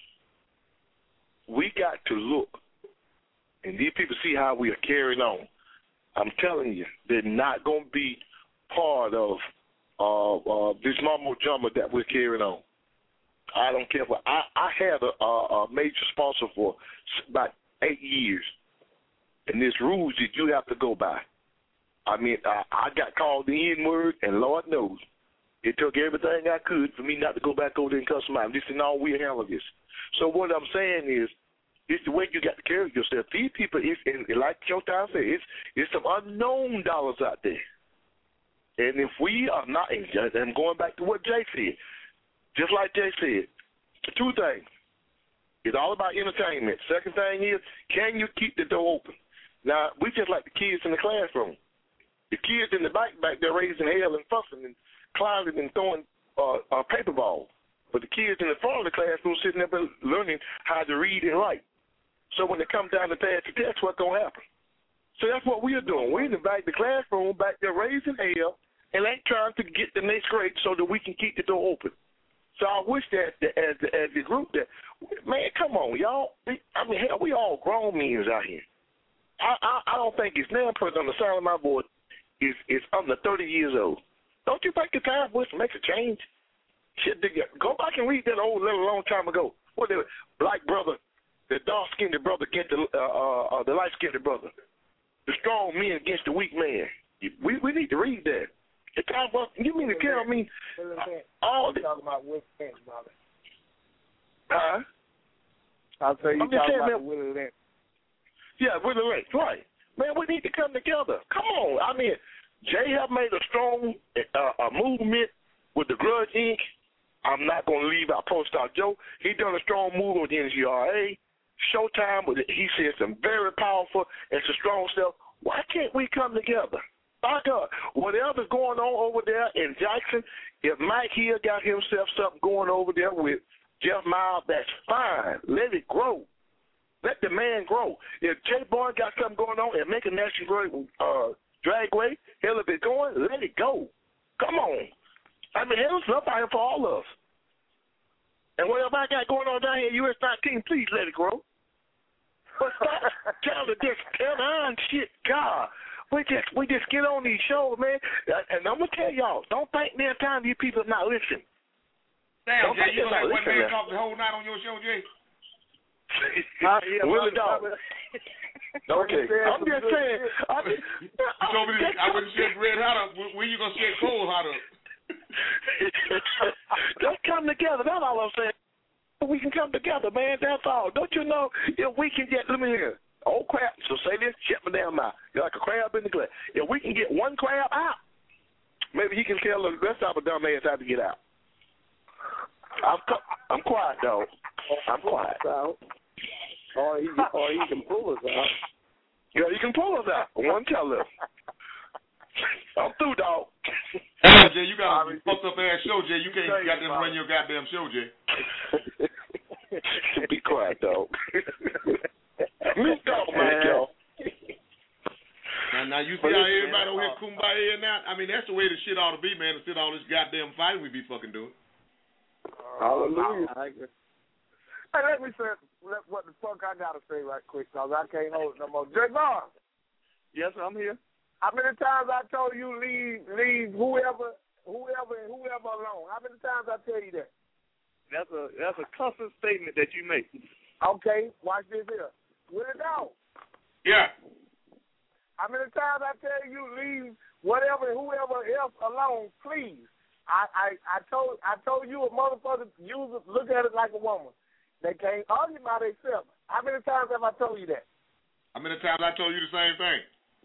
We got to look. And these people see how we are carrying on. I'm telling you, they're not going to be part of uh, uh, this mumbo jumbo that we're carrying on. I don't care what. I, I had a, a, a major sponsor for about eight years, and there's rules that you have to go by. I mean, I, I got called the N-word, and Lord knows, it took everything I could for me not to go back over there and cuss them out. This is all we handle this. So what I'm saying is, it's the way you got to carry yourself. These people, is, and like Showtime said, it's, it's some unknown dollars out there. And if we are not, and I'm going back to what Jay said, just like Jay said, two things. It's all about entertainment. Second thing is, can you keep the door open? Now, we just like the kids in the classroom. The kids in the back back there raising hell and fussing and climbing and throwing uh, a paper ball. But the kids in the front of the classroom sitting there learning how to read and write. So when they come down to pass the test, what's going to happen? So that's what we're doing. We're in the back of the classroom, back there raising hell, and ain't trying to get the next grade so that we can keep the door open. So I wish that as the, as the group that, man, come on, y'all. I mean, hell, we all grown men out here. I, I, I don't think it's now person on the side of my board is, is under thirty years old. Don't you think the time for us to make a change? Shit, go back and read that old letter a long time ago. What the black brother, the dark-skinned brother against the, uh, uh, the light-skinned brother. The strong men against the weak man. We we need to read that. It's time for, you mean to tell me all the... talking about Will Lynch, brother. Huh? I'll tell you, I'm just talking saying, about Will Lynch. Yeah, Will Lynch, right. Man, we need to come together. Come on. I mean, Jay have made a strong uh, a movement with the Grudge Incorporated. I'm not going to leave out Pro Star Joe. He done a strong move with the N G R A. Showtime, he said some very powerful and some strong stuff. Why can't we come together? My God, whatever's going on over there in Jackson, if Mike here got himself something going over there with Jeff Miles, that's fine. Let it grow. Let the man grow. If Jay Bourne got something going on and make a national uh, dragway, hell, if it's going, let it go. Come on. I mean, there's enough out here for all of us. And whatever I got going on down here, U S nineteen, please let it grow. But stop telling this on shit, God. We just we just get on these shows, man. And I'm gonna tell y'all, don't think near time you people not listening. Damn, don't Jay, you know that one man now. talked the whole night on your show, Jay? uh, yeah, Willie Dog. Okay, I'm just saying. I'm just, you told me this, I wouldn't shed red hot up. When you gonna shed cold hot up? Let's come together. That's all I'm saying. We can come together, man. That's all. Don't you know if we can get, let me hear. Oh, crap. So say this, shut my damn mouth. You're like a crab in the glass. If we can get one crab out, maybe he can tell the rest of the dumb ass how to get out. I'm I'm quiet, though. I'm quiet. Or he, or he can pull us out. Yeah, he can pull us out. One tell him. I'm through, dog. Hey, Jay, you got a fucked up ass show, Jay. You can't goddamn run your goddamn show, Jay. Be quiet, dog. Mute dog, man, yo. Now, now you see how everybody over here kumbaya now? I mean, that's the way the shit ought to be, man. Instead of all this goddamn fighting we be fucking doing. Hallelujah. I agree. Hey, let me say what the fuck I gotta say right quick, cause I can't hold it no more. Jay Barnes. Yes, I'm here. How many times I told you leave, leave whoever, whoever, and whoever alone? How many times I tell you that? That's a that's a constant statement that you make. Okay, watch this here. With it out. Yeah. How many times I tell you leave whatever and whoever else alone, please? I, I, I told I told you a motherfucker use it, look at it like a woman. They can't argue by themselves. How many times have I told you that? How many times I told you the same thing?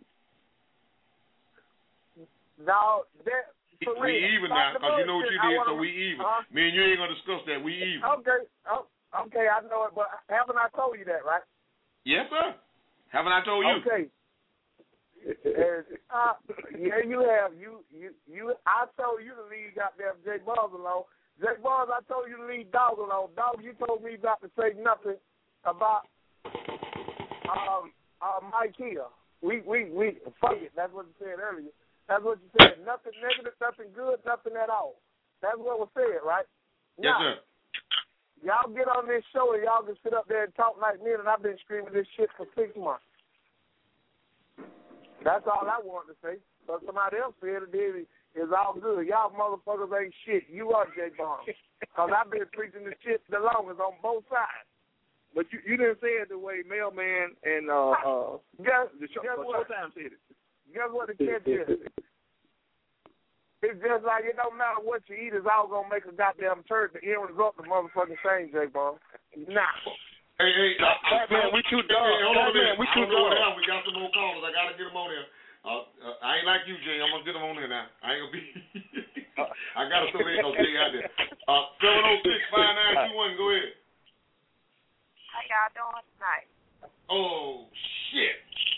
No, that. We even now, because you know what you did, wanna, so we even. Uh, Me and you ain't going to discuss that. We even. Okay, oh, okay, I know it, but haven't I told you that, right? Yes, sir. Haven't I told you? Okay. And, uh, yeah, you have. You, you, you. I told you to leave goddamn Jay Barnes alone. Jay Barnes, I told you to leave Dog alone. Dog, you told me not to say nothing about um, uh, Mike Hill. We, we, we, fuck it. That's what you said earlier. That's what you said. Nothing negative, nothing good, nothing at all. That's what was said, right? Yes, now, sir. Y'all get on this show and y'all can sit up there and talk like me, and I've been screaming this shit for six months. That's all I wanted to say. But somebody else said it did. It's all good. Y'all motherfuckers ain't shit. You are Jay Barnes. Because I've been preaching this shit the longest on both sides. But you, you didn't say it the way Mailman and uh, uh, guess, the show, guess what? Showtime said it. Guess what the catch is? It's just like it don't matter what you eat, it's all going to make a goddamn turd. The end result the motherfucking same, Jay Barnes. Nah. Hey, hey, I, I, man, we too done. Hey, hold on a minute. We too done. We got some more callers. I got to get them on here. Uh, uh, I ain't like you, Jay. I'm going to get them on here now. I ain't going to be. I got to throw that no Jay out there. Uh, seven oh six, five nine two one, go ahead. How y'all doing tonight? Oh, shit.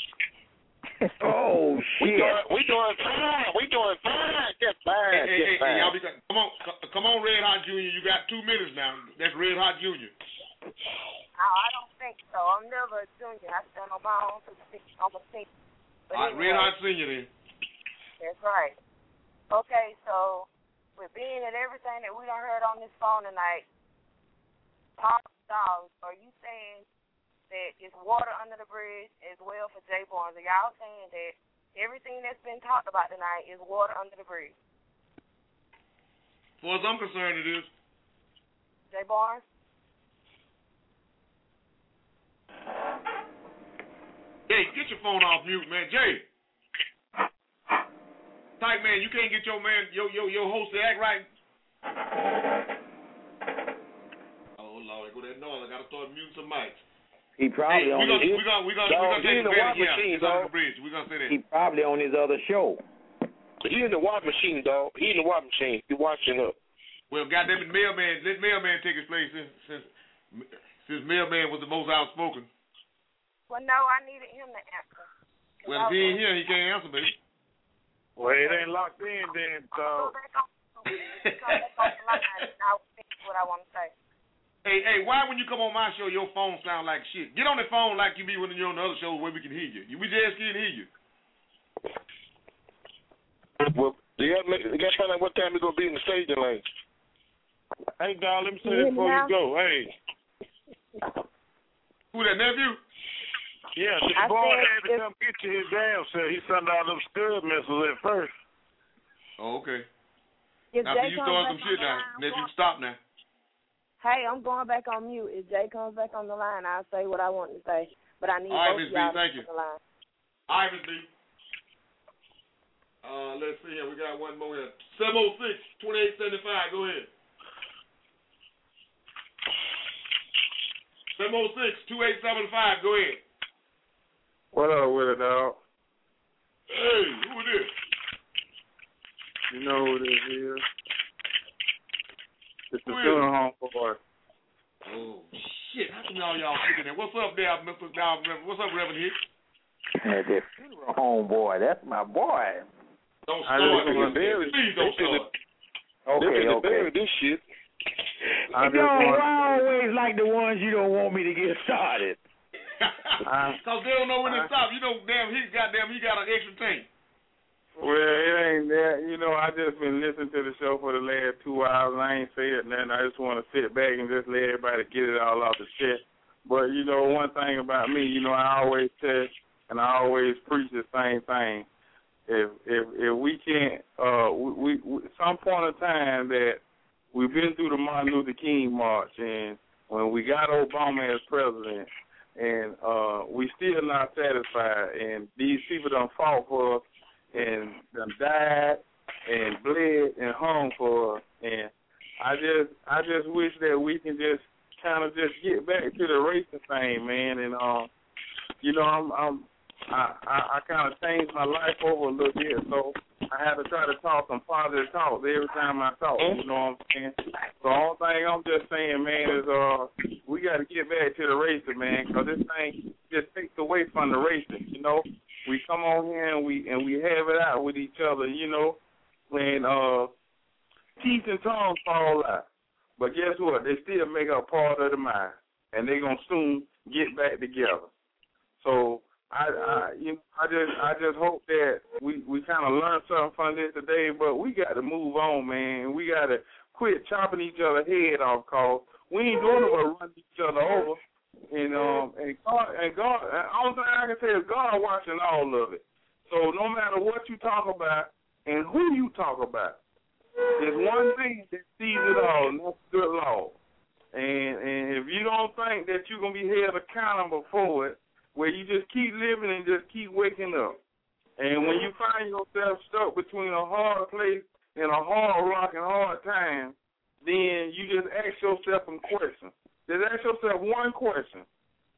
Oh, shit. We doing, we doing fine. We doing fine. Just fine. Hey, hey, Just hey, fine. hey, y'all be, come on. Come on, Red Hot Junior. You got two minutes now. That's Red Hot Junior. Oh, I don't think so. I'm never a junior. I stand on my own for six, almost six. But All right, anyway, Red Hot Senior then. That's right. Okay, so with being at everything that we done heard on this phone tonight, Top Dogs, are you saying that it's water under the bridge as well for Jay Barnes? Are y'all saying that everything that's been talked about tonight is water under the bridge? As far as I'm concerned, it is. Jay Barnes? Jay, get your phone off mute, man. Jay. Type man, you can't get your man, your your your host to act right. Oh Lord, go that noise. I gotta start muting some mics. He probably hey, on we gonna, his, we gonna we gonna we gonna take advantage. Yeah, he's on the bridge. We gonna say that. He probably on his other show. He in the water machine, dog. He in the water machine. He watching up. Well, goddamn it, Mailman, let Mailman take his place since since since Mailman was the most outspoken. Well, no, I needed him to answer. Well, if he ain't here, he can't answer, baby. Well, it ain't locked in then, so. I'll finish what I want to say. Hey, hey, why when you come on my show, your phone sound like shit? Get on the phone like you be when you're on the other show where we can hear you. We just can't hear you. Well, you got to find out what time you're going to be in the staging lane. Hey, dog, let me say this before you go. Hey. Who, that nephew? Yeah, the I boy said had to if- come get you his damn self. He sent all them scud missiles at first. Oh, okay. If Now, Jay you comes throwing back some on shit the now. line, Nephew, stop now. hey, I'm going back on mute. If Jay comes back on the line, I'll say what I want to say. But I need All right, both Miss of y'all B, thank to you. on the line. All right, Miss B. Uh, let's see here. We got one more here. seven oh six, twenty-eight seventy-five. Go ahead. seven oh six, twenty-eight seventy-five. Go ahead. What up with it, dog? Hey, who is this? You know who this is. It's the Who is funeral it? home boy. Oh, shit. How come y'all y'all sitting there? What's up there, Mister Down? What's up, Reverend here? The funeral home boy, that's my boy. Don't I start. just wanna bury- Please don't start. Okay, okay. this shit. I You just know, want- I always like the ones you don't want me to get started. Because they don't know when to stop. You know, damn, he goddamn, he got an extra tank. Well, it ain't that. You know, I just been listening to the show for the last two hours. And I ain't said nothing. I just want to sit back and just let everybody get it all off the chest. But, you know, one thing about me, you know, I always tell and I always preach the same thing. If if if we can't, uh, we, we some point of time that we've been through the Martin Luther King March, and when we got Obama as president, and uh, we still not satisfied, and these people done fought for us, and done died, and bled, and hung for us, and I just I just wish that we can just kind of just get back to the racing thing, man, and um, you know, I'm I'm. I, I, I kind of changed my life over a little bit, so I had to try to talk some positive talk every time I talk, you know what I'm saying? So the only thing I'm just saying, man, is uh, we got to get back to the racing, man, because this thing just takes away from the racing, you know? We come on here and we and we have it out with each other, you know, when uh, teeth and tongues fall out. But guess what? They still make up part of the mind, and they're going to soon get back together. So I, I, you know, I just, I just hope that we, we kind of learn something from this today. But we got to move on, man. We got to quit chopping each other's head off, cause we ain't doing it but run each other over. And um, and God, and God, the only thing I can say is God watching all of it. So no matter what you talk about and who you talk about, there's one thing that sees it all, and that's good law. And and if you don't think that you're gonna be held accountable for it, where you just keep living and just keep waking up. And when you find yourself stuck between a hard place and a hard rock and hard time, then you just ask yourself some questions. Just ask yourself one question.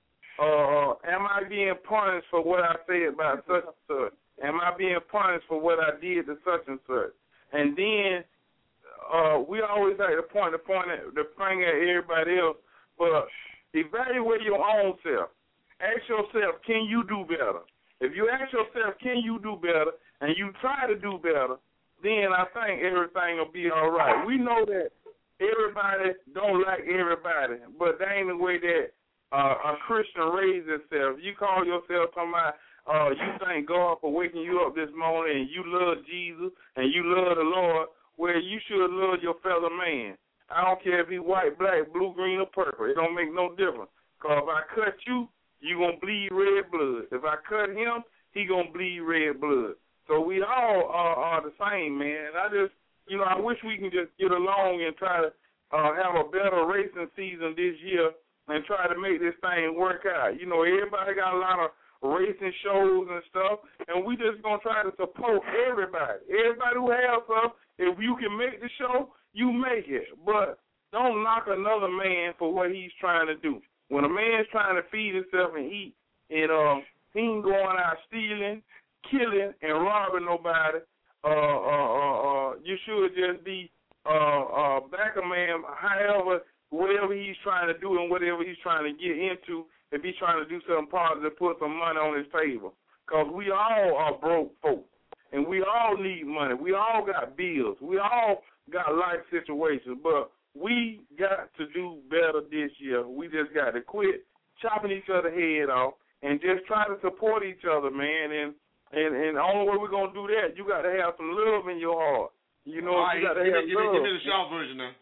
Uh, am I being punished for what I said about such and such? Am I being punished for what I did to such and such? And then uh, we always like to point the point at the finger at everybody else, but evaluate your own self. Ask yourself, can you do better? If you ask yourself, can you do better, and you try to do better, then I think everything will be all right. We know that everybody don't like everybody, but that ain't the way that uh, a Christian raises itself. You call yourself somebody, uh, you thank God for waking you up this morning, and you love Jesus, and you love the Lord, well, you should love your fellow man. I don't care if he's white, black, blue, green, or purple. It don't make no difference. Because if I cut you, you going to bleed red blood. If I cut him, he going to bleed red blood. So we all are, are the same, man. I just, you know, I wish we can just get along and try to uh, have a better racing season this year and try to make this thing work out. You know, everybody got a lot of racing shows and stuff, and we just going to try to support everybody. Everybody who has stuff, if you can make the show, you make it. But don't knock another man for what he's trying to do. When a man's trying to feed himself and eat, and um, he ain't going out stealing, killing, and robbing nobody, uh, uh, uh, uh, you should just be uh, uh, back a man, however, whatever he's trying to do and whatever he's trying to get into, if he's trying to do something positive, put some money on his table. Because we all are broke folks, and we all need money. We all got bills. We all got life situations, but we got to do better this year. We just got to quit chopping each other head off and just try to support each other, man. And and and the only way we're gonna do that, you got to have some love in your heart. You know, right, you got to give, have me, give, love. me, give me the short version now.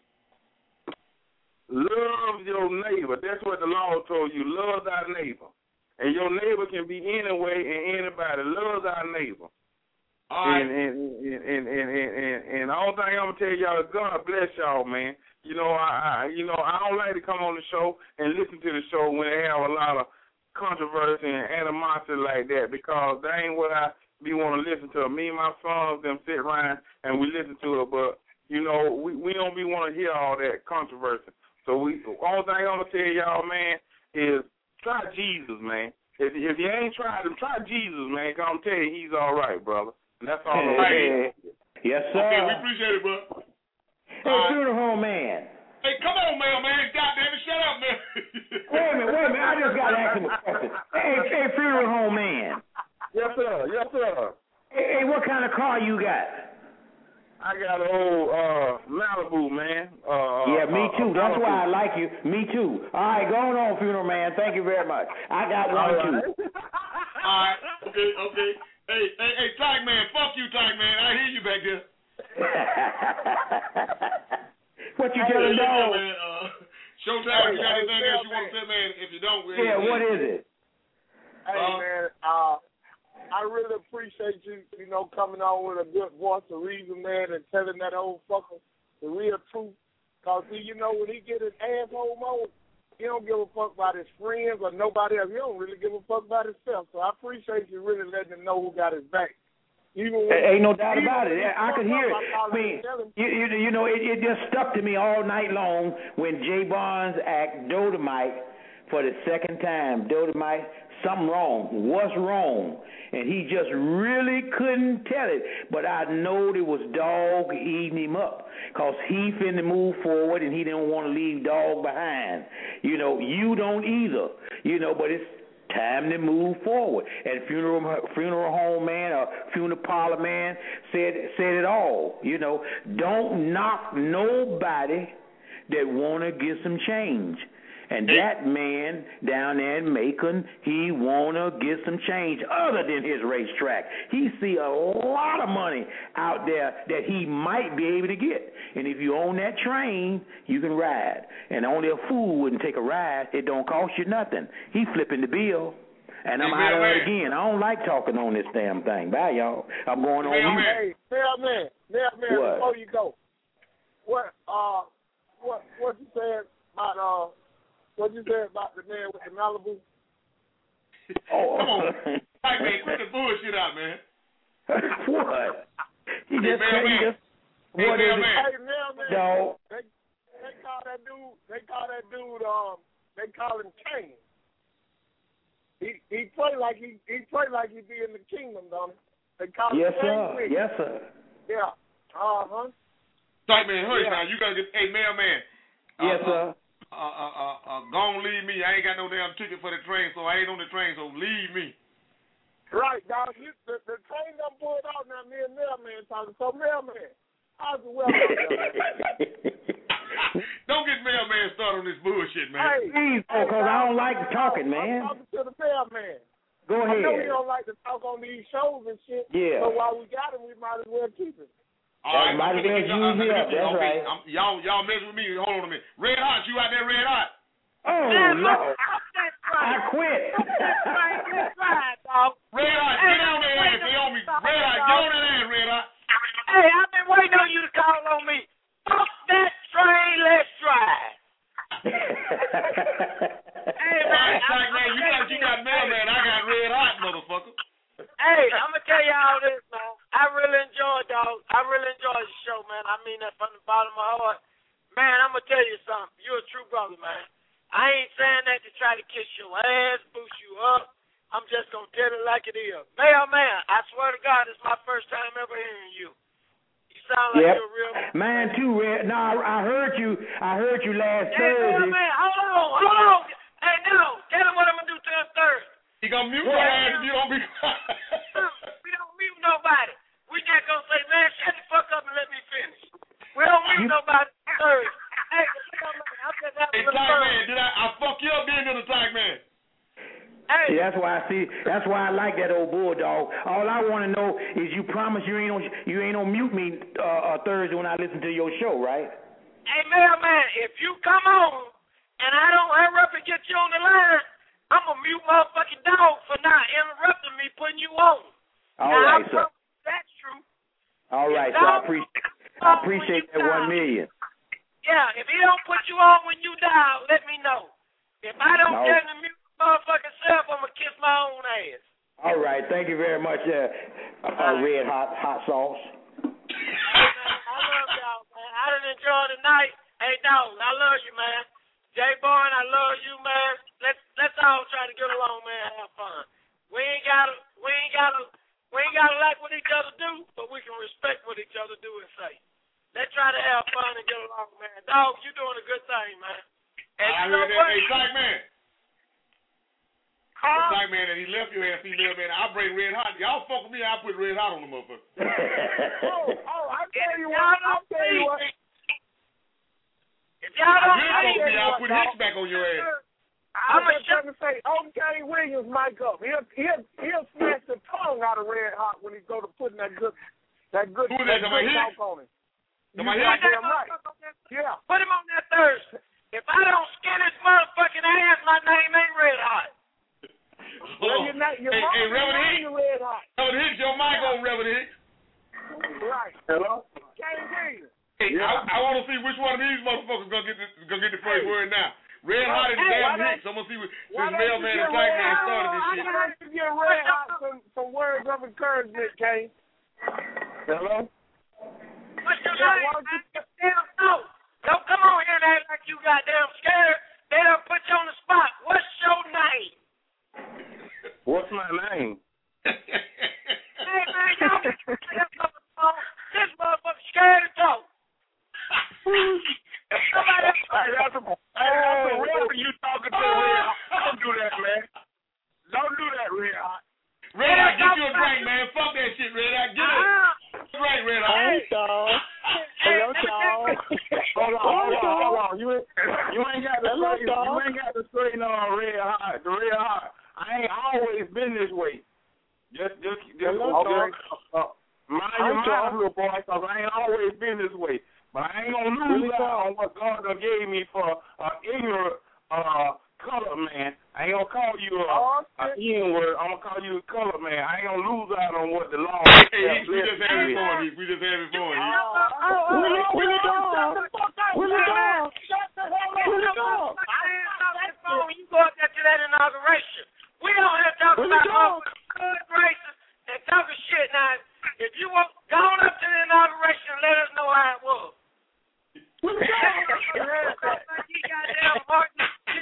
Love your neighbor. That's what the law told you. Love thy neighbor. And your neighbor can be anyway and anybody. Love thy neighbor. All right. And and and and and and, and, and the only thing I'm gonna tell y'all is God bless y'all, man. You know, I, I you know I don't like to come on the show and listen to the show when they have a lot of controversy and animosity like that, because that ain't what I be want to listen to. Me and my sons them sit around and we listen to it, but you know we we don't be want to hear all that controversy. So we the only thing I'm gonna tell y'all, man, is try Jesus, man. If if you ain't tried him, try Jesus, man. Cause I'm telling you, he's all right, brother. And that's all I'm saying. Yes, sir. Okay, we appreciate it, bro. Hey, uh, funeral home man. Hey, come on, man, man. God damn it, shut up, man. Wait a minute, wait a minute. I just got to ask him a question. Hey, hey, funeral home man. Yes, sir. Yes, sir. Hey, hey, what kind of car you got? I got an old uh, Malibu, man. Uh, yeah, me too. Uh, That's why I like you. Me too. All right, going on, funeral man. Thank you very much. I got one, all too. Right. All right. Okay, okay. Hey, hey, hey, Tyke Man. Fuck you, Tyke Man. I hear you back there. What you hey, telling dog? Man, uh, Showtime, you got anything else you want to say, man? If you don't, yeah, man, what is it? Hey, uh, man, uh, I really appreciate you, you know, coming on with a good voice of reason, man, and telling that old fucker the real truth. Because, see, you know, when he get his asshole mode, he don't give a fuck about his friends or nobody else. He don't really give a fuck about himself. So I appreciate you really letting him know who got his back. Even when, ain't no doubt about it. I could hear it. I mean, you, you, you know, it, it just stuck to me all night long when Jay Barnes asked Dolomite for the second time, Dolomite, something wrong. What's wrong? And he just really couldn't tell it. But I know it was Dog eating him up because he finna move forward and he didn't want to leave Dog behind. You know, you don't either. You know, but it's time to move forward. And funeral funeral home man or funeral parlor man said said it all. You know, don't knock nobody that want to get some change. And that man down there in Macon, he want to get some change other than his racetrack. He see a lot of money out there that he might be able to get. And if you own that train, you can ride. And only a fool wouldn't take a ride. It don't cost you nothing. He flipping the bill. And I'm out of it again. I don't like talking on this damn thing. Bye, y'all. I'm going on mute. Hey, mailman, mailman, before you go, what, uh, what, what you said about, uh, what you said about the man with the Malibu? Oh, come on. Hey, man, quit the bullshit out, man. What? He hey, just man, man. Just, hey, what man, is man. Hey, man, man. No. They, they call that dude, they call that dude, um, they call him Cain. He he play like he he play like he be in the kingdom, don't he? They call yes, him sir. Cain. Yes, sir. Yeah. Uh-huh. Type man, hurry yeah. now. You gotta get, hey, mailman. Yes, uh, sir. Uh, uh, uh, uh, go on, leave me. I ain't got no damn ticket for the train, so I ain't on the train, so leave me. Right, dog. You, the, the train done pulled out now. Me and Mailman talking. So, Mailman, how's the weather out there? Don't get Mailman started on this bullshit, man. Hey, Please, because hey, I don't like talking, man. I'm talking to the Mailman. Go ahead. I know he don't like to talk on these shows and shit. Yeah. So while we got him, we might as well keep him. All right, might as well use him up. That's okay. right. I'm, y'all, y'all mess with me. Hold on a minute. Red Hot, you out there, Red Hot? Oh, man, Lord. I quit. Right, dog. Red Hot, hey, get on that ass. They on me. Red Hot, get on that ass, Red Hot. Hey, I've been waiting on you to call on me. Fuck that train, let's drive. Hey, man. Right, man, you got, you got Mailman. I got Red Hot, motherfucker. Hey, I'm going to tell you all this, man. I really enjoy it, dog. I really enjoy the show, man. I mean that from the bottom of my heart. Man, I'm going to tell you something. You're a true brother, man. I ain't saying that to try to kiss your ass, boost you up. I'm just going to tell it like it is. Mailman, I swear to God, it's my first time ever hearing you. You sound like yep. you're real. Man, too, Red. No, I, I heard you. I heard you last hey, Thursday. Hey, man, hold on, hold on. Hey, no, tell him what I'm going to do to him Thursday. He going to mute your ass if you don't be quiet. We don't mute nobody. We just going to say, man, shut the fuck up and let me finish. We don't mute nobody Thursday. Hey, Hey, Tight Man, did I, I fuck you up then, didn't I, Tight Man? Hey. See, that's why I see. That's why I like that old bulldog. All I want to know is you promise you ain't on you ain't on mute me uh, uh, Thursday when I listen to your show, right? Hey, mailman, if you come on and I don't hurry up and get you on the line, I'm gonna mute motherfucking dog for not interrupting me putting you on. All now, right, sir. That's true. All right, so I appreciate I appreciate that one million. Yeah, if he don't put you on when you dial, let me know. If I don't no. get in the mute motherfucking self, I'm gonna kiss my own ass. All right, thank you very much, uh, uh, Red Hot Hot Sauce. Hey, man, I love y'all, man. I done enjoyed the night. Hey, dog, I love you, man. Jay Bourne, I love you, man. Let's let's all try to get along, man. Have fun. We ain't gotta we ain't gotta we ain't gotta like what each other do, but we can respect what each other do and say. Let's try to have fun and get along, man. Dog, you doing a good thing, man. And I you know heard what? that. Hey, Tight Man. Huh? Tight Man, and he left your ass female, man. I'll bring Red Hot. Y'all fuck with me, I'll put Red Hot on the motherfucker. oh, oh, I tell you what, I'll tell you what. If y'all don't fuck me, I'll put Hicks back on your ass. I'm just trying to say, O K Williams mic up. He'll he'll he'll smash the tongue out of Red Hot when he go to putting that good that good, Who that that, good Hicks? talk on him. You got damn right. Yeah. Put him on that Thursday. If I don't skin his motherfucking ass, my name ain't Red Hot. Well, you're not, your hey, mama hey, Reverend Hicks. Red Hot. Reverend Hicks, your mic on, Reverend Hicks. Right. Hello? Can't hear you. Hey, yeah. I, I want to see which one of these motherfuckers gonna get the, gonna get the first hey. word now. Red Hot and hey, damn Hicks. I'm gonna see what this mailman and Tight Man started this shit. Why don't you get Red Hot some, some words of encouragement, Kane? Hello? What's your name? Damn, no. Don't come on here and act like you goddamn scared. They done put you on the spot. What's your name? What's my name? Hey, man, y'all get this motherfucker scared to talk. Somebody else. Hey, that's a, hey, that's a real you talking to Red Hot. Don't do that, man. Don't do that, Red Hot. Red Hot, get you a drink, man. Fuck that shit, Red Hot. Get it. Right, Red Hot. Hey, y'all. Hello, y'all. Hold on, hold on, hold on. You ain't, you ain't got to say, you ain't got to straighten on Red Hot. The Red Hot. I ain't always been this way. Just, just, just. Okay. Uh, mind your mind, little boy, because I ain't always been this way. But I ain't gonna lose out on what God done gave me for an uh, ignorant uh, color man. I ain't gonna call you a uh, uh, N word. I'm gonna call you a color man. I ain't gonna lose out on what the law. Hey, we just had it for him. We just had it for him. Willie, Willie dog. Willie dog. Willie dog. I didn't know that phone. You go up there to that inauguration. We don't have to talk about good graces and talking shit. Now, if you want, go on up to the inauguration and let us know how it was. Willie dog. He goddamn Martin.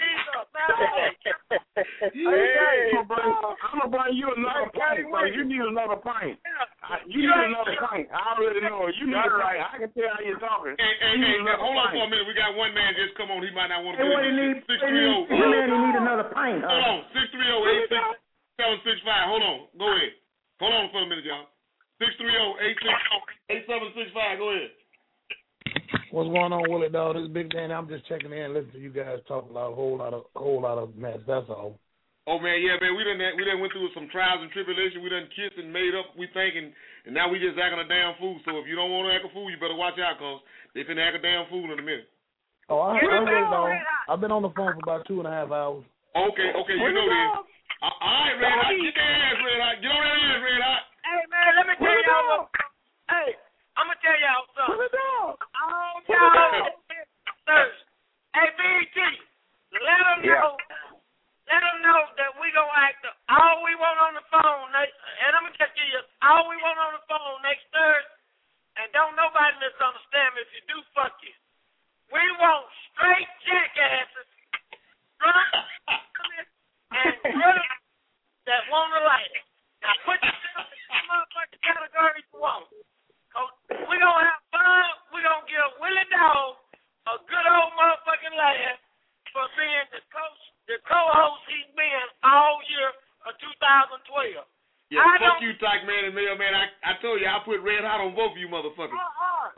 Hey, I'm gonna bring you another pint, so you need another pint. You need another pint. I already know. You need it right. I can tell how you're talking. Hey, hey, hey, hold on for a minute. We got one man just come on. He might not want to hey, do what it. He need, six three zero. He need, he need another pint. Huh? Hold on. six three zero, eight six seven six five. Hold on. Go ahead. Hold on for a minute, y'all. six three zero, eight six eight seven six five. Go ahead. What's going on, Willie Dog? This is Big Dan. I'm just checking in, listening to you guys talk a lot, a whole lot of, whole lot of mess. That's all. Oh man, yeah, man. We done, we done went through some trials and tribulation. We done kissed and made up. We thinking, and now we just acting a damn fool. So if you don't want to act a fool, you better watch out, cause they finna act a damn fool in a minute. Oh, I, I really don't. I've been on the phone for about two and a half hours. Okay, okay, you know this. Uh, all right, Red Hot, get that ass, Red Hot. Get on that ass, Red Hot. Hey man, let me tell y'all what. Hey. I'm going to tell y'all something. Oh, y'all. Hey, B T, let them know, yeah. let them know that we going to act all we want on the phone, and I'm going to just give you all we want on the phone next Thursday, and don't nobody misunderstand me if you do, fuck you. We want straight jackasses, drunk, and drunk that want to light it. Now put yourself in the motherfucking category you want. We're going to have fun. We're going to give Willie Dog a good old motherfucking laugh for being the coach, the co-host he's been all year of two thousand twelve. Yeah, I fuck you, Tyke Man and Mailman. I, I told you I put Red Hot on both of you motherfuckers. Uh-uh.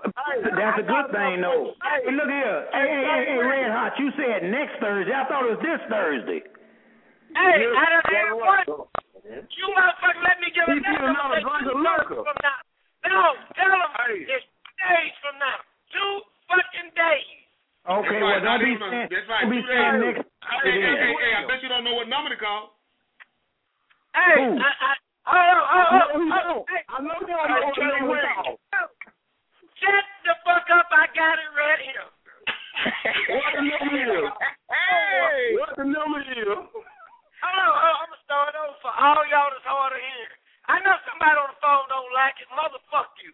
That's a good thing, though. Hey, look here. Hey, hey, hey, hey, Red Hot, you said next Thursday. I thought it was this Thursday. Hey, I don't have one. You motherfucker let me give a next another drink of liquor. No, tell them it's two days from now. Two fucking days. Okay, well, don't be saying, don't be saying next. Hey, hey, hey, hey, I bet you don't know what number to call. Hey, I, I, oh, oh, oh, oh, hey. I know you don't know what number to call. Shut the fuck up, I got it right here. What the number is? Hey! What the number is? Hold on, hold on, I'm going to start over for all y'all that's hard to hear. I know somebody on the phone don't like it. Motherfuck you.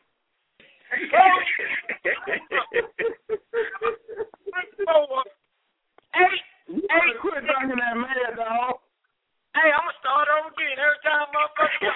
Four, eight, eight. Quit drinking that mad, dog. Hey, I'm going to start over again. Every time motherfucker.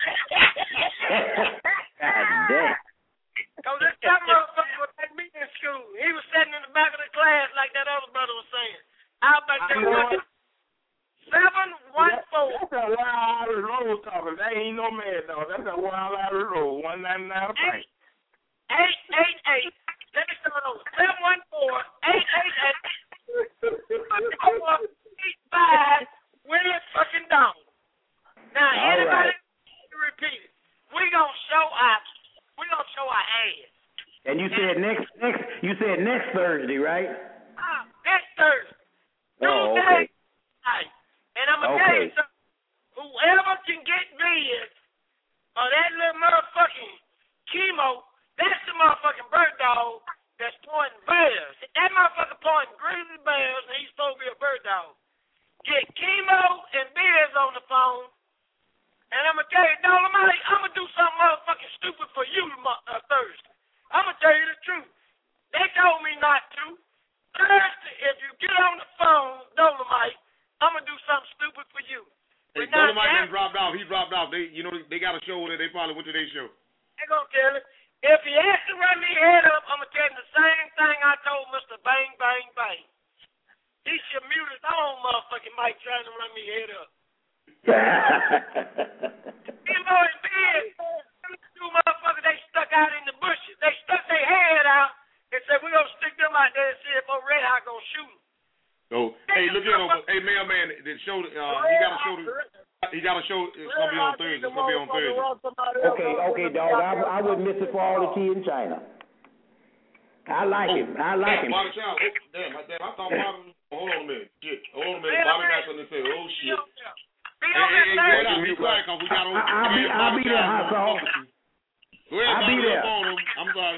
God damn. Because this that motherfucker was at me in school. He was sitting in the back of the class like that other brother was saying. I was back there fucking seven one four. That's a wild Irish road talking. That ain't no mad dog. That's a wild Irish road. One ninety nine a pint. Eight eight eight. Let me start over. Seven one four eight eight eight. Four eight five. Willie fucking Dog. Now All anybody right. repeat it. We gonna show our we gonna show our ass. And you said next next you said next Thursday, right? Ah, next Thursday. Oh, Tuesday okay. night. And I'm gonna tell you Okay. something. Whoever can get bids or that little motherfucking chemo, that's the motherfucking bird dog that's pointing bears. If that motherfucker pointing grizzly bears and he's supposed to be a bird dog. Get chemo and beers on the phone. And I'm going to tell you, Dolomite, I'm going to do something motherfucking stupid for you uh, Thursday. I'm going to tell you the truth. They told me not to. Thursday, if you get on the phone, Dolomite, I'm going to do something stupid for you. Hey, But now, Dolomite Jack- done dropped off. He dropped off. They, you know, they got a show that they probably went to their show. They going to tell you. If he has to run me head up, I'm going to tell him the same thing I told Mister Bang, Bang, Bang. He should mute his own motherfucking mic trying to run me head up. Chemo and beers, two motherfuckers, they stuck out in the bushes. They stuck their head out and said, we're going to stick them out there and see if old Red Hot going to shoot them. So, hey, look here, hey, mailman, the show, uh, he got a show. He got a show. It's gonna be on Thursday. It's gonna be on Thursday. Okay, okay, dog. I, I wouldn't miss it for all the tea in China. I like oh, him. I like damn, him. Bobby Child. Oh, damn, I, damn, I thought Bobby. Hold on a minute. Shit. Hold on a minute. Bobby got something to say. Oh shit. Hey, hey, hey, go ahead. Be quiet, cause we got on. I'll be, I'll be there, hot sauce. Go ahead, I'll be Bobby. there. Up on him. I'm sorry.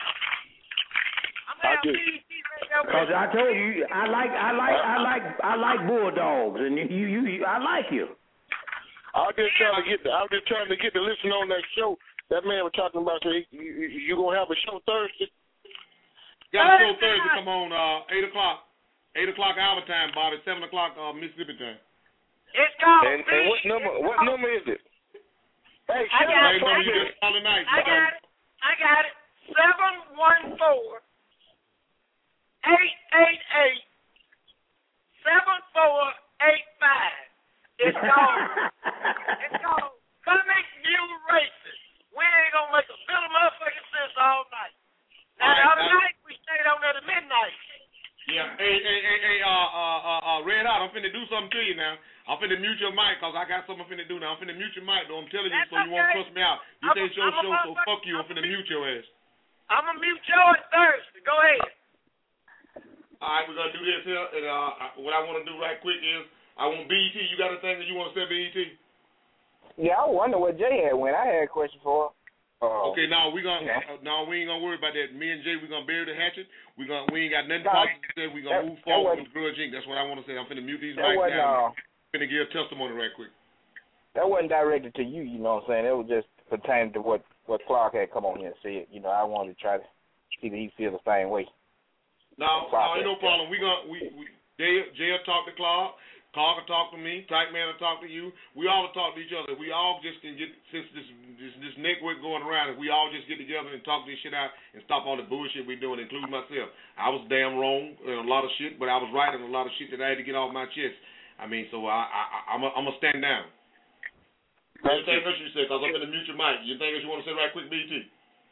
I do. Cause I told you, I like, I like, I like, I like bulldogs, and you, you, you I like you. I was just trying to get. The, I was just trying to get to listen on that show. That man was talking about. You, you, you gonna have a show Thursday? Got a show Thursday. Come on, uh, eight o'clock. Eight o'clock our time, Bobby. Seven o'clock uh, Mississippi time. It's called. And, and what number? What number is it? Hey, I got it. number you just call tonight. I got it. I got it. Seven one four eight eight eight seven four eight five. It's called. It's called Comic View Racing. We ain't gonna make a bit of motherfucking sense all night. Now the other night we stayed on there at midnight. Yeah. Hey, hey, hey, hey, uh, uh, uh, uh, Red Hot, I'm finna do something to you now. I'm finna mute your mic because I got something I'm finna do now. I'm finna mute your mic, though. I'm telling you, That's so you won't okay. cuss me out. You I'm say a, it's your I'm a show, so fuck you. I'm finna mute your ass. I'm gonna mute yours Thursday. Go ahead. All right, we're gonna do this here, and uh, what I want to do right quick is I want B E T. You got a thing that you want to say, B E T? Yeah, I wonder what Jay had when I had a question for her. Uh, Okay, now we gonna yeah. uh, no, we ain't gonna worry about that. Me and Jay, we gonna bury the hatchet. We gonna we ain't got nothing No, positive to say. We gonna that- move that forward wasn't- with Grudge Incorporated. That's what I want to say. I'm finna mute these that mics wasn't, now. uh, I'm finna give a testimony right quick. that wasn't directed to you, you know what I'm saying? It was just pertaining to what, what Clark had come on here and said. You know, I wanted to try to see that he feel the same way. No, Clark no, ain't no had- problem. We gonna we, we Jay Jay will talk to Clark. Clark will talk to me. Type Man will talk to you. We all will talk to each other. We all just can get since this this this network going around. If we all just get together and talk this shit out and stop all the bullshit we doing, including myself. I was damn wrong in a lot of shit, but I was right in a lot of shit that I had to get off my chest. I mean, so I I I'm a, I'm gonna stand down. Anything else you say? Cause I'm gonna mute your mic. You think else you want to say right quick, B T?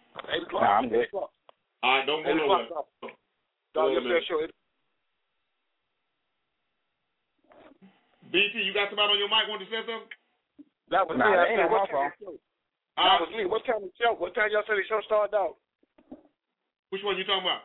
Eight o'clock. Nah, I'm eight dead. o'clock. All right, don't go Eight nowhere. o'clock. Dog, Hold your on a minute. best show. B T, you got somebody on your mic want to say something? That was Nah, me. that I ain't said, on what my time phone. the show? That was me. What time the show? What time y'all say the show started out? Which one you talking about?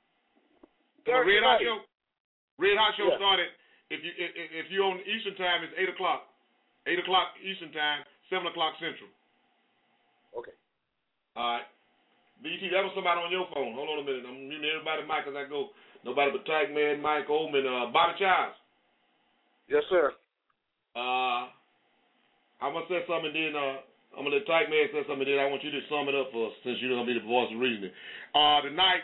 The Thursday Red Hot night. Show? Red Hot Show Yeah. started, if you if, if you're on Eastern time, it's eight o'clock. eight o'clock Eastern time, seven o'clock Central. Okay. All right. B T, that was somebody on your phone. Hold on a minute. I'm muting everybody mic as I go. Nobody but Tight Man, Mike Oldman, uh, Bobby Childs. Yes, sir. Uh, I'm going to say something, then uh, I'm going to let Tight Man say something, then I want you to sum it up for us, since you're going to be the voice of reasoning. Uh, tonight,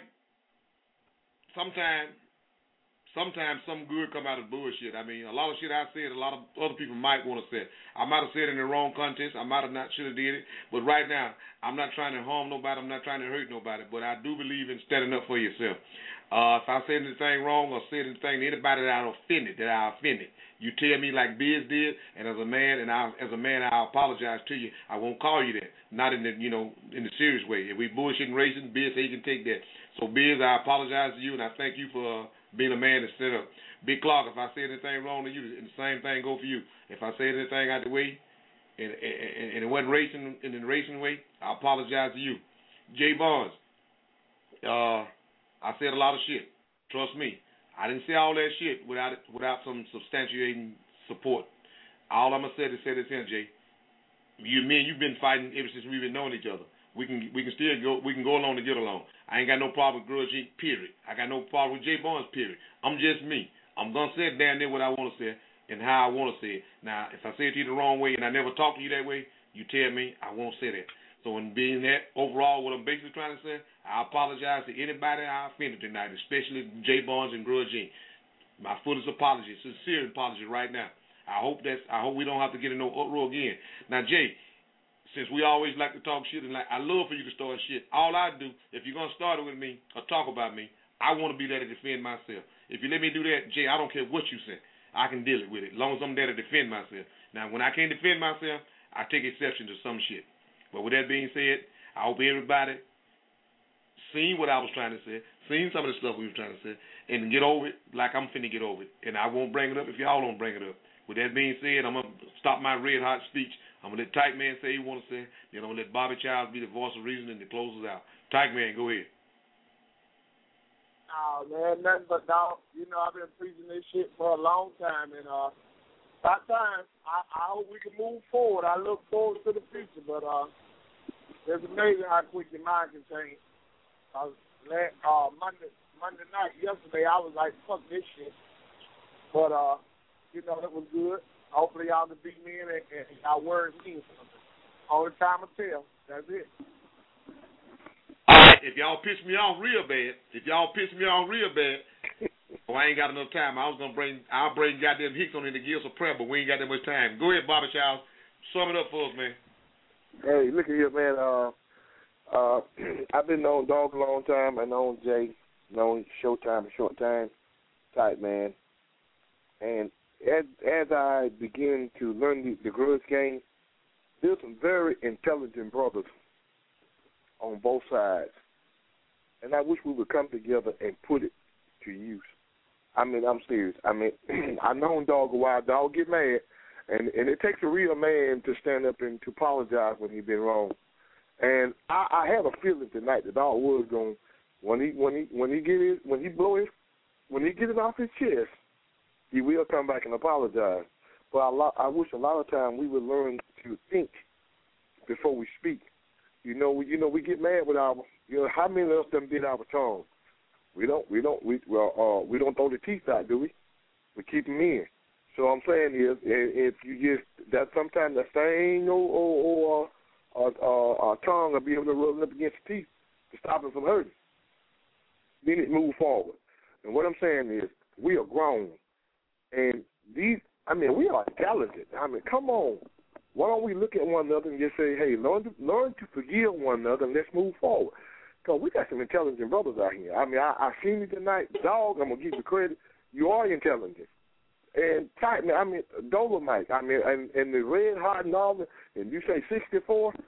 sometimes, sometimes some good come out of bullshit. I mean, a lot of shit I said, a lot of other people might want to say. I might have said it in the wrong context. I might have not should have did it. But right now, I'm not trying to harm nobody. I'm not trying to hurt nobody. But I do believe in standing up for yourself. Uh, if I said anything wrong or said anything to anybody that I offended, that I offended, you tell me like Biz did, and as a man, and I, as a man, I apologize to you. I won't call you that, not in the, you know, in the serious way. If we bullshitting racing, Biz say he can take that. So Biz, I apologize to you, and I thank you for uh, being a man to stand up. Big Clark, if I said anything wrong to you, the same thing go for you. If I said anything out the way, and, and, and it wasn't racing in the racing way, I apologize to you. Jay Barnes, uh, I said a lot of shit. Trust me. I didn't say all that shit without without some substantiating support. All I'm gonna say is say this here, Jay. You, me, and you've been fighting ever since we've been knowing each other. We can we can still go we can go along to get along. I ain't got no problem with Grudge Incorporated, period. I got no problem with Jay Barnes, period. I'm just me. I'm gonna say it down there what I want to say and how I want to say it. Now, if I say it to you the wrong way and I never talk to you that way, you tell me I won't say that. So in being that, overall, what I'm basically trying to say, I apologize to anybody I offended tonight, especially Jay Barnes and Grudge Incorporated. My fullest apology, sincere apology right now. I hope that's. I hope we don't have to get in no uproar again. Now, Jay, since we always like to talk shit, and like I love for you to start shit. All I do, if you're gonna start it with me or talk about me, I want to be there to defend myself. If you let me do that, Jay, I don't care what you say. I can deal it with it, as long as I'm there to defend myself. Now, when I can't defend myself, I take exception to some shit. But with that being said, I hope everybody seen what I was trying to say, seen some of the stuff we were trying to say, and get over it like I'm finna get over it. And I won't bring it up if y'all don't bring it up. With that being said, I'm going to stop my red hot speech. I'm going to let Tight Man say he want to say, then I'm going to let Bobby Childs be the voice of reason and to close us out. Tight Man, go ahead. Oh, man, nothing but dog. You know, I've been preaching this shit for a long time, and uh, by time, I, I hope we can move forward. I look forward to the future, but uh, it's amazing how quick your mind can change. Uh, last, uh, Monday, Monday night, yesterday, I was like, fuck this shit. But, uh, you know, it was good. Hopefully y'all can beat me in it, and y'all words mean something. Only time will tell. That's it. All right, if y'all piss me off real bad, if y'all piss me off real bad, oh, I ain't got enough time. I was gonna bring, I'll bring goddamn Hicks on in to give us a prayer, but we ain't got that much time. Go ahead, Bobby Childs. Sum it up for us, man. Hey, look at here, man. Uh, uh, I've been known Dog a long time. I known Jay, known Showtime a short time. Tight Man. And as as I begin to learn the, the grudge game, there's some very intelligent brothers on both sides. And I wish we would come together and put it to use. I mean, I'm serious. I mean, I've known Dog a while. Dog get mad. And and it takes a real man to stand up and to apologize when he's been wrong. And I, I had a feeling tonight that Dog was going when he when he when he get his when he blow his when he get it off his chest, he will come back and apologize. But I, lo- I wish a lot of time we would learn to think before we speak. You know, we, you know, we get mad with our. You know, how many of us them did our tongue? We don't. We don't. We well, uh, we don't throw the teeth out, do we? We keep them in. So I'm saying is, if you just that sometimes that same old, old, old uh, uh, uh, tongue will be able to rub up against the teeth to stop it from hurting. Then it move forward. And what I'm saying is, we are grown, and these. I mean, we are talented. I mean, come on. Why don't we look at one another and just say, hey, learn to learn to forgive one another and let's move forward? Because we got some intelligent brothers out here. I mean, I, I seen you tonight. Dog, I'm going to give you credit. You are intelligent. And Tight Man, I mean, Dolomite, I mean, and, and the Red Hot and all the, and you say sixty-four,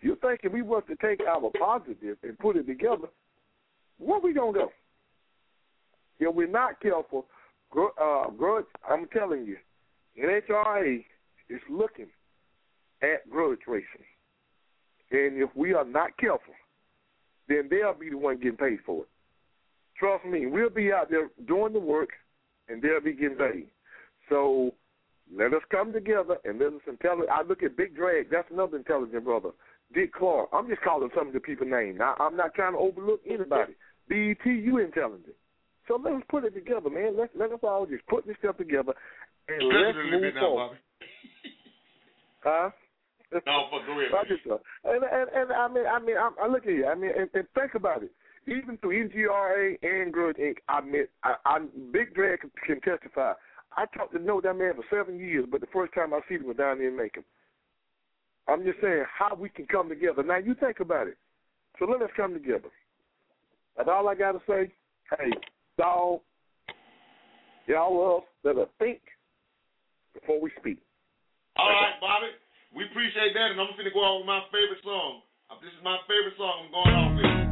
You think if we was to take our positive and put it together, where we gonna go? If we're not careful, uh, grudge, I'm telling you, N H R A is looking at grudge racing. And if we are not careful, then they'll be the one getting paid for it. Trust me, we'll be out there doing the work, and they'll be getting paid. So let us come together and let us intelligent. I look at Big Drag. That's another intelligent brother. Dick Clark. I'm just calling some of the people names. I, I'm not trying to overlook anybody. B E T, you intelligent. So let us put it together, man. Let's let us all just put this stuff together and let's move forward. Huh? No, but go ahead. I just, uh, and, and and I mean, I mean, I, I look at you. I mean, and, and think about it. Even through N G R A and Grudge Incorporated, I admit, I, I Big Drag can, can testify. I talked to know that man for seven years, but the first time I see him was down there in Macon. I'm just saying how we can come together. Now you think about it. So let us come together. That's all I got to say. Hey, dog, y'all else better think before we speak. All right, Bobby. We appreciate that, and I'm going to go on with my favorite song. This is my favorite song I'm going on with.